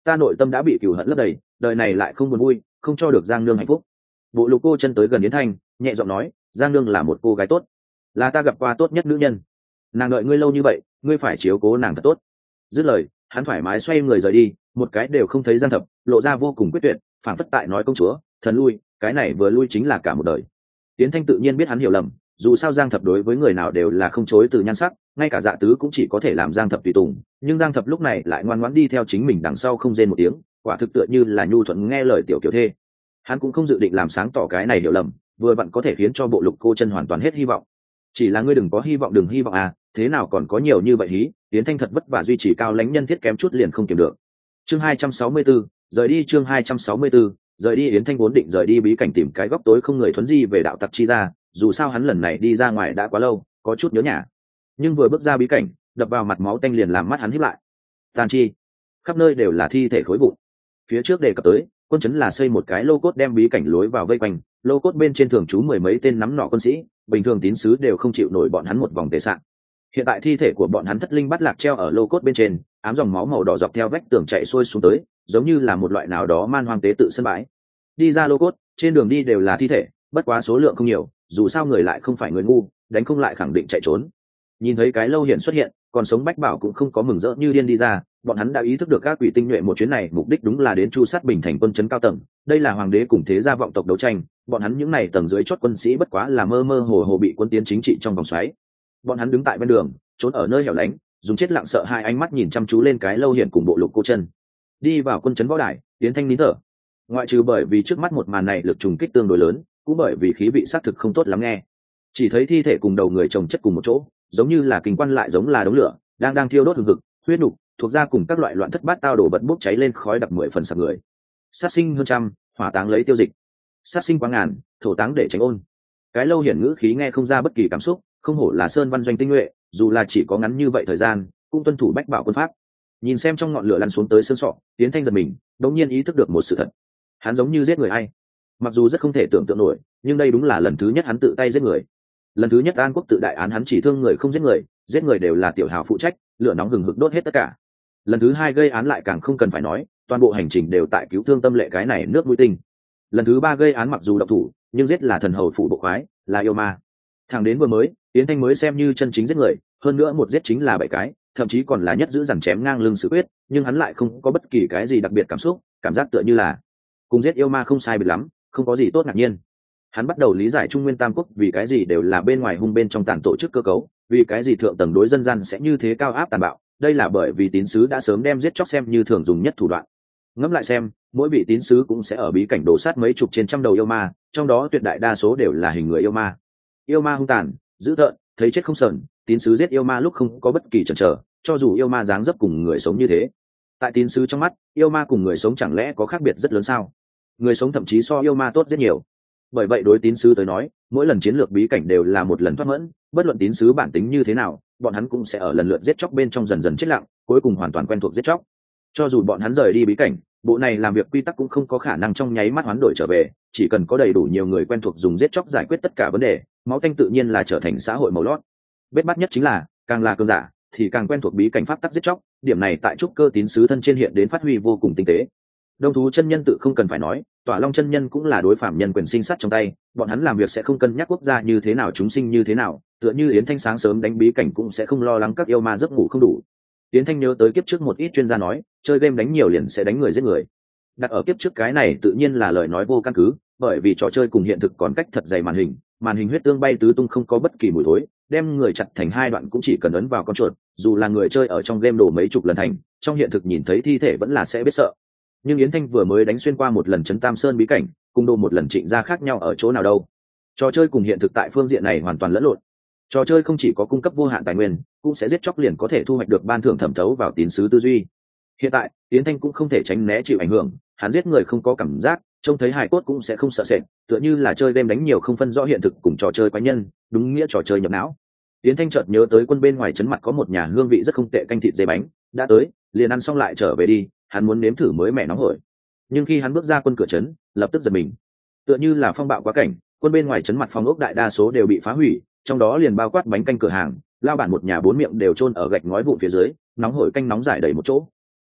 S1: ta nội tâm đã bị cừu hận lấp đầy, đời này lại không buồn vui, không cho được Giang Nương hạnh phúc. Bộ Lục cô chân tới gần Yến Thanh, nhẹ giọng nói, Giang Nương là một cô gái tốt, là ta gặp qua tốt nhất nữ nhân, nàng đợi ngươi lâu như vậy, ngươi phải chiếu cố nàng thật tốt. Dứt lời, hắn thoải mái xoay người rời đi, một cái đều không thấy Giang Thập, lộ ra vô cùng quyết tuyệt, phảng phất tại nói công chúa thần lui, cái này vừa lui chính là cả một đời. Yến Thanh tự nhiên biết hắn hiểu lầm, dù sao Giang Thập đối với người nào đều là không chối từ nhan sắc, ngay cả Dạ Tứ cũng chỉ có thể làm Giang Thập tùy tùng, nhưng Giang Thập lúc này lại ngoan ngoãn đi theo chính mình đằng sau không rên một tiếng, quả thực tựa như là nhu thuận nghe lời tiểu kiểu thê. Hắn cũng không dự định làm sáng tỏ cái này hiểu lầm, vừa vặn có thể khiến cho Bộ Lục cô chân hoàn toàn hết hy vọng. Chỉ là ngươi đừng có hy vọng, đừng hy vọng à, thế nào còn có nhiều như vậy hí. Yến Thanh thật vất vả duy trì cao lãnh nhân thiết kém chút liền không kiềm được. Chương 264, rời đi. Chương 264, rời đi. Yến Thanh vốn định rời đi bí cảnh tìm cái góc tối không người thuấn di về đạo tặc chi ra, dù sao hắn lần này đi ra ngoài đã quá lâu, có chút nhớ nhà. Nhưng vừa bước ra bí cảnh, đập vào mặt máu tanh liền làm mắt hắn híp lại. Tàn chi, khắp nơi đều là thi thể khối vụn. Phía trước đề cập tới, quân trấn là xây một cái lô cốt đem bí cảnh lối vào vây quanh, lô cốt bên trên thường trú mười mấy tên nắm nỏ quân sĩ, bình thường tín sứ đều không chịu nổi bọn hắn một vòng tề sạn. Hiện tại thi thể của bọn hắn thất linh bắt lạc treo ở lô cốt bên trên, ám dòng máu màu đỏ dọc theo vách tường chạy xuôi xuống tới, giống như là một loại nào đó man hoang tế tự sân bãi. Đi ra lô cốt, trên đường đi đều là thi thể, bất quá số lượng không nhiều, dù sao người lại không phải người ngu, đánh không lại khẳng định chạy trốn. Nhìn thấy cái lâu hiển xuất hiện, còn sống Bách Bảo cũng không có mừng rỡ như điên đi ra, bọn hắn đã ý thức được các quỷ tinh nhuệ một chuyến này mục đích đúng là đến chu sát Bình Thành quân trấn cao tầng, đây là hoàng đế cùng thế gia vọng tộc đấu tranh, bọn hắn những này tầng dưới chót quân sĩ bất quá là mơ mơ hồ hồ bị quân tiến chính trị trong vòng xoáy. Bọn hắn đứng tại bên đường, trốn ở nơi hẻo lánh, dùng chết lặng sợ hai ánh mắt nhìn chăm chú lên cái lâu hiển cùng Bộ Lục cô chân. Đi vào quân trấn võ đài, Yến Thanh nín thở. Ngoại trừ bởi vì trước mắt một màn này lực trùng kích tương đối lớn, cũng bởi vì khí vị xác thực không tốt lắm nghe. Chỉ thấy thi thể cùng đầu người chồng chất cùng một chỗ, giống như là kinh quan lại giống là đống lửa đang thiêu đốt hừng hực, huyết nục thuộc ra cùng các loại loạn thất bát tao đổ bật bốc cháy lên khói đặc 10 phần sặc người. Sát sinh hơn trăm, hỏa táng lấy tiêu dịch. Sát sinh quá ngàn, thổ táng để tránh ôn. Cái lâu hiển ngữ khí nghe không ra bất kỳ cảm xúc, không hổ là sơn văn doanh tinh nhuệ, dù là chỉ có ngắn như vậy thời gian, cũng tuân thủ Bách Bảo quân pháp. Nhìn xem trong ngọn lửa lăn xuống tới xương sọ, Tiến Thanh giật mình, đống nhiên ý thức được một sự thật. Hắn giống như giết người hay. Mặc dù rất không thể tưởng tượng nổi, nhưng đây đúng là lần thứ nhất hắn tự tay giết người. Lần thứ nhất An Quốc tự đại án hắn chỉ thương người không giết người đều là tiểu hào phụ trách, lửa nóng hừng hực đốt hết tất cả. Lần thứ hai gây án lại càng không cần phải nói, toàn bộ hành trình đều tại cứu thương tâm lệ cái này nước mũi tinh. Lần thứ ba gây án mặc dù độc thủ, nhưng giết là thần hầu phụ bộ khoái, là yêu ma. Thằng đến vừa mới, Tiến Thanh mới xem như chân chính giết người, hơn nữa một giết chính là 7 cái, thậm chí còn là nhất giữ dằn chém ngang lưng sự quyết, nhưng hắn lại không có bất kỳ cái gì đặc biệt cảm xúc, cảm giác tựa như là cùng giết yêu ma không sai biệt lắm, không có gì tốt ngạc nhiên. Hắn bắt đầu lý giải Trung Nguyên Tam Quốc vì cái gì đều là bên ngoài hung bên trong tàn tổ chức cơ cấu, vì cái gì thượng tầng đối dân gian sẽ như thế cao áp tàn bạo, đây là bởi vì tín sứ đã sớm đem giết chóc xem như thường dùng nhất thủ đoạn. Ngẫm lại xem, mỗi vị tín sứ cũng sẽ ở bí cảnh đổ sát mấy chục trên trăm đầu yêu ma, trong đó tuyệt đại đa số đều là hình người yêu ma. Yêu ma hung tàn, dữ tợn, thấy chết không sờn, tín sứ giết yêu ma lúc không có bất kỳ chần chờ, cho dù yêu ma dáng dấp cùng người sống như thế. Tại tín sứ trong mắt, yêu ma cùng người sống chẳng lẽ có khác biệt rất lớn sao? Người sống thậm chí so yêu ma tốt rất nhiều. Bởi vậy đối tín sứ tới nói, mỗi lần chiến lược bí cảnh đều là một lần thoát mẫn, bất luận tín sứ bản tính như thế nào, bọn hắn cũng sẽ ở lần lượt giết chóc bên trong dần dần chết lặng, cuối cùng hoàn toàn quen thuộc giết chóc. Cho dù bọn hắn rời đi bí cảnh, bộ này làm việc quy tắc cũng không có khả năng trong nháy mắt hoán đổi trở về, chỉ cần có đầy đủ nhiều người quen thuộc dùng giết chóc giải quyết tất cả vấn đề, máu tanh tự nhiên là trở thành xã hội màu lót. Bết bát nhất chính là, càng là cường giả thì càng quen thuộc bí cảnh pháp tắc giết chóc, điểm này tại trúc cơ tín sứ thân trên hiện đến phát huy vô cùng tinh tế. Đông thú chân nhân tự không cần phải nói, Tỏa Long chân nhân cũng là đối phạm nhân quyền sinh sát trong tay, bọn hắn làm việc sẽ không cân nhắc quốc gia như thế nào chúng sinh như thế nào, tựa như Yến Thanh sáng sớm đánh bí cảnh cũng sẽ không lo lắng các yêu ma giấc ngủ không đủ. Yến Thanh nhớ tới kiếp trước một ít chuyên gia nói, chơi game đánh nhiều liền sẽ đánh người giết người. Đặt ở kiếp trước cái này tự nhiên là lời nói vô căn cứ, bởi vì trò chơi cùng hiện thực còn cách thật dày màn hình huyết tương bay tứ tung không có bất kỳ mùi thối, đem người chặt thành hai đoạn cũng chỉ cần ấn vào con chuột, dù là người chơi ở trong game đổ mấy chục lần thành, trong hiện thực nhìn thấy thi thể vẫn là sẽ biết sợ. Nhưng Yến Thanh vừa mới đánh xuyên qua một lần trấn Tam Sơn bí cảnh, cùng đồ một lần Trịnh gia khác nhau ở chỗ nào đâu? Trò chơi cùng hiện thực tại phương diện này hoàn toàn lẫn lộn. Trò chơi không chỉ có cung cấp vô hạn tài nguyên, cũng sẽ giết chóc liền có thể thu hoạch được ban thưởng thẩm thấu vào tín sứ tư duy. Hiện tại, Yến Thanh cũng không thể tránh né chịu ảnh hưởng, hắn giết người không có cảm giác, trông thấy hài cốt cũng sẽ không sợ sệt, tựa như là chơi game đánh nhiều không phân rõ hiện thực cùng trò chơi quái nhân, đúng nghĩa trò chơi nhập não. Yến Thanh chợt nhớ tới quân bên ngoài trấn mặt có một nhà hương vị rất không tệ canh thịt dê bánh, đã tới, liền ăn xong lại trở về đi, hắn muốn nếm thử mới mẻ nóng hổi. Nhưng khi hắn bước ra quân cửa trấn, lập tức giật mình, tựa như là phong bạo quá cảnh, quân bên ngoài trấn mặt phòng ốc đại đa số đều bị phá hủy, trong đó liền bao quát bánh canh cửa hàng, lao bản một nhà bốn miệng đều chôn ở gạch ngói vụn phía dưới, nóng hổi canh nóng giải đầy một chỗ.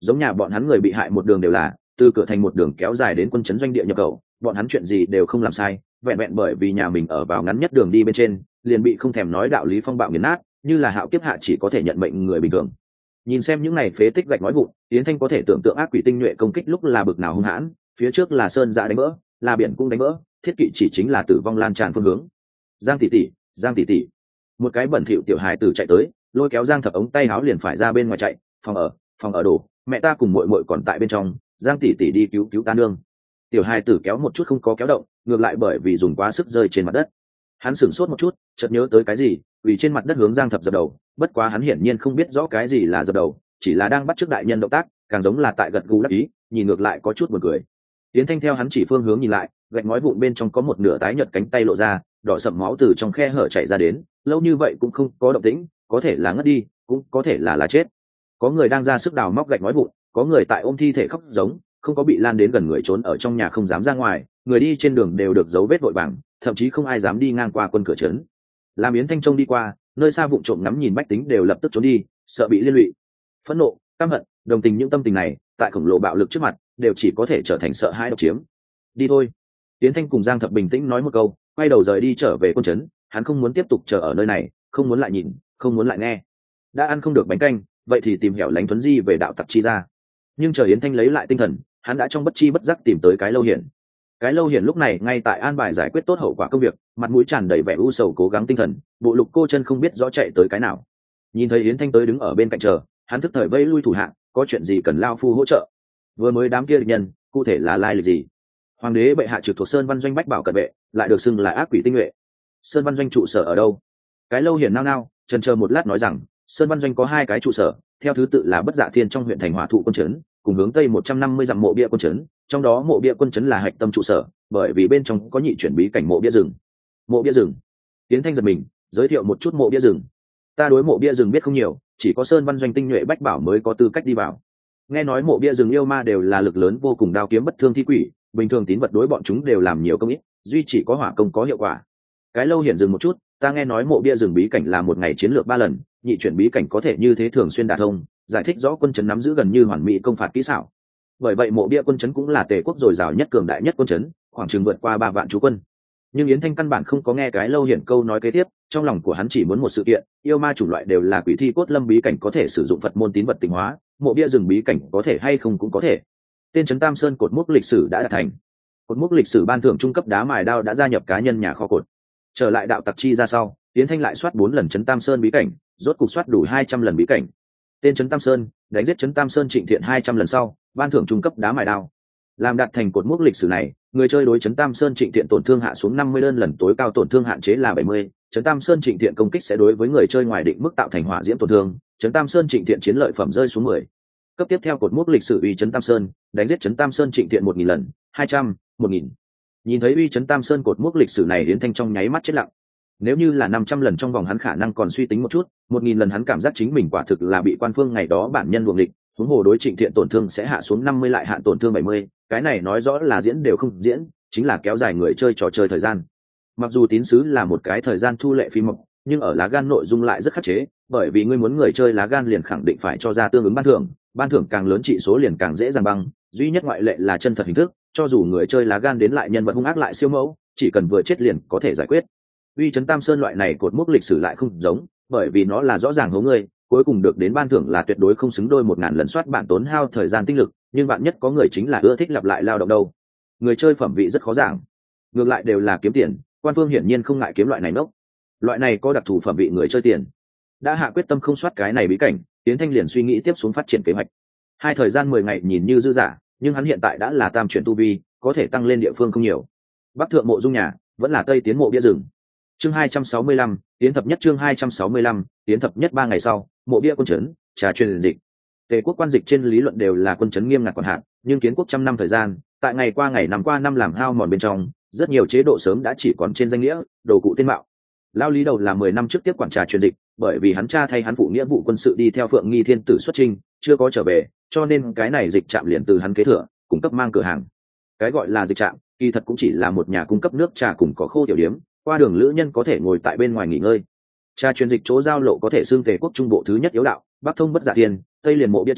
S1: giống nhà bọn hắn người bị hại một đường đều là từ cửa thành một đường kéo dài đến quân trấn doanh địa nhập khẩu, bọn hắn chuyện gì đều không làm sai, vẹn vẹn bởi vì nhà mình ở vào ngắn nhất đường đi bên trên liền bị không thèm nói đạo lý phong bạo nghiền nát, như là hạo kiếp hạ chỉ có thể nhận mệnh người bình thường. Nhìn xem những này phế tích gạch nói vụn, Yến Thanh có thể tưởng tượng ác quỷ tinh nhuệ công kích lúc là bực nào hung hãn, phía trước là sơn dã đánh vỡ, là biển cũng đánh vỡ, thiết kỵ chỉ chính là tử vong lan tràn phương hướng. Giang tỷ tỷ, Giang tỷ tỷ. Một cái bẩn thỉu tiểu hài tử chạy tới, lôi kéo Giang Thập ống tay áo liền phải ra bên ngoài chạy, phòng ở đổ, mẹ ta cùng muội muội còn tại bên trong, Giang tỷ tỷ đi cứu cứu ta nương. Tiểu hài tử kéo một chút không có kéo động, ngược lại bởi vì dùng quá sức rơi trên mặt đất. Hắn sửng sốt một chút, chợt nhớ tới cái gì, vì trên mặt đất hướng Giang Thập dập đầu, bất quá hắn hiển nhiên không biết rõ cái gì là dập đầu, chỉ là đang bắt chước đại nhân động tác, càng giống là tại gật gù đáp ý, nhìn ngược lại có chút buồn cười. Tiến Thanh theo hắn chỉ phương hướng nhìn lại, gạch ngói vụn bên trong có một nửa tái nhợt cánh tay lộ ra, đỏ sậm máu từ trong khe hở chảy ra đến, lâu như vậy cũng không có động tĩnh, có thể là ngất đi, cũng có thể là chết. Có người đang ra sức đào móc gạch ngói vụn, có người tại ôm thi thể khóc giống, không có bị lan đến gần người trốn ở trong nhà không dám ra ngoài, người đi trên đường đều được dấu vết vội vàng, thậm chí không ai dám đi ngang qua quân cửa trấn. Làm Yến Thanh trông đi qua, nơi xa vụng trộm ngắm nhìn bách tính đều lập tức trốn đi, sợ bị liên lụy. Phẫn nộ, căm hận, đồng tình, những tâm tình này tại khổng lồ bạo lực trước mặt đều chỉ có thể trở thành sợ hãi độc chiếm. Đi thôi. Yến Thanh cùng Giang Thập bình tĩnh nói một câu, quay đầu rời đi trở về quân trấn. Hắn không muốn tiếp tục chờ ở nơi này, không muốn lại nhìn, không muốn lại nghe. Đã ăn không được bánh canh, vậy thì tìm hẻo lánh thuấn di về đạo tặc chi ra. Nhưng chờ Yến Thanh lấy lại tinh thần, hắn đã trong bất chi bất giác tìm tới cái lâu hiển. Cái lâu hiển lúc này ngay tại an bài giải quyết tốt hậu quả công việc, mặt mũi tràn đầy vẻ u sầu cố gắng tinh thần, bộ lục cô chân không biết rõ chạy tới cái nào. Nhìn thấy Yến Thanh tới đứng ở bên cạnh chờ, hắn thức thời vây lui thủ hạ, có chuyện gì cần lao phu hỗ trợ. Vừa mới đám kia địch nhân, cụ thể là lai lịch gì? Hoàng đế bệ hạ trực thuộc Sơn Văn Doanh bách bảo cận vệ, lại được xưng là ác quỷ tinh nhuệ. Sơn Văn Doanh trụ sở ở đâu? Cái lâu hiển nao nao, chần chờ một lát nói rằng, Sơn Văn Doanh có 2 cái trụ sở, theo thứ tự là Bất Dạ Thiên trong huyện thành Hỏa Thụ quân trấn, cùng hướng tây 150 dặm Mộ Bia quân trấn, trong đó Mộ Bia quân trấn là hạch tâm trụ sở, bởi vì bên trong có nhị chuyển bí cảnh Mộ Bia rừng. Mộ Bia rừng? Tiến Thanh giật mình, giới thiệu một chút Mộ Bia rừng. Ta đối Mộ Bia rừng biết không nhiều, chỉ có Sơn Văn Doanh tinh nhuệ bách bảo mới có tư cách đi vào. Nghe nói Mộ Bia rừng yêu ma đều là lực lớn vô cùng, đao kiếm bất thương thi quỷ, bình thường tín vật đối bọn chúng đều làm nhiều công ít, duy chỉ có hỏa công có hiệu quả. Cái lâu hiển dừng một chút, ta nghe nói Mộ Bia rừng bí cảnh là một ngày chiến lược 3 lần, nhị chuyển bí cảnh có thể như thế thường xuyên đả thông, giải thích rõ quân trấn nắm giữ gần như hoàn mỹ công phạt kỹ xảo. Bởi vậy Mộ Bia quân trấn cũng là Tề quốc dồi dào nhất, cường đại nhất quân trấn, khoảng chừng vượt qua 3 vạn chú quân. Nhưng Yến Thanh căn bản không có nghe cái lâu hiển câu nói kế tiếp, trong lòng của hắn chỉ muốn một sự kiện, yêu ma chủng loại đều là quỷ thi cốt lâm bí cảnh có thể sử dụng Phật môn tín vật tịnh hóa, Mộ Bia rừng bí cảnh có thể hay không cũng có thể. Tên trấn Tam Sơn cột mốc lịch sử đã đạt thành. Cột mốc lịch sử ban thưởng trung cấp đá mài đao đã gia nhập cá nhân nhà kho cột. Trở lại đạo tặc chi ra sau, Yến Thanh lại soát 4 lần trấn Tam Sơn bí cảnh, rốt cục soát đủ 200 lần bí cảnh. Tên trấn Tam Sơn, đánh giết trấn Tam Sơn Trịnh Thiện 200 lần sau, ban thưởng trung cấp đá mài đao. Làm đạt thành cột mốc lịch sử này, người chơi đối trấn Tam Sơn Trịnh Thiện tổn thương hạ xuống 50 đơn lần, tối cao tổn thương hạn chế là 70. Trấn Tam Sơn Trịnh Thiện công kích sẽ đối với người chơi ngoài định mức tạo thành hỏa diễm tổn thương, trấn Tam Sơn Trịnh Thiện chiến lợi phẩm rơi xuống 10. Cấp tiếp theo cột mốc lịch sử uy trấn Tam Sơn, đánh giết trấn Tam Sơn Trịnh Thiện 1000 lần, 200, 1000. Nhìn thấy uy trấn Tam Sơn cột mốc lịch sử này, Yến Thanh trong nháy mắt chết lặng. Nếu như là 500 lần trong vòng hắn khả năng còn suy tính một chút, 1000 lần hắn cảm giác chính mình quả thực là bị quan phương ngày đó bản nhân luồng địch, huống hồ đối Trịnh Thiện tổn thương sẽ hạ xuống 50 lại hạn tổn thương 70, cái này nói rõ là diễn đều không diễn, chính là kéo dài người chơi trò chơi thời gian. Mặc dù tín sứ là một cái thời gian thu lệ phí mộc, nhưng ở lá gan nội dung lại rất khắc chế, bởi vì ngươi muốn người chơi lá gan liền khẳng định phải cho ra tương ứng ban thưởng càng lớn trị số liền càng dễ dàng băng, duy nhất ngoại lệ là chân thật hình thức, cho dù người chơi lá gan đến lại nhân vật hung ác lại siêu mẫu, chỉ cần vừa chết liền có thể giải quyết. Uy trấn Tam Sơn loại này cột mốc lịch sử lại không giống, bởi vì nó là rõ ràng hố người, cuối cùng được đến ban thưởng là tuyệt đối không xứng đôi 1000 lần soát bản tốn hao thời gian tinh lực, nhưng bạn nhất có người chính là ưa thích lặp lại lao động đâu. Người chơi phẩm vị rất khó giảng, ngược lại đều là kiếm tiền, quan phương hiển nhiên không ngại kiếm loại này nốc. Loại này có đặc thù phẩm vị người chơi tiền. Đã hạ quyết tâm không soát cái này bí cảnh, Tiến Thanh liền suy nghĩ tiếp xuống phát triển kế hoạch. Thời gian 10 ngày nhìn như dư dả, nhưng hắn hiện tại đã là tam chuyển tu vi, có thể tăng lên địa phương không nhiều. Bắc thượng Mộ Dung nhà, vẫn là tây tiến Mộ Bia rừng. Chương 265, tiến thập nhất. Chương 265, tiến thập nhất. 3 ngày sau, Mộ Bia quân trấn, trà truyền dịch. Tề quốc quan dịch trên lý luận đều là quân trấn nghiêm ngặt quản hạt, nhưng kiến quốc trăm năm thời gian, tại ngày qua ngày năm qua năm làm hao mòn bên trong, rất nhiều chế độ sớm đã chỉ còn trên danh nghĩa, đồ cụ tên mạo. Lao Lý đầu là 10 năm trước tiếp quản trà truyền dịch, bởi vì hắn cha thay hắn phụ nghĩa vụ quân sự đi theo Phượng Nghi Thiên tử xuất chinh, chưa có trở về, cho nên cái này dịch trạm liền từ hắn kế thừa, cung cấp mang cửa hàng. Cái gọi là dịch trạm, kỳ thật cũng chỉ là một nhà cung cấp nước trà cùng cỏ khô tiểu điếm, qua đường lữ nhân có thể ngồi tại bên ngoài nghỉ ngơi. Trà truyền dịch chỗ giao lộ có thể xưng Tề quốc trung bộ thứ nhất yếu đạo, bắc thông Bất Dạ Thiên, tây liền Mộ Bia trấn,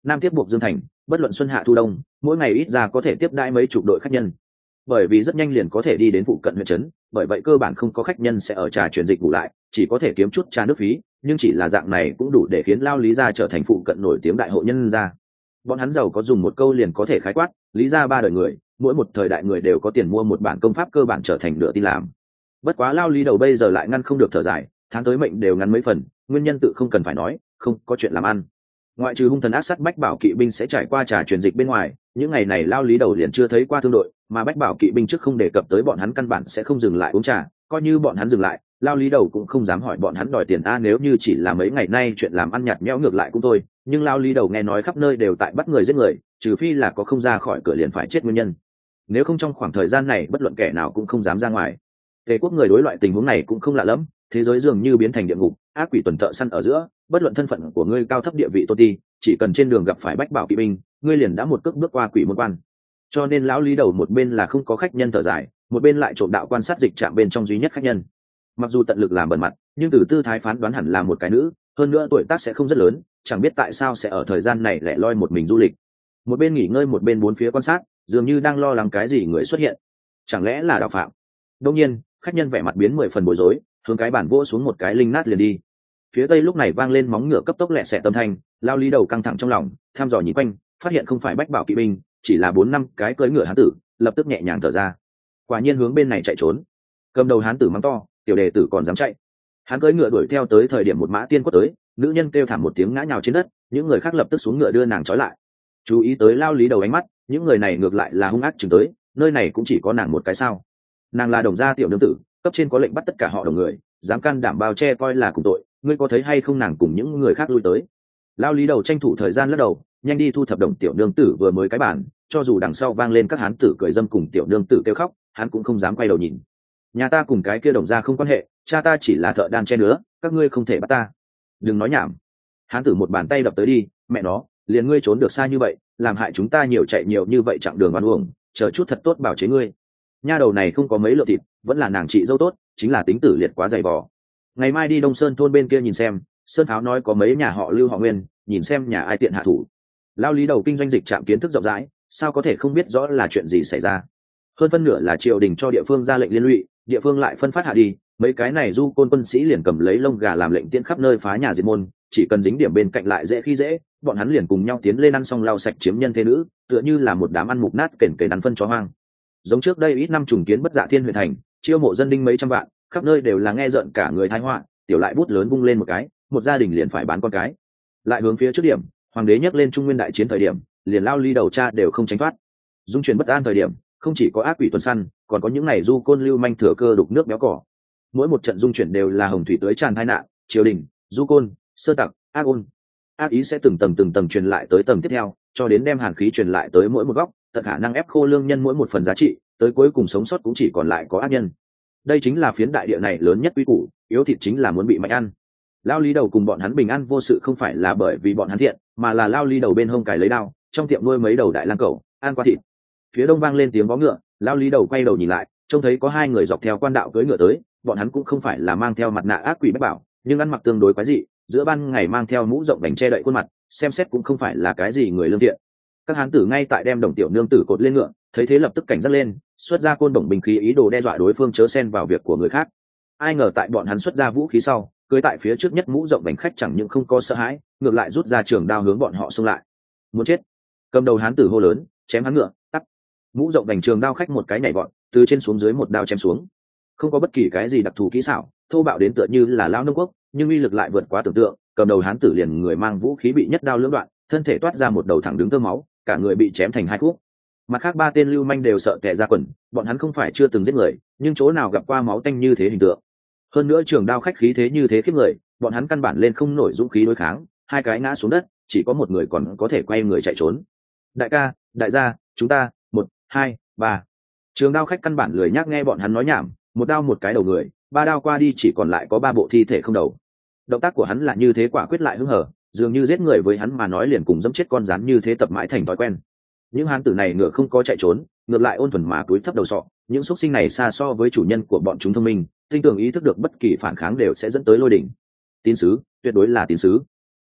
S1: nam tiếp buộc Dương Thành, bất luận xuân hạ thu đông, mỗi ngày ít ra có thể tiếp đãi mấy chục đội khách nhân. Bởi vì rất nhanh liền có thể đi đến phụ cận huyện trấn, bởi vậy cơ bản không có khách nhân sẽ ở trà chuyển dịch bù lại, chỉ có thể kiếm chút trà nước phí, nhưng chỉ là dạng này cũng đủ để khiến Lao Lý gia trở thành phụ cận nổi tiếng đại hộ nhân gia. Bọn hắn giàu có dùng một câu liền có thể khái quát, Lý gia ba đời người, mỗi một thời đại người đều có tiền mua một bản công pháp cơ bản trở thành nửa tin làm. Bất quá Lao Lý đầu bây giờ lại ngăn không được thở dài, tháng tới mệnh đều ngắn mấy phần, nguyên nhân tự không cần phải nói, không có chuyện làm ăn. Ngoại trừ hung thần ác sát Bách Bảo kỵ binh sẽ trải qua trà truyền dịch bên ngoài, những ngày này Lao Lý đầu liền chưa thấy qua thương đội, mà Bách Bảo kỵ binh trước không đề cập tới bọn hắn căn bản sẽ không dừng lại uống trà, coi như bọn hắn dừng lại, Lao Lý đầu cũng không dám hỏi bọn hắn đòi tiền a, nếu như chỉ là mấy ngày nay chuyện làm ăn nhạt nhẽo ngược lại cũng thôi, nhưng Lao Lý đầu nghe nói khắp nơi đều tại bắt người giết người, trừ phi là có không ra khỏi cửa liền phải chết nguyên nhân. Nếu không trong khoảng thời gian này bất luận kẻ nào cũng không dám ra ngoài. Tề quốc người đối loại tình huống này cũng không lạ lẫm, thế giới dường như biến thành địa ngục, ác quỷ tuần thợ săn ở giữa, bất luận thân phận của ngươi cao thấp địa vị tôn ti, chỉ cần trên đường gặp phải Bách Bảo kỵ binh, ngươi liền đã một cước bước qua quỷ môn quan. Cho nên lão Lý đầu một bên là không có khách nhân thở dài, một bên lại trộm đạo quan sát dịch trạm bên trong duy nhất khách nhân. Mặc dù tận lực làm bẩn mặt, nhưng từ tư thái phán đoán hẳn là một cái nữ, hơn nữa tuổi tác sẽ không rất lớn, chẳng biết tại sao sẽ ở thời gian này lẻ loi một mình du lịch. Một bên nghỉ ngơi một bên bốn phía quan sát, dường như đang lo lắng cái gì người xuất hiện. Chẳng lẽ là đạo phạm? Đương nhiên, khách nhân vẻ mặt biến 10 phần bối rối, hướng cái bản vỗ xuống một cái linh nát liền đi. Phía tây lúc này vang lên móng ngựa cấp tốc lẹ xẹ tâm thanh, Lao Lý đầu căng thẳng trong lòng, thăm dò nhìn quanh, phát hiện không phải Bách Bảo kỵ binh, chỉ là 4-5 cái cưỡi ngựa hán tử, lập tức nhẹ nhàng thở ra. Quả nhiên hướng bên này chạy trốn. Cầm đầu hán tử mắng to, tiểu đệ tử còn dám chạy. Hắn cưỡi ngựa đuổi theo tới thời điểm một mã tiên quất tới, nữ nhân kêu thảm một tiếng ngã nhào trên đất, những người khác lập tức xuống ngựa đưa nàng trói lại. Chú ý tới Lao Lý đầu ánh mắt, những người này ngược lại là hung ác chừng tới, nơi này cũng chỉ có nàng một cái sao? Nàng là Đồng gia tiểu nương tử, cấp trên có lệnh bắt tất cả họ Đồng người, dám can đảm bao che coi là cùng tội, ngươi có thấy hay không? Nàng cùng những người khác lui tới. Lao Lý đầu tranh thủ thời gian lắc đầu, nhanh đi thu thập Đồng tiểu nương tử vừa mới cái bản, cho dù đằng sau vang lên các hán tử cười dâm cùng tiểu nương tử kêu khóc, hắn cũng không dám quay đầu nhìn. Nhà ta cùng cái kia Đồng gia không quan hệ, cha ta chỉ là thợ đan che nứa, các ngươi không thể bắt ta. Đừng nói nhảm. Hán tử một bàn tay đập tới đi, mẹ nó, liền ngươi trốn được xa như vậy, làm hại chúng ta nhiều chạy nhiều như vậy chặng đường oan uổng, chờ chút thật tốt bảo chế ngươi. Nha đầu này không có mấy lượng thịt, vẫn là nàng chị dâu tốt, chính là tính tử liệt quá dày vò. Ngày mai đi Đông Sơn thôn bên kia nhìn xem, Sơn Pháo nói có mấy nhà họ Lưu họ Nguyên, nhìn xem nhà ai tiện hạ thủ. Lao Lý đầu kinh doanh dịch trạm kiến thức rộng rãi, sao có thể không biết rõ là chuyện gì xảy ra. Hơn phân nửa là triều đình cho địa phương ra lệnh liên lụy, địa phương lại phân phát hạ đi, mấy cái này du côn quân sĩ liền cầm lấy lông gà làm lệnh tiễn khắp nơi phá nhà diệt môn, chỉ cần dính điểm bên cạnh lại dễ khi dễ, bọn hắn liền cùng nhau tiến lên ăn xong lau sạch chiếm nhân thế nữ, tựa như là một đám ăn mục nát kền kền ăn phân chó hoang. Giống trước đây ít năm trùng kiến Bất Dạ Thiên huyện thành, chiêu mộ dân đinh mấy trăm vạn, khắp nơi đều là nghe rợn cả người thái họa, tiểu lại bút lớn vung lên một cái, một gia đình liền phải bán con cái. Lại hướng phía trước điểm, hoàng đế nhắc lên Trung Nguyên đại chiến thời điểm, liền Lao Lý đầu cha đều không tránh thoát. Dung chuyển bất an thời điểm, không chỉ có ác quỷ tuần săn, còn có những này du côn lưu manh thừa cơ đục nước béo cỏ. Mỗi một trận dung chuyển đều là hồng thủy tưới tràn tai nạn, triều đình, du côn, sơ tặc, ác ôn, ác ý sẽ từng tầng truyền lại tới tầng tiếp theo, cho đến đem hàn khí truyền lại tới mỗi một góc, tận khả năng ép khô lương nhân mỗi một phần giá trị, tới cuối cùng sống sót cũng chỉ còn lại có ác nhân. Đây chính là phiến đại địa này lớn nhất quy củ, yếu thịt chính là muốn bị mạnh ăn. Lao Lý đầu cùng bọn hắn bình an vô sự không phải là bởi vì bọn hắn thiện, mà là Lao Lý đầu bên hông cài lấy đao, trong tiệm nuôi mấy đầu đại lang cẩu, ăn qua thịt. Phía đông vang lên tiếng vó ngựa, Lao Lý đầu quay đầu nhìn lại, trông thấy có hai người dọc theo quan đạo cưỡi ngựa tới, bọn hắn cũng không phải là mang theo mặt nạ ác quỷ Bách Bảo, nhưng ăn mặc tương đối quái dị, giữa ban ngày mang theo mũ rộng vành che đậy khuôn mặt, xem xét cũng không phải là cái gì người lương thiện. Các hán tử ngay tại đem Đồng tiểu nương tử cột lên ngựa, thấy thế lập tức cảnh giác lên, xuất ra côn đồng bình khí ý đồ đe dọa đối phương chớ xen vào việc của người khác. Ai ngờ tại bọn hắn xuất ra vũ khí sau, cưỡi tại phía trước nhất mũ rộng vành khách chẳng những không có sợ hãi, ngược lại rút ra trường đao hướng bọn họ xông lại. Muốn chết! Cầm đầu hán tử hô lớn, chém hắn ngựa, tắt. Mũ rộng vành trường đao khách một cái nhảy vọt, từ trên xuống dưới một đao chém xuống. Không có bất kỳ cái gì đặc thù kỹ xảo, thô bạo đến tựa như là lao nông quốc, nhưng uy lực lại vượt quá tưởng tượng. Cầm đầu hán tử liền người mang vũ khí bị nhất đao lưỡng đoạn, thân thể toát ra một đầu thẳng đứng tơ máu, cả người bị chém thành hai khúc. Mặt khác ba tên lưu manh đều sợ tè ra quần, bọn hắn không phải chưa từng giết người, nhưng chỗ nào gặp qua máu tanh như thế hình tượng. Hơn nữa trường đao khách khí thế như thế khiếp người, bọn hắn căn bản lên không nổi dũng khí đối kháng, hai cái ngã xuống đất, chỉ có một người còn có thể quay người chạy trốn. Đại ca, đại gia, chúng ta, 1, 2, 3. Trường đao khách căn bản lười nhác nghe bọn hắn nói nhảm, một đao một cái đầu người, ba đao qua đi chỉ còn lại có 3 bộ thi thể không đầu. Động tác của hắn là như thế quả quyết lại hứng hở, dường như giết người với hắn mà nói liền cùng dẫm chết con rắn như thế tập mãi thành thói quen. Những hán tử này ngựa không có chạy trốn, ngược lại ôn thuần mà cúi thấp đầu sọ. Những xuất sinh này xa so với chủ nhân của bọn chúng thông minh, tinh tường ý thức được bất kỳ phản kháng đều sẽ dẫn tới lôi đỉnh. Tín sứ, tuyệt đối là tín sứ.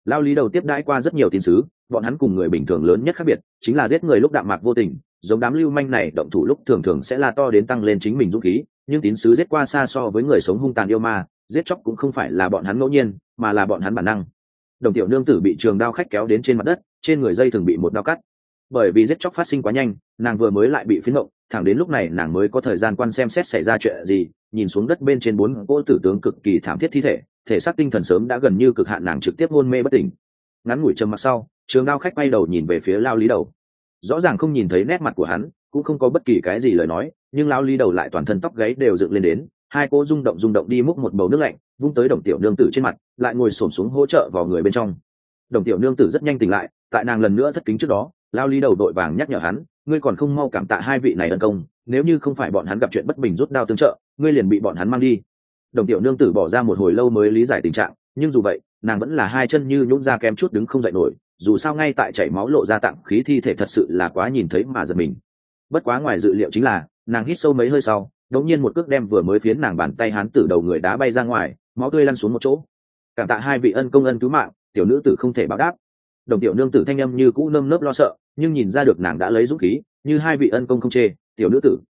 S1: Lao lý đầu tiếp đãi qua rất nhiều tín sứ, bọn hắn cùng người bình thường lớn nhất khác biệt chính là giết người lúc đạm mạc vô tình, giống đám lưu manh này động thủ lúc thường thường sẽ la to đến tăng lên chính mình dũng khí, nhưng tín sứ giết qua xa so với người sống hung tàn yêu ma, giết chóc cũng không phải là bọn hắn ngẫu nhiên, mà là bọn hắn bản năng. Đồng tiểu nương tử bị trường đao khách kéo đến trên mặt đất, trên người dây thường bị một đao cắt. Bởi vì giết chóc phát sinh quá nhanh, nàng vừa mới lại bị phiến động, thẳng đến lúc này nàng mới có thời gian quan xem xét xảy ra chuyện gì, nhìn xuống đất bên trên 4 cỗ tử tướng cực kỳ thảm thiết thi thể, thể xác tinh thần sớm đã gần như cực hạn, nàng trực tiếp hôn mê bất tỉnh. Ngắn ngủi trầm mặc sau, trường đao khách quay đầu nhìn về phía Lao lý đầu, rõ ràng không nhìn thấy nét mặt của hắn, cũng không có bất kỳ cái gì lời nói, nhưng Lao lý đầu lại toàn thân tóc gáy đều dựng lên đến, hai cô rung động đi múc một bầu nước lạnh vung tới đồng tiểu nương tử trên mặt, lại ngồi xổm xuống hỗ trợ vào người bên trong. Đồng tiểu nương tử rất nhanh tỉnh lại, tại nàng lần nữa thất kính trước đó, Lao lý đầu đội vàng nhắc nhở hắn, ngươi còn không mau cảm tạ hai vị này ân công, nếu như không phải bọn hắn gặp chuyện bất bình rút đao tương trợ, ngươi liền bị bọn hắn mang đi. Đồng tiểu nương tử bỏ ra một hồi lâu mới lý giải tình trạng, nhưng dù vậy nàng vẫn là hai chân như nhũn ra kém chút đứng không dậy nổi, dù sao ngay tại chảy máu lộ ra tạng khí thi thể thật sự là quá nhìn thấy mà giật mình. Bất quá ngoài dự liệu chính là nàng hít sâu mấy hơi sau, đột nhiên một cước đem vừa mới phiến nàng bàn tay hán tử đầu người đá bay ra ngoài, máu tươi lăn xuống một chỗ. Cảm tạ hai vị ân công ân cứu mạng, tiểu nữ tử không thể báo đáp. Đồng tiểu nương tử thanh âm như cũ nơm nớp lo sợ, nhưng nhìn ra được nàng đã lấy dũng khí, như hai vị ân công không chê, tiểu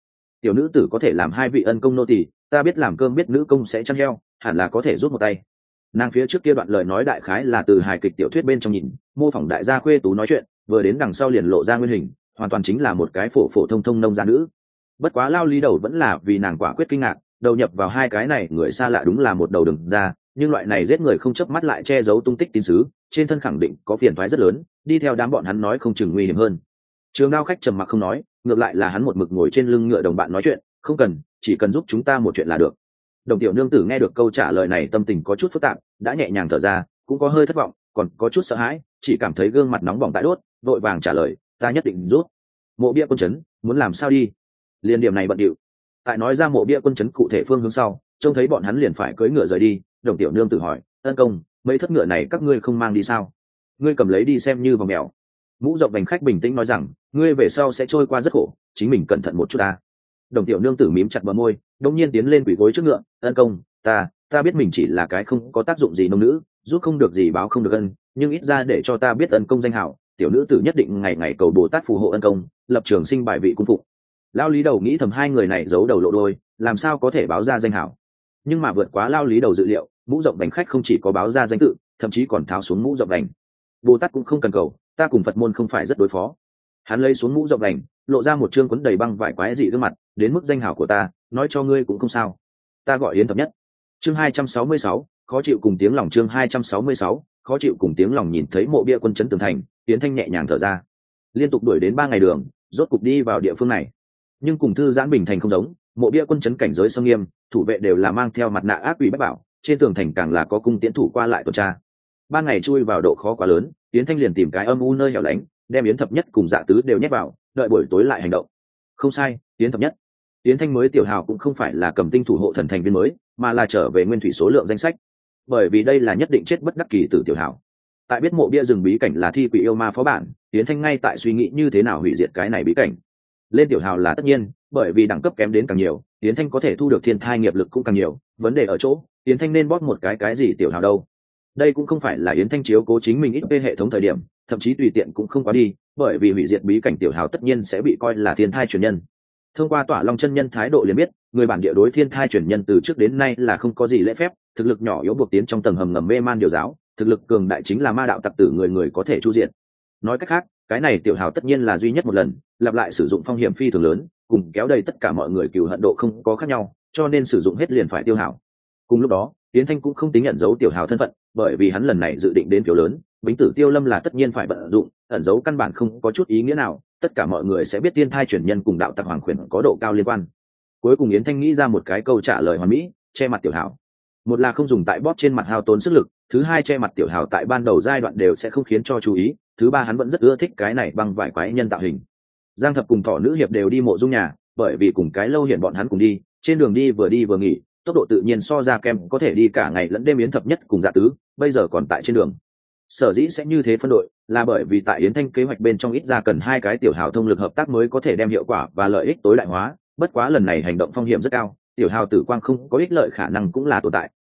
S1: nữ tử có thể làm hai vị ân công nô tỳ, ta biết làm cơm biết nữ công sẽ chăn heo, hẳn là có thể rút một tay. Nàng phía trước kia đoạn lời nói đại khái là từ hài kịch tiểu thuyết bên trong nhìn, mô phỏng đại gia khuê tú nói chuyện, vừa đến đằng sau liền lộ ra nguyên hình, hoàn toàn chính là một cái phổ phổ thông thông nông gia nữ. Bất quá Lao lý đầu vẫn là vì nàng quả quyết kinh ngạc, đầu nhập vào hai cái này người xa lạ đúng là một đầu đừng ra, nhưng loại này giết người không chớp mắt lại che giấu tung tích tín sứ, trên thân khẳng định có phiền toái rất lớn, đi theo đám bọn hắn nói không chừng nguy hiểm hơn. Trường đao khách trầm mặc không nói, ngược lại là hắn một mực ngồi trên lưng ngựa đồng bạn nói chuyện, không cần, chỉ cần giúp chúng ta một chuyện là được. Đồng tiểu nương tử nghe được câu trả lời này tâm tình có chút phức tạp, đã nhẹ nhàng thở ra, cũng có hơi thất vọng, còn có chút sợ hãi, chỉ cảm thấy gương mặt nóng bỏng tại đốt, vội vàng trả lời, ta nhất định giúp. Mộ bia quân trấn, muốn làm sao đi? Liên điểm này bận điệu. Tại nói ra mộ bia quân trấn cụ thể phương hướng sau, trông thấy bọn hắn liền phải cưỡi ngựa rời đi, đồng tiểu nương tử hỏi, ân công, mấy thất ngựa này các ngươi không mang đi sao? Ngươi cầm lấy đi xem như vòng mèo. Mũ rộng vành khách bình tĩnh nói rằng, ngươi về sau sẽ trôi qua rất khổ, chính mình cẩn thận một chút ta. Đồng tiểu nương tử mím chặt bờ môi, đột nhiên tiến lên quỳ gối trước ngựa, ân công, ta biết mình chỉ là cái không có tác dụng gì nông nữ, giúp không được gì báo không được ân, nhưng ít ra để cho ta biết ân công danh hảo, tiểu nữ tử nhất định ngày ngày cầu Bồ Tát phù hộ ân công, lập trường sinh bài vị cung phụng. Lao lý đầu nghĩ thầm hai người này giấu đầu lộ đôi, làm sao có thể báo ra danh hảo. Nhưng mà vượt quá Lao lý đầu dự liệu, mũ rộng vành khách không chỉ có báo ra danh tự, thậm chí còn tháo xuống mũ rộng vành. Bồ Tát cũng không cần cầu, ta cùng Phật môn không phải rất đối phó. Hắn lấy xuống mũ rộng vành, lộ ra một trương quấn đầy băng vải quái dị gương mặt, đến mức danh hảo của ta, nói cho ngươi cũng không sao. Ta gọi Yến Thập Nhất. Chương 266, khó chịu cùng tiếng lòng. Chương 266, khó chịu cùng tiếng lòng. Nhìn thấy mộ bia quân trấn tường thành, Yến Thanh nhẹ nhàng thở ra. Liên tục đuổi đến 3 ngày đường, rốt cục đi vào địa phương này. Nhưng cùng thư giãn bình thành không giống, mộ bia quân trấn cảnh giới sông nghiêm, thủ vệ đều là mang theo mặt nạ ác quỷ bách bảo, trên tường thành càng là có cung tiễn thủ qua lại tuần tra. 3 ngày chui vào độ khó quá lớn, Yến Thanh liền tìm cái âm u nơi hẻo lánh, đem Yến Thập Nhất cùng Dạ Tứ đều nhét vào, đợi buổi tối lại hành động. Không sai, Yến Thập Nhất. Yến Thanh mới tiểu hào cũng không phải là cầm tinh thủ hộ thần thành viên mới, mà là trở về nguyên thủy số lượng danh sách, bởi vì đây là nhất định chết bất đắc kỳ tử tiểu hào. Tại biết mộ bia rừng bí cảnh là thi quỷ yêu ma phó bản, Yến Thanh ngay tại suy nghĩ như thế nào hủy diệt cái này bí cảnh. Lên tiểu hào là tất nhiên, bởi vì đẳng cấp kém đến càng nhiều, Yến Thanh có thể thu được thiên thai nghiệp lực cũng càng nhiều, vấn đề ở chỗ Yến Thanh nên bóp một cái gì tiểu hào đâu. Đây cũng không phải là Yến Thanh chiếu cố chính mình ít về hệ thống thời điểm, thậm chí tùy tiện cũng không quá đi, bởi vì hủy diệt bí cảnh tiểu hào tất nhiên sẽ bị coi là thiên thai truyền nhân. Thông qua Tỏa Long chân nhân thái độ liền biết, người bản địa đối thiên thai truyền nhân từ trước đến nay là không có gì lễ phép, thực lực nhỏ yếu buộc tiến trong tầng hầm ngầm mê man điều giáo, thực lực cường đại chính là ma đạo tặc tử, người người có thể chu diện. Nói cách khác, cái này tiểu hào tất nhiên là duy nhất một lần, lặp lại sử dụng phong hiểm phi thường lớn, cùng kéo đầy tất cả mọi người cừu hận độ không có khác nhau, cho nên sử dụng hết liền phải tiêu hao. Cùng lúc đó, Yến Thanh cũng không tính nhận dấu tiểu hào thân phận, bởi vì hắn lần này dự định đến phiếu lớn, Bính Tử Tiêu Lâm là tất nhiên phải vận dụng, ẩn dấu căn bản không có chút ý nghĩa nào, tất cả mọi người sẽ biết tiên thai truyền nhân cùng đạo tặc hoàng khuyển có độ cao liên quan. Cuối cùng Yến Thanh nghĩ ra một cái câu trả lời hoàn mỹ, che mặt tiểu hào. Một là không dùng tại bóp trên mặt hao tốn sức lực, thứ hai che mặt tiểu hào tại ban đầu giai đoạn đều sẽ không khiến cho chú ý, thứ ba hắn vẫn rất ưa thích cái này băng vải quái nhân tạo hình. Giang Thập cùng Thỏ Nữ Hiệp đều đi mộ dung nhà, bởi vì cùng cái lâu hiện bọn hắn cùng đi, trên đường đi vừa nghỉ, tốc độ tự nhiên so ra kem có thể đi cả ngày lẫn đêm. Yến Thập Nhất cùng Dạ Tứ bây giờ còn tại trên đường. Sở dĩ sẽ như thế phân đội là bởi vì tại Yến Thanh kế hoạch bên trong ít ra cần 2 cái tiểu hào thông lực hợp tác mới có thể đem hiệu quả và lợi ích tối đại hóa, bất quá lần này hành động phong hiểm rất cao, tiểu hào tử quang không có ích lợi khả năng cũng là tồn tại,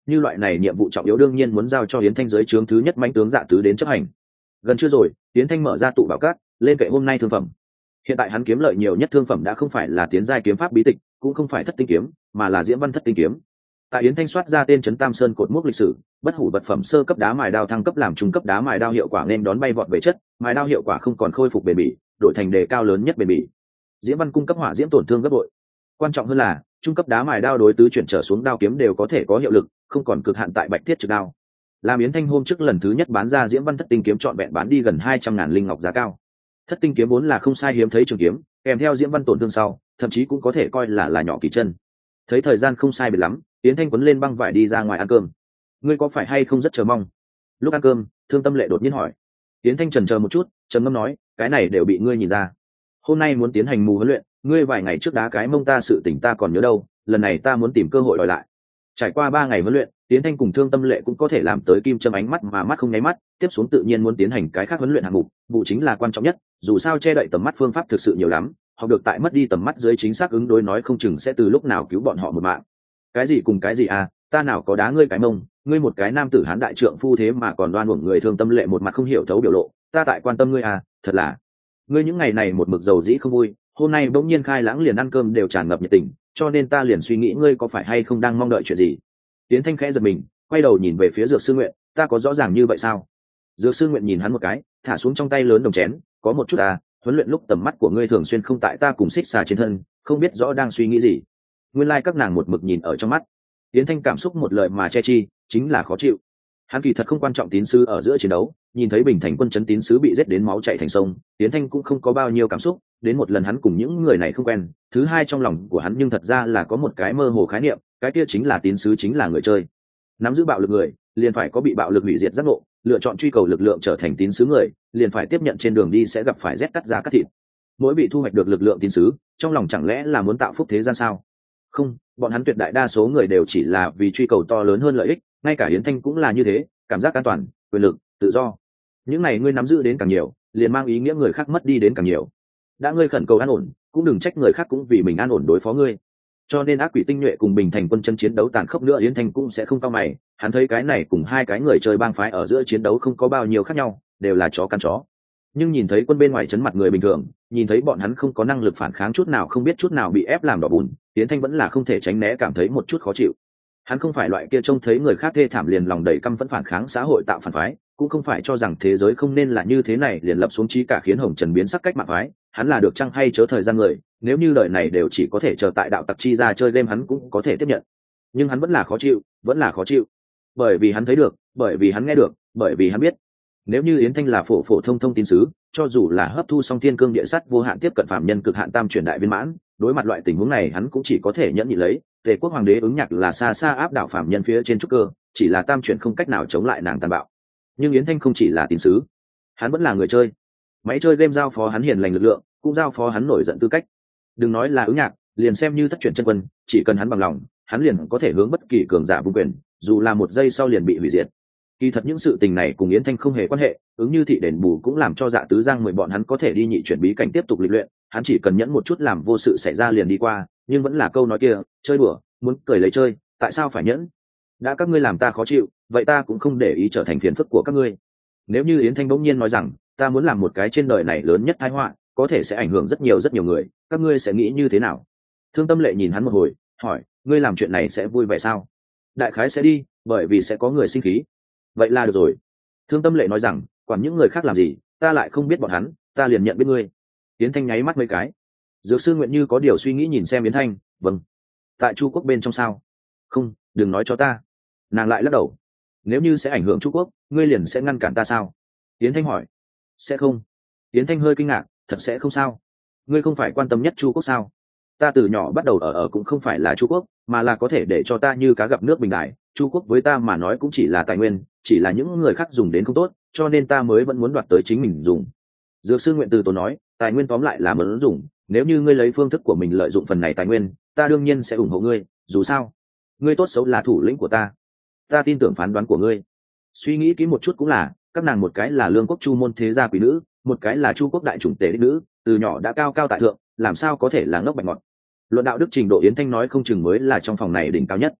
S1: như loại này nhiệm vụ trọng yếu đương nhiên muốn giao cho Yến Thanh giới trướng thứ nhất mãnh tướng Dạ Tứ đến chấp hành. Gần chưa rồi, Yến Thanh mở ra tụ bảo cát, lên kệ hôm nay thương phẩm. Hiện tại hắn kiếm lợi nhiều nhất thương phẩm đã không phải là tiến giai kiếm pháp bí tịch, cũng không phải thất tinh kiếm, mà là diễm văn thất tinh kiếm. Tại Yến Thanh soát ra tên trấn Tam Sơn cột mốc lịch sử, bất hủ vật phẩm sơ cấp đá mài đao thăng cấp làm trung cấp đá mài đao, hiệu quả nên đón bay vọt về chất, mài đao hiệu quả không còn khôi phục bền bỉ, đổi thành đề cao lớn nhất bền bỉ. Diễm văn cung cấp hỏa diễm tổn thương gấp bội. Quan trọng hơn là trung cấp đá mài đao đối tứ chuyển trở xuống đao kiếm đều có thể có hiệu lực, không còn cực hạn tại bạch thiết trực đao. Làm Yến Thanh hôm trước lần thứ nhất bán ra diễm văn thất tinh kiếm trọn vẹn bán đi gần 200.000 linh ngọc giá cao. Thất tinh kiếm vốn là không sai hiếm thấy trường kiếm, kèm theo diễm văn tổn thương sau, thậm chí cũng có thể coi là nhỏ kỳ chân. Thấy thời gian không sai biệt lắm, Yến Thanh quấn lên băng vải đi ra ngoài ăn cơm. Ngươi có phải hay không rất chờ mong? Lúc ăn cơm, Thương Tâm Lệ đột nhiên hỏi. Yến Thanh chần chờ một chút, trầm ngâm nói, cái này đều bị ngươi nhìn ra. Hôm nay muốn tiến hành mù huấn luyện, ngươi vài ngày trước đá cái mông ta sự tình ta còn nhớ đâu, lần này ta muốn tìm cơ hội đòi lại. Trải qua 3 ngày huấn luyện, Yến Thanh cùng Thương Tâm Lệ cũng có thể làm tới kim châm ánh mắt mà mắt không nháy mắt, tiếp xuống tự nhiên muốn tiến hành cái khác huấn luyện hạng mục, vụ chính là quan trọng nhất, dù sao che đậy tầm mắt phương pháp thực sự nhiều lắm, học được tại mất đi tầm mắt dưới chính xác ứng đối nói không chừng sẽ từ lúc nào cứu bọn họ một mạng. Cái gì cùng cái gì à, ta nào có đá ngươi cái mông, ngươi một cái nam tử hán đại trượng phu thế mà còn đoan uổng người. Thương Tâm Lệ một mặt không hiểu thấu biểu lộ, ta tại quan tâm ngươi à, thật là ngươi những ngày này một mực dầu dĩ không vui, hôm nay bỗng nhiên khai lãng liền ăn cơm đều tràn ngập nhiệt tình, cho nên ta liền suy nghĩ ngươi có phải hay không đang mong đợi chuyện gì. Tiến Thanh khẽ giật mình, quay đầu nhìn về phía Dược Sư Nguyện, ta có rõ ràng như vậy sao? Dược Sư Nguyện nhìn hắn một cái, thả xuống trong tay lớn đồng chén, có một chút à, huấn luyện lúc tầm mắt của ngươi thường xuyên không tại ta cùng xích xà trên thân, không biết rõ đang suy nghĩ gì. Nguyên lai các nàng một mực nhìn ở trong mắt. Tiến Thanh cảm xúc một lời mà che chi, chính là khó chịu. Hắn kỳ thật không quan trọng tín sứ ở giữa chiến đấu, nhìn thấy Bình Thành quân trấn tín sứ bị giết đến máu chảy thành sông, Tiến Thanh cũng không có bao nhiêu cảm xúc, đến một lần hắn cùng những người này không quen, thứ hai trong lòng của hắn nhưng thật ra là có một cái mơ hồ khái niệm, cái kia chính là tín sứ chính là người chơi. Nắm giữ bạo lực người, liền phải có bị bạo lực hủy diệt giác ngộ, lựa chọn truy cầu lực lượng trở thành tín sứ người, liền phải tiếp nhận trên đường đi sẽ gặp phải rét cắt giá cắt thịt. Mỗi vị thu hoạch được lực lượng tín sứ, trong lòng chẳng lẽ là muốn tạo phúc thế gian sao? Không, bọn hắn tuyệt đại đa số người đều chỉ là vì truy cầu to lớn hơn lợi ích, ngay cả Yến Thanh cũng là như thế, cảm giác an toàn, quyền lực, tự do. Những này ngươi nắm giữ đến càng nhiều, liền mang ý nghĩa người khác mất đi đến càng nhiều. Đã ngươi khẩn cầu an ổn, cũng đừng trách người khác cũng vì mình an ổn đối phó ngươi. Cho nên ác quỷ tinh nhuệ cùng Bình Thành quân chân chiến đấu tàn khốc nữa, Yến Thanh cũng sẽ không cao mày, hắn thấy cái này cùng hai cái người chơi bang phái ở giữa chiến đấu không có bao nhiêu khác nhau, đều là chó căn chó. Nhưng nhìn thấy quân bên ngoài chấn mặt người bình thường, nhìn thấy bọn hắn không có năng lực phản kháng chút nào, không biết chút nào bị ép làm đỏ bùn, Yến Thanh vẫn là không thể tránh né cảm thấy một chút khó chịu. Hắn không phải loại kia trông thấy người khác thê thảm liền lòng đầy căm phẫn phản kháng xã hội tạo phản phái, cũng không phải cho rằng thế giới không nên là như thế này liền lập xuống chí cả khiến hồng trần biến sắc cách mạng phái. Hắn là được chăng hay chớ thời gian người, nếu như đời này đều chỉ có thể chờ tại đạo tặc chi ra chơi game hắn cũng có thể tiếp nhận. Nhưng hắn vẫn là khó chịu, vẫn là khó chịu, bởi vì hắn thấy được, bởi vì hắn nghe được, bởi vì hắn biết. Nếu như Yến Thanh là phổ phổ thông thông tín sứ, cho dù là hấp thu song thiên cương địa sắt vô hạn tiếp cận phạm nhân cực hạn tam chuyển đại viên mãn, đối mặt loại tình huống này hắn cũng chỉ có thể nhẫn nhịn lấy. Tề quốc hoàng đế ứng nhạc là xa xa áp đảo phạm nhân phía trên trúc cơ, chỉ là tam chuyển không cách nào chống lại nàng tàn bạo. Nhưng Yến Thanh không chỉ là tín sứ, hắn vẫn là người chơi. Máy chơi game giao phó hắn hiền lành lực lượng, cũng giao phó hắn nổi giận tư cách. Đừng nói là ứng nhạc, liền xem như thất chuyển chân quân, chỉ cần hắn bằng lòng, hắn liền có thể hướng bất kỳ cường giả vung quyền, dù là một giây sau liền bị hủy diệt. Kỳ thật những sự tình này cùng Yến Thanh không hề quan hệ, ứng như thị đền bù cũng làm cho Dạ Tứ Giang 10 bọn hắn có thể đi nhị chuyển bí cảnh tiếp tục lịch luyện, hắn chỉ cần nhẫn một chút làm vô sự xảy ra liền đi qua, nhưng vẫn là câu nói kia, chơi đùa, muốn cười lấy chơi, tại sao phải nhẫn? Đã các ngươi làm ta khó chịu, vậy ta cũng không để ý trở thành phiền phức của các ngươi. Nếu như Yến Thanh bỗng nhiên nói rằng, ta muốn làm một cái trên đời này lớn nhất tai họa, có thể sẽ ảnh hưởng rất nhiều người, các ngươi sẽ nghĩ như thế nào? Thương Tâm Lệ nhìn hắn một hồi, hỏi, ngươi làm chuyện này sẽ vui vẻ sao? Đại khái sẽ đi, bởi vì sẽ có người sinh khí. Vậy là được rồi. Thương Tâm Lệ nói rằng, quản những người khác làm gì, ta lại không biết bọn hắn, ta liền nhận biết ngươi. Yến Thanh nháy mắt mấy cái. Dược Sư Nguyện như có điều suy nghĩ nhìn xem Yến Thanh, vâng. Tại Chu Quốc bên trong sao? Không, đừng nói cho ta. Nàng lại lắc đầu. Nếu như sẽ ảnh hưởng Chu Quốc, ngươi liền sẽ ngăn cản ta sao? Yến Thanh hỏi. Sẽ không. Yến Thanh hơi kinh ngạc, thật sẽ không sao? Ngươi không phải quan tâm nhất Chu Quốc sao? Ta từ nhỏ bắt đầu ở cũng không phải là Chu Quốc, mà là có thể để cho ta như cá gặp nước bình đại. Chu Quốc với ta mà nói cũng chỉ là tài nguyên, chỉ là những người khác dùng đến không tốt, cho nên ta mới vẫn muốn đoạt tới chính mình dùng. Dược Sư Nguyện từ tốn nói, tài nguyên tóm lại là muốn dùng, nếu như ngươi lấy phương thức của mình lợi dụng phần này tài nguyên, ta đương nhiên sẽ ủng hộ ngươi, dù sao, ngươi tốt xấu là thủ lĩnh của ta tin tưởng phán đoán của ngươi. Suy nghĩ kỹ một chút cũng là, các nàng một cái là lương quốc Chu môn thế gia quý nữ, một cái là Chu quốc đại chủng tể đích nữ, từ nhỏ đã cao cao tại thượng, làm sao có thể là ngốc bạch ngọt. Luận đạo đức trình độ Yến Thanh nói không chừng mới là trong phòng này đỉnh cao nhất.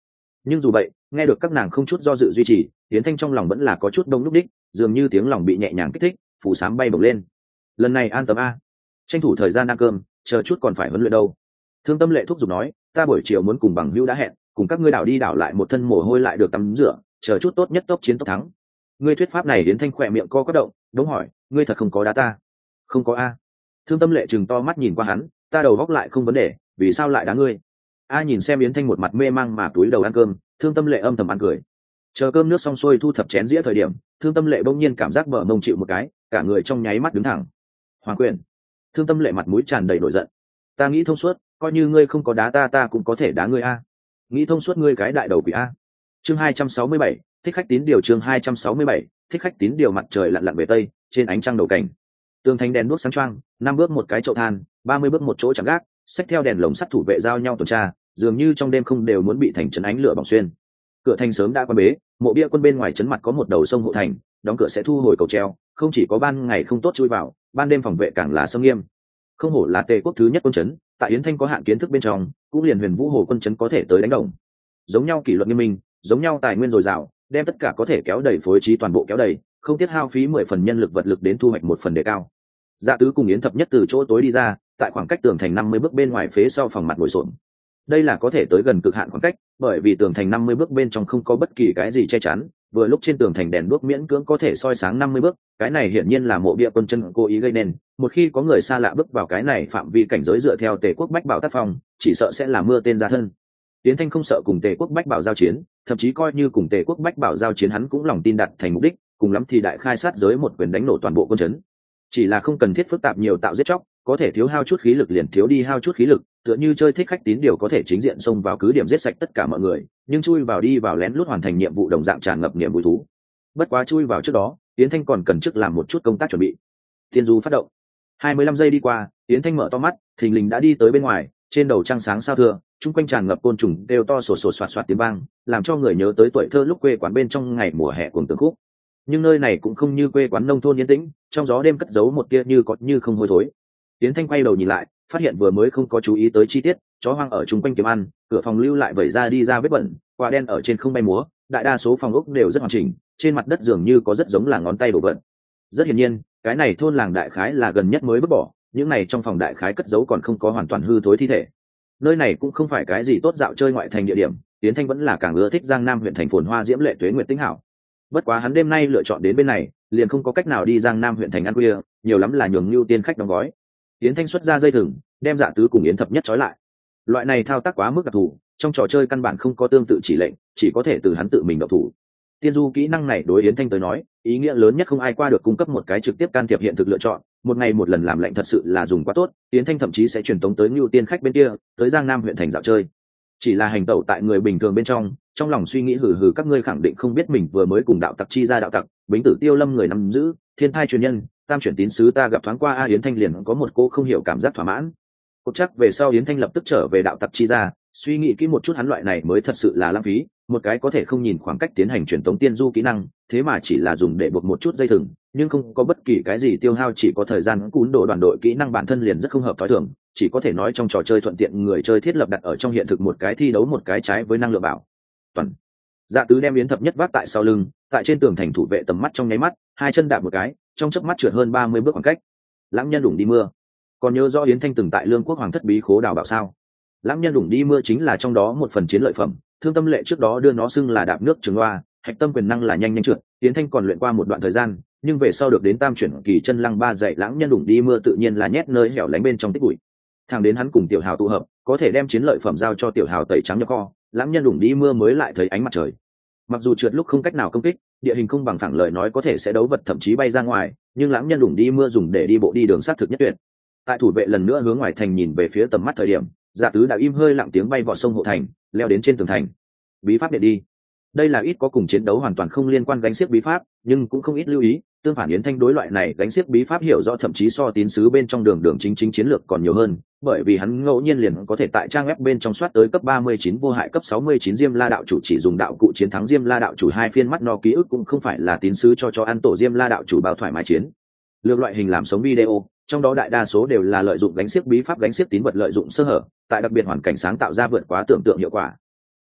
S1: Nhưng dù vậy nghe được các nàng không chút do dự duy trì, Yến Thanh trong lòng vẫn là có chút đông lúc đích, dường như tiếng lòng bị nhẹ nhàng kích thích, phủ sám bay bổng lên. Lần này an tâm a, tranh thủ thời gian ăn cơm, chờ chút còn phải huấn luyện đâu. Thương Tâm Lệ thúc giục nói, ta buổi chiều muốn cùng bằng hữu đã hẹn, cùng các ngươi đảo đi đảo lại một thân mồ hôi lại được tắm rửa, chờ chút tốt nhất tốc chiến tốc thắng. Ngươi thuyết pháp này Yến Thanh khỏe miệng co quắp động, đống hỏi, ngươi thật không có đá ta? Không có a. Thương Tâm Lệ chừng to mắt nhìn qua hắn, ta đầu góc lại không vấn đề, vì sao lại đá ngươi? A nhìn xem Yến Thanh một mặt mê mang mà túi đầu ăn cơm, Thương Tâm Lệ âm thầm ăn cười. Chờ cơm nước xong xuôi thu thập chén dĩa thời điểm, Thương Tâm Lệ bỗng nhiên cảm giác bờ mông chịu một cái, cả người trong nháy mắt đứng thẳng. Hoàng quyền. Thương Tâm Lệ mặt mũi tràn đầy nổi giận. Ta nghĩ thông suốt, coi như ngươi không có đá ta, ta cũng có thể đá ngươi a. Nghĩ thông suốt ngươi cái đại đầu quỷ a. Chương 267, thích khách tín điều. Chương 267, thích khách tín điều. Mặt trời lặn lặn về tây, trên ánh trăng đầu cảnh. Tường thành đèn đuốc sáng choang, 5 bước một cái chậu than, 30 bước một chỗ chẳng gác, xách theo đèn lồng sắt thủ vệ giao nhau tuần tra, dường như trong đêm không đều muốn bị thành trấn ánh lửa bỏng xuyên. Cửa thành sớm đã quan bế, mộ bia quân bên ngoài trấn mặt có một đầu sông hộ thành, đóng cửa sẽ thu hồi cầu treo, không chỉ có ban ngày không tốt chui vào, ban đêm phòng vệ càng là sâm nghiêm. Không hổ là Tề quốc thứ nhất quân trấn, tại Yến Thanh có hạn kiến thức bên trong, cũng liền Huyền Vũ Hồ quân trấn có thể tới đánh đồng. Giống nhau kỷ luật nghiêm minh, giống nhau tài nguyên dồi dào, đem tất cả có thể kéo đầy phối trí toàn bộ kéo đầy, không tiếc hao phí 10 phần nhân lực vật lực đến thu hoạch một phần đề cao. Dạ Tứ cùng Yến Thập Nhất từ chỗ tối đi ra, tại khoảng cách tường thành 50 bước bên ngoài phía sau phòng mặt ngồi xổm. Đây là có thể tới gần cực hạn khoảng cách, bởi vì tường thành 50 bước bên trong không có bất kỳ cái gì che chắn, vừa lúc trên tường thành đèn đuốc miễn cưỡng có thể soi sáng 50 bước, cái này hiển nhiên là mộ bia quân chân cố ý gây nên, một khi có người xa lạ bước vào cái này phạm vi cảnh giới dựa theo Tề quốc bách bảo tác phong, chỉ sợ sẽ là mưa tên ra thân. Tiến Thanh không sợ cùng Tề quốc bách bảo giao chiến, thậm chí coi như cùng Tề quốc bách bảo giao chiến hắn cũng lòng tin đặt thành mục đích, cùng lắm thì đại khai sát giới một quyền đánh nổ toàn bộ quân trấn. Chỉ là không cần thiết phức tạp nhiều tạo giết chóc, có thể thiếu hao chút khí lực liền thiếu đi hao chút khí lực, tựa như chơi thích khách tín điều có thể chính diện xông vào cứ điểm giết sạch tất cả mọi người, nhưng chui vào đi vào lén lút hoàn thành nhiệm vụ đồng dạng tràn ngập niềm vui thú. Bất quá chui vào trước đó, Tiến Thanh còn cần trước làm một chút công tác chuẩn bị. Tiên du phát động. 25 giây đi qua, Tiến Thanh mở to mắt, thình lình đã đi tới bên ngoài, trên đầu trăng sáng sao thưa, chung quanh tràn ngập côn trùng đều to sột sột soạt soạt tiếng vang, làm cho người nhớ tới tuổi thơ lúc quê quán bên trong ngày mùa hè cuồng tường khúc. Nhưng nơi này cũng không như quê quán nông thôn yên tĩnh, trong gió đêm cất giấu một tia như có như không hôi thối. Tiến Thanh quay đầu nhìn lại, phát hiện vừa mới không có chú ý tới chi tiết, chó hoang ở chung quanh kiếm ăn, cửa phòng lưu lại vẩy ra đi ra vết bẩn, quả đen ở trên không bay múa, đại đa số phòng ốc đều rất hoàn chỉnh, trên mặt đất dường như có rất giống là ngón tay đổ vật. Rất hiển nhiên, cái này thôn làng đại khái là gần nhất mới vứt bỏ, những này trong phòng đại khái cất giấu còn không có hoàn toàn hư thối thi thể. Nơi này cũng không phải cái gì tốt dạo chơi ngoại thành địa điểm, Tiến Thanh vẫn là càng ưa thích Giang Nam huyện thành phồn hoa diễm lệ tuế nguyệt tĩnh hảo. Bất quá hắn đêm nay lựa chọn đến bên này, liền không có cách nào đi Giang Nam huyện thành ăn khuya, nhiều lắm là nhường ưu tiên khách đóng gói. Yến Thanh xuất ra dây thừng, đem Dạ Tứ cùng Yến Thập Nhất trói lại. Loại này thao tác quá mức đặc thù, trong trò chơi căn bản không có tương tự chỉ lệnh, chỉ có thể từ hắn tự mình động thủ. Tiên du kỹ năng này đối Yến Thanh tới nói, ý nghĩa lớn nhất không ai qua được cung cấp một cái trực tiếp can thiệp hiện thực lựa chọn, một ngày một lần làm lệnh thật sự là dùng quá tốt, Yến Thanh thậm chí sẽ truyền tống tới ưu tiên khách bên kia, tới Giang Nam huyện thành dạo chơi. Chỉ là hành tẩu tại người bình thường bên trong lòng suy nghĩ hừ hừ các ngươi khẳng định không biết mình vừa mới cùng đạo tặc chi ra đạo tặc, Bính Tử Tiêu Lâm người nắm giữ, thiên thai truyền nhân, tam chuyển tín sứ ta gặp thoáng qua Yến Thanh liền có một cô không hiểu cảm giác thỏa mãn. Cốt chắc về sau Yến Thanh lập tức trở về đạo tặc chi ra, suy nghĩ kỹ một chút hắn loại này mới thật sự là lãng phí, một cái có thể không nhìn khoảng cách tiến hành truyền tống tiên du kỹ năng, thế mà chỉ là dùng để buộc một chút dây thừng, nhưng không có bất kỳ cái gì tiêu hao, chỉ có thời gian cún đồ đoàn đội kỹ năng bản thân liền rất không hợp thói thường, chỉ có thể nói trong trò chơi thuận tiện người chơi thiết lập đặt ở trong hiện thực một cái thi đấu một cái trái với năng lượng bảo toàn. Dạ Tứ đem Yến Thập Nhất vác tại sau lưng, tại trên tường thành thủ vệ tầm mắt trong nháy mắt, hai chân đạp một cái, trong chớp mắt trượt hơn 30 bước khoảng cách. Lãng nhân đủng đi mưa. Còn nhớ rõ Yến Thanh từng tại Lương Quốc Hoàng thất bí khố đào bảo sao? Lãng nhân đủng đi mưa chính là trong đó một phần chiến lợi phẩm, Thương Tâm Lệ trước đó đưa nó xưng là đạp nước trường loa, hạch tâm quyền năng là nhanh nhanh trượt, Yến Thanh còn luyện qua một đoạn thời gian, nhưng về sau được đến tam chuyển kỳ chân lăng ba dạy lãng nhân đủng đi mưa tự nhiên là nhét nơi hẻo lánh bên trong tích bụi. Thằng đến hắn cùng Tiểu Hào tụ hợp, có thể đem chiến lợi phẩm giao cho Tiểu Hào tẩy trắng nhập kho, lãng nhân đủng đi mưa mới lại thấy ánh mặt trời. Mặc dù trượt lúc không cách nào công kích, địa hình không bằng phẳng lời nói có thể sẽ đấu vật thậm chí bay ra ngoài, nhưng lãng nhân đủng đi mưa dùng để đi bộ đi đường sát thực nhất tuyệt. Tại thủ vệ lần nữa hướng ngoài thành nhìn về phía tầm mắt thời điểm, Dạ Tứ đã im hơi lặng tiếng bay vọt sông hộ thành, leo đến trên tường thành. Bí pháp điện đi. Đây là ít có cùng chiến đấu hoàn toàn không liên quan gánh xiếc bí pháp, nhưng cũng không ít lưu ý, tương phản Yến Thanh đối loại này gánh xiếc bí pháp hiểu rõ thậm chí so tín sứ bên trong đường đường chính chính chiến lược còn nhiều hơn, bởi vì hắn ngẫu nhiên liền có thể tại trang web bên trong soát tới cấp 39 vô hại cấp 69 Diêm La đạo chủ chỉ dùng đạo cụ chiến thắng Diêm La đạo chủ hai phiên mắt no ký ức cũng không phải là tín sứ cho ăn tổ Diêm La đạo chủ bao thoải mái chiến. Lược loại hình làm sống video, trong đó đại đa số đều là lợi dụng gánh xiếc bí pháp gánh xiếc tín vật lợi dụng sơ hở, tại đặc biệt hoàn cảnh sáng tạo ra vượt quá tưởng tượng hiệu quả.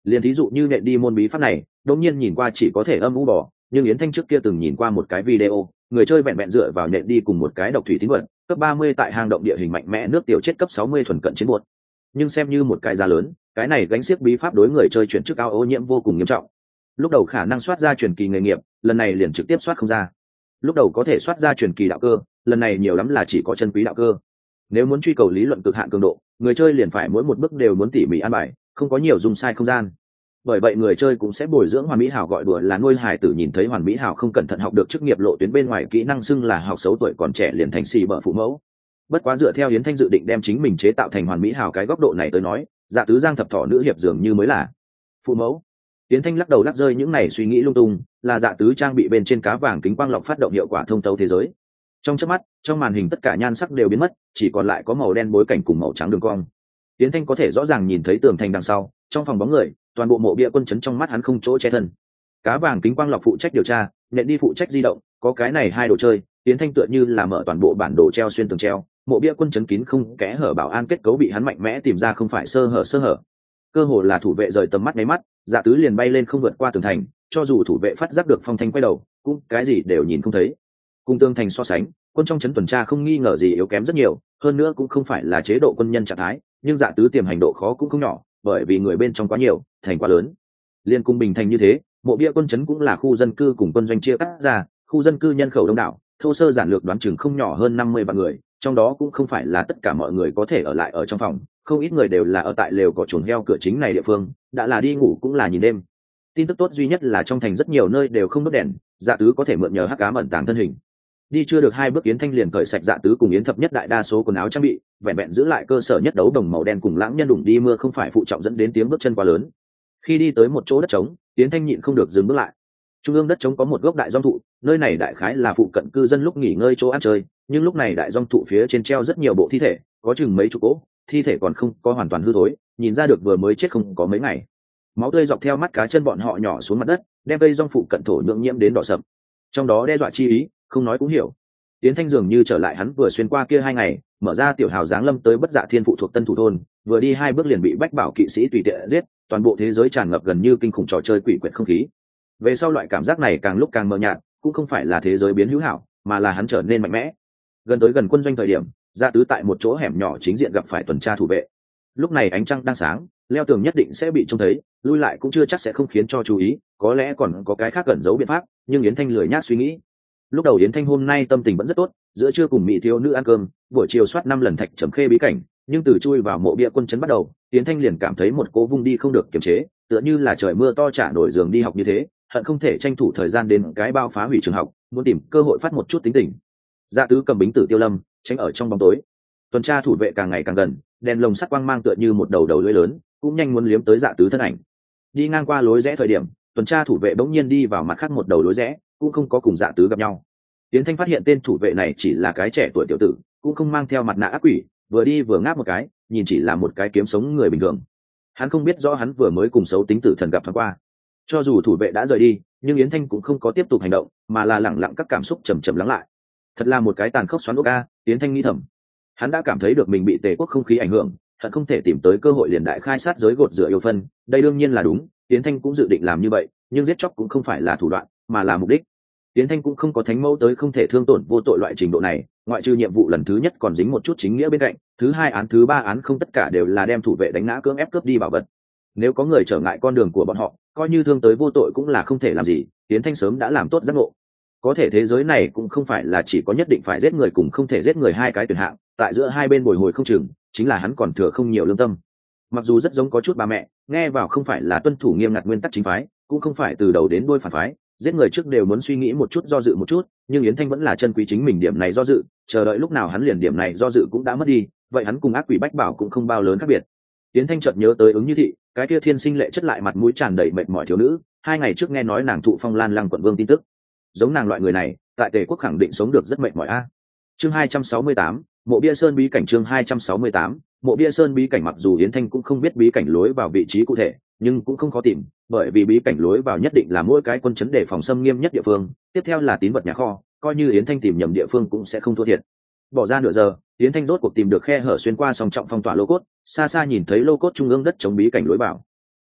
S1: liền thí dụ như nện đi môn bí pháp này đột nhiên nhìn qua chỉ có thể âm u bỏ, nhưng Yến Thanh trước kia từng nhìn qua một cái video, người chơi vẹn vẹn dựa vào nện đi cùng một cái độc thủy tín vật, cấp 30 tại hang động địa hình mạnh mẽ nước tiểu chết cấp 60 thuần cận chiến buột. Nhưng xem như một cái giá lớn, cái này gánh xiếc bí pháp đối người chơi chuyển chức ao ô nhiễm vô cùng nghiêm trọng. Lúc đầu khả năng soát ra truyền kỳ nghề nghiệp, lần này liền trực tiếp soát không ra. Lúc đầu có thể soát ra truyền kỳ đạo cơ, lần này nhiều lắm là chỉ có chân quý đạo cơ. Nếu muốn truy cầu lý luận cực hạn cường độ, người chơi liền phải mỗi một bước đều muốn tỉ mỉ an bài, không có nhiều dung sai không gian. Bởi vậy người chơi cũng sẽ bồi dưỡng Hoàn Mỹ Hảo, gọi đùa là nuôi hài tử nhìn thấy Hoàn Mỹ Hảo không cẩn thận học được chức nghiệp lộ tuyến bên ngoài kỹ năng, xưng là học xấu tuổi còn trẻ liền thành xì bợ phụ mẫu. Bất quá dựa theo Yến Thanh dự định đem chính mình chế tạo thành Hoàn Mỹ Hảo cái góc độ này tới nói, Dạ Tứ Giang thập thỏ nữ hiệp dường như mới là phụ mẫu. Yến Thanh lắc đầu lắc rơi những này suy nghĩ lung tung, là Dạ Tứ trang bị bên trên cá vàng kính quang lọc phát động hiệu quả thông thấu thế giới. Trong chớp mắt, trong màn hình tất cả nhan sắc đều biến mất, chỉ còn lại có màu đen bối cảnh cùng màu trắng đường cong. Yến Thanh có thể rõ ràng nhìn thấy tường thành đằng sau, trong phòng bóng người, toàn bộ mộ bia quân trấn trong mắt hắn không chỗ che thân. Cá vàng kính quang lọc phụ trách điều tra, nện đi phụ trách di động, có cái này hai đồ chơi, Yến Thanh tựa như là mở toàn bộ bản đồ treo xuyên tường treo, mộ bia quân trấn kín không kẽ hở bảo an kết cấu bị hắn mạnh mẽ tìm ra không phải sơ hở. Cơ hồ là thủ vệ rời tầm mắt nháy mắt, Dạ Tứ liền bay lên không vượt qua tường thành, cho dù thủ vệ phát giác được phong thanh quay đầu, cũng cái gì đều nhìn không thấy. Cùng tường thành so sánh, quân trong trấn tuần tra không nghi ngờ gì yếu kém rất nhiều, hơn nữa cũng không phải là chế độ quân nhân trạng thái, nhưng Dạ Tứ tiềm hành độ khó cũng không nhỏ, bởi vì người bên trong quá nhiều, thành quá lớn. Liên cung bình thành như thế, mộ bia quân trấn cũng là khu dân cư cùng quân doanh chia cắt ra, khu dân cư nhân khẩu đông đảo, thô sơ giản lược đoán chừng không nhỏ hơn 50 vạn người, trong đó cũng không phải là tất cả mọi người có thể ở lại ở trong phòng, không ít người đều là ở tại lều cỏ chuồng heo cửa chính này địa phương, đã là đi ngủ cũng là nhìn đêm. Tin tức tốt duy nhất là trong thành rất nhiều nơi đều không đốt đèn, Dạ Tứ có thể mượn nhờ hắc ám ẩn tàng thân hình. Đi chưa được 2 bước Yến Thanh liền cởi sạch Dạ Tứ cùng Yến Thập Nhất đại đa số quần áo trang bị, vẹn vẹn giữ lại cơ sở nhất đấu đồng màu đen cùng lãng nhân đủng đi mưa không phải phụ trọng dẫn đến tiếng bước chân quá lớn. Khi đi tới một chỗ đất trống, Yến Thanh nhịn không được dừng bước lại. Trung ương đất trống có một gốc đại dong thụ, nơi này đại khái là phụ cận cư dân lúc nghỉ ngơi chỗ ăn chơi, nhưng lúc này đại dong thụ phía trên treo rất nhiều bộ thi thể, có chừng mấy chục cỗ, thi thể còn không có hoàn toàn hư thối, nhìn ra được vừa mới chết không có mấy ngày. Máu tươi dọc theo mắt cá chân bọn họ nhỏ xuống mặt đất, đem cây dong phụ cận thổ nhưỡng nhiễm đến đỏ sậm. Trong đó đe dọa chi ý, không nói cũng hiểu. Yến Thanh dường như trở lại hắn vừa xuyên qua kia 2 ngày, mở ra tiểu hào giáng lâm tới Bất Dạ Thiên phụ thuộc Tân Thủ thôn, vừa đi 2 bước liền bị Bách Bảo kỵ sĩ tùy tiện giết, toàn bộ thế giới tràn ngập gần như kinh khủng trò chơi quỷ quyệt không khí. Về sau loại cảm giác này càng lúc càng mờ nhạt, cũng không phải là thế giới biến hữu hảo, mà là hắn trở nên mạnh mẽ. Gần tới gần quân doanh thời điểm, Dạ Tứ tại một chỗ hẻm nhỏ chính diện gặp phải tuần tra thủ vệ. Lúc này ánh trăng đang sáng, leo tường nhất định sẽ bị trông thấy, lui lại cũng chưa chắc sẽ không khiến cho chú ý, có lẽ còn có cái khác cẩn giấu biện pháp, nhưng Yến Thanh lười nhác suy nghĩ. Lúc đầu Yến Thanh hôm nay tâm tình vẫn rất tốt, giữa trưa cùng mỹ thiếu nữ ăn cơm, buổi chiều soát 5 lần thạch trầm khê bí cảnh, nhưng từ chui vào mộ bia quân trấn bắt đầu, Yến Thanh liền cảm thấy một cố vung đi không được kiềm chế, tựa như là trời mưa to trả nổi giường đi học như thế, hận không thể tranh thủ thời gian đến cái bao phá hủy trường học, muốn tìm cơ hội phát một chút tính tình. Dạ Tứ cầm bính tử tiêu lâm, tránh ở trong bóng tối. Tuần tra thủ vệ càng ngày càng gần, đèn lồng sắt quang mang tựa như một đầu lưỡi lớn, cũng nhanh muốn liếm tới Dạ Tứ thân ảnh. Đi ngang qua lối rẽ thời điểm, tuần tra thủ vệ bỗng nhiên đi vào mặt khác một đầu lối rẽ, cũng không có cùng Dạ Tứ gặp nhau. Yến Thanh phát hiện tên thủ vệ này chỉ là cái trẻ tuổi tiểu tử, cũng không mang theo mặt nạ ác quỷ, vừa đi vừa ngáp một cái, nhìn chỉ là một cái kiếm sống người bình thường. Hắn không biết rõ hắn vừa mới cùng xấu tính tử thần gặp thoáng qua. Cho dù thủ vệ đã rời đi, nhưng Yến Thanh cũng không có tiếp tục hành động, mà là lẳng lặng các cảm xúc chậm chậm lắng lại. Thật là một cái tàn khốc xoắn ốc a, Yến Thanh nghĩ thầm. Hắn đã cảm thấy được mình bị Tề quốc không khí ảnh hưởng, thật không thể tìm tới cơ hội liền đại khai sát giới gột rửa yêu phân, đây đương nhiên là đúng, Yến Thanh cũng dự định làm như vậy, nhưng giết chóc cũng không phải là thủ đoạn, mà là mục đích. Yến Thanh cũng không có thánh mẫu tới không thể thương tổn vô tội loại trình độ này, ngoại trừ nhiệm vụ lần thứ nhất còn dính một chút chính nghĩa bên cạnh, thứ 2 án thứ 3 án không tất cả đều là đem thủ vệ đánh ngã cưỡng ép cướp đi bảo vật. Nếu có người trở ngại con đường của bọn họ, coi như thương tới vô tội cũng là không thể làm gì, Yến Thanh sớm đã làm tốt giác ngộ. Có thể thế giới này cũng không phải là chỉ có nhất định phải giết người cùng không thể giết người hai cái tuyển hạng, tại giữa hai bên bồi hồi không chừng, chính là hắn còn thừa không nhiều lương tâm. Mặc dù rất giống có chút bà mẹ, nghe vào không phải là tuân thủ nghiêm ngặt nguyên tắc chính phái, cũng không phải từ đầu đến đuôi phản phái, giết người trước đều muốn suy nghĩ một chút do dự một chút, nhưng Yến Thanh vẫn là chân quý chính mình điểm này do dự, chờ đợi lúc nào hắn liền điểm này do dự cũng đã mất đi, vậy hắn cùng ác quỷ Bách Bảo cũng không bao lớn khác biệt. Yến Thanh chợt nhớ tới Ứng Như Thị, cái kia thiên sinh lệ chất lại mặt mũi tràn đầy mệt mỏi thiếu nữ, 2 ngày trước nghe nói nàng thụ phong lan lăng quận vương tin tức. Giống nàng loại người này, tại Tề quốc khẳng định sống được rất mệt mỏi a. Chương 268, Mộ Bia Sơn bí cảnh. Chương 268, Mộ Bia Sơn bí cảnh. Mặc dù Yến Thanh cũng không biết bí cảnh lối vào vị trí cụ thể, nhưng cũng không khó tìm, bởi vì bí cảnh lối vào nhất định là mỗi cái quân trấn để phòng xâm nghiêm nhất địa phương, tiếp theo là tín vật nhà kho, coi như Yến Thanh tìm nhầm địa phương cũng sẽ không thua thiệt. Bỏ ra nửa giờ, Yến Thanh rốt cuộc tìm được khe hở xuyên qua song trọng phong tỏa lô cốt, xa xa nhìn thấy lô cốt trung ương đất chống bí cảnh lối vào.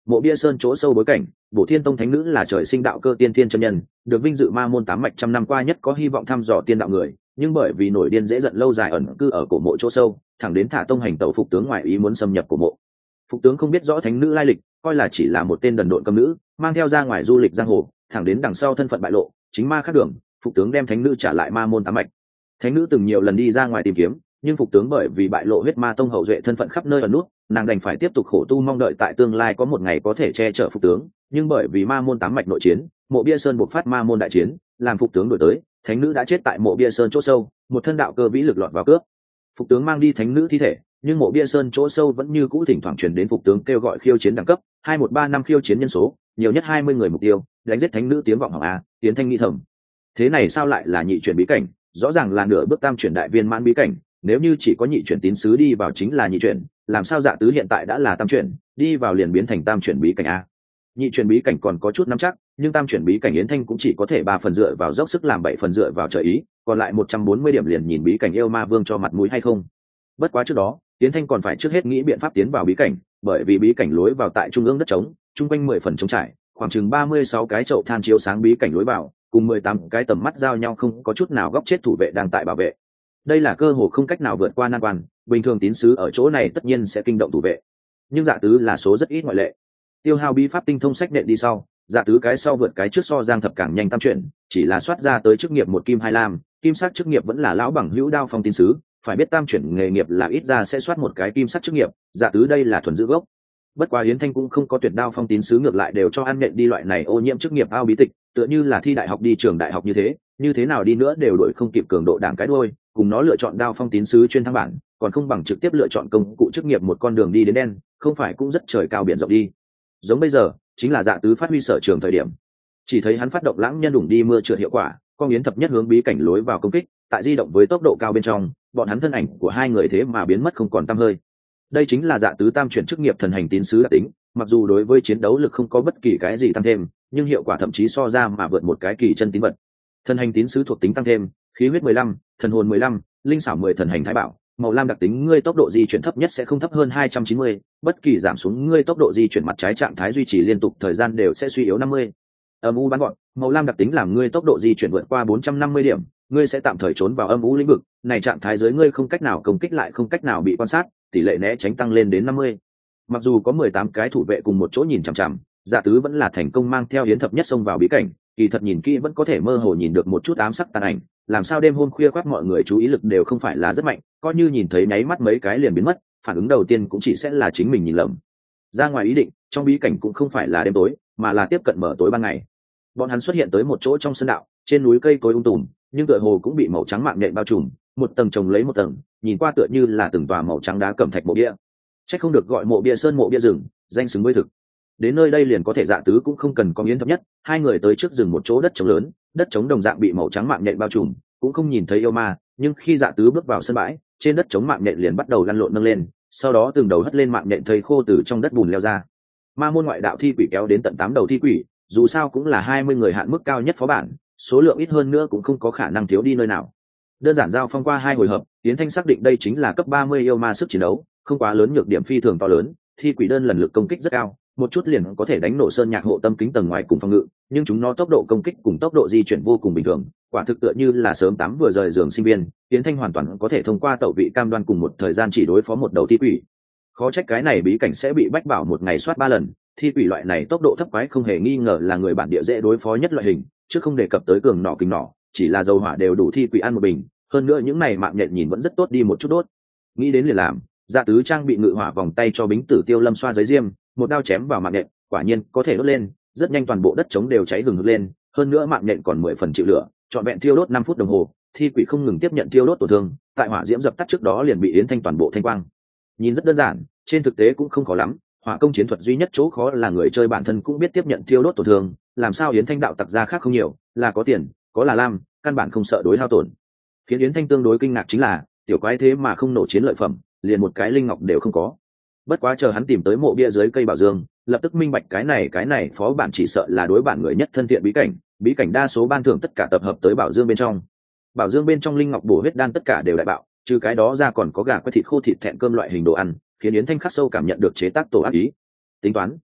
S1: Mộ bia sơn chỗ sâu bối cảnh, Bổ Thiên Tông thánh nữ là trời sinh đạo cơ tiên thiên chân nhân, được vinh dự ma môn tám mạch trăm năm qua nhất có hy vọng thăm dò tiên đạo người, nhưng bởi vì nổi điên dễ giận lâu dài ẩn cư ở cổ mộ chỗ sâu, thẳng đến thả tông hành tẩu Phục tướng ngoại ý muốn xâm nhập cổ mộ. Phục tướng không biết rõ thánh nữ lai lịch, coi là chỉ là một tên đần độn cầm nữ, mang theo ra ngoài du lịch giang hồ, thẳng đến đằng sau thân phận bại lộ, chính ma khác đường, Phục tướng đem thánh nữ trả lại ma môn tám mạch. Thánh nữ từng nhiều lần đi ra ngoài tìm kiếm, nhưng Phục tướng bởi vì bại lộ huyết ma tông hậu duệ thân phận khắp nơi ở nút, nàng đành phải tiếp tục khổ tu mong đợi tại tương lai có một ngày có thể che chở Phục tướng, nhưng bởi vì ma môn tám mạch nội chiến, mộ bia sơn buộc phát ma môn đại chiến, làm Phục tướng đổi tới, thánh nữ đã chết tại mộ bia sơn chỗ sâu, một thân đạo cơ vĩ lực lọt vào cướp. Phục tướng mang đi thánh nữ thi thể, nhưng mộ bia sơn chỗ sâu vẫn như cũ thỉnh thoảng truyền đến Phục tướng kêu gọi khiêu chiến đẳng cấp 2135 khiêu chiến nhân số nhiều nhất 20 người mục tiêu, đánh giết thánh nữ tiếng vọng hỏng a. Tiến thanh nghi thầm, thế này sao lại là nhị chuyển bí cảnh, rõ ràng là nửa bước tam chuyển đại viên mãn bí cảnh, nếu như chỉ có nhị chuyển tín sứ đi vào chính là nhị chuyển, làm sao Dạ Tứ hiện tại đã là tam chuyển, đi vào liền biến thành tam chuyển bí cảnh a. Nhị chuyển bí cảnh còn có chút nắm chắc, nhưng tam chuyển bí cảnh Yến Thanh cũng chỉ có thể 3 phần dựa vào dốc sức làm 7 phần dựa vào trợ ý, còn lại 140 điểm liền nhìn bí cảnh yêu ma vương cho mặt mũi hay không. Bất quá trước đó, Yến Thanh còn phải trước hết nghĩ biện pháp tiến vào bí cảnh, bởi vì bí cảnh lối vào tại trung ương đất trống, trung quanh 10 phần trống trải, khoảng chừng 36 cái chậu than chiếu sáng bí cảnh lối vào, cùng 18 cái tầm mắt giao nhau không có chút nào góc chết thủ vệ đang tại bảo vệ. Đây là cơ hội không cách nào vượt qua nan quan, bình thường tín sứ ở chỗ này tất nhiên sẽ kinh động thủ vệ. Nhưng Dạ Tứ là số rất ít ngoại lệ. Tiêu hao bí pháp tinh thông sách nện đi sau, Dạ Tứ cái sau vượt cái trước so Giang Thập càng nhanh tam chuyển, chỉ là soát ra tới chức nghiệp một kim hai lam, kim sắc chức nghiệp vẫn là lão bằng hữu đao phong tín sứ, phải biết tam chuyển nghề nghiệp là ít ra sẽ soát một cái kim sắc chức nghiệp, Dạ Tứ đây là thuần giữ gốc. Bất quá Yến Thanh cũng không có tuyệt đao phong tín sứ, ngược lại đều cho ăn nện đi loại này ô nhiễm chức nghiệp ao bí tịch, tựa như là thi đại học đi trường đại học như thế nào đi nữa đều đuổi không kịp cường độ đảng cái đuôi, cùng nó lựa chọn đao phong tín sứ chuyên thăng bản, còn không bằng trực tiếp lựa chọn công cụ chức nghiệp một con đường đi đến đen, không phải cũng rất trời cao biển rộng đi. Giống bây giờ, chính là Dạ Tứ phát huy sở trường thời điểm. Chỉ thấy hắn phát động lãng nhân đủng đi mưa trượt hiệu quả, con Yến Thập nhất hướng bí cảnh lối vào công kích, tại di động với tốc độ cao bên trong, bọn hắn thân ảnh của hai người thế mà biến mất không còn tăm hơi. Đây chính là Dạ Tứ tam chuyển chức nghiệp thần hành tín sứ đặc tính, mặc dù đối với chiến đấu lực không có bất kỳ cái gì tăng thêm, nhưng hiệu quả thậm chí so ra mà vượt một cái kỳ chân tín vật. Thần hành tín sứ thuộc tính tăng thêm, khí huyết 15, thần hồn 15, linh xảo 10 thần hành thái bảo, màu lam đặc tính ngươi tốc độ di chuyển thấp nhất sẽ không thấp hơn 290, bất kỳ giảm xuống ngươi tốc độ di chuyển mặt trái trạng thái duy trì liên tục thời gian đều sẽ suy yếu 50. Âm u bắn gọn, màu lam đặc tính làm ngươi tốc độ di chuyển vượt qua 450 điểm, ngươi sẽ tạm thời trốn vào âm u lĩnh vực, này trạng thái dưới ngươi không cách nào công kích lại không cách nào bị quan sát, tỷ lệ né tránh tăng lên đến 50. Mặc dù có 18 cái thủ vệ cùng một chỗ nhìn chằm chằm, Dạ Tứ vẫn là thành công mang theo Yến Thập nhất xông vào bí cảnh, kỳ thật nhìn kỹ vẫn có thể mơ hồ nhìn được một chút ám sắc tàn ảnh, làm sao đêm hôm khuya khoắt mọi người chú ý lực đều không phải là rất mạnh, coi như nhìn thấy nháy mắt mấy cái liền biến mất, phản ứng đầu tiên cũng chỉ sẽ là chính mình nhìn lầm. Ra ngoài ý định, trong bí cảnh cũng không phải là đêm tối, mà là tiếp cận mở tối ban ngày. Bọn hắn xuất hiện tới một chỗ trong sân đạo, trên núi cây cối tùm, nhưng tựa hồ cũng bị màu trắng mạng nhện bao trùm, một tầng chồng lấy một tầng, nhìn qua tựa như là từng tòa màu trắng đá cẩm thạch mộ bia. Chắc không được gọi mộ bia sơn mộ bia rừng, danh xứng với thực. Đến nơi đây liền có thể Dạ Tứ cũng không cần có Yến Thập nhất, hai người tới trước rừng một chỗ đất trống lớn, đất trống đồng dạng bị màu trắng mạng nhện bao trùm, cũng không nhìn thấy yêu ma, nhưng khi Dạ Tứ bước vào sân bãi, trên đất trống mạng nhện liền bắt đầu lăn lộn nâng lên, sau đó từng đầu hất lên mạng nhện thây khô từ trong đất bùn leo ra. Ma môn ngoại đạo thi quỷ kéo đến tận 8 đầu thi quỷ, dù sao cũng là 20 người hạn mức cao nhất phó bản, số lượng ít hơn nữa cũng không có khả năng thiếu đi nơi nào. Đơn giản giao phong qua 2 hồi hợp, Yến Thanh xác định đây chính là cấp 30 yêu ma sức chiến đấu, không quá lớn, nhược điểm phi thường to lớn, thi quỷ đơn lần lực công kích rất cao, một chút liền có thể đánh nổ sơn nhạc hộ tâm kính tầng ngoài cùng phòng ngự, nhưng chúng nó tốc độ công kích cùng tốc độ di chuyển vô cùng bình thường, quả thực tựa như là sớm tắm vừa rời giường sinh viên. Yến Thanh hoàn toàn có thể thông qua tẩu vị cam đoan cùng một thời gian chỉ đối phó một đầu thi quỷ. Khó trách cái này bí cảnh sẽ bị bách bảo một ngày soát 3 lần, thi quỷ loại này tốc độ thấp quái không hề nghi ngờ là người bản địa dễ đối phó nhất loại hình, chứ không đề cập tới cường nỏ kính nỏ, chỉ là dầu hỏa đều đủ thi quỷ ăn một bình, hơn nữa những này mạng nhện nhìn vẫn rất tốt đi một chút đốt. Nghĩ đến liền làm, Dạ Tứ trang bị ngự hỏa vòng tay cho Bính Tử Tiêu Lâm xoa giấy diêm, một đao chém vào mạng nhện, quả nhiên có thể đốt lên, rất nhanh toàn bộ đất trống đều cháy hừng hực lên, hơn nữa mạng nhện còn 10 phần chịu lửa, trọn vẹn thiêu đốt 5 phút đồng hồ, thi quỷ không ngừng tiếp nhận thiêu đốt tổn thương, tại hỏa diễm dập tắt trước đó liền bị Yến Thanh toàn bộ thanh quang. Nhìn rất đơn giản, trên thực tế cũng không khó lắm, hỏa công chiến thuật duy nhất chỗ khó là người chơi bản thân cũng biết tiếp nhận thiêu đốt tổn thương, làm sao Yến Thanh đạo tặc ra khác không nhiều, là có tiền, có là lam, căn bản không sợ đối hao tổn. Khiến Yến Thanh tương đối kinh ngạc chính là, tiểu quái thế mà không nổ chiến lợi phẩm, liền một cái linh ngọc đều không có. Bất quá chờ hắn tìm tới mộ bia dưới cây bảo dương, lập tức minh bạch cái này phó bản chỉ sợ là đối bản người nhất thân thiện bí cảnh đa số ban thưởng tất cả tập hợp tới bảo dương bên trong. Bảo dương bên trong linh ngọc bổ huyết đan tất cả đều đại bạo, trừ cái đó ra còn có gà quay thịt khô thịt thẹn cơm loại hình đồ ăn, khiến Yến Thanh khắc sâu cảm nhận được chế tác tổ ác ý. Tính toán,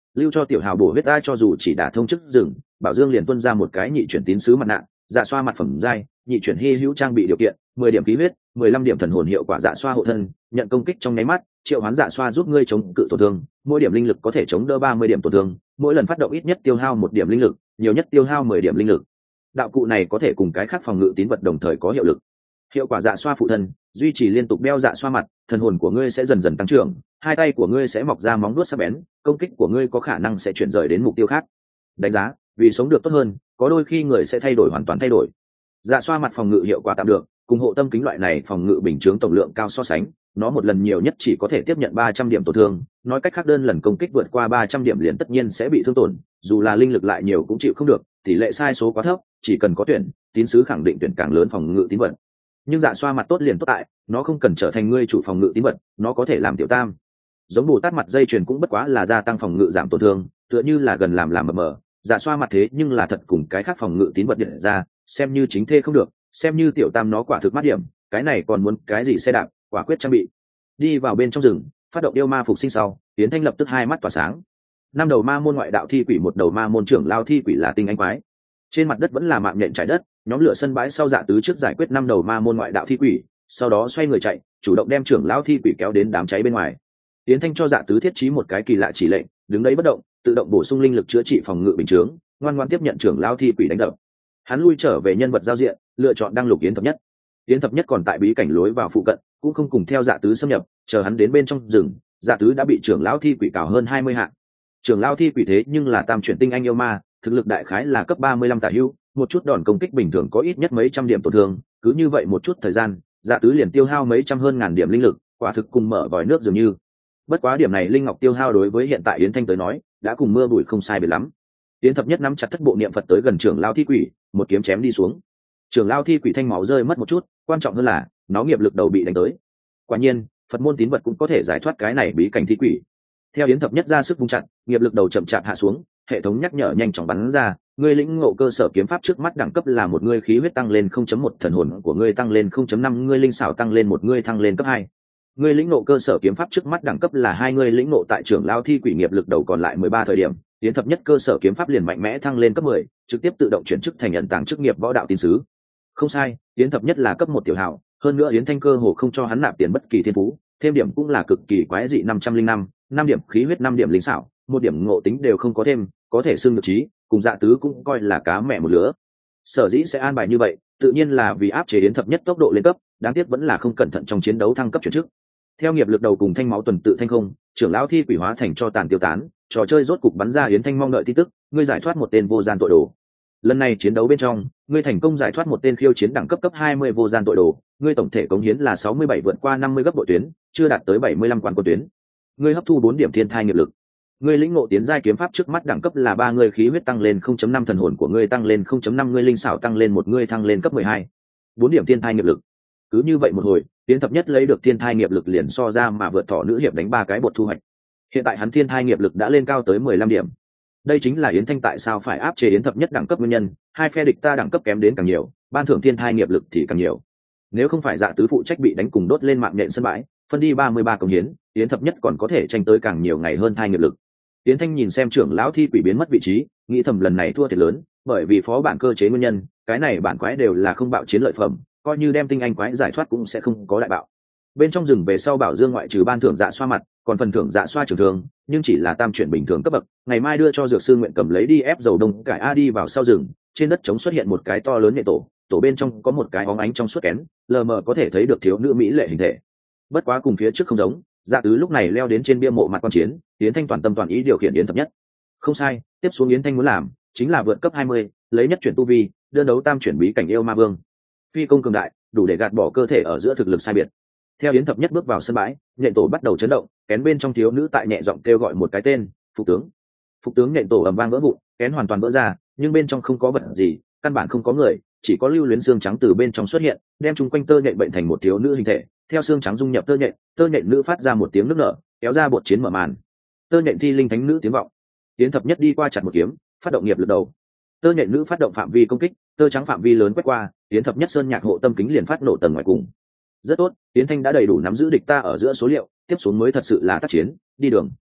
S1: lưu cho tiểu hào bổ huyết ta. Cho dù chỉ đả thông chức rừng, Bảo Dương liền tuân ra một cái nhị chuyển tín sứ mặt nạ, dạ xoa mặt phẩm giai, nhị chuyển hy hữu trang bị điều kiện, 10 điểm khí huyết, 15 điểm thần hồn hiệu quả dạ xoa hộ thân, nhận công kích trong nháy mắt, triệu hoán dạ xoa giúp ngươi chống cự tổn thương, mỗi điểm linh lực có thể chống đỡ 30 điểm tổn thương, mỗi lần phát động ít nhất tiêu hao 1 điểm linh lực, nhiều nhất tiêu hao 10 điểm linh lực. Đạo cụ này có thể cùng cái khác phòng ngự tín vật đồng thời có hiệu lực. Hiệu quả dạ xoa phụ thân, duy trì liên tục đeo dạ xoa mặt, thần hồn của ngươi sẽ dần dần tăng trưởng, hai tay của ngươi sẽ mọc ra móng vuốt sắc bén, công kích của ngươi có khả năng sẽ chuyển rời đến mục tiêu khác. Đánh giá, vì sống được tốt hơn, có đôi khi người sẽ thay đổi hoàn toàn thay đổi. Dạ xoa mặt phòng ngự hiệu quả tạm được, cùng hộ tâm kính loại này phòng ngự bình chướng tổng lượng cao so sánh, nó một lần nhiều nhất chỉ có thể tiếp nhận 300 điểm tổn thương, nói cách khác đơn lần công kích vượt qua 300 điểm liền tất nhiên sẽ bị thương tổn, dù là linh lực lại nhiều cũng chịu không được, tỷ lệ sai số quá thấp, chỉ cần có tuyển, tín sứ khẳng định tuyển càng lớn phòng ngự tín vật. Nhưng dạ xoa mặt tốt liền tốt tại, nó không cần trở thành ngươi chủ phòng ngự tín vật, nó có thể làm tiểu tam. Giống Bồ Tát mặt dây chuyền cũng bất quá là gia tăng phòng ngự giảm tổn thương, tựa như là gần làm mờ mờ, dạ xoa mặt thế nhưng là thật cùng cái khác phòng ngự tín vật điện ra, xem như chính thê không được, xem như tiểu tam nó quả thực mát điểm, cái này còn muốn cái gì xe đạp, quả quyết trang bị. Đi vào bên trong rừng, phát động yêu ma phục sinh sau, Tiến Thanh lập tức hai mắt tỏa sáng. 5 đầu ma môn ngoại đạo thi quỷ, 1 đầu ma môn trưởng lao thi quỷ là tinh anh quái. Trên mặt đất vẫn là mạng nhện trải đất, nhóm lửa sân bãi sau dạ tứ trước giải quyết 5 đầu ma môn ngoại đạo thi quỷ, sau đó xoay người chạy, chủ động đem trưởng lao thi quỷ kéo đến đám cháy bên ngoài. Tiến Thanh cho dạ tứ thiết trí một cái kỳ lạ chỉ lệnh, đứng đấy bất động, tự động bổ sung linh lực chữa trị phòng ngự bình chướng, ngoan ngoãn tiếp nhận trưởng lao thi quỷ đánh đập. Hắn lui trở về nhân vật giao diện, lựa chọn đăng lục Yến Thập Nhất. Yến Thập Nhất còn tại bí cảnh lối vào phụ cận, cũng không cùng theo dạ tứ xâm nhập, chờ hắn đến bên trong rừng, dạ tứ đã bị trưởng lão thi quỷ cào hơn 20 hạng. Trưởng lão thi quỷ thế nhưng là tam chuyển tinh anh yêu ma, thực lực đại khái là cấp 35 tả hữu, một chút đòn công kích bình thường có ít nhất mấy trăm điểm tổn thương, cứ như vậy một chút thời gian, dạ tứ liền tiêu hao mấy trăm hơn ngàn điểm linh lực, quả thực cùng mở vòi nước dường như. Bất quá điểm này linh ngọc tiêu hao đối với hiện tại Yến Thanh tới nói, đã cùng mưa bụi không sai biệt lắm. Yến Thập Nhất nắm chặt thất bộ niệm Phật tới gần trưởng lão thi quỷ, một kiếm chém đi xuống. Trưởng lão thi quỷ thanh máu rơi mất một chút, quan trọng hơn là nó nghiệp lực đầu bị đánh tới. Quả nhiên, Phật môn tín vật cũng có thể giải thoát cái này bí cảnh thi quỷ. Theo Yến Thập Nhất ra sức vung chặt, nghiệp lực đầu chậm chạp hạ xuống, hệ thống nhắc nhở nhanh chóng bắn ra, ngươi lĩnh ngộ cơ sở kiếm pháp trước mắt đẳng cấp là một ngươi khí huyết tăng lên 0.1, thần hồn của ngươi tăng lên 0.5, ngươi linh xảo tăng lên 1, ngươi thăng lên cấp 2. Ngươi lĩnh ngộ cơ sở kiếm pháp trước mắt đẳng cấp là 2, ngươi lĩnh ngộ tại trưởng lão thi quỷ nghiệp lực đầu còn lại 13 thời điểm, Yến Thập Nhất cơ sở kiếm pháp liền mạnh mẽ thăng lên cấp 10, trực tiếp tự động chuyển chức thành ẩn tàng chức nghiệp võ đạo tín sứ. Không sai, Yến Thập Nhất là cấp 1 tiểu hảo, hơn nữa Yến Thanh cơ hồ không cho hắn nạp tiền bất kỳ thiên phú, thêm điểm cũng là cực kỳ quái dị 505, 5 điểm khí huyết, 5 điểm linh xảo, 1 điểm ngộ tính đều không có thêm, có thể xưng được trí, cùng dạ tứ cũng coi là cá mẹ một lứa. Sở dĩ sẽ an bài như vậy, tự nhiên là vì áp chế Yến Thập Nhất tốc độ lên cấp, đáng tiếc vẫn là không cẩn thận trong chiến đấu thăng cấp chuyển chức. Theo nghiệp lực đầu cùng thanh máu tuần tự thanh không, trưởng lão thi quỷ hóa thành cho tàn tiêu tán, trò chơi rốt cục bắn ra Yến Thanh mong đợi tin tức, ngươi giải thoát một tên vô gian tội đồ. Lần này chiến đấu bên trong, ngươi thành công giải thoát một tên khiêu chiến đẳng cấp cấp 20 vô gian tội đồ, ngươi tổng thể cống hiến là 67 vượt qua 50 gấp bội tuyến, chưa đạt tới 75 quan quân tuyến. Ngươi hấp thu 4 điểm thiên thai nghiệp lực. Ngươi lĩnh ngộ tiến giai kiếm pháp trước mắt đẳng cấp là 3, ngươi khí huyết tăng lên 0.5, thần hồn của ngươi tăng lên 0.5, ngươi linh xảo tăng lên 1, ngươi thăng lên cấp 12. 4 điểm thiên thai nghiệp lực. Cứ như vậy một hồi, Yến Thập Nhất lấy được thiên thai nghiệp lực liền so ra mà vượt thọ nữ hiệp đánh 3 cái bột thu hoạch. Hiện tại hắn thiên thai nghiệp lực đã lên cao tới 15 điểm. Đây chính là Yến Thanh tại sao phải áp chế Yến Thập Nhất đẳng cấp nguyên nhân, hai phe địch ta đẳng cấp kém đến càng nhiều, ban thưởng thiên thai nghiệp lực thì càng nhiều. Nếu không phải dạ tứ phụ trách bị đánh cùng đốt lên mạng nhện sân bãi, phân đi 33 công hiến, Yến Thập Nhất còn có thể tranh tới càng nhiều ngày hơn thai nghiệp lực. Yến Thanh nhìn xem trưởng lão thi quỷ biến mất vị trí, nghĩ thầm lần này thua thiệt lớn, bởi vì phó bản cơ chế nguyên nhân, cái này bản quái đều là không bạo chiến lợi phẩm, coi như đem tinh anh quái giải thoát cũng sẽ không có đại bạo. Bên trong rừng về sau Bảo Dương ngoại trừ ban thưởng dạ xoa mặt, còn phần thưởng dạ xoa trường thương, nhưng chỉ là tam chuyển bình thường cấp bậc, ngày mai đưa cho dược sư nguyện cầm lấy đi ép dầu đông cải a. Đi vào sau rừng, trên đất trống xuất hiện một cái to lớn nhện tổ, tổ bên trong có một cái óng ánh trong suốt kén, lờ mờ có thể thấy được thiếu nữ mỹ lệ hình thể. Bất quá cùng phía trước không giống, dạ tứ lúc này leo đến trên bia mộ mặt quan chiến, Yến Thanh toàn tâm toàn ý điều khiển Yến Thập Nhất. Không sai, tiếp xuống Yến Thanh muốn làm chính là vượt cấp 20, lấy nhất chuyển tu vi, đơn đấu tam chuyển bí cảnh yêu ma vương. Phi công cường đại, đủ để gạt bỏ cơ thể ở giữa thực lực sai biệt. Theo Yến Thập Nhất bước vào sân bãi, nhện tổ bắt đầu chấn động, kén bên trong thiếu nữ tại nhẹ giọng kêu gọi một cái tên, phục tướng. Phục tướng nhện tổ ầm vang vỡ vụn, kén hoàn toàn vỡ ra, nhưng bên trong không có vật gì, căn bản không có người, chỉ có lưu luyến xương trắng từ bên trong xuất hiện, đem chung quanh tơ nhện bệnh thành một thiếu nữ hình thể. Theo xương trắng dung nhập tơ nhện nữ phát ra một tiếng nức nở, kéo ra bột chiến mở màn. Tơ nhện thi linh thánh nữ tiếng vọng. Yến Thập Nhất đi qua chặt một kiếm, phát động nghiệp lực đầu. Tơ nhện nữ phát động phạm vi công kích, tơ trắng phạm vi lớn quét qua, Yến Thập Nhất sơn nhạc hộ tâm kính liền phát nổ tầng ngoài cùng. Rất tốt, Yến Thanh đã đầy đủ nắm giữ địch ta ở giữa số liệu, tiếp xuống mới thật sự là tác chiến, đi đường.